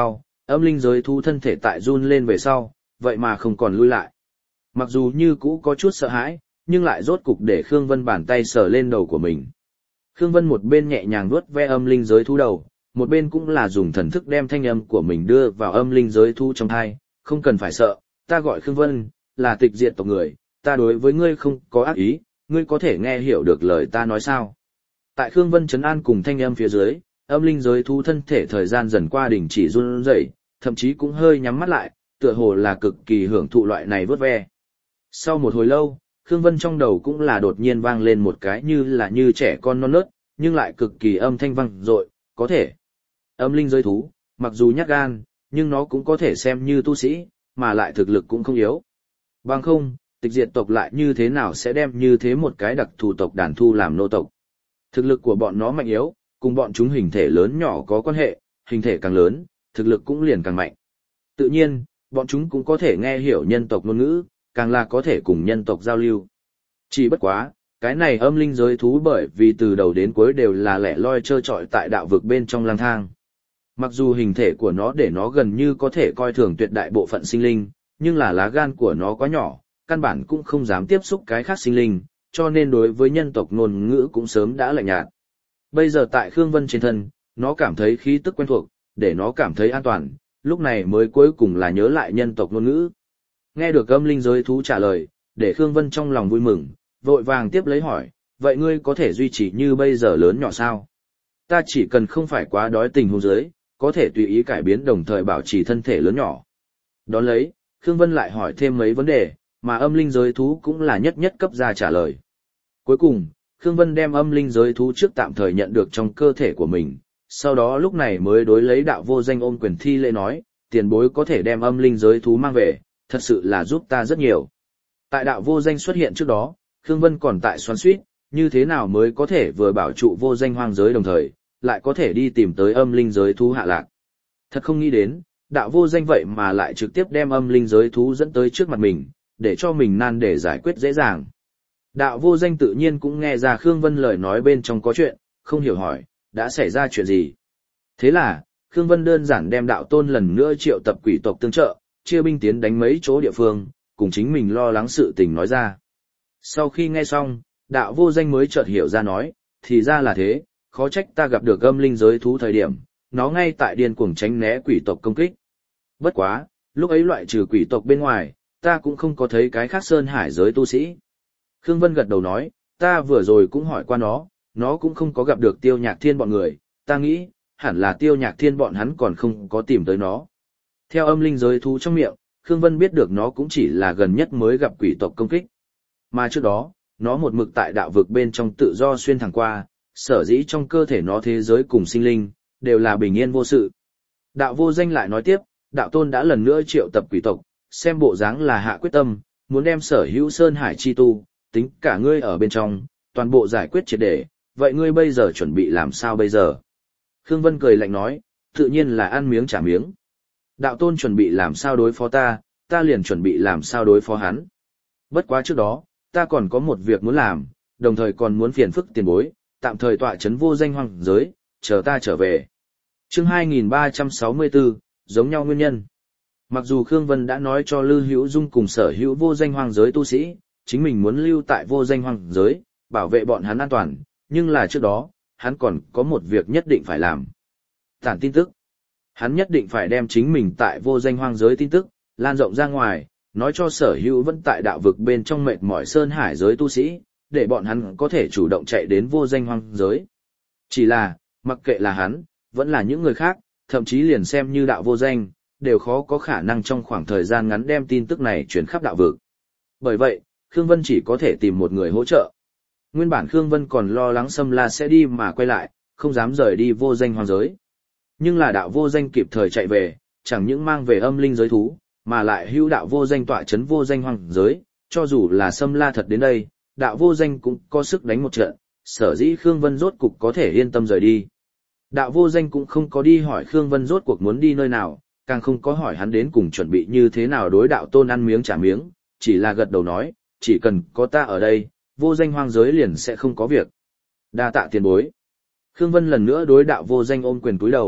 Âm linh giới thú thân thể tại run lên về sau, vậy mà không còn lui lại. Mặc dù như cũ có chút sợ hãi, nhưng lại rốt cục để Khương Vân bàn tay sờ lên đầu của mình. Khương Vân một bên nhẹ nhàng vuốt ve âm linh giới thú đầu, một bên cũng là dùng thần thức đem thanh âm của mình đưa vào âm linh giới thú trong tai, không cần phải sợ, ta gọi Khương Vân, là tịch diệt tộc người, ta đối với ngươi không có ác ý, ngươi có thể nghe hiểu được lời ta nói sao. Tại Khương Vân trấn an cùng thanh âm phía dưới, âm linh giới thú thân thể thời gian dần qua đình chỉ run rẩy, thậm chí cũng hơi nhắm mắt lại, tựa hồ là cực kỳ hưởng thụ loại này vuốt ve. Sau một hồi lâu, Khương Vân trong đầu cũng là đột nhiên vang lên một cái như là như trẻ con non nớt, nhưng lại cực kỳ âm thanh vang dội, có thể. Âm linh giới thú, mặc dù nhát gan, nhưng nó cũng có thể xem như tu sĩ, mà lại thực lực cũng không yếu. Bằng không, tịch diệt tộc lại như thế nào sẽ đem như thế một cái đặc thù tộc đàn thu làm nô tộc. Thực lực của bọn nó mạnh yếu, cùng bọn chúng hình thể lớn nhỏ có quan hệ, hình thể càng lớn, thực lực cũng liền càng mạnh. Tự nhiên, bọn chúng cũng có thể nghe hiểu nhân tộc ngôn ngữ, càng là có thể cùng nhân tộc giao lưu. Chỉ bất quá, cái này âm linh giới thú bởi vì từ đầu đến cuối đều là lẻ loi trơ trọi tại đạo vực bên trong lang thang. Mặc dù hình thể của nó để nó gần như có thể coi thường tuyệt đại bộ phận sinh linh, nhưng là lá gan của nó quá nhỏ, căn bản cũng không dám tiếp xúc cái khác sinh linh, cho nên đối với nhân tộc ngôn ngữ cũng sớm đã lạnh nhạt. Bây giờ tại Khương Vân trên thân, nó cảm thấy khí tức quen thuộc, để nó cảm thấy an toàn, lúc này mới cuối cùng là nhớ lại nhân tộc ngôn ngữ. Nghe được âm linh giới thú trả lời, để Khương Vân trong lòng vui mừng, vội vàng tiếp lấy hỏi, vậy ngươi có thể duy trì như bây giờ lớn nhỏ sao? Ta chỉ cần không phải quá đói tình huống dưới, có thể tùy ý cải biến đồng thời bảo trì thân thể lớn nhỏ. Đón lấy, Khương Vân lại hỏi thêm mấy vấn đề, mà âm linh giới thú cũng là nhất nhất cấp ra trả lời. Cuối cùng, Khương Vân đem âm linh giới thú trước tạm thời nhận được trong cơ thể của mình, sau đó lúc này mới đối lấy đạo vô danh ôm quyền thi lễ nói, tiền bối có thể đem âm linh giới thú mang về, thật sự là giúp ta rất nhiều. Tại đạo vô danh xuất hiện trước đó, Khương Vân còn tại xoắn xuýt, như thế nào mới có thể vừa bảo trụ vô danh hoang giới đồng thời, lại có thể đi tìm tới âm linh giới thú hạ lạc. Thật không nghĩ đến, đạo vô danh vậy mà lại trực tiếp đem âm linh giới thú dẫn tới trước mặt mình, để cho mình nan để giải quyết dễ dàng. Đạo vô danh tự nhiên cũng nghe ra Khương Vân lời nói bên trong có chuyện, không hiểu hỏi, đã xảy ra chuyện gì. Thế là, Khương Vân đơn giản đem đạo tôn lần nữa triệu tập quỷ tộc tương trợ, chia binh tiến đánh mấy chỗ địa phương, cùng chính mình lo lắng sự tình nói ra. Sau khi nghe xong, đạo vô danh mới chợt hiểu ra nói, thì ra là thế, khó trách ta gặp được âm linh giới thú thời điểm, nó ngay tại điên cuồng tránh né quỷ tộc công kích. Bất quá, lúc ấy loại trừ quỷ tộc bên ngoài, ta cũng không có thấy cái khác sơn hải giới tu sĩ. Khương Vân gật đầu nói, ta vừa rồi cũng hỏi qua nó, nó cũng không có gặp được Tiêu Nhạc Thiên bọn người, ta nghĩ, hẳn là Tiêu Nhạc Thiên bọn hắn còn không có tìm tới nó. Theo âm linh giới thú trong miệng, Khương Vân biết được nó cũng chỉ là gần nhất mới gặp quỷ tộc công kích. Mà trước đó, nó một mực tại đạo vực bên trong tự do xuyên thẳng qua, sở dĩ trong cơ thể nó thế giới cùng sinh linh, đều là bình yên vô sự. Đạo vô danh lại nói tiếp, đạo tôn đã lần nữa triệu tập quỷ tộc, xem bộ dáng là hạ quyết tâm, muốn đem sở hữu Sơn Hải chi tu, tính cả ngươi ở bên trong, toàn bộ giải quyết triệt để, vậy ngươi bây giờ chuẩn bị làm sao bây giờ? Khương Vân cười lạnh nói, tự nhiên là ăn miếng trả miếng. Đạo tôn chuẩn bị làm sao đối phó ta, ta liền chuẩn bị làm sao đối phó hắn. Bất quá trước đó, ta còn có một việc muốn làm, đồng thời còn muốn phiền phức tiền bối, tạm thời tọa chấn vô danh hoang giới, chờ ta trở về. Chương hai nghìn ba trăm sáu mươi tư, giống nhau nguyên nhân. Mặc dù Khương Vân đã nói cho Lư Hữu Dung cùng sở hữu vô danh hoang giới tu sĩ, chính mình muốn lưu tại vô danh hoang giới, bảo vệ bọn hắn an toàn, nhưng là trước đó, hắn còn có một việc nhất định phải làm. Tản tin tức. Hắn nhất định phải đem chính mình tại vô danh hoang giới tin tức, lan rộng ra ngoài, nói cho sở hữu vẫn tại đạo vực bên trong mệt mỏi sơn hải giới tu sĩ, để bọn hắn có thể chủ động chạy đến vô danh hoang giới. Chỉ là, mặc kệ là hắn, vẫn là những người khác, thậm chí liền xem như đạo vô danh, đều khó có khả năng trong khoảng thời gian ngắn đem tin tức này truyền khắp đạo vực. Bởi vậy, Khương Vân chỉ có thể tìm một người hỗ trợ. Nguyên bản Khương Vân còn lo lắng Sâm La sẽ đi mà quay lại, không dám rời đi vô danh hoang giới. Nhưng là đạo vô danh kịp thời chạy về, chẳng những mang về âm linh giới thú, mà lại hữu đạo vô danh tọa chấn vô danh hoang giới, cho dù là Sâm La thật đến đây, đạo vô danh cũng có sức đánh một trận, sở dĩ Khương Vân rốt cục có thể yên tâm rời đi. Đạo vô danh cũng không có đi hỏi Khương Vân rốt cuộc muốn đi nơi nào, càng không có hỏi hắn đến cùng chuẩn bị như thế nào đối đạo tôn ăn miếng trả miếng, chỉ là gật đầu nói, chỉ cần có ta ở đây, vô danh hoang giới liền sẽ không có việc. Đa tạ tiền bối. Khương Vân lần nữa đối đạo vô danh ôm quyền cúi đầu,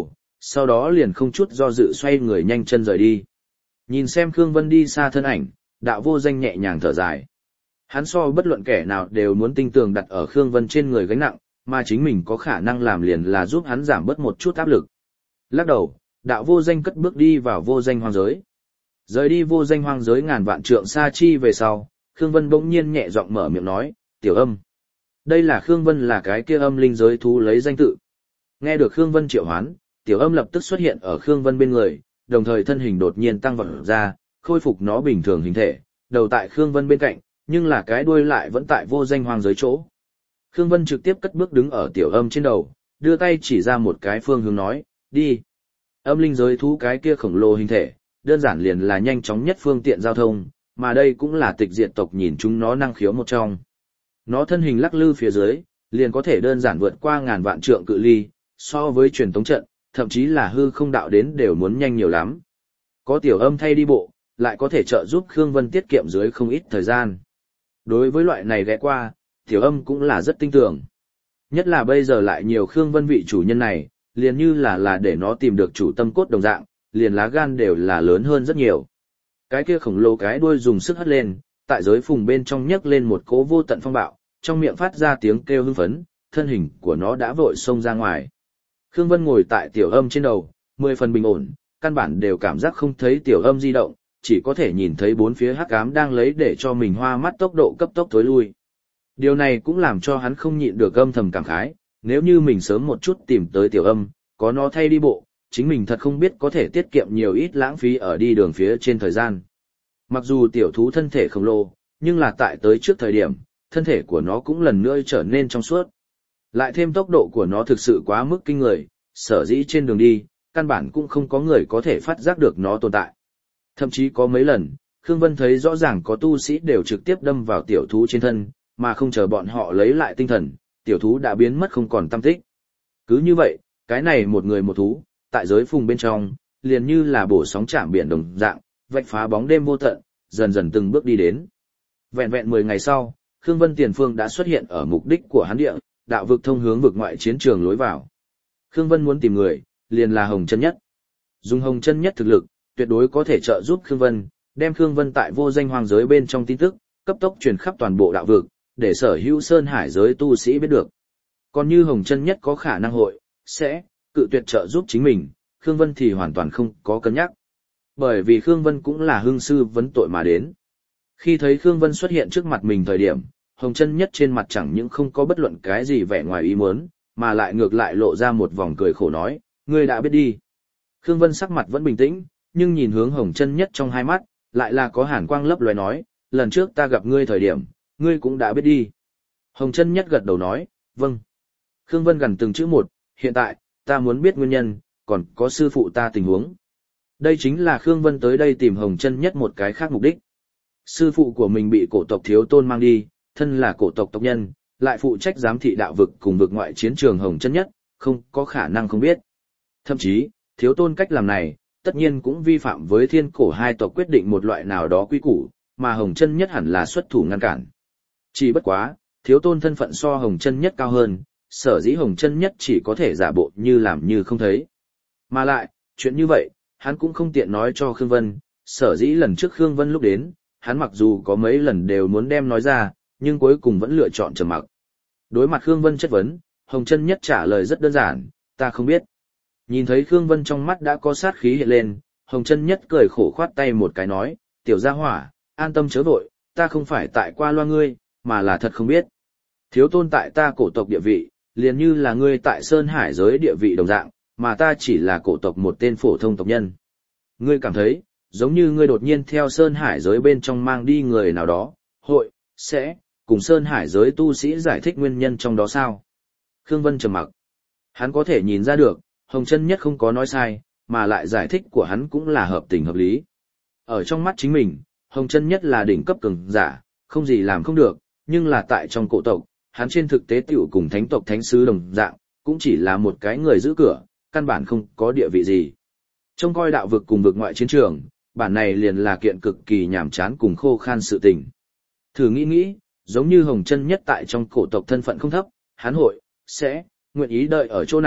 sau đó liền không chút do dự xoay người nhanh chân rời đi. Nhìn xem Khương Vân đi xa thân ảnh, đạo vô danh nhẹ nhàng thở dài. Hắn so bất luận kẻ nào đều muốn tinh tường đặt ở Khương Vân trên người gánh nặng, mà chính mình có khả năng làm liền là giúp hắn giảm bớt một chút áp lực. Lắc đầu, đạo vô danh cất bước đi vào vô danh hoang giới. Rời đi vô danh hoang giới ngàn vạn trượng xa chi về sau, Khương Vân bỗng nhiên nhẹ giọng mở miệng nói, tiểu âm. Đây là Khương Vân là cái kia âm linh giới thú lấy danh tự. Nghe được Khương Vân triệu hoán, tiểu âm lập tức xuất hiện ở Khương Vân bên người, đồng thời thân hình đột nhiên tăng vọt ra, khôi phục nó bình thường hình thể, đầu tại Khương Vân bên cạnh, nhưng là cái đuôi lại vẫn tại vô danh hoang giới chỗ. Khương Vân trực tiếp cất bước đứng ở tiểu âm trên đầu, đưa tay chỉ ra một cái phương hướng nói, đi. Âm linh giới thú cái kia khổng lồ hình thể, đơn giản liền là nhanh chóng nhất phương tiện giao thông, mà đây cũng là tịch diệt tộc nhìn chúng nó năng khiếu một trong. Nó thân hình lắc lư phía dưới, liền có thể đơn giản vượt qua ngàn vạn trượng cự ly, so với truyền tống trận, thậm chí là hư không đạo đến đều muốn nhanh nhiều lắm. Có tiểu âm thay đi bộ, lại có thể trợ giúp Khương Vân tiết kiệm dưới không ít thời gian. Đối với loại này ghé qua, tiểu âm cũng là rất tinh tưởng. Nhất là bây giờ lại nhiều Khương Vân vị chủ nhân này, liền như là là để nó tìm được chủ tâm cốt đồng dạng, liền lá gan đều là lớn hơn rất nhiều. Cái kia khổng lồ cái đuôi dùng sức hất lên, tại giới phùng bên trong nhấc lên một cỗ vô tận phong bạo, trong miệng phát ra tiếng kêu hưng phấn, thân hình của nó đã vội xông ra ngoài. Khương Vân ngồi tại tiểu âm trên đầu, mười phần bình ổn, căn bản đều cảm giác không thấy tiểu âm di động, chỉ có thể nhìn thấy bốn phía hắc ám đang lấy để cho mình hoa mắt tốc độ cấp tốc thối lui. Điều này cũng làm cho hắn không nhịn được âm thầm cảm khái, nếu như mình sớm một chút tìm tới tiểu âm, có nó thay đi bộ, chính mình thật không biết có thể tiết kiệm nhiều ít lãng phí ở đi đường phía trên thời gian. Mặc dù tiểu thú thân thể khổng lồ, nhưng là tại tới trước thời điểm, thân thể của nó cũng lần nữa trở nên trong suốt. Lại thêm tốc độ của nó thực sự quá mức kinh người, sở dĩ trên đường đi, căn bản cũng không có người có thể phát giác được nó tồn tại. Thậm chí có mấy lần, Khương Vân thấy rõ ràng có tu sĩ đều trực tiếp đâm vào tiểu thú trên thân, mà không chờ bọn họ lấy lại tinh thần, tiểu thú đã biến mất không còn tăm tích. Cứ như vậy, cái này một người một thú, tại giới phùng bên trong, liền như là bổ sóng chạm biển đồng dạng, vạch phá bóng đêm vô tận, dần dần từng bước đi đến. Vẹn vẹn mười ngày sau, Khương Vân tiền phương đã xuất hiện ở mục đích của hắn địa, đạo vực thông hướng vực ngoại chiến trường lối vào. Khương Vân muốn tìm người, liền là Hồng Chân Nhất. Dùng Hồng Chân Nhất thực lực, tuyệt đối có thể trợ giúp Khương Vân, đem Khương Vân tại vô danh hoang giới bên trong tin tức, cấp tốc truyền khắp toàn bộ đạo vực, để sở hữu sơn hải giới tu sĩ biết được. Còn như Hồng Chân Nhất có khả năng hội, sẽ, cự tuyệt trợ giúp chính mình, Khương Vân thì hoàn toàn không có cân nhắc. Bởi vì Khương Vân cũng là hương sư vấn tội mà đến. Khi thấy Khương Vân xuất hiện trước mặt mình thời điểm, Hồng Chân Nhất trên mặt chẳng những không có bất luận cái gì vẻ ngoài ý muốn, mà lại ngược lại lộ ra một vòng cười khổ nói, ngươi đã biết đi. Khương Vân sắc mặt vẫn bình tĩnh, nhưng nhìn hướng Hồng Chân Nhất trong hai mắt, lại là có hàn quang lấp lóe nói, lần trước ta gặp ngươi thời điểm, ngươi cũng đã biết đi. Hồng Chân Nhất gật đầu nói, vâng. Khương Vân gần từng chữ một, hiện tại, ta muốn biết nguyên nhân, còn có sư phụ ta tình huống. Đây chính là Khương Vân tới đây tìm Hồng Chân Nhất một cái khác mục đích. Sư phụ của mình bị cổ tộc Thiếu Tôn mang đi, thân là cổ tộc tộc nhân, lại phụ trách giám thị đạo vực cùng vực ngoại chiến trường Hồng Chân Nhất, không có khả năng không biết. Thậm chí, Thiếu Tôn cách làm này, tất nhiên cũng vi phạm với thiên cổ hai tộc quyết định một loại nào đó quy củ, mà Hồng Chân Nhất hẳn là xuất thủ ngăn cản. Chỉ bất quá, Thiếu Tôn thân phận so Hồng Chân Nhất cao hơn, sở dĩ Hồng Chân Nhất chỉ có thể giả bộ như làm như không thấy. Mà lại, chuyện như vậy, hắn cũng không tiện nói cho Khương Vân, sở dĩ lần trước Khương Vân lúc đến, hắn mặc dù có mấy lần đều muốn đem nói ra, nhưng cuối cùng vẫn lựa chọn trầm mặc. Đối mặt Khương Vân chất vấn, Hồng Chân Nhất trả lời rất đơn giản, ta không biết. Nhìn thấy Khương Vân trong mắt đã có sát khí hiện lên, Hồng Chân Nhất cười khổ khoát tay một cái nói, tiểu gia hỏa, an tâm chớ vội, ta không phải tại qua loa ngươi, mà là thật không biết. Thiếu Tôn tại ta cổ tộc địa vị, liền như là ngươi tại Sơn Hải giới địa vị đồng dạng, mà ta chỉ là cổ tộc một tên phổ thông tộc nhân. Ngươi cảm thấy, giống như ngươi đột nhiên theo Sơn Hải giới bên trong mang đi người nào đó, hội, sẽ, cùng Sơn Hải giới tu sĩ giải thích nguyên nhân trong đó sao? Khương Vân trầm mặc. Hắn có thể nhìn ra được, Hồng Chân Nhất không có nói sai, mà lại giải thích của hắn cũng là hợp tình hợp lý. Ở trong mắt chính mình, Hồng Chân Nhất là đỉnh cấp cường giả, không gì làm không được, nhưng là tại trong cổ tộc, hắn trên thực tế tiểu cùng thánh tộc thánh sứ đồng dạng, cũng chỉ là một cái người giữ cửa, căn bản không có địa vị gì. Trông coi đạo vực cùng vực ngoại chiến trường, bản này liền là kiện cực kỳ nhàm chán cùng khô khan sự tình. Thử nghĩ nghĩ, giống như Hồng Chân Nhất tại trong cổ tộc thân phận không thấp, hắn hội, sẽ, nguyện ý đợi ở chỗ này,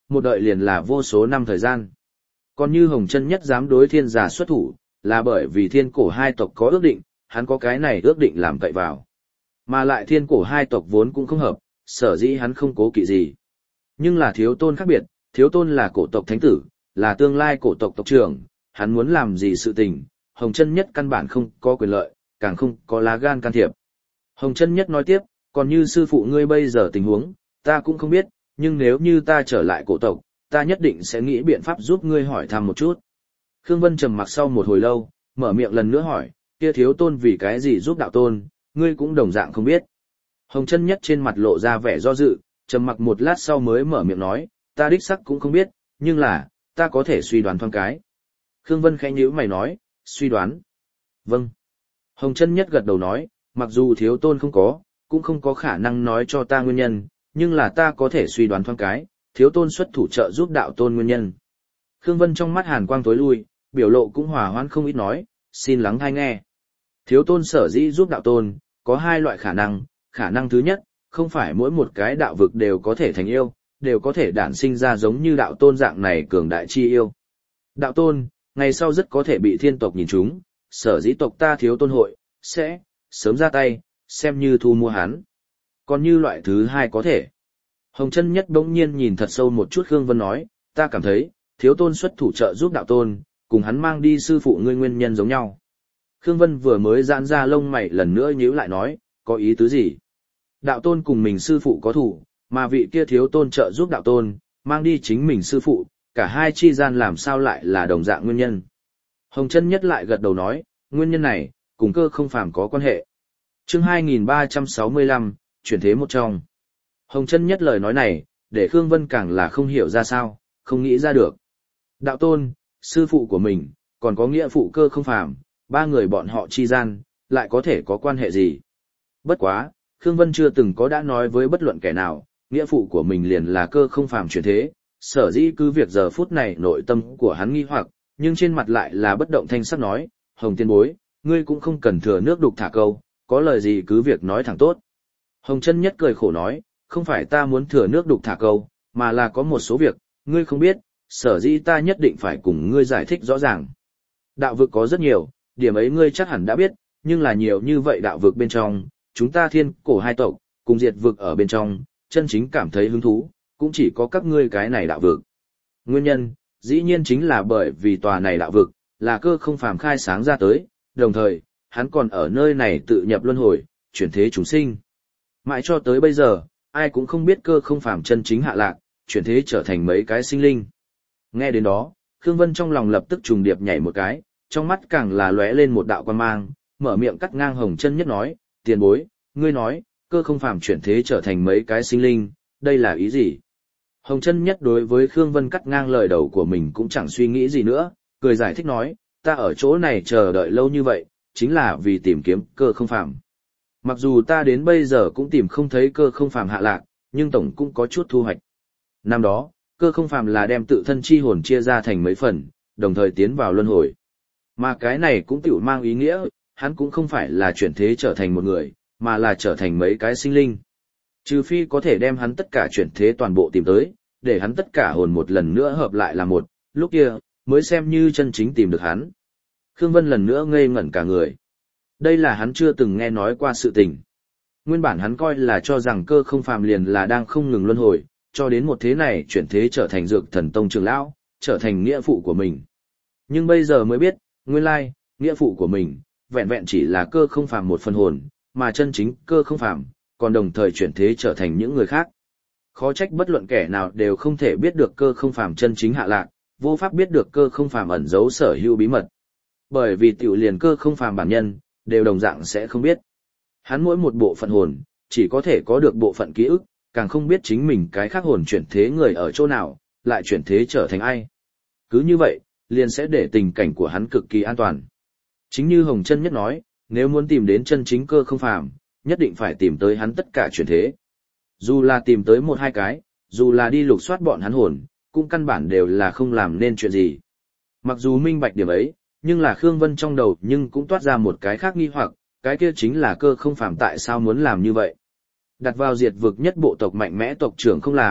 một đợi liền là vô số năm thời gian. Còn như Hồng Chân Nhất dám đối thiên giả xuất thủ, là bởi vì thiên cổ hai tộc có ước định, hắn có cái này ước định làm cậy vào. Mà lại thiên cổ hai tộc vốn cũng không hợp, sở dĩ hắn không cố kỵ gì. Nhưng là thiếu tôn khác biệt, thiếu tôn là cổ tộc thánh tử, là tương lai cổ tộc tộc trưởng, hắn muốn làm gì sự tình, Hồng Chân Nhất căn bản không có quyền lợi, càng không có lá gan can thiệp. Hồng Chân Nhất nói tiếp, còn như sư phụ ngươi bây giờ tình huống, ta cũng không biết, nhưng nếu như ta trở lại cổ tộc, ta nhất định sẽ nghĩ biện pháp giúp ngươi hỏi thăm một chút. Khương Vân trầm mặc sau một hồi lâu, mở miệng lần nữa hỏi, kia thiếu tôn vì cái gì giúp đạo tôn, ngươi cũng đồng dạng không biết. Hồng Chân Nhất trên mặt lộ ra vẻ do dự, trầm mặc một lát sau mới mở miệng nói, ta đích sắc cũng không biết, nhưng là, ta có thể suy đoán thoáng cái. Khương Vân khẽ nhíu mày nói, suy đoán. Vâng. Hồng Chân Nhất gật đầu nói, mặc dù thiếu tôn không có, cũng không có khả năng nói cho ta nguyên nhân, nhưng là ta có thể suy đoán thoáng cái, thiếu tôn xuất thủ trợ giúp đạo tôn nguyên nhân. Khương Vân trong mắt hàn quang tối lui, biểu lộ cũng hòa hoãn không ít nói, xin lắng hay nghe. Thiếu tôn sở dĩ giúp đạo tôn, có hai loại khả năng, khả năng thứ nhất, không phải mỗi một cái đạo vực đều có thể thành yêu, đều có thể đản sinh ra giống như đạo tôn dạng này cường đại chi yêu. Đạo tôn, ngày sau rất có thể bị thiên tộc nhìn trúng, sở dĩ tộc ta thiếu tôn hội, sẽ, sớm ra tay, xem như thu mua hắn. Còn như loại thứ hai có thể. Hồng Chân Nhất bỗng nhiên nhìn thật sâu một chút Khương Vân nói, ta cảm thấy, thiếu tôn xuất thủ trợ giúp đạo tôn, cùng hắn mang đi sư phụ ngươi nguyên nhân giống nhau. Khương Vân vừa mới giãn ra lông mày lần nữa nhíu lại nói, có ý tứ gì? Đạo tôn cùng mình sư phụ có thủ, mà vị kia thiếu tôn trợ giúp đạo tôn, mang đi chính mình sư phụ, cả hai chi gian làm sao lại là đồng dạng nguyên nhân. Hồng Chân Nhất lại gật đầu nói, nguyên nhân này, cùng cơ không phàm có quan hệ. Chương hai nghìn ba trăm sáu mươi lăm, chuyển thế một trong. Hồng Chân Nhất lời nói này, để Khương Vân càng là không hiểu ra sao, không nghĩ ra được. Đạo tôn, sư phụ của mình, còn có nghĩa phụ cơ không phàm, ba người bọn họ chi gian, lại có thể có quan hệ gì? Bất quá, Khương Vân chưa từng có đã nói với bất luận kẻ nào, nghĩa phụ của mình liền là cơ không phàm chuyển thế, sở dĩ cứ việc giờ phút này nội tâm của hắn nghi hoặc, nhưng trên mặt lại là bất động thanh sắc nói, Hồng tiên bối, ngươi cũng không cần thừa nước đục thả câu, có lời gì cứ việc nói thẳng tốt. Hồng Chân Nhất cười khổ nói, không phải ta muốn thừa nước đục thả câu, mà là có một số việc, ngươi không biết, sở dĩ ta nhất định phải cùng ngươi giải thích rõ ràng. Đạo vực có rất nhiều, điểm ấy ngươi chắc hẳn đã biết, nhưng là nhiều như vậy đạo vực bên trong, chúng ta thiên cổ hai tộc, cùng diệt vực ở bên trong, chân chính cảm thấy hứng thú, cũng chỉ có các ngươi cái này đạo vực. Nguyên nhân, dĩ nhiên chính là bởi vì tòa này đạo vực, là cơ không phàm khai sáng ra tới, đồng thời, hắn còn ở nơi này tự nhập luân hồi, chuyển thế chúng sinh. Mãi cho tới bây giờ, ai cũng không biết cơ không phàm chân chính hạ lạc, chuyển thế trở thành mấy cái sinh linh. Nghe đến đó, Khương Vân trong lòng lập tức trùng điệp nhảy một cái, trong mắt càng là lóe lên một đạo quan mang, mở miệng cắt ngang Hồng Chân Nhất nói, tiền bối, ngươi nói, cơ không phàm chuyển thế trở thành mấy cái sinh linh, đây là ý gì? Hồng Chân Nhất đối với Khương Vân cắt ngang lời đầu của mình cũng chẳng suy nghĩ gì nữa, cười giải thích nói, ta ở chỗ này chờ đợi lâu như vậy, chính là vì tìm kiếm cơ không phàm. Mặc dù ta đến bây giờ cũng tìm không thấy cơ không phàm hạ lạc, nhưng tổng cũng có chút thu hoạch. Năm đó, cơ không phàm là đem tự thân chi hồn chia ra thành mấy phần, đồng thời tiến vào luân hồi. Mà cái này cũng tiểu mang ý nghĩa, hắn cũng không phải là chuyển thế trở thành một người, mà là trở thành mấy cái sinh linh. Trừ phi có thể đem hắn tất cả chuyển thế toàn bộ tìm tới, để hắn tất cả hồn một lần nữa hợp lại là một, lúc kia, mới xem như chân chính tìm được hắn. Khương Vân lần nữa ngây ngẩn cả người. Đây là hắn chưa từng nghe nói qua sự tình. Nguyên bản hắn coi là cho rằng cơ không phàm liền là đang không ngừng luân hồi, cho đến một thế này chuyển thế trở thành dược thần tông trưởng lão, trở thành nghĩa phụ của mình. Nhưng bây giờ mới biết, nguyên lai, nghĩa phụ của mình, vẹn vẹn chỉ là cơ không phàm một phần hồn, mà chân chính cơ không phàm, còn đồng thời chuyển thế trở thành những người khác. Khó trách bất luận kẻ nào đều không thể biết được cơ không phàm chân chính hạ lạc, vô pháp biết được cơ không phàm ẩn giấu sở hữu bí mật. Bởi vì tiểu liền cơ không phàm bản nhân, đều đồng dạng sẽ không biết. Hắn mỗi một bộ phận hồn, chỉ có thể có được bộ phận ký ức, càng không biết chính mình cái khác hồn chuyển thế người ở chỗ nào, lại chuyển thế trở thành ai. Cứ như vậy, liền sẽ để tình cảnh của hắn cực kỳ an toàn. Chính như Hồng Chân Nhất nói, nếu muốn tìm đến chân chính cơ không phàm, nhất định phải tìm tới hắn tất cả chuyển thế. Dù là tìm tới một hai cái, dù là đi lục soát bọn hắn hồn, cũng căn bản đều là không làm nên chuyện gì. Mặc dù minh bạch điểm ấy, nhưng là Khương Vân trong đầu nhưng cũng toát ra một cái khác nghi hoặc, cái kia chính là cơ không phàm tại sao muốn làm như vậy. Đặt vào diệt vực nhất bộ tộc mạnh mẽ tộc trưởng không làm,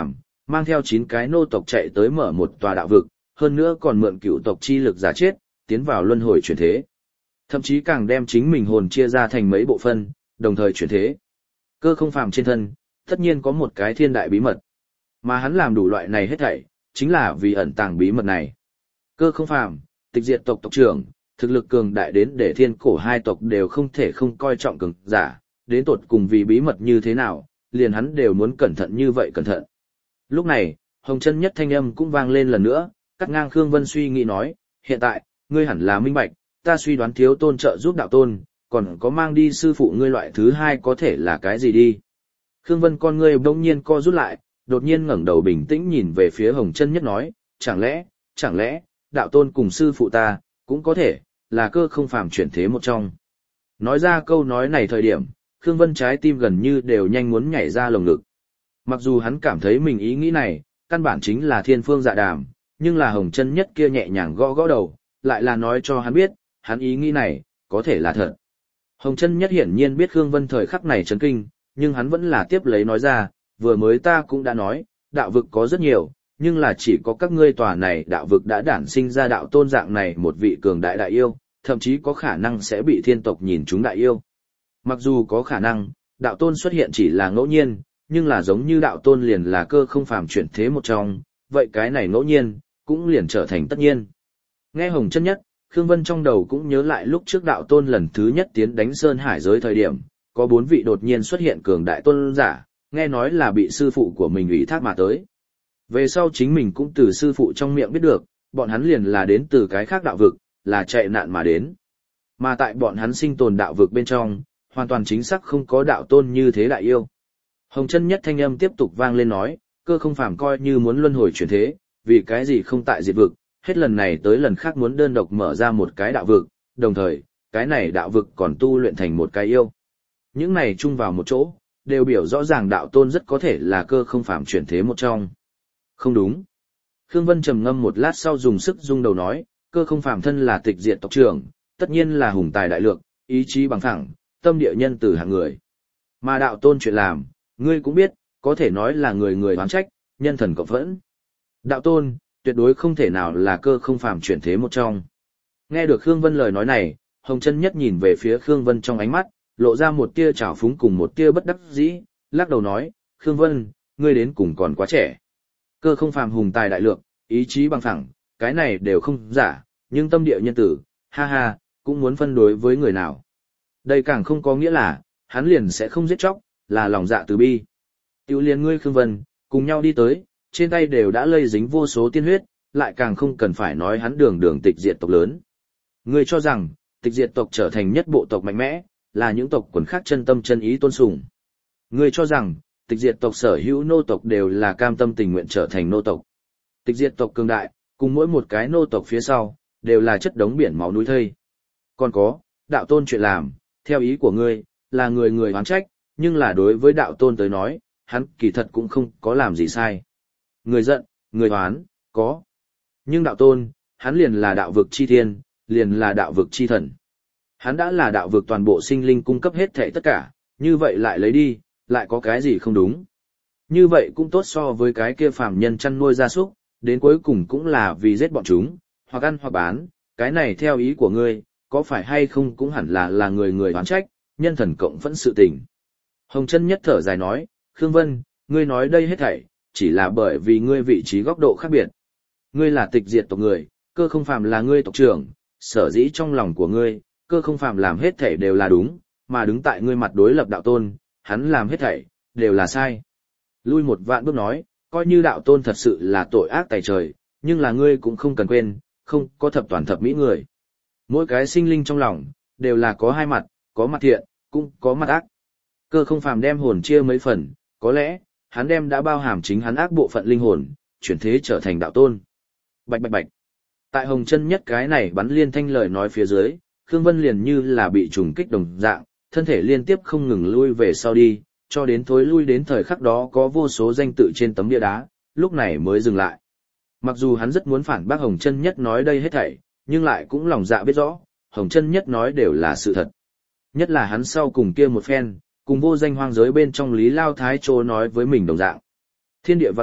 mang theo chín cái nô tộc chạy tới mở một tòa đạo vực, hơn nữa còn mượn cựu tộc chi lực giả chết, tiến vào luân hồi chuyển thế. Thậm chí càng đem chính mình hồn chia ra thành mấy bộ phân, đồng thời chuyển thế. Cơ không phàm trên thân, tất nhiên có một cái thiên đại bí mật. Mà hắn làm đủ loại này hết thảy, chính là vì ẩn tàng bí mật này. Cơ không phàm, tịch diệt tộc tộc trưởng, thực lực cường đại đến để thiên cổ hai tộc đều không thể không coi trọng cường giả, đến tột cùng vì bí mật như thế nào, liền hắn đều muốn cẩn thận như vậy cẩn thận. Lúc này, Hồng Chân Nhất thanh âm cũng vang lên lần nữa, cắt ngang Khương Vân suy nghĩ nói, hiện tại, ngươi hẳn là minh bạch, ta suy đoán thiếu tôn trợ giúp đạo tôn, còn có mang đi sư phụ ngươi loại thứ hai có thể là cái gì đi. Khương Vân con ngươi bỗng nhiên co rút lại, đột nhiên ngẩng đầu bình tĩnh nhìn về phía Hồng Chân Nhất nói, chẳng lẽ, chẳng lẽ, đạo tôn cùng sư phụ ta, cũng có thể, là cơ không phàm chuyển thế một trong. Nói ra câu nói này thời điểm, Khương Vân trái tim gần như đều nhanh muốn nhảy ra lồng ngực. Mặc dù hắn cảm thấy mình ý nghĩ này, căn bản chính là thiên phương dạ đàm, nhưng là Hồng Chân Nhất kia nhẹ nhàng gõ gõ đầu, lại là nói cho hắn biết, hắn ý nghĩ này, có thể là thật. Hồng Chân Nhất hiển nhiên biết Khương Vân thời khắc này chấn kinh, nhưng hắn vẫn là tiếp lấy nói ra, vừa mới ta cũng đã nói, đạo vực có rất nhiều, nhưng là chỉ có các ngươi tòa này đạo vực đã đản sinh ra đạo tôn dạng này một vị cường đại đại yêu, thậm chí có khả năng sẽ bị thiên tộc nhìn chúng đại yêu. Mặc dù có khả năng, đạo tôn xuất hiện chỉ là ngẫu nhiên, nhưng là giống như đạo tôn liền là cơ không phàm chuyển thế một trong, vậy cái này ngẫu nhiên, cũng liền trở thành tất nhiên. Nghe Hồng Chân Nhất, Khương Vân trong đầu cũng nhớ lại lúc trước đạo tôn lần thứ nhất tiến đánh Sơn Hải giới thời điểm, có bốn vị đột nhiên xuất hiện cường đại tôn giả, nghe nói là bị sư phụ của mình ủy thác mà tới. Về sau chính mình cũng từ sư phụ trong miệng biết được, bọn hắn liền là đến từ cái khác đạo vực, là chạy nạn mà đến. Mà tại bọn hắn sinh tồn đạo vực bên trong, hoàn toàn chính xác không có đạo tôn như thế đại yêu. Hồng Chân Nhất thanh âm tiếp tục vang lên nói, cơ không phàm coi như muốn luân hồi chuyển thế, vì cái gì không tại diệt vực, hết lần này tới lần khác muốn đơn độc mở ra một cái đạo vực, đồng thời, cái này đạo vực còn tu luyện thành một cái yêu. Những này chung vào một chỗ, đều biểu rõ ràng đạo tôn rất có thể là cơ không phàm chuyển thế một trong. Không đúng. Khương Vân trầm ngâm một lát sau dùng sức rung đầu nói, cơ không phàm thân là tịch diệt tộc trưởng, tất nhiên là hùng tài đại lược, ý chí bằng thẳng, tâm địa nhân từ hạng người. Mà đạo tôn chuyện làm, ngươi cũng biết, có thể nói là người người oán trách, nhân thần cộng phẫn. Đạo tôn, tuyệt đối không thể nào là cơ không phàm chuyển thế một trong. Nghe được Khương Vân lời nói này, Hồng Chân Nhất nhìn về phía Khương Vân trong ánh mắt, lộ ra một tia trào phúng cùng một tia bất đắc dĩ, lắc đầu nói, Khương Vân, ngươi đến cùng còn quá trẻ. Cơ không phàm hùng tài đại lược, ý chí bằng thẳng, cái này đều không giả, nhưng tâm địa nhân tử, ha ha, cũng muốn phân đối với người nào. Đây càng không có nghĩa là, hắn liền sẽ không giết chóc, là lòng dạ từ bi. Tiểu liền ngươi Khương Vân, cùng nhau đi tới, trên tay đều đã lây dính vô số tiên huyết, lại càng không cần phải nói hắn đường đường tịch diệt tộc lớn. Ngươi cho rằng, tịch diệt tộc trở thành nhất bộ tộc mạnh mẽ, là những tộc quần khác chân tâm chân ý tôn sùng. Ngươi cho rằng, tịch diệt tộc sở hữu nô tộc đều là cam tâm tình nguyện trở thành nô tộc. Tịch diệt tộc cường đại, cùng mỗi một cái nô tộc phía sau, đều là chất đống biển máu núi thây. Còn có, đạo tôn chuyện làm, theo ý của ngươi, là người người oán trách, nhưng là đối với đạo tôn tới nói, hắn kỳ thật cũng không có làm gì sai. Người giận, người oán, có. Nhưng đạo tôn, hắn liền là đạo vực chi thiên, liền là đạo vực chi thần. Hắn đã là đạo vực toàn bộ sinh linh cung cấp hết thảy tất cả, như vậy lại lấy đi, lại có cái gì không đúng. Như vậy cũng tốt so với cái kia phàm nhân chăn nuôi gia súc, đến cuối cùng cũng là vì giết bọn chúng, hoặc ăn hoặc bán, cái này theo ý của ngươi, có phải hay không cũng hẳn là là người người oán trách, nhân thần cộng phẫn sự tình. Hồng Chân Nhất thở dài nói, Khương Vân, ngươi nói đây hết thảy, chỉ là bởi vì ngươi vị trí góc độ khác biệt. Ngươi là tịch diệt tộc người, cơ không phàm là ngươi tộc trưởng, sở dĩ trong lòng của ngươi, cơ không phàm làm hết thảy đều là đúng, mà đứng tại ngươi mặt đối lập đạo tôn, hắn làm hết thảy, đều là sai. Lui một vạn bước nói, coi như đạo tôn thật sự là tội ác tày trời, nhưng là ngươi cũng không cần quên, không có thập toàn thập mỹ người. Mỗi cái sinh linh trong lòng, đều là có hai mặt, có mặt thiện, cũng có mặt ác. Cơ không phàm đem hồn chia mấy phần, có lẽ, hắn đem đã bao hàm chính hắn ác bộ phận linh hồn, chuyển thế trở thành đạo tôn. Bạch bạch bạch. Tại Hồng Chân Nhất cái này bắn liên thanh lời nói phía dưới, Khương Vân liền như là bị trùng kích đồng dạng, thân thể liên tiếp không ngừng lui về sau đi, cho đến thối lui đến thời khắc đó có vô số danh tự trên tấm bia đá, lúc này mới dừng lại. Mặc dù hắn rất muốn phản bác Hồng Chân Nhất nói đây hết thảy, nhưng lại cũng lòng dạ biết rõ, Hồng Chân Nhất nói đều là sự thật. Nhất là hắn sau cùng kia một phen, cùng vô danh hoang giới bên trong Lý Lao Thái Trô nói với mình đồng dạng. Thiên địa văn vật,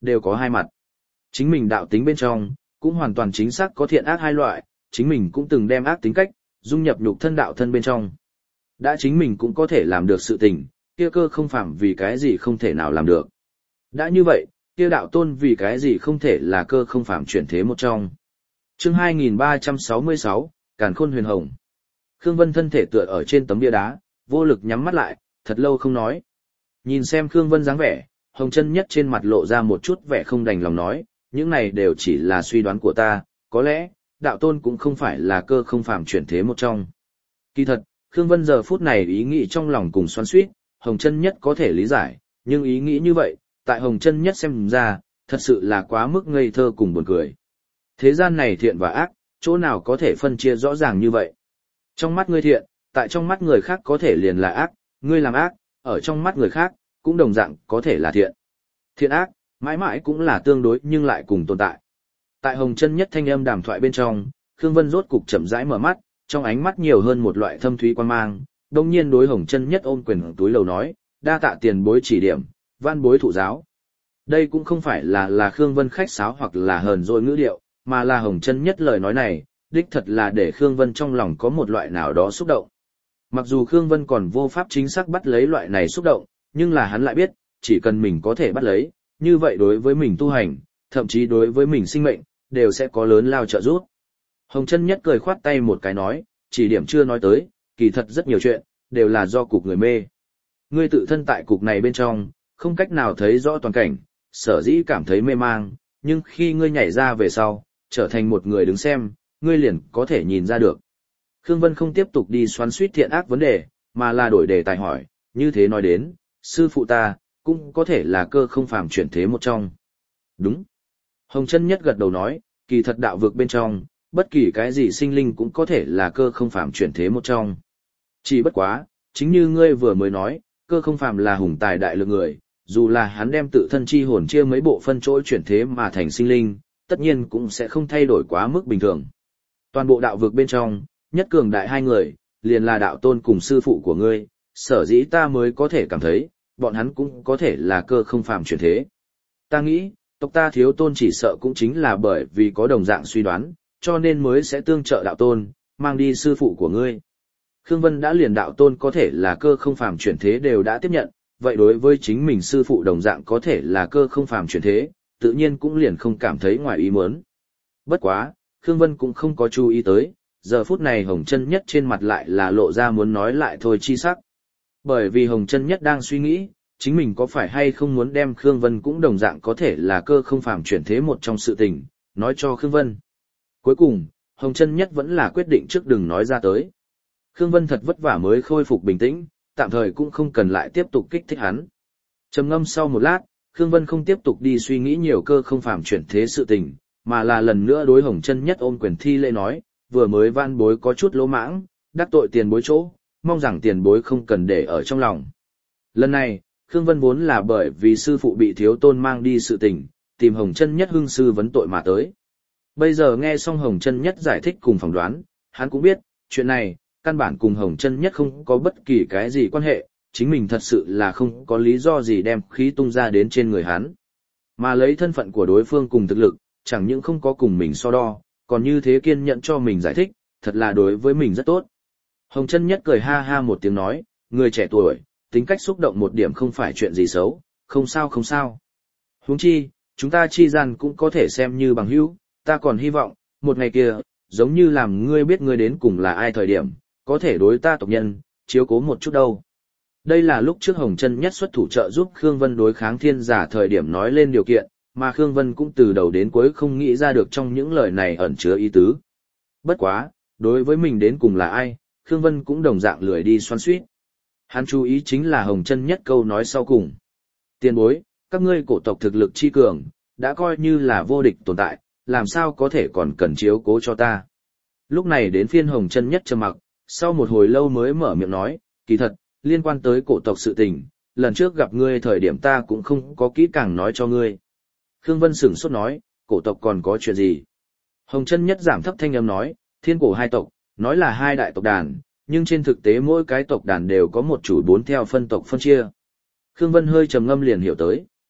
đều có hai mặt. Chính mình đạo tính bên trong, cũng hoàn toàn chính xác có thiện ác hai loại, chính mình cũng từng đem ác tính cách, dung nhập nhục thân đạo thân bên trong. Đã chính mình cũng có thể làm được sự tình, kia cơ không phạm vì cái gì không thể nào làm được. Đã như vậy, kia đạo tôn vì cái gì không thể là cơ không phạm chuyển thế một trong. Chương hai nghìn ba trăm sáu mươi sáu, Càn Khôn Huyền Hồng. Khương Vân thân thể tựa ở trên tấm bia đá, vô lực nhắm mắt lại, thật lâu không nói. Nhìn xem Khương Vân dáng vẻ, Hồng Chân Nhất trên mặt lộ ra một chút vẻ không đành lòng nói, những này đều chỉ là suy đoán của ta, có lẽ, đạo tôn cũng không phải là cơ không phàm chuyển thế một trong. Kỳ thật, Khương Vân giờ phút này ý nghĩ trong lòng cùng xoắn xuýt, Hồng Chân Nhất có thể lý giải, nhưng ý nghĩ như vậy, tại Hồng Chân Nhất xem ra, thật sự là quá mức ngây thơ cùng buồn cười. Thế gian này thiện và ác, chỗ nào có thể phân chia rõ ràng như vậy? Trong mắt ngươi thiện, tại trong mắt người khác có thể liền là ác, ngươi làm ác, ở trong mắt người khác, cũng đồng dạng có thể là thiện. Thiện ác, mãi mãi cũng là tương đối nhưng lại cùng tồn tại. Tại Hồng Chân Nhất thanh âm đàm thoại bên trong, Khương Vân rốt cục chậm rãi mở mắt, trong ánh mắt nhiều hơn một loại thâm thúy quan mang, đồng nhiên đối Hồng Chân Nhất ôm quyền túi lầu nói, đa tạ tiền bối chỉ điểm, van bối thụ giáo. Đây cũng không phải là là Khương Vân khách sáo hoặc là hờn dỗi ngữ điệu, mà là Hồng Chân Nhất lời nói này, đích thật là để Khương Vân trong lòng có một loại nào đó xúc động. Mặc dù Khương Vân còn vô pháp chính xác bắt lấy loại này xúc động, nhưng là hắn lại biết, chỉ cần mình có thể bắt lấy, như vậy đối với mình tu hành, thậm chí đối với mình sinh mệnh, đều sẽ có lớn lao trợ giúp. Hồng Chân Nhất cười khoát tay một cái nói, chỉ điểm chưa nói tới, kỳ thật rất nhiều chuyện, đều là do cục người mê. Ngươi tự thân tại cục này bên trong, không cách nào thấy rõ toàn cảnh, sở dĩ cảm thấy mê mang, nhưng khi ngươi nhảy ra về sau, trở thành một người đứng xem, ngươi liền có thể nhìn ra được. Khương Vân không tiếp tục đi xoắn suýt thiện ác vấn đề, mà là đổi đề tài hỏi, như thế nói đến, sư phụ ta, cũng có thể là cơ không phàm chuyển thế một trong. Đúng. Hồng Chân Nhất gật đầu nói, kỳ thật đạo vực bên trong, bất kỳ cái gì sinh linh cũng có thể là cơ không phàm chuyển thế một trong. Chỉ bất quá, chính như ngươi vừa mới nói, cơ không phàm là hùng tài đại lượng người, dù là hắn đem tự thân chi hồn chia mấy bộ phân chỗ chuyển thế mà thành sinh linh, tất nhiên cũng sẽ không thay đổi quá mức bình thường. Toàn bộ đạo vực bên trong, nhất cường đại hai người, liền là đạo tôn cùng sư phụ của ngươi, sở dĩ ta mới có thể cảm thấy, bọn hắn cũng có thể là cơ không phàm chuyển thế. Ta nghĩ, tộc ta thiếu tôn chỉ sợ cũng chính là bởi vì có đồng dạng suy đoán, cho nên mới sẽ tương trợ đạo tôn, mang đi sư phụ của ngươi. Khương Vân đã liền đạo tôn có thể là cơ không phàm chuyển thế đều đã tiếp nhận, vậy đối với chính mình sư phụ đồng dạng có thể là cơ không phàm chuyển thế, tự nhiên cũng liền không cảm thấy ngoài ý muốn. Bất quá, Khương Vân cũng không có chú ý tới, giờ phút này Hồng Chân Nhất trên mặt lại là lộ ra muốn nói lại thôi chi sắc. Bởi vì Hồng Chân Nhất đang suy nghĩ, chính mình có phải hay không muốn đem Khương Vân cũng đồng dạng có thể là cơ không phàm chuyển thế một trong sự tình, nói cho Khương Vân. Cuối cùng, Hồng Chân Nhất vẫn là quyết định trước đừng nói ra tới. Khương Vân thật vất vả mới khôi phục bình tĩnh, tạm thời cũng không cần lại tiếp tục kích thích hắn. Trầm ngâm sau một lát, Khương Vân không tiếp tục đi suy nghĩ nhiều cơ không phàm chuyển thế sự tình, mà là lần nữa đối Hồng Chân Nhất ôm quyền thi lễ nói, vừa mới van bối có chút lỗ mãng, đắc tội tiền bối chỗ, mong rằng tiền bối không cần để ở trong lòng. Lần này, Khương Vân vốn là bởi vì sư phụ bị thiếu tôn mang đi sự tình, tìm Hồng Chân Nhất hưng sư vấn tội mà tới. Bây giờ nghe xong Hồng Chân Nhất giải thích cùng phỏng đoán, hắn cũng biết, chuyện này, căn bản cùng Hồng Chân Nhất không có bất kỳ cái gì quan hệ, chính mình thật sự là không có lý do gì đem khí tung ra đến trên người hắn. Mà lấy thân phận của đối phương cùng thực lực, chẳng những không có cùng mình so đo, còn như thế kiên nhẫn cho mình giải thích, thật là đối với mình rất tốt. Hồng Chân Nhất cười ha ha một tiếng nói, người trẻ tuổi, tính cách xúc động một điểm không phải chuyện gì xấu, không sao không sao. Huống chi, chúng ta chi gian cũng có thể xem như bằng hữu, ta còn hy vọng, một ngày kia, giống như làm ngươi biết ngươi đến cùng là ai thời điểm, có thể đối ta tộc nhân, chiếu cố một chút đâu. Đây là lúc trước Hồng Chân Nhất xuất thủ trợ giúp Khương Vân đối kháng thiên giả thời điểm nói lên điều kiện, mà Khương Vân cũng từ đầu đến cuối không nghĩ ra được trong những lời này ẩn chứa ý tứ. Bất quá, đối với mình đến cùng là ai, Khương Vân cũng đồng dạng lười đi xoắn xuýt. Hắn chú ý chính là Hồng Chân Nhất câu nói sau cùng. Tiền bối, các ngươi cổ tộc thực lực chi cường, đã coi như là vô địch tồn tại, làm sao có thể còn cần chiếu cố cho ta. Lúc này đến phiên Hồng Chân Nhất trầm mặc, sau một hồi lâu mới mở miệng nói, kỳ thật, liên quan tới cổ tộc sự tình, lần trước gặp ngươi thời điểm ta cũng không có kỹ càng nói cho ngươi. Khương Vân sửng sốt nói, cổ tộc còn có chuyện gì? Hồng Chân Nhất giảm thấp thanh âm nói, thiên cổ hai tộc, nói là hai đại tộc đàn, nhưng trên thực tế mỗi cái tộc đàn đều có một chủ bốn theo phân tộc phân chia. Khương Vân hơi trầm ngâm liền hiểu tới.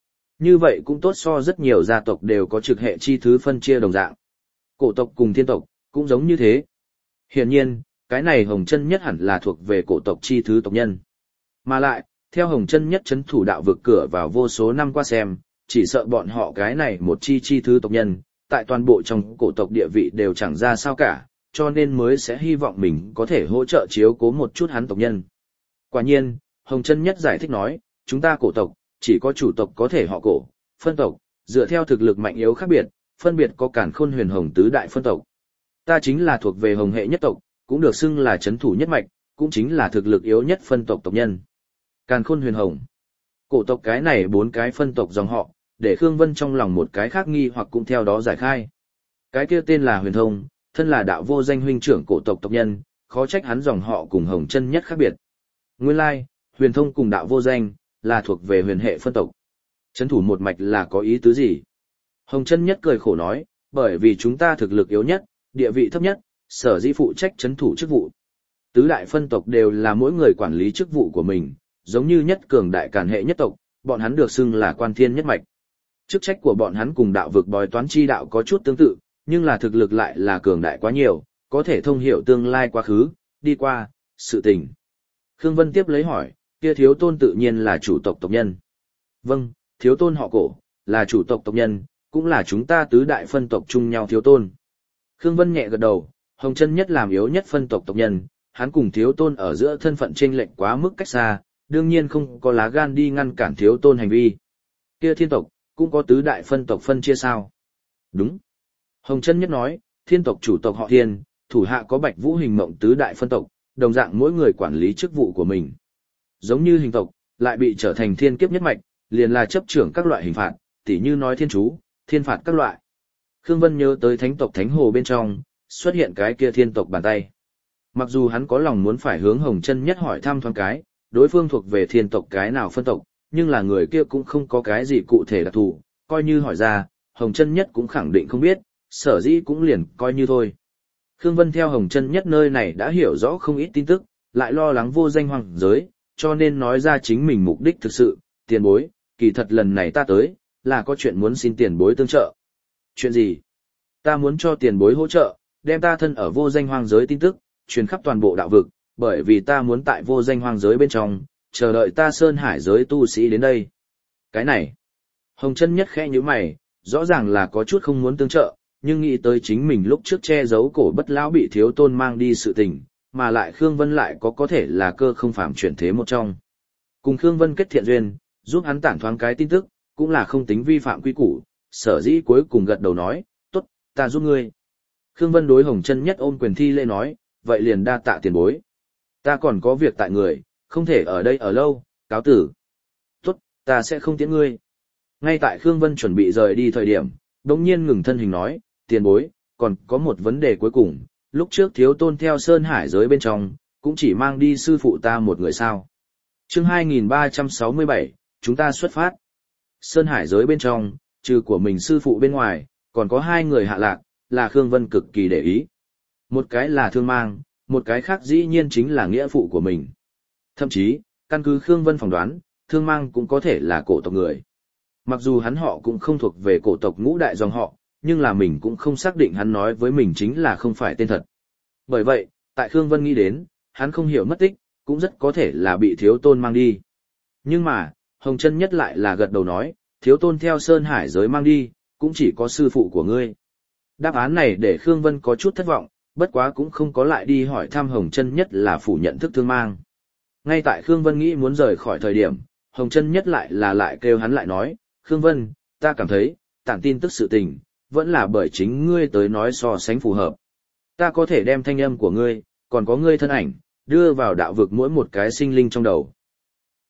như vậy cũng tốt so rất nhiều gia tộc đều có trực hệ chi thứ phân chia đồng dạng. Cổ tộc cùng thiên tộc, cũng giống như thế. Hiển nhiên, cái này Hồng Chân Nhất hẳn là thuộc về cổ tộc chi thứ tộc nhân. Mà lại, theo Hồng Chân Nhất chấn thủ đạo vực cửa vào vô số năm qua xem, chỉ sợ bọn họ cái này một chi chi thứ tộc nhân, tại toàn bộ trong cổ tộc địa vị đều chẳng ra sao cả, cho nên mới sẽ hy vọng mình có thể hỗ trợ chiếu cố một chút hắn tộc nhân. Quả nhiên, Hồng Chân Nhất giải thích nói, chúng ta cổ tộc, chỉ có chủ tộc có thể họ cổ, phân tộc, dựa theo thực lực mạnh yếu khác biệt, phân biệt có Càn Khôn Huyền Hồng tứ đại phân tộc. Ta chính là thuộc về Hồng hệ nhất tộc, cũng được xưng là chấn thủ nhất mạch, cũng chính là thực lực yếu nhất phân tộc tộc nhân. Càn Khôn Huyền Hồng. Cổ tộc cái này bốn cái phân tộc dòng họ, để Khương Vân trong lòng một cái khác nghi hoặc cũng theo đó giải khai. Cái kia tên là Huyền Thông, thân là đạo vô danh huynh trưởng cổ tộc tộc nhân, khó trách hắn dòng họ cùng Hồng Chân Nhất khác biệt. Nguyên lai, Huyền Thông cùng đạo vô danh, là thuộc về huyền hệ phân tộc. Chấn thủ một mạch là có ý tứ gì? Hồng Chân Nhất cười khổ nói, bởi vì chúng ta thực lực yếu nhất, địa vị thấp nhất, sở dĩ phụ trách chấn thủ chức vụ. Tứ đại phân tộc đều là mỗi người quản lý chức vụ của mình, giống như nhất cường đại Càn hệ nhất tộc, bọn hắn được xưng là quan thiên nhất mạch. Chức trách của bọn hắn cùng đạo vực bói toán chi đạo có chút tương tự, nhưng là thực lực lại là cường đại quá nhiều, có thể thông hiểu tương lai quá khứ, đi qua, sự tình. Khương Vân tiếp lấy hỏi, kia Thiếu Tôn tự nhiên là chủ tộc tộc nhân. Vâng, Thiếu Tôn họ cổ, là chủ tộc tộc nhân, cũng là chúng ta tứ đại phân tộc chung nhau Thiếu Tôn. Khương Vân nhẹ gật đầu, Hồng Chân Nhất làm yếu nhất phân tộc tộc nhân, hắn cùng Thiếu Tôn ở giữa thân phận chênh lệch quá mức cách xa, đương nhiên không có lá gan đi ngăn cản Thiếu Tôn hành vi. Kia thiên tộc, cũng có tứ đại phân tộc phân chia sao? Đúng. Hồng Chân Nhất nói, thiên tộc chủ tộc họ Thiên, thủ hạ có Bạch Vũ Hình Mộng tứ đại phân tộc, đồng dạng mỗi người quản lý chức vụ của mình. Giống như hình tộc, lại bị trở thành thiên kiếp nhất mạch, liền là chấp trưởng các loại hình phạt, tỉ như nói thiên chú, thiên phạt các loại. Khương Vân nhớ tới thánh tộc thánh hồ bên trong, xuất hiện cái kia thiên tộc bàn tay. Mặc dù hắn có lòng muốn phải hướng Hồng Chân Nhất hỏi thăm thoáng cái, đối phương thuộc về thiên tộc cái nào phân tộc, nhưng là người kia cũng không có cái gì cụ thể đặc thù, coi như hỏi ra, Hồng Chân Nhất cũng khẳng định không biết, sở dĩ cũng liền coi như thôi. Khương Vân theo Hồng Chân Nhất nơi này đã hiểu rõ không ít tin tức, lại lo lắng vô danh hoàng giới, cho nên nói ra chính mình mục đích thực sự, tiền bối, kỳ thật lần này ta tới, là có chuyện muốn xin tiền bối tương trợ. Chuyện gì? Ta muốn cho tiền bối hỗ trợ, đem ta thân ở vô danh hoang giới tin tức, truyền khắp toàn bộ đạo vực, bởi vì ta muốn tại vô danh hoang giới bên trong, chờ đợi ta sơn hải giới tu sĩ đến đây. Cái này, Hồng Chân Nhất khẽ nhíu mày, rõ ràng là có chút không muốn tương trợ, nhưng nghĩ tới chính mình lúc trước che giấu cổ bất lão bị Thiếu Tôn mang đi sự tình, mà lại Khương Vân lại có có thể là cơ không phàm chuyển thế một trong. Cùng Khương Vân kết thiện duyên, giúp hắn tản thoáng cái tin tức, cũng là không tính vi phạm quy củ, sở dĩ cuối cùng gật đầu nói, tốt, ta giúp ngươi. Khương Vân đối Hồng Chân Nhất ôm quyền thi lễ nói, vậy liền đa tạ tiền bối. Ta còn có việc tại người, không thể ở đây ở lâu, cáo tử. Tốt, ta sẽ không tiễn ngươi. Ngay tại Khương Vân chuẩn bị rời đi thời điểm, đống nhiên ngừng thân hình nói, tiền bối, còn có một vấn đề cuối cùng, lúc trước Thiếu Tôn theo Sơn Hải giới bên trong, cũng chỉ mang đi sư phụ ta một người sao. Chương hai nghìn ba trăm sáu mươi bảy, chúng ta xuất phát. Sơn Hải giới bên trong, trừ của mình sư phụ bên ngoài, còn có hai người hạ lạc, là Khương Vân cực kỳ để ý. Một cái là Thương Mang, một cái khác dĩ nhiên chính là nghĩa phụ của mình. Thậm chí, căn cứ Khương Vân phỏng đoán, Thương Mang cũng có thể là cổ tộc người. Mặc dù hắn họ cũng không thuộc về cổ tộc ngũ đại dòng họ, nhưng là mình cũng không xác định hắn nói với mình chính là không phải tên thật. Bởi vậy, tại Khương Vân nghĩ đến, hắn không hiểu mất tích, cũng rất có thể là bị Thiếu Tôn mang đi. Nhưng mà, Hồng Chân Nhất lại là gật đầu nói, Thiếu Tôn theo Sơn Hải giới mang đi, cũng chỉ có sư phụ của ngươi. Đáp án này để Khương Vân có chút thất vọng, bất quá cũng không có lại đi hỏi thăm Hồng Chân Nhất là phủ nhận thức Thương Mang. Ngay tại Khương Vân nghĩ muốn rời khỏi thời điểm, Hồng Chân Nhất lại là lại kêu hắn lại nói, Khương Vân, ta cảm thấy, tản tin tức sự tình, vẫn là bởi chính ngươi tới nói so sánh phù hợp. Ta có thể đem thanh âm của ngươi, còn có ngươi thân ảnh, đưa vào đạo vực mỗi một cái sinh linh trong đầu.